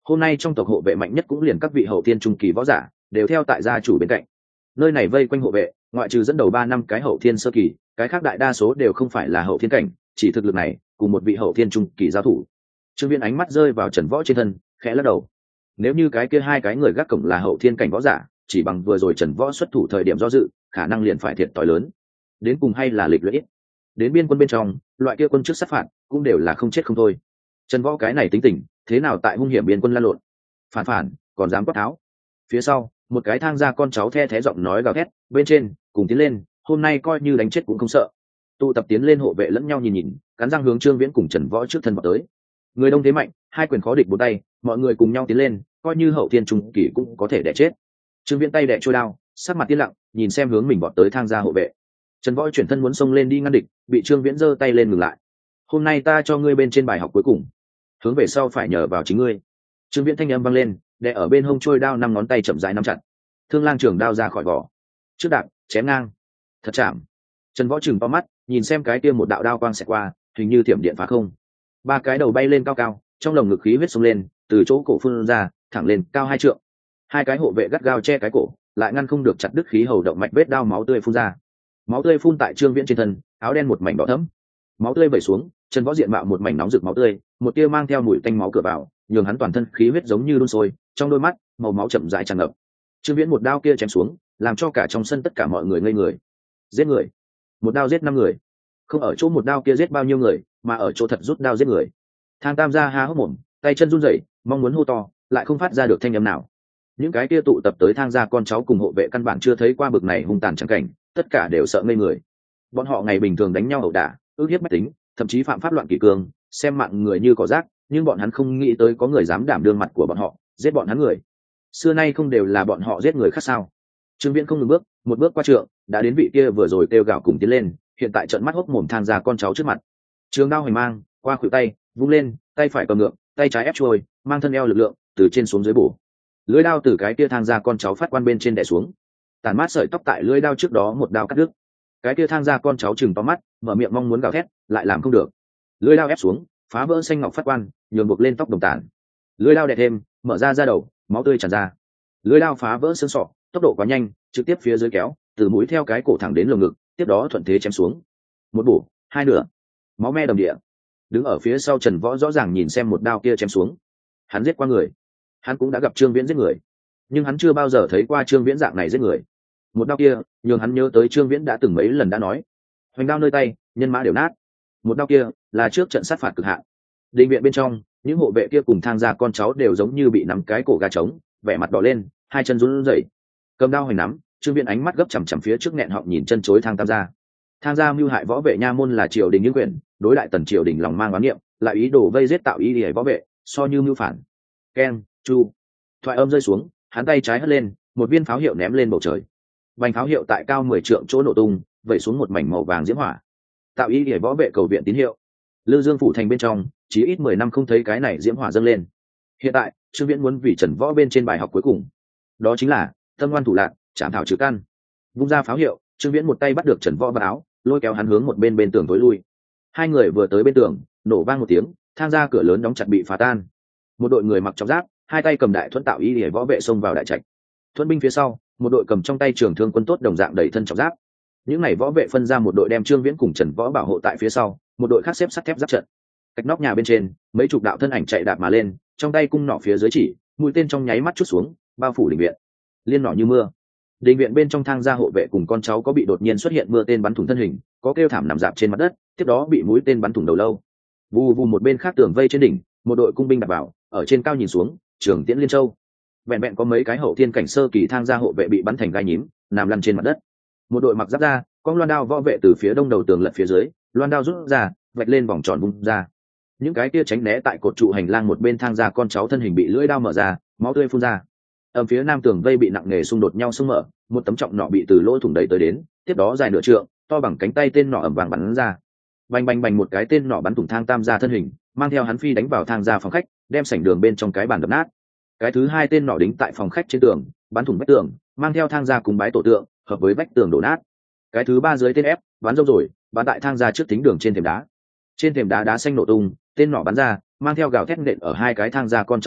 hôm nay trong tộc hộ vệ mạnh nhất cũng liền các vị hậu thiên trung kỳ võ giả đều theo tại gia chủ bên cạnh. Nơi này vây quanh hộ vệ ngoại trừ dẫn đầu ba năm cái hậu thiên sơ kỳ, cái khác đại đa số đều không phải là hậu thiên cảnh, chỉ thực lực này cùng một vị hậu thiên trung kỳ giao thủ. Trương Viễn ánh mắt rơi vào Trần Võ trên thân, khẽ lắc đầu. Nếu như cái kia hai cái người gác cổng là hậu thiên cảnh võ giả, chỉ bằng vừa rồi Trần Võ xuất thủ thời điểm do dự, khả năng liền phải thiệt thòi lớn. Đến cùng hay là lịch luyện ít. Đến biên quân bên trong, loại kia quân trước sát phạt cũng đều là không chết không thôi. Trần Võ cái này tính tình, thế nào tại hung hiểm biên quân lăn lộn, phản phản còn dám quát tháo. Phía sau, một cái thang gia con cháu the thé giọng nói gào thét, bên trên cùng tiến lên, hôm nay coi như đánh chết cũng không sợ. Tụ tập tiến lên hộ vệ lẫn nhau nhìn nhìn, cắn răng hướng Trương Viễn cùng Trần Võ trước thân vào tới. Người đông thế mạnh, hai quyền khó địch bốn tay, mọi người cùng nhau tiến lên, coi như hậu thiên trung kỳ cũng có thể đè chết. Trương Viễn tay đè trôi đao, sắc mặt tiên lặng, nhìn xem hướng mình vọt tới thang gia hộ vệ. Trần Võ chuyển thân muốn xông lên đi ngăn địch, bị Trương Viễn giơ tay lên ngừng lại. Hôm nay ta cho ngươi bên trên bài học cuối cùng, hướng về sau phải nhờ vào chính ngươi. Trương Viễn thanh âm vang lên, đè ở bên hông trôi đao năm ngón tay chậm rãi nắm chặt. Thương lang trường đao ra khỏi vỏ, trước đạp chém ngang, thật chạm. Trần Võ trừng to mắt, nhìn xem cái kia một đạo đao quang xẹt qua, hình như thiểm điện phá không. Ba cái đầu bay lên cao cao, trong lồng ngực khí huyết xông lên, từ chỗ cổ phun ra, thẳng lên cao hai trượng. Hai cái hộ vệ gắt gao che cái cổ, lại ngăn không được chặt đứt khí hầu động mạch, vết đao máu tươi phun ra. Máu tươi phun tại Trương Viễn trên thân, áo đen một mảnh đỏ thẫm. Máu tươi vẩy xuống, Trần Võ diện mạo một mảnh nóng rực máu tươi, một tia mang theo mùi tanh máu cửa vào, nhường hắn toàn thân khí huyết giống như đun sôi, trong đôi mắt màu máu chậm rãi tràn ngập. Trương Viễn một đao kia chém xuống, làm cho cả trong sân tất cả mọi người ngây người. Giết người, một đao giết năm người, không ở chỗ một đao kia giết bao nhiêu người, mà ở chỗ thật rút đao giết người. Thang Tam gia há hốc mồm, tay chân run rẩy, mong muốn hô to, lại không phát ra được thanh âm nào. Những cái kia tụ tập tới Thang gia con cháu cùng hộ vệ căn bản chưa thấy qua bực này hung tàn chẳng cảnh, tất cả đều sợ ngây người. Bọn họ ngày bình thường đánh nhau ẩu đả, ước hiếp bách tính, thậm chí phạm pháp loạn kỷ cương, xem mạng người như cỏ rác, nhưng bọn hắn không nghĩ tới có người dám đảm đương mặt của bọn họ, giết bọn hắn người. Xưa nay không đều là bọn họ giết người khác sao? Trương Viễn không ngừng bước, một bước qua trượng, đã đến vị kia vừa rồi kêu gào cùng tiến lên, hiện tại trợn mắt hốc mồm Thang gia con cháu trước mặt. Trường đao hoành mang, qua khuỷu tay, vung lên, tay phải cầm ngược, tay trái ép chuôi, mang thân eo lực lượng, từ trên xuống dưới bổ. Lưỡi đao từ cái kia Thang gia con cháu phát quan bên trên đè xuống, tàn mát sợi tóc tại lưỡi đao trước đó một đao cắt đứt. Cái kia Thang gia con cháu chừng to mắt, mở miệng mong muốn gào thét, lại làm không được. Lưỡi đao ép xuống, phá vỡ xanh ngọc phát quan, nhường buộc lên tóc đồng tản. Lưỡi đao đè thêm, mở ra da đầu, máu tươi tràn ra. Lưỡi đao phá vỡ xương sọ, tốc độ quá nhanh, trực tiếp phía dưới kéo, từ mũi theo cái cổ thẳng đến lồng ngực, tiếp đó thuận thế chém xuống. Một bổ, hai nửa, máu me đầm địa. Đứng ở phía sau Trần Võ rõ ràng nhìn xem một đao kia chém xuống. Hắn giết qua người, hắn cũng đã gặp Trương Viễn giết người, nhưng hắn chưa bao giờ thấy qua Trương Viễn dạng này giết người. Một đao kia nhường hắn nhớ tới Trương Viễn đã từng mấy lần đã nói, hoành đao nơi tay, nhân mã đều nát. Một đao kia là trước trận sát phạt cực hạn. Đình viện bên trong, những hộ vệ kia cùng Thang gia con cháu đều giống như bị nắm cái cổ gà trống, vẻ mặt đỏ lên, hai chân run rẩy. Cầm đao hoành nắm, Trương Viễn ánh mắt gấp chằm chằm phía trước nghẹn họng nhìn chân chối Thang Tam gia. Thang gia mưu hại võ vệ nha môn là triều đình những quyền, đối đại tần triều đình lòng mang oán niệm, lại ý đồ vây giết tạo ý để võ vệ, so như mưu phản. Keng, chu. Thoại âm rơi xuống, hắn tay trái hất lên, một viên pháo hiệu ném lên bầu trời. Vành pháo hiệu tại cao mười trượng chỗ nổ tung, vẩy xuống một mảnh màu vàng diễm hỏa. Tạo ý để võ vệ cầu viện tín hiệu. Lư Dương phủ thành bên trong, chỉ ít mười năm không thấy cái này diễm hỏa dâng lên. Hiện tại, Trương Viễn muốn vì Trần Võ bên trên bài học cuối cùng, đó chính là tâm ngoan thủ lạn, chạm thảo trừ căn. Vung ra pháo hiệu, Trương Viễn một tay bắt được Trần Võ vào áo, lôi kéo hắn hướng một bên bên tường tối lui. Hai người vừa tới bên tường, nổ vang một tiếng, Thang gia cửa lớn đóng chặt bị phá tan. Một đội người mặc trọng giáp, hai tay cầm đại thuẫn tạo ý để võ vệ xông vào đại trạch. Thuẫn binh phía sau, một đội cầm trong tay trường thương quân tốt đồng dạng đầy thân trọng giáp. Những ngày võ vệ phân ra một đội đem Trương Viễn cùng Trần Võ bảo hộ tại phía sau, một đội khác xếp sắt thép giáp trận. Cách nóc nhà bên trên, mấy chục đạo thân ảnh chạy đạp mà lên, trong tay cung nỏ phía dưới chỉ, mũi tên trong nháy mắt chút xuống, bao phủ đình viện. Liên nỏ như mưa. Đình viện bên trong Thang gia hộ vệ cùng con cháu có bị đột nhiên xuất hiện mưa tên bắn thủng thân hình, có kêu thảm nằm dạp trên mặt đất, tiếp đó bị mũi tên bắn thủng đầu lâu. Vù vù một bên khác tường vây trên đỉnh, một đội cung binh đặt vào, ở trên cao nhìn xuống, trường tiễn liên châu. Vẹn vẹn có mấy cái hậu thiên cảnh sơ kỳ Thang gia hộ vệ bị bắn thành gai nhím, nằm lăn trên mặt đất. Một đội mặc giáp da, con loan đao võ vệ từ phía đông đầu tường lật phía dưới, loan đao rút ra, vạch lên vòng tròn vung ra. Những cái kia tránh né tại cột trụ hành lang một bên Thang gia con cháu thân hình bị lưỡi đao mở ra, máu tươi phun ra. Ở phía nam tường vây bị nặng nề xung đột nhau xung mở, một tấm trọng nỏ bị từ lỗ thủng đẩy tới đến, tiếp đó dài nửa trượng, to bằng cánh tay tên nỏ ầm vàng bắn ra. Bành bành bành một cái tên nỏ bắn thủng Thang Tam gia thân hình, mang theo hắn phi đánh vào Thang gia phòng khách, đem sảnh đường bên trong cái bàn đập nát. Cái thứ hai tên nỏ đính tại phòng khách trên tường, bắn thủng vách tường, mang theo Thang gia cùng bái tổ tượng, hợp với vách tường đổ nát. Cái thứ ba dưới tên ép, bắn râu rồi, bắn tại Thang gia trước tính đường trên thềm đá. Trên thềm đá đá xanh nổ tung, tên nỏ bắn ra, mang theo gào thét nện ở hai cái Thang gia con cháu ngực,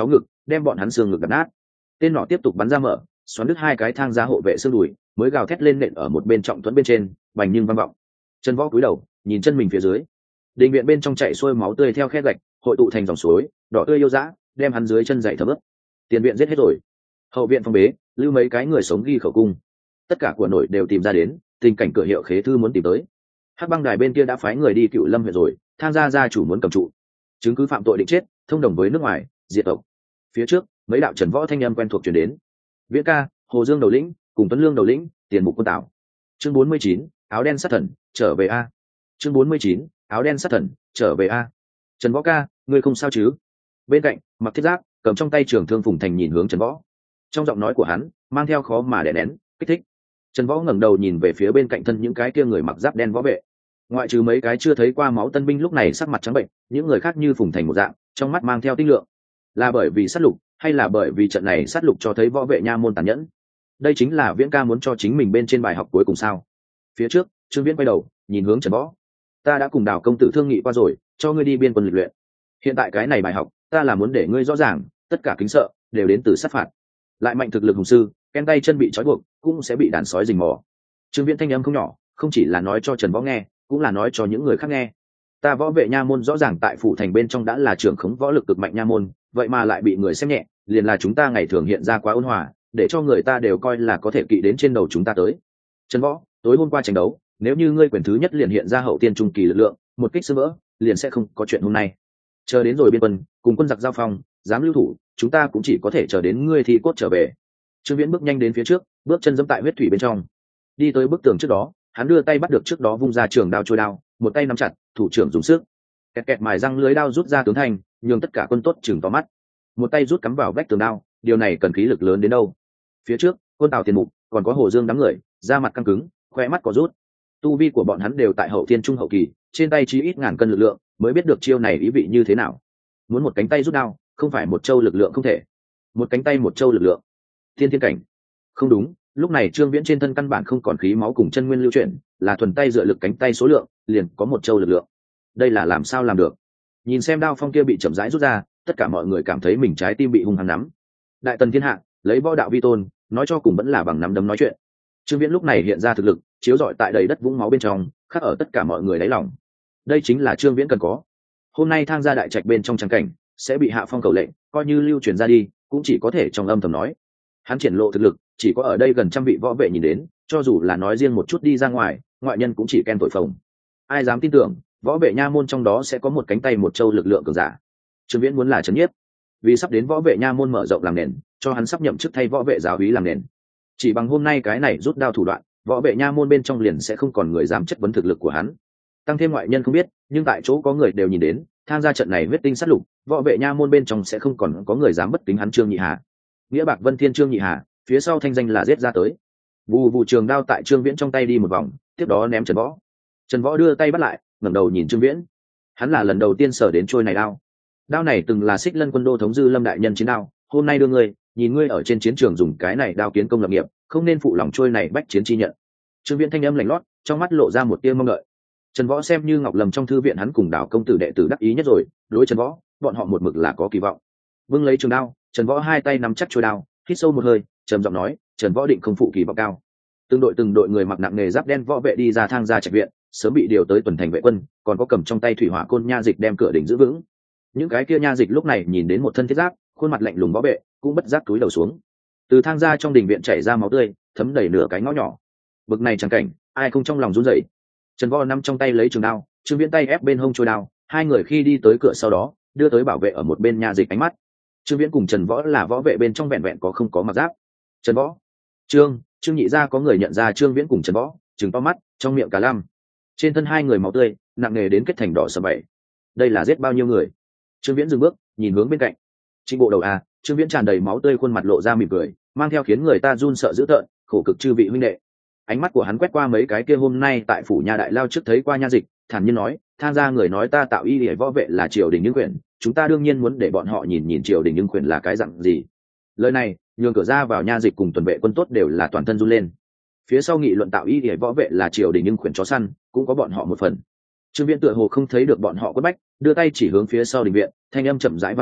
đem bọn hắn xương ngực đập nát. Tên nọ tiếp tục bắn ra mở, xoắn đứt hai cái thang giá hộ vệ xương đùi, mới gào thét lên nện ở một bên trọng thuẫn bên trên, bành nhưng vang vọng. Trần Võ cúi đầu nhìn chân mình phía dưới, đình viện bên trong chảy xuôi máu tươi theo khe gạch hội tụ thành dòng suối đỏ tươi yêu dã, đem hắn dưới chân dậy thấm ướt. Tiền viện giết hết rồi, hậu viện phong bế, lưu mấy cái người sống ghi khẩu cung. Tất cả của nội đều tìm ra đến, tình cảnh cửa hiệu khế thư muốn tìm tới. Hắc băng đài bên kia đã phái người đi Cựu Lâm huyện rồi, tham gia gia chủ muốn cầm trụ, chứng cứ phạm tội định chết, thông đồng với nước ngoài, diệt tộc. Phía trước mấy đạo Trần Võ thanh âm quen thuộc truyền đến. Viễn ca, Hồ Dương đầu lĩnh, cùng Tuấn Lương đầu lĩnh, tiền mục quân tảo. Chương bốn mươi chín, áo đen sát thần, trở về a. Chương bốn mươi chín, áo đen sát thần, trở về a. Trần Võ ca, ngươi không sao chứ? Bên cạnh, mặc thiết giáp, cầm trong tay trường thương Phùng Thành nhìn hướng Trần Võ. Trong giọng nói của hắn mang theo khó mà đè nén kích thích. Trần Võ ngẩng đầu nhìn về phía bên cạnh thân những cái kia người mặc giáp đen võ vệ, ngoại trừ mấy cái chưa thấy qua máu tân binh lúc này sắc mặt trắng bệnh, những người khác như Phùng Thành một dạng, trong mắt mang theo tinh lượng. Là bởi vì sát lục, hay là bởi vì trận này sát lục cho thấy võ vệ nha môn tàn nhẫn? Đây chính là Viễn ca muốn cho chính mình bên trên bài học cuối cùng sao? Phía trước, Trương Viễn quay đầu nhìn hướng Trần Võ. Ta đã cùng Đào công tử thương nghị qua rồi, cho ngươi đi biên quân lịch luyện. Hiện tại cái này bài học, ta là muốn để ngươi rõ ràng, tất cả kính sợ đều đến từ sát phạt. Lại mạnh thực lực hùng sư, ken tay chân bị trói buộc, cũng sẽ bị đàn sói rình mò. Trương Viễn thanh âm không nhỏ, không chỉ là nói cho Trần Võ nghe, cũng là nói cho những người khác nghe. Ta võ vệ nha môn rõ ràng tại phủ thành bên trong đã là trưởng khống võ lực cực mạnh nha môn, vậy mà lại bị người xem nhẹ, liền là chúng ta ngày thường hiện ra quá ôn hòa, để cho người ta đều coi là có thể kỵ đến trên đầu chúng ta tới. Trần Võ, tối hôm qua tranh đấu, nếu như ngươi quyền thứ nhất liền hiện ra hậu tiên trung kỳ lực lượng, một kích xương vỡ, liền sẽ không có chuyện hôm nay. Chờ đến rồi biên quân, cùng quân giặc giao phong, dám lưu thủ, chúng ta cũng chỉ có thể chờ đến ngươi thi cốt trở về. Trương Viễn bước nhanh đến phía trước, bước chân giẫm tại huyết thủy bên trong. Đi tới bức tường trước đó, hắn đưa tay bắt được trước đó vung ra trường đao trôi đao, một tay nắm chặt, thủ trưởng dùng sức. Kẹt kẹt mài răng lưới đao rút ra tướng thành, nhường tất cả quân tốt chừng to mắt. Một tay rút cắm vào vách tường đao, điều này cần khí lực lớn đến đâu. Phía trước, quân Tào Tiền Mục, còn có Hồ Dương đám người, da mặt căng cứng, khóe mắt có rút. Tu vi của bọn hắn đều tại hậu thiên trung hậu kỳ, trên tay chí ít ngàn cân lực lượng, mới biết được chiêu này ý vị như thế nào. Muốn một cánh tay rút đao, không phải một châu lực lượng không thể. Một cánh tay một châu lực lượng. Thiên thiên cảnh. Không đúng, lúc này Trương Viễn trên thân căn bản không còn khí máu cùng chân nguyên lưu chuyển, là thuần tay dựa lực cánh tay số lượng, liền có một châu lực lượng. Đây là làm sao làm được? Nhìn xem đao phong kia bị chậm rãi rút ra, tất cả mọi người cảm thấy mình trái tim bị hung hăng nắm. Đại tần thiên hạ, lấy võ đạo vi tôn, nói cho cùng vẫn là bằng nắm đấm nói chuyện. Trương Viễn lúc này hiện ra thực lực, chiếu rọi tại đầy đất vũng máu bên trong, khắc ở tất cả mọi người đáy lòng. Đây chính là Trương Viễn cần có. Hôm nay tham gia đại trạch bên trong trang cảnh, sẽ bị hạ phong cầu lệnh, coi như lưu truyền ra đi, cũng chỉ có thể trong âm thầm nói. Hắn triển lộ thực lực, chỉ có ở đây gần trăm vị võ vệ nhìn đến, cho dù là nói riêng một chút đi ra ngoài, ngoại nhân cũng chỉ khen tội phồng. Ai dám tin tưởng, võ vệ nha môn trong đó sẽ có một cánh tay một châu lực lượng cường giả. Trương Viễn muốn là trấn nhiếp, vì sắp đến võ vệ nha môn mở rộng làm nền, cho hắn sắp nhậm chức thay võ vệ giáo úy làm nền. Chỉ bằng hôm nay cái này rút đao thủ đoạn, võ vệ nha môn bên trong liền sẽ không còn người dám chất vấn thực lực của hắn. Tăng thêm ngoại nhân không biết, nhưng tại chỗ có người đều nhìn đến, tham gia trận này huyết tinh sát lục, võ vệ nha môn bên trong sẽ không còn có người dám bất kính hắn Trương Nhị Hà. Nghĩa bạc Vân Thiên Trương Nhị Hà, phía sau thanh danh là giết ra tới. Vù vù trường đao tại Trương Viễn trong tay đi một vòng, tiếp đó ném Trần Võ. Trần Võ đưa tay bắt lại, ngẩng đầu nhìn Trương Viễn. Hắn là lần đầu tiên sở đến trôi này đao. Đao này từng là Xích Lân quân đô thống dư Lâm đại nhân chiến đao, hôm nay đưa ngươi, nhìn ngươi ở trên chiến trường dùng cái này đao kiến công lập nghiệp, không nên phụ lòng trôi này bách chiến chi nhận. Trương Viễn thanh âm lạnh lót, trong mắt lộ ra một tia mong đợi. Trần Võ xem như Ngọc Lầm trong thư viện hắn cùng Đào công tử đệ tử đắc ý nhất rồi, đối Trần Võ, bọn họ một mực là có kỳ vọng. Vương lấy trường đao, Trần Võ hai tay nắm chắc trôi đao, hít sâu một hơi, trầm giọng nói, Trần Võ định không phụ kỳ vọng cao. Từng đội từng đội người mặc nặng nghề giáp đen võ vệ đi ra thang ra trạch viện, sớm bị điều tới tuần thành vệ quân, còn có cầm trong tay thủy hỏa côn nha dịch đem cửa đỉnh giữ vững. Những cái kia nha dịch lúc này nhìn đến một thân thiết giáp, khuôn mặt lạnh lùng võ vệ, cũng bất giác túi đầu xuống. Từ thang ra trong đình viện chảy ra máu tươi, thấm đầy nửa cái ngõ nhỏ. Bực này chẳng cảnh, ai không trong lòng run rẩy. Trần Võ nắm trong tay lấy trường đao, Trương Viễn tay ép bên hông trôi đao, hai người khi đi tới cửa sau đó, đưa tới bảo vệ ở một bên nha dịch ánh mắt. Trương Viễn cùng Trần Võ là võ vệ bên trong vẹn vẹn có không có mặc giáp. Trần Võ, Trương, Trương Nhị gia có người nhận ra Trương Viễn cùng Trần Võ, trừng to mắt, trong miệng cả lam. Trên thân hai người máu tươi, nặng nề đến kết thành đỏ sẫm bảy. Đây là giết bao nhiêu người? Trương Viễn dừng bước, nhìn hướng bên cạnh. Trịnh bộ đầu à, Trương Viễn tràn đầy máu tươi, khuôn mặt lộ ra mỉm cười, mang theo khiến người ta run sợ dữ tợn, khổ cực chư vị huynh đệ. Ánh mắt của hắn quét qua mấy cái kia hôm nay tại phủ nhà đại lao trước thấy qua nha dịch, thản nhiên nói, tham gia người nói ta tạo y để võ vệ là triều đình những quyền, chúng ta đương nhiên muốn để bọn họ nhìn nhìn triều đình những quyền là cái dạng gì. Lời này nhường cửa ra vào nha dịch cùng tuần vệ quân tốt đều là toàn thân run lên. Phía sau nghị luận tạo y để võ vệ là triều đình những quyền chó săn, cũng có bọn họ một phần. Trương Viễn tựa hồ không thấy được bọn họ quất bách, đưa tay chỉ hướng phía sau đình viện, thanh âm chậm rãi vang lên,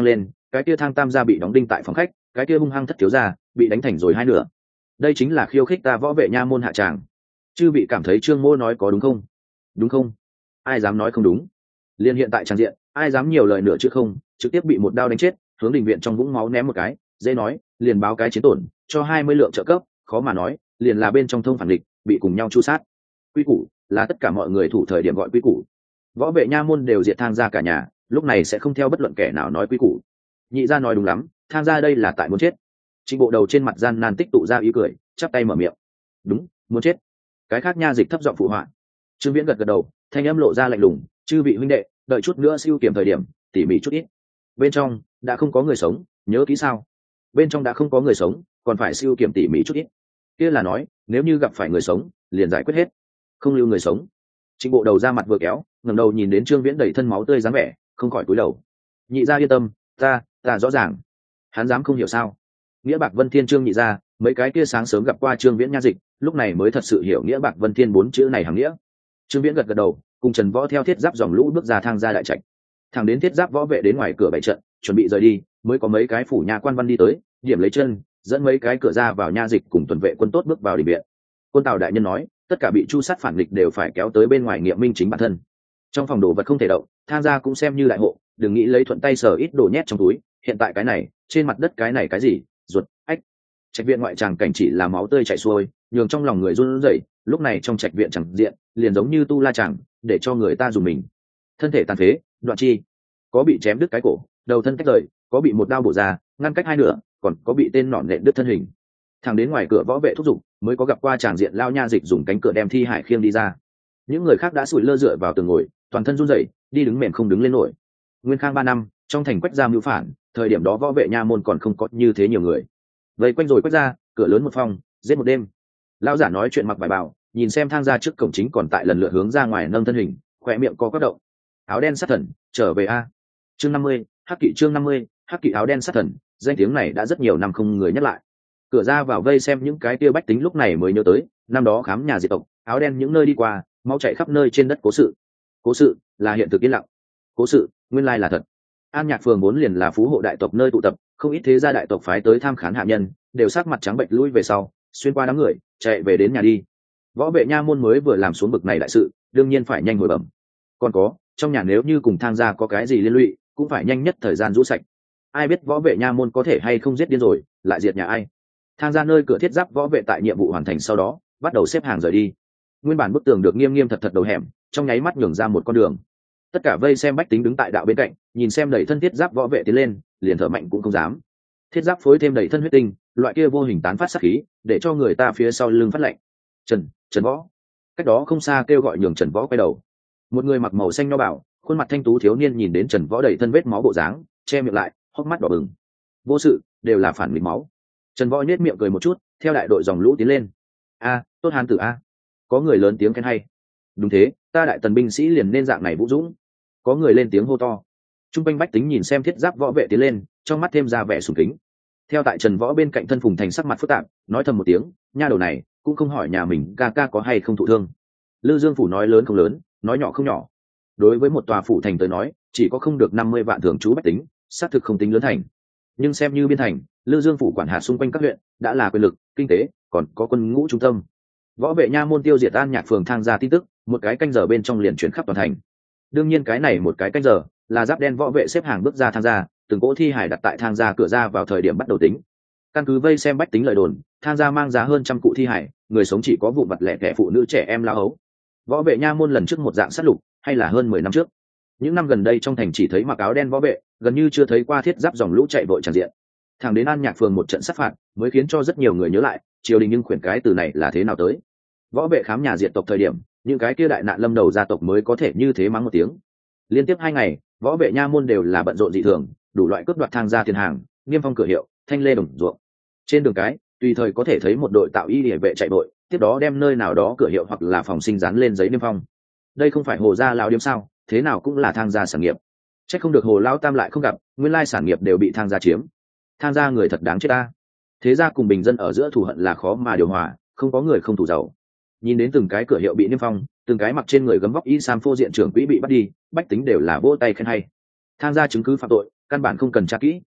cái kia thang tam gia bị đóng đinh tại phòng khách, cái kia hung hăng thất thiếu gia bị đánh thành rồi hai nửa. Đây chính là khiêu khích ta võ vệ nha môn hạ tràng. Chư vị cảm thấy Trương Mô nói có đúng không? Đúng không? Ai dám nói không đúng? Liên hiện tại trang diện, ai dám nhiều lời nữa chứ không, trực tiếp bị một đao đánh chết, hướng đình viện trong vũng máu ném một cái, dễ nói, liền báo cái chiến tổn, cho hai mươi lượng trợ cấp, khó mà nói, liền là bên trong thông phản địch, bị cùng nhau chu sát. Quy củ là tất cả mọi người thủ thời điểm gọi quy củ. Võ vệ nha môn đều diệt thang gia cả nhà, lúc này sẽ không theo bất luận kẻ nào nói quy củ. Nhị gia nói đúng lắm, thang gia đây là tại muốn chết. Trịnh Bộ Đầu trên mặt gian nan tích tụ ra ý cười, chắp tay mở miệng. Đúng, muốn chết. Cái khác nha dịch thấp giọng phụ họa. Trương Viễn gật gật đầu, thanh âm lộ ra lạnh lùng, chư vị huynh đệ, đợi chút nữa siêu kiểm thời điểm, tỉ mỉ chút ít. Bên trong đã không có người sống, nhớ kỹ sao? Bên trong đã không có người sống, còn phải siêu kiểm tỉ mỉ chút ít. Kia là nói, nếu như gặp phải người sống, liền giải quyết hết, không lưu người sống. Trịnh Bộ Đầu ra mặt vừa kéo, ngẩng đầu nhìn đến Trương Viễn đầy thân máu tươi dáng vẻ, không khỏi cúi đầu. Nhị gia yên tâm, ta, ta rõ ràng. Hắn dám không hiểu sao? Nghĩa Bạc Vân Thiên Trương nhị gia, mấy cái kia sáng sớm gặp qua Trương Viễn nha dịch, lúc này mới thật sự hiểu Nghĩa Bạc Vân Thiên bốn chữ này hàm nghĩa. Trương Viễn gật gật đầu, cùng Trần Võ theo thiết giáp dòng lũ bước ra thang gia đại trạch. Thẳng đến thiết giáp võ vệ đến ngoài cửa bảy trận, chuẩn bị rời đi, mới có mấy cái phủ nha quan văn đi tới, điểm lấy chân, dẫn mấy cái cửa ra vào nha dịch cùng tuần vệ quân tốt bước vào đình viện. Quân Tào đại nhân nói, tất cả bị chu sát phản địch đều phải kéo tới bên ngoài nghiệm minh chính bản thân. Trong phòng đồ vật không thể động, thang gia cũng xem như đại hộ, đừng nghĩ lấy thuận tay sờ ít đồ nhét trong túi, hiện tại cái này, trên mặt đất cái này cái gì, ruột, ách. Trạch viện ngoại tràng cảnh chỉ là máu tươi chảy xuôi, nhường trong lòng người run rẩy, lúc này trong trạch viện chẳng diện, liền giống như tu la chẳng, để cho người ta dùng mình. Thân thể tàn phế, đoạn chi, có bị chém đứt cái cổ, đầu thân cách rời, có bị một đao bổ ra, ngăn cách hai nửa, còn có bị tên nọn nện đứt thân hình. Thằng đến ngoài cửa võ vệ thúc giục, mới có gặp qua tràng diện lao nha dịch dùng cánh cửa đem thi hải khiêng đi ra. Những người khác đã sủi lơ dựa vào tường ngồi, toàn thân run rẩy, đi đứng mềm không đứng lên nổi. Nguyên Khang ba năm, trong thành Quách gia mưu phản, thời điểm đó võ vệ nha môn còn không có như thế nhiều người. Vây quanh rồi Quách gia, cửa lớn một phòng, giết một đêm. Lão giả nói chuyện mặc bài bào, nhìn xem thang gia trước cổng chính còn tại lần lượt hướng ra ngoài nâng thân hình, khỏe miệng co quắp động. Áo đen sát thần, trở về a. Chương năm mươi, Hắc kỵ chương năm mươi, Hắc kỵ áo đen sát thần, danh tiếng này đã rất nhiều năm không người nhắc lại. Cửa ra vào vây xem những cái kia bách tính lúc này mới nhớ tới, năm đó khám nhà diệt tộc, áo đen những nơi đi qua, máu chảy khắp nơi trên đất cố sự. Cố sự là hiện thực yên lặng. Cố sự, nguyên lai là thật. An Nhạc phường vốn liền là phú hộ đại tộc nơi tụ tập, không ít thế gia đại tộc phái tới tham khán hạ nhân, đều sắc mặt trắng bệnh lui về sau, xuyên qua đám người, chạy về đến nhà đi. Võ vệ nha môn mới vừa làm xuống bực này đại sự, đương nhiên phải nhanh hồi bẩm. Còn có, trong nhà nếu như cùng thang gia có cái gì liên lụy, cũng phải nhanh nhất thời gian rũ sạch. Ai biết võ vệ nha môn có thể hay không giết điên rồi, lại diệt nhà ai. Thang gia nơi cửa thiết giáp võ vệ tại nhiệm vụ hoàn thành sau đó, bắt đầu xếp hàng rời đi. Nguyên bản bức tường được nghiêm nghiêm thật thật đầu hẻm, trong nháy mắt nhường ra một con đường. Tất cả vây xem bách tính đứng tại đạo bên cạnh, nhìn xem đầy thân thiết giáp võ vệ tiến lên, liền thở mạnh cũng không dám. Thiết giáp phối thêm đầy thân huyết tinh, loại kia vô hình tán phát sát khí, để cho người ta phía sau lưng phát lạnh. Trần, Trần Võ. Cách đó không xa kêu gọi nhường Trần Võ quay đầu. Một người mặc màu xanh nho bảo, khuôn mặt thanh tú thiếu niên nhìn đến Trần Võ đầy thân vết máu bộ dáng, che miệng lại, hốc mắt đỏ bừng. Vô sự, đều là phản nghịch máu. Trần Võ nhếch miệng cười một chút, theo đại đội dòng lũ tiến lên. A, tốt hán tử a. Có người lớn tiếng khen hay. Đúng thế, ta đại tần binh sĩ liền nên dạng này vũ dũng. Có người lên tiếng hô to. Trung quanh bách tính nhìn xem thiết giáp võ vệ tiến lên, trong mắt thêm ra vẻ sùng kính. Theo tại Trần Võ bên cạnh thân Phùng Thành sắc mặt phức tạp, nói thầm một tiếng, nha đầu này cũng không hỏi nhà mình ca ca có hay không thụ thương. Lư Dương phủ nói lớn không lớn, nói nhỏ không nhỏ. Đối với một tòa phủ thành tới nói, chỉ có không được năm mươi vạn thường trú bách tính, xác thực không tính lớn thành. Nhưng xem như biên thành, Lư Dương phủ quản hạt xung quanh các huyện, đã là quyền lực, kinh tế, còn có quân ngũ trung tâm. Võ vệ nha môn tiêu diệt An Nhạc phường thang ra tin tức, một cái canh giờ bên trong liền chuyển khắp toàn thành. Đương nhiên cái này một cái canh giờ, là giáp đen võ vệ xếp hàng bước ra thang ra, từng cỗ thi hải đặt tại thang ra cửa ra vào thời điểm bắt đầu tính. Căn cứ vây xem bách tính lời đồn, thang ra mang giá hơn trăm cụ thi hải, người sống chỉ có vụn vặt lẻ tẻ phụ nữ trẻ em lao ấu. Võ vệ nha môn lần trước một dạng sát lục, hay là hơn mười năm trước. Những năm gần đây trong thành chỉ thấy mặc áo đen võ vệ, gần như chưa thấy qua thiết giáp dòng lũ chạy vội tràn diện. Thẳng đến An Nhạc phường một trận sát phạt, mới khiến cho rất nhiều người nhớ lại, triều đình nhưng khuyển cái từ này là thế nào tới. Võ vệ khám nhà diệt tộc thời điểm, những cái kia đại nạn lâm đầu gia tộc mới có thể như thế mắng một tiếng. Liên tiếp hai ngày, võ vệ nha môn đều là bận rộn dị thường, đủ loại cướp đoạt thang ra tiền hàng, niêm phong cửa hiệu, thanh lê đồng ruộng. Trên đường cái, tùy thời có thể thấy một đội tạo y địa vệ chạy vội, tiếp đó đem nơi nào đó cửa hiệu hoặc là phòng sinh dán lên giấy niêm phong. Đây không phải hồ gia lão điếm sao, thế nào cũng là thang gia sản nghiệp. Chắc không được hồ lão tam lại không gặp, nguyên lai sản nghiệp đều bị thang gia chiếm. Thang gia người thật đáng chết ta. Thế gia cùng bình dân ở giữa thù hận là khó mà điều hòa, không có người không thù giàu. Nhìn đến từng cái cửa hiệu bị niêm phong, từng cái mặc trên người gấm vóc y sam phô diện trưởng quỹ bị bắt đi, bách tính đều là vỗ tay khen hay. Thang gia chứng cứ phạm tội, căn bản không cần tra kỹ,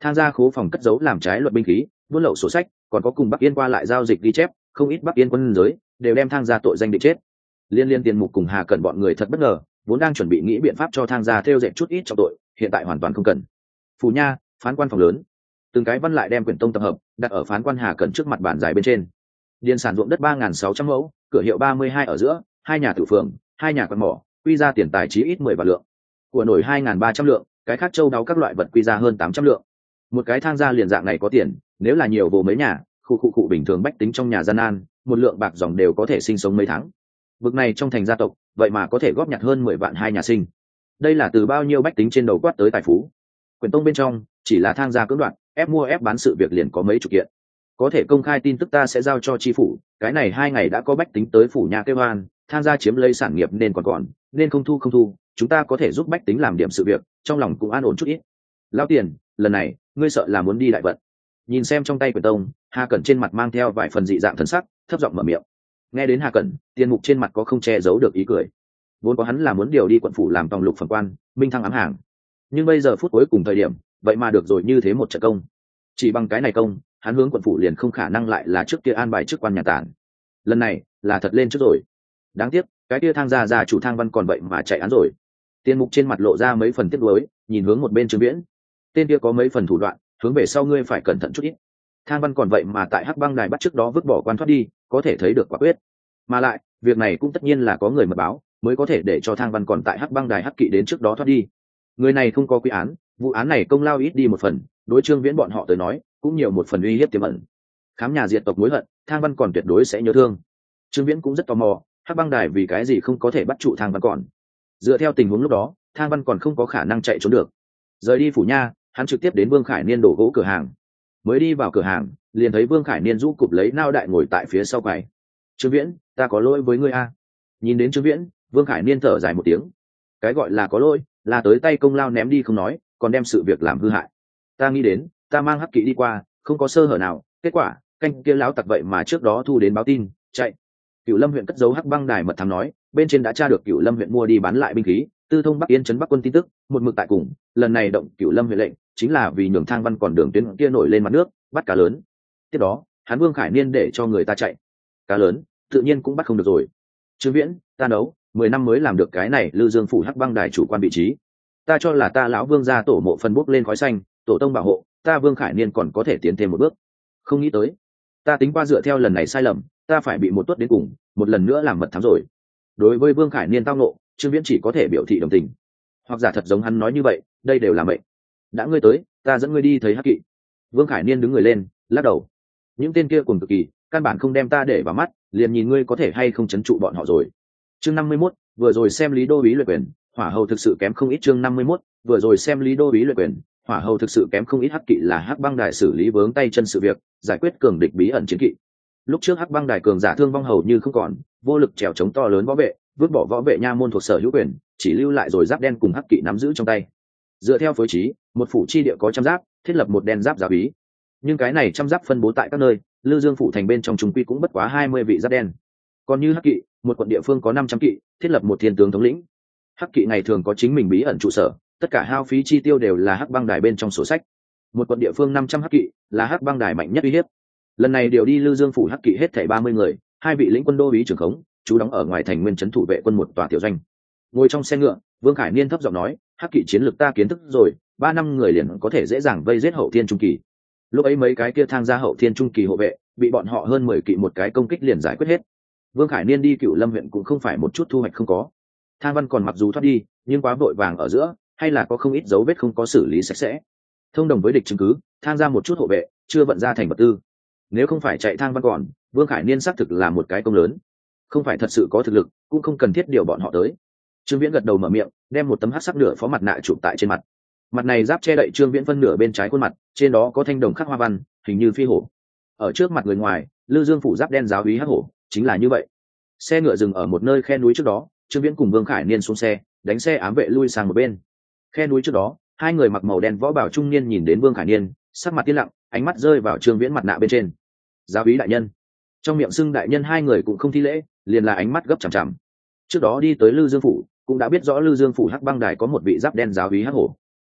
Tham gia khố phòng cất giấu làm trái luật binh khí, buôn lậu sổ sách, còn có cùng Bắc Yên qua lại giao dịch ghi chép, không ít Bắc Yên quân giới đều đem Thang gia tội danh định chết. Liên liên tiền mục cùng Hà Cẩn bọn người thật bất ngờ, vốn đang chuẩn bị nghĩ biện pháp cho Thang gia theo dệt chút ít trọng tội, hiện tại hoàn toàn không cần. Phủ nha, phán quan phòng lớn, từng cái văn lại đem quyển tông tập hợp đặt ở phán quan Hà Cẩn trước mặt bàn dài bên trên. Điền sản ruộng đất ba nghìn sáu trăm mẫu, cửa hiệu ba mươi hai ở giữa, hai nhà tử phường, hai nhà quan mỏ, quy ra tiền tài chí ít mười vạn lượng. Của nổi hai nghìn ba trăm lượng, cái khác châu đáo các loại vật quy ra hơn tám trăm lượng. Một cái Thang gia liền dạng này có tiền, nếu là nhiều vô mấy nhà, khu khu cụ bình thường bách tính trong nhà gian nan, một lượng bạc dòng đều có thể sinh sống mấy tháng. Vực này trong thành gia tộc, vậy mà có thể góp nhặt hơn mười vạn hai nhà sinh. Đây là từ bao nhiêu bách tính trên đầu quát tới tài phú. Quyển tông bên trong chỉ là Thang gia cưỡng đoạt, ép mua ép bán sự việc liền có mấy chục kiện. Có thể công khai tin tức ta sẽ giao cho tri phủ, cái này hai ngày đã có bách tính tới phủ nhà kêu oan, Thang gia chiếm lấy sản nghiệp nên còn còn, nên không thu không thu, chúng ta có thể giúp bách tính làm điểm sự việc, trong lòng cũng an ổn chút ít. Lão tiền, lần này ngươi sợ là muốn đi đại vận. Nhìn xem trong tay quyển tông, Hà Cẩn trên mặt mang theo vài phần dị dạng thần sắc, thấp giọng mở miệng. Nghe đến Hà Cẩn, Tiền Mục trên mặt có không che giấu được ý cười. Vốn có hắn là muốn điều đi quận phủ làm tòng lục phẩm quan, minh thăng ám hàng, nhưng bây giờ phút cuối cùng thời điểm, vậy mà được rồi như thế một trận công. Chỉ bằng cái này công, hắn hướng quận phủ liền không khả năng lại là trước kia an bài chức quan nhà tản. Lần này là thật lên trước rồi. Đáng tiếc, cái kia Thang gia gia chủ Thang Văn còn vậy mà chạy án rồi. Tiền Mục trên mặt lộ ra mấy phần tiếc nuối, nhìn hướng một bên Trương Viễn. Tên kia có mấy phần thủ đoạn, hướng về sau ngươi phải cẩn thận chút ít. Thang Văn còn vậy mà tại Hắc Băng Đài bắt trước đó vứt bỏ quan thoát đi, có thể thấy được quả quyết. Mà lại, việc này cũng tất nhiên là có người mật báo, mới có thể để cho Thang Văn còn tại Hắc Băng Đài Hắc Kỵ đến trước đó thoát đi. Người này không có quy án, vụ án này công lao ít đi một phần, đối Trương Viễn bọn họ tới nói, cũng nhiều một phần uy hiếp tiềm ẩn. Khám nhà diệt tộc mối hận, Thang Văn còn tuyệt đối sẽ nhớ thương. Trương Viễn cũng rất tò mò, Hắc Băng Đài vì cái gì không có thể bắt trụ Thang Văn còn. Dựa theo tình huống lúc đó, Thang Văn còn không có khả năng chạy trốn được. Rời đi phủ nha, hắn trực tiếp đến Vương Khải Niên đổ gỗ cửa hàng. Mới đi vào cửa hàng, liền thấy Vương Khải Niên rũ cụp lấy nao đại ngồi tại phía sau quầy. Trương Viễn, ta có lỗi với ngươi a. Nhìn đến Trương Viễn, Vương Khải Niên thở dài một tiếng. Cái gọi là có lỗi, là tới tay công lao ném đi không nói, còn đem sự việc làm hư hại. Ta nghĩ đến, ta mang Hắc Kỵ đi qua, không có sơ hở nào, kết quả, canh kia láo tặc vậy mà trước đó thu đến báo tin, chạy. Cửu Lâm huyện cất giấu Hắc Băng Đài mật thám nói, bên trên đã tra được Cửu Lâm huyện mua đi bán lại binh khí, tư thông Bắc Yên trấn Bắc quân tin tức, một mực tại cùng, lần này động Cửu Lâm huyện lệnh, chính là vì nhường Thang Văn còn đường tuyến kia nổi lên mặt nước, bắt cá lớn. Tiếp đó, hắn Vương Khải Niên để cho người ta chạy. Cá lớn, tự nhiên cũng bắt không được rồi. Trương Viễn, ta đấu, mười năm mới làm được cái này, Lư Dương phủ Hắc Băng Đài chủ quan vị trí. Ta cho là ta lão Vương gia tổ mộ phần bốc lên khói xanh, tổ tông bảo hộ, ta Vương Khải Niên còn có thể tiến thêm một bước. Không nghĩ tới, ta tính qua dựa theo lần này sai lầm, ta phải bị một tuất đến cùng, một lần nữa làm mật thám rồi. Đối với Vương Khải Niên tao nộ, Trương Viễn chỉ có thể biểu thị đồng tình. Hoặc giả thật giống hắn nói như vậy, đây đều là mệnh. Đã ngươi tới, ta dẫn ngươi đi thấy Hắc Kỵ. Vương Khải Niên đứng người lên, lắc đầu. Những tên kia cùng cực kỳ, căn bản không đem ta để vào mắt, liền nhìn ngươi có thể hay không trấn trụ bọn họ rồi. Chương năm mươi mốt, vừa rồi xem Lý Đô Úy luyện quyền, hỏa hầu thực sự kém không ít. Chương năm mươi mốt, vừa rồi xem Lý Đô Úy luyện quyền, hỏa hầu thực sự kém không ít. Hắc Kỵ là Hắc Băng Đài xử lý vướng tay chân sự việc, giải quyết cường địch bí ẩn chiến kỵ. Lúc trước Hắc Băng Đài cường giả thương vong hầu như không còn, vô lực trèo chống to lớn võ vệ, vứt bỏ võ vệ nha môn thuộc sở hữu quyền, chỉ lưu lại rồi giáp đen cùng Hắc Kỵ nắm giữ trong tay. Dựa theo phối trí, một phủ chi địa có trăm giáp, thiết lập một đen giáp giáo úy. Nhưng cái này trăm giáp phân bố tại các nơi, Lư Dương phủ thành bên trong trung quy cũng bất quá hai mươi vị giáp đen. Còn như Hắc Kỵ, một quận địa phương có năm trăm kỵ, thiết lập một thiên tướng thống lĩnh. Hắc Kỵ ngày thường có chính mình bí ẩn trụ sở, tất cả hao phí chi tiêu đều là Hắc Băng Đài bên trong sổ sách. Một quận địa phương năm trăm Hắc Kỵ, là Hắc Băng Đài mạnh nhất uy hiếp. Lần này điều đi Lư Dương phủ Hắc Kỵ hết thảy ba mươi người, hai vị lĩnh quân đô úy trưởng khống, chú đóng ở ngoài thành nguyên trấn thủ vệ quân một tòa tiểu doanh. Ngồi trong xe ngựa, Vương Khải Niên thấp giọng nói, Hắc Kỵ chiến lược ta kiến thức rồi, ba năm người liền có thể dễ dàng vây giết hậu thiên trung kỳ. Lúc ấy mấy cái kia Thang gia hậu thiên trung kỳ hộ vệ, bị bọn họ hơn mười kỵ một cái công kích liền giải quyết hết. Vương Khải Niên đi Cửu Lâm huyện cũng không phải một chút thu hoạch không có. Thang Văn còn mặc dù thoát đi, nhưng quá vội vàng ở giữa, hay là có không ít dấu vết không có xử lý sạch sẽ. Thông đồng với địch chứng cứ, Thang gia một chút hộ vệ, chưa vận ra thành vật tư. Nếu không phải chạy Thang Văn còn, Vương Khải Niên xác thực là một cái công lớn. Không phải thật sự có thực lực, cũng không cần thiết điều bọn họ tới. Trương Viễn gật đầu mở miệng, đem một tấm hắc sắc nửa phó mặt nạ chụp tại trên mặt. Mặt này giáp che đậy Trương Viễn phân nửa bên trái khuôn mặt, trên đó có thanh đồng khắc hoa văn, hình như phi hổ. Ở trước mặt người ngoài, Lư Dương phủ giáp đen giáo úy hắc hổ, chính là như vậy. Xe ngựa dừng ở một nơi khe núi trước đó, Trương Viễn cùng Vương Khải Niên xuống xe, đánh xe ám vệ lui sang một bên. Khe núi trước đó, hai người mặc màu đen võ bảo trung niên nhìn đến Vương Khải Niên, sắc mặt yên lặng, ánh mắt rơi vào Trương Viễn mặt nạ bên trên. Giáo úy đại nhân. Trong miệng xưng đại nhân hai người cũng không thi lễ, liền là ánh mắt gấp chằm chằm. Trước đó đi tới Lư Dương phủ, cũng đã biết rõ Lư Dương phủ Hắc Băng Đài có một vị giáp đen giáo úy hắc hổ.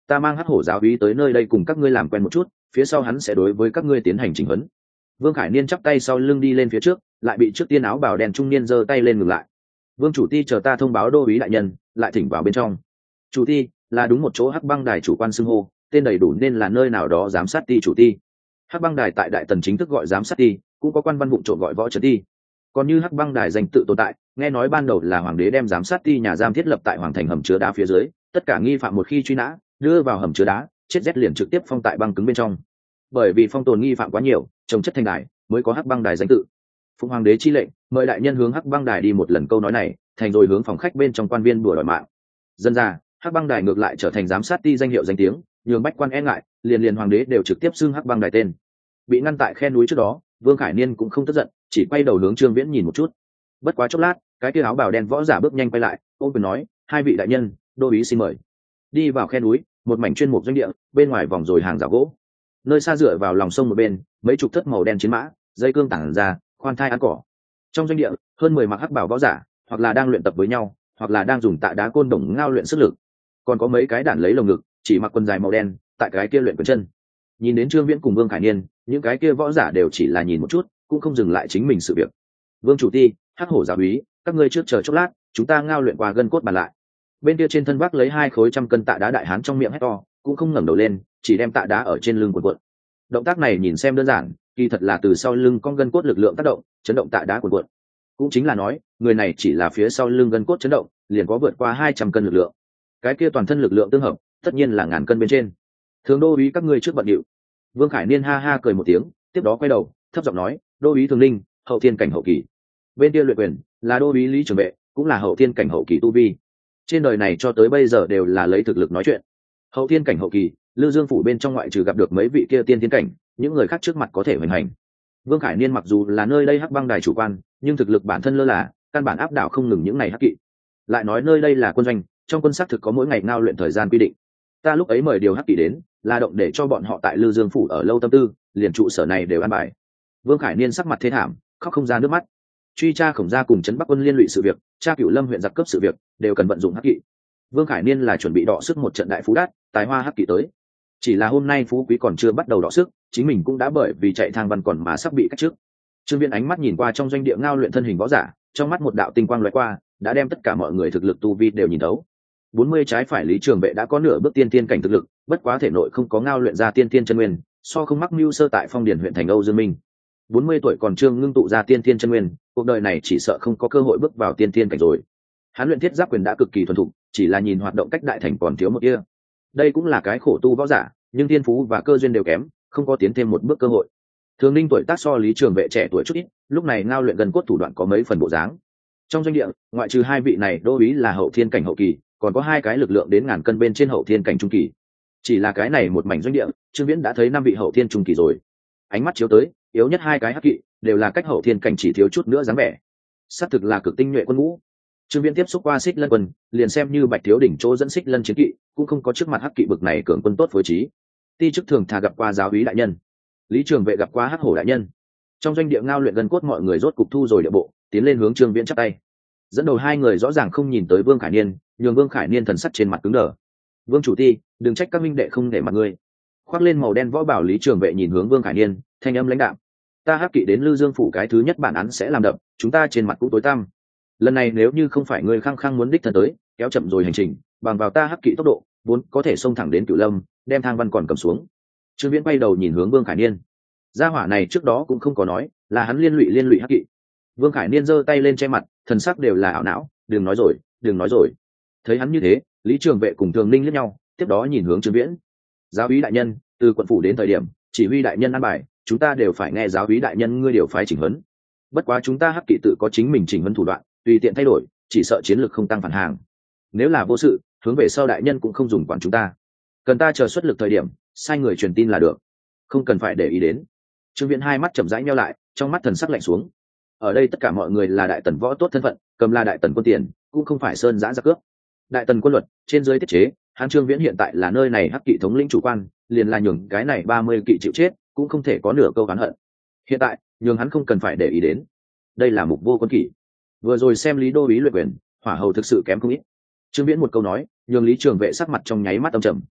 ta mang hắc hổ giáo úy tới nơi đây cùng các ngươi làm quen một chút, phía sau hắn sẽ đối với các ngươi tiến hành chỉnh huấn. Vương Khải Niên chắp tay sau lưng đi lên phía trước, lại bị trước tiên áo bào đen trung niên giơ tay lên ngừng lại. Vương chủ ti chờ ta thông báo đô úy đại nhân, lại thỉnh vào bên trong. Chủ ti là đúng một chỗ hắc băng đài chủ quan xưng hô, tên đầy đủ nên là nơi nào đó giám sát ti chủ ti. Hắc băng đài tại đại tần chính thức gọi giám sát ti, cũng có quan văn vụ trộm gọi võ trấn ti. Còn như hắc băng đài danh tự tồn tại, nghe nói ban đầu là hoàng đế đem giám sát ti nhà giam thiết lập tại hoàng thành hầm chứa đá phía dưới, tất cả nghi phạm một khi truy nã đưa vào hầm chứa đá, chết rét liền trực tiếp phong tại băng cứng bên trong. Bởi vì phong tồn nghi phạm quá nhiều, trồng chất thành đài mới có hắc băng đài danh tự. Phụng hoàng đế chi lệnh, mời đại nhân hướng hắc băng đài đi một lần câu nói này, thành rồi hướng phòng khách bên trong quan viên đùa đòi mạng. Dân ra hắc băng đài ngược lại trở thành giám sát ti danh hiệu danh tiếng, nhường bách quan e ngại, liền liền hoàng đế đều trực tiếp xưng hắc băng đài tên. Bị ngăn tại khe núi trước đó, Vương Khải Niên cũng không tức giận, chỉ quay đầu hướng Trương Viễn nhìn một chút. Bất quá chốc lát, cái kia áo bào đen võ giả bước nhanh quay lại, ôm quyền nói: hai vị đại nhân, đô úy xin mời. Đi vào khe núi, một mảnh chuyên mục doanh địa, bên ngoài vòng rồi hàng rào gỗ. Nơi xa dựa vào lòng sông một bên, mấy chục thất màu đen chiến mã, dây cương tản ra, khoan thai ăn cỏ. Trong doanh địa, hơn mười mặc hắc bảo võ giả, hoặc là đang luyện tập với nhau, hoặc là đang dùng tạ đá côn đồng ngao luyện sức lực. Còn có mấy cái đản lấy lồng ngực, chỉ mặc quần dài màu đen, tại cái kia luyện quyền chân. Nhìn đến Trương Viễn cùng Vương Khải Niên, những cái kia võ giả đều chỉ là nhìn một chút, cũng không dừng lại chính mình sự việc. Vương chủ ti, hắc hổ giáo úy, các ngươi trước chờ chốc lát, chúng ta ngao luyện qua gân cốt bàn lại. Bên kia trên thân vác lấy hai khối trăm cân tạ đá đại hán trong miệng hét to, cũng không ngẩng đầu lên, chỉ đem tạ đá ở trên lưng cuộn cuộn. Động tác này nhìn xem đơn giản, kỳ thật là từ sau lưng con gân cốt lực lượng tác động, chấn động tạ đá cuộn cuộn. Cũng chính là nói, người này chỉ là phía sau lưng gân cốt chấn động, liền có vượt qua hai trăm cân lực lượng. Cái kia toàn thân lực lượng tương hợp, tất nhiên là ngàn cân bên trên. Thường đô úy các ngươi trước bận điệu. Vương Khải Niên ha ha cười một tiếng, tiếp đó quay đầu, thấp giọng nói: đô úy Thường Ninh, hậu thiên cảnh hậu kỳ. Bên kia luyện quyền là đô úy Lý Trường Vệ, cũng là hậu thiên cảnh hậu kỳ tu vi. Trên đời này cho tới bây giờ đều là lấy thực lực nói chuyện. Hậu thiên cảnh hậu kỳ, Lư Dương phủ bên trong ngoại trừ gặp được mấy vị kia tiên thiên cảnh, những người khác trước mặt có thể hoành hành. Vương Khải Niên mặc dù là nơi đây hắc băng đài chủ quan, nhưng thực lực bản thân lơ là, căn bản áp đảo không ngừng những ngày hắc kỵ. Lại nói nơi đây là quân doanh, trong quân xác thực có mỗi ngày ngao luyện thời gian quy định. Ta lúc ấy mời điều hắc kỵ đến, là động để cho bọn họ tại Lư Dương phủ ở lâu tâm tư, liền trụ sở này đều an bài. Vương Khải Niên sắc mặt thế thảm, khóc không ra nước mắt. Truy tra Khổng Gia cùng trấn Bắc quân liên lụy sự việc, tra Cửu Lâm huyện giặc cướp sự việc, đều cần vận dụng hắc kỵ. Vương Khải Niên là chuẩn bị đọ sức một trận đại phú đát, tài hoa hắc kỵ tới. Chỉ là hôm nay phú quý còn chưa bắt đầu đọ sức, chính mình cũng đã bởi vì chạy thang văn còn mà sắp bị cách trước. Trương Viễn ánh mắt nhìn qua trong doanh địa ngao luyện thân hình võ giả, trong mắt một đạo tinh quang lóe qua, đã đem tất cả mọi người thực lực tu vi đều nhìn thấu. bốn mươi trái phải Lý Trường Vệ đã có nửa bước tiên tiên cảnh thực lực, bất quá thể nội không có ngao luyện ra tiên tiên chân nguyên, so không mắc mưu sơ tại Phong Điền huyện thành Âu Dương Minh. bốn mươi tuổi còn Trương ngưng tụ ra tiên tiên chân nguyên, cuộc đời này chỉ sợ không có cơ hội bước vào tiên tiên cảnh rồi. Hắn luyện thiết giáp quyền đã cực kỳ thuần thục, chỉ là nhìn hoạt động cách đại thành còn thiếu một kia. Đây cũng là cái khổ tu võ giả, nhưng thiên phú và cơ duyên đều kém, không có tiến thêm một bước cơ hội. Thường Ninh tuổi tác so Lý Trường Vệ trẻ tuổi chút ít, lúc này ngao luyện gần cốt thủ đoạn có mấy phần bộ dáng. Trong doanh địa, ngoại trừ hai vị này đô úy là hậu thiên cảnh hậu kỳ, còn có hai cái lực lượng đến ngàn cân bên trên hậu thiên cảnh trung kỳ. Chỉ là cái này một mảnh doanh địa, Trương Viễn đã thấy năm vị hậu thiên trung kỳ rồi. Ánh mắt chiếu tới, yếu nhất hai cái hắc kỵ đều là cách hậu thiên cảnh chỉ thiếu chút nữa dáng vẻ. Xác thực là cực tinh nhuệ quân ngũ. Trương Viễn tiếp xúc qua Xích Lân quân, liền xem như Bạch Thiếu đỉnh chỗ dẫn Xích Lân chiến kỵ, cũng không có trước mặt hắc kỵ bực này cường quân tốt phối trí. Ti chức thường thà gặp qua giáo úy đại nhân, Lý Trường Vệ gặp qua hắc hổ đại nhân. Trong doanh địa ngao luyện gần cốt mọi người rốt cục thu rồi địa bộ, tiến lên hướng Trương Viễn chắp tay. Dẫn đầu hai người rõ ràng không nhìn tới Vương Khải Niên, nhường Vương Khải Niên thần sắc trên mặt cứng đờ. Vương chủ ti, đừng trách các minh đệ không để mặt ngươi. Khoác lên màu đen võ bảo Lý Trường Vệ nhìn hướng Vương Khải Niên, thanh âm lãnh đạm: ta hắc kỵ đến Lư Dương phủ cái thứ nhất bản án sẽ làm đập, chúng ta trên mặt cũng tối tăm. Lần này nếu như không phải ngươi khăng khăng muốn đích thân tới, kéo chậm rồi hành trình, bằng vào ta hắc kỵ tốc độ, vốn có thể xông thẳng đến Cửu Lâm, đem thang văn còn cầm xuống. Trương Viễn quay đầu nhìn hướng Vương Khải Niên. Gia hỏa này trước đó cũng không có nói, là hắn liên lụy liên lụy hắc kỵ. Vương Khải Niên giơ tay lên che mặt, thần sắc đều là ảo não, đừng nói rồi, đừng nói rồi. Thấy hắn như thế, Lý Trường Vệ cùng Thường Ninh liếc nhau, tiếp đó nhìn hướng Trương Viễn. Giáo úy đại nhân, từ quận phủ đến thời điểm, chỉ huy đại nhân an bài, chúng ta đều phải nghe giáo úy đại nhân ngươi điều phái chỉnh huấn. Bất quá chúng ta hắc kỵ tự có chính mình chỉnh huấn thủ đoạn, tùy tiện thay đổi, chỉ sợ chiến lược không tăng phản hàng. Nếu là vô sự, hướng về sau đại nhân cũng không dùng quản chúng ta. Cần ta chờ xuất lực thời điểm, sai người truyền tin là được, không cần phải để ý đến. Trương Viễn hai mắt chậm rãi nheo lại, trong mắt thần sắc lạnh xuống. Ở đây tất cả mọi người là đại tần võ tốt thân phận, cầm là đại tần quân tiền, cũng không phải sơn giã giặc cướp. Đại tần quân luật trên dưới tiết chế, hắn Trương Viễn hiện tại là nơi này hắc kỵ thống lĩnh chủ quan, liền là nhường cái này ba mươi kỵ chịu chết, cũng không thể có nửa câu oán hận. Hiện tại, nhường hắn không cần phải để ý đến. Đây là mục vô quân kỵ. Vừa rồi xem Lý đô úy luyện quyền, hỏa hầu thực sự kém không ít. Trương Viễn một câu nói, nhường Lý Trường Vệ sắc mặt trong nháy mắt âm trầm.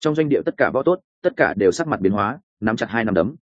Trong doanh địa tất cả võ tốt tất cả đều sắc mặt biến hóa, nắm chặt hai nắm đấm,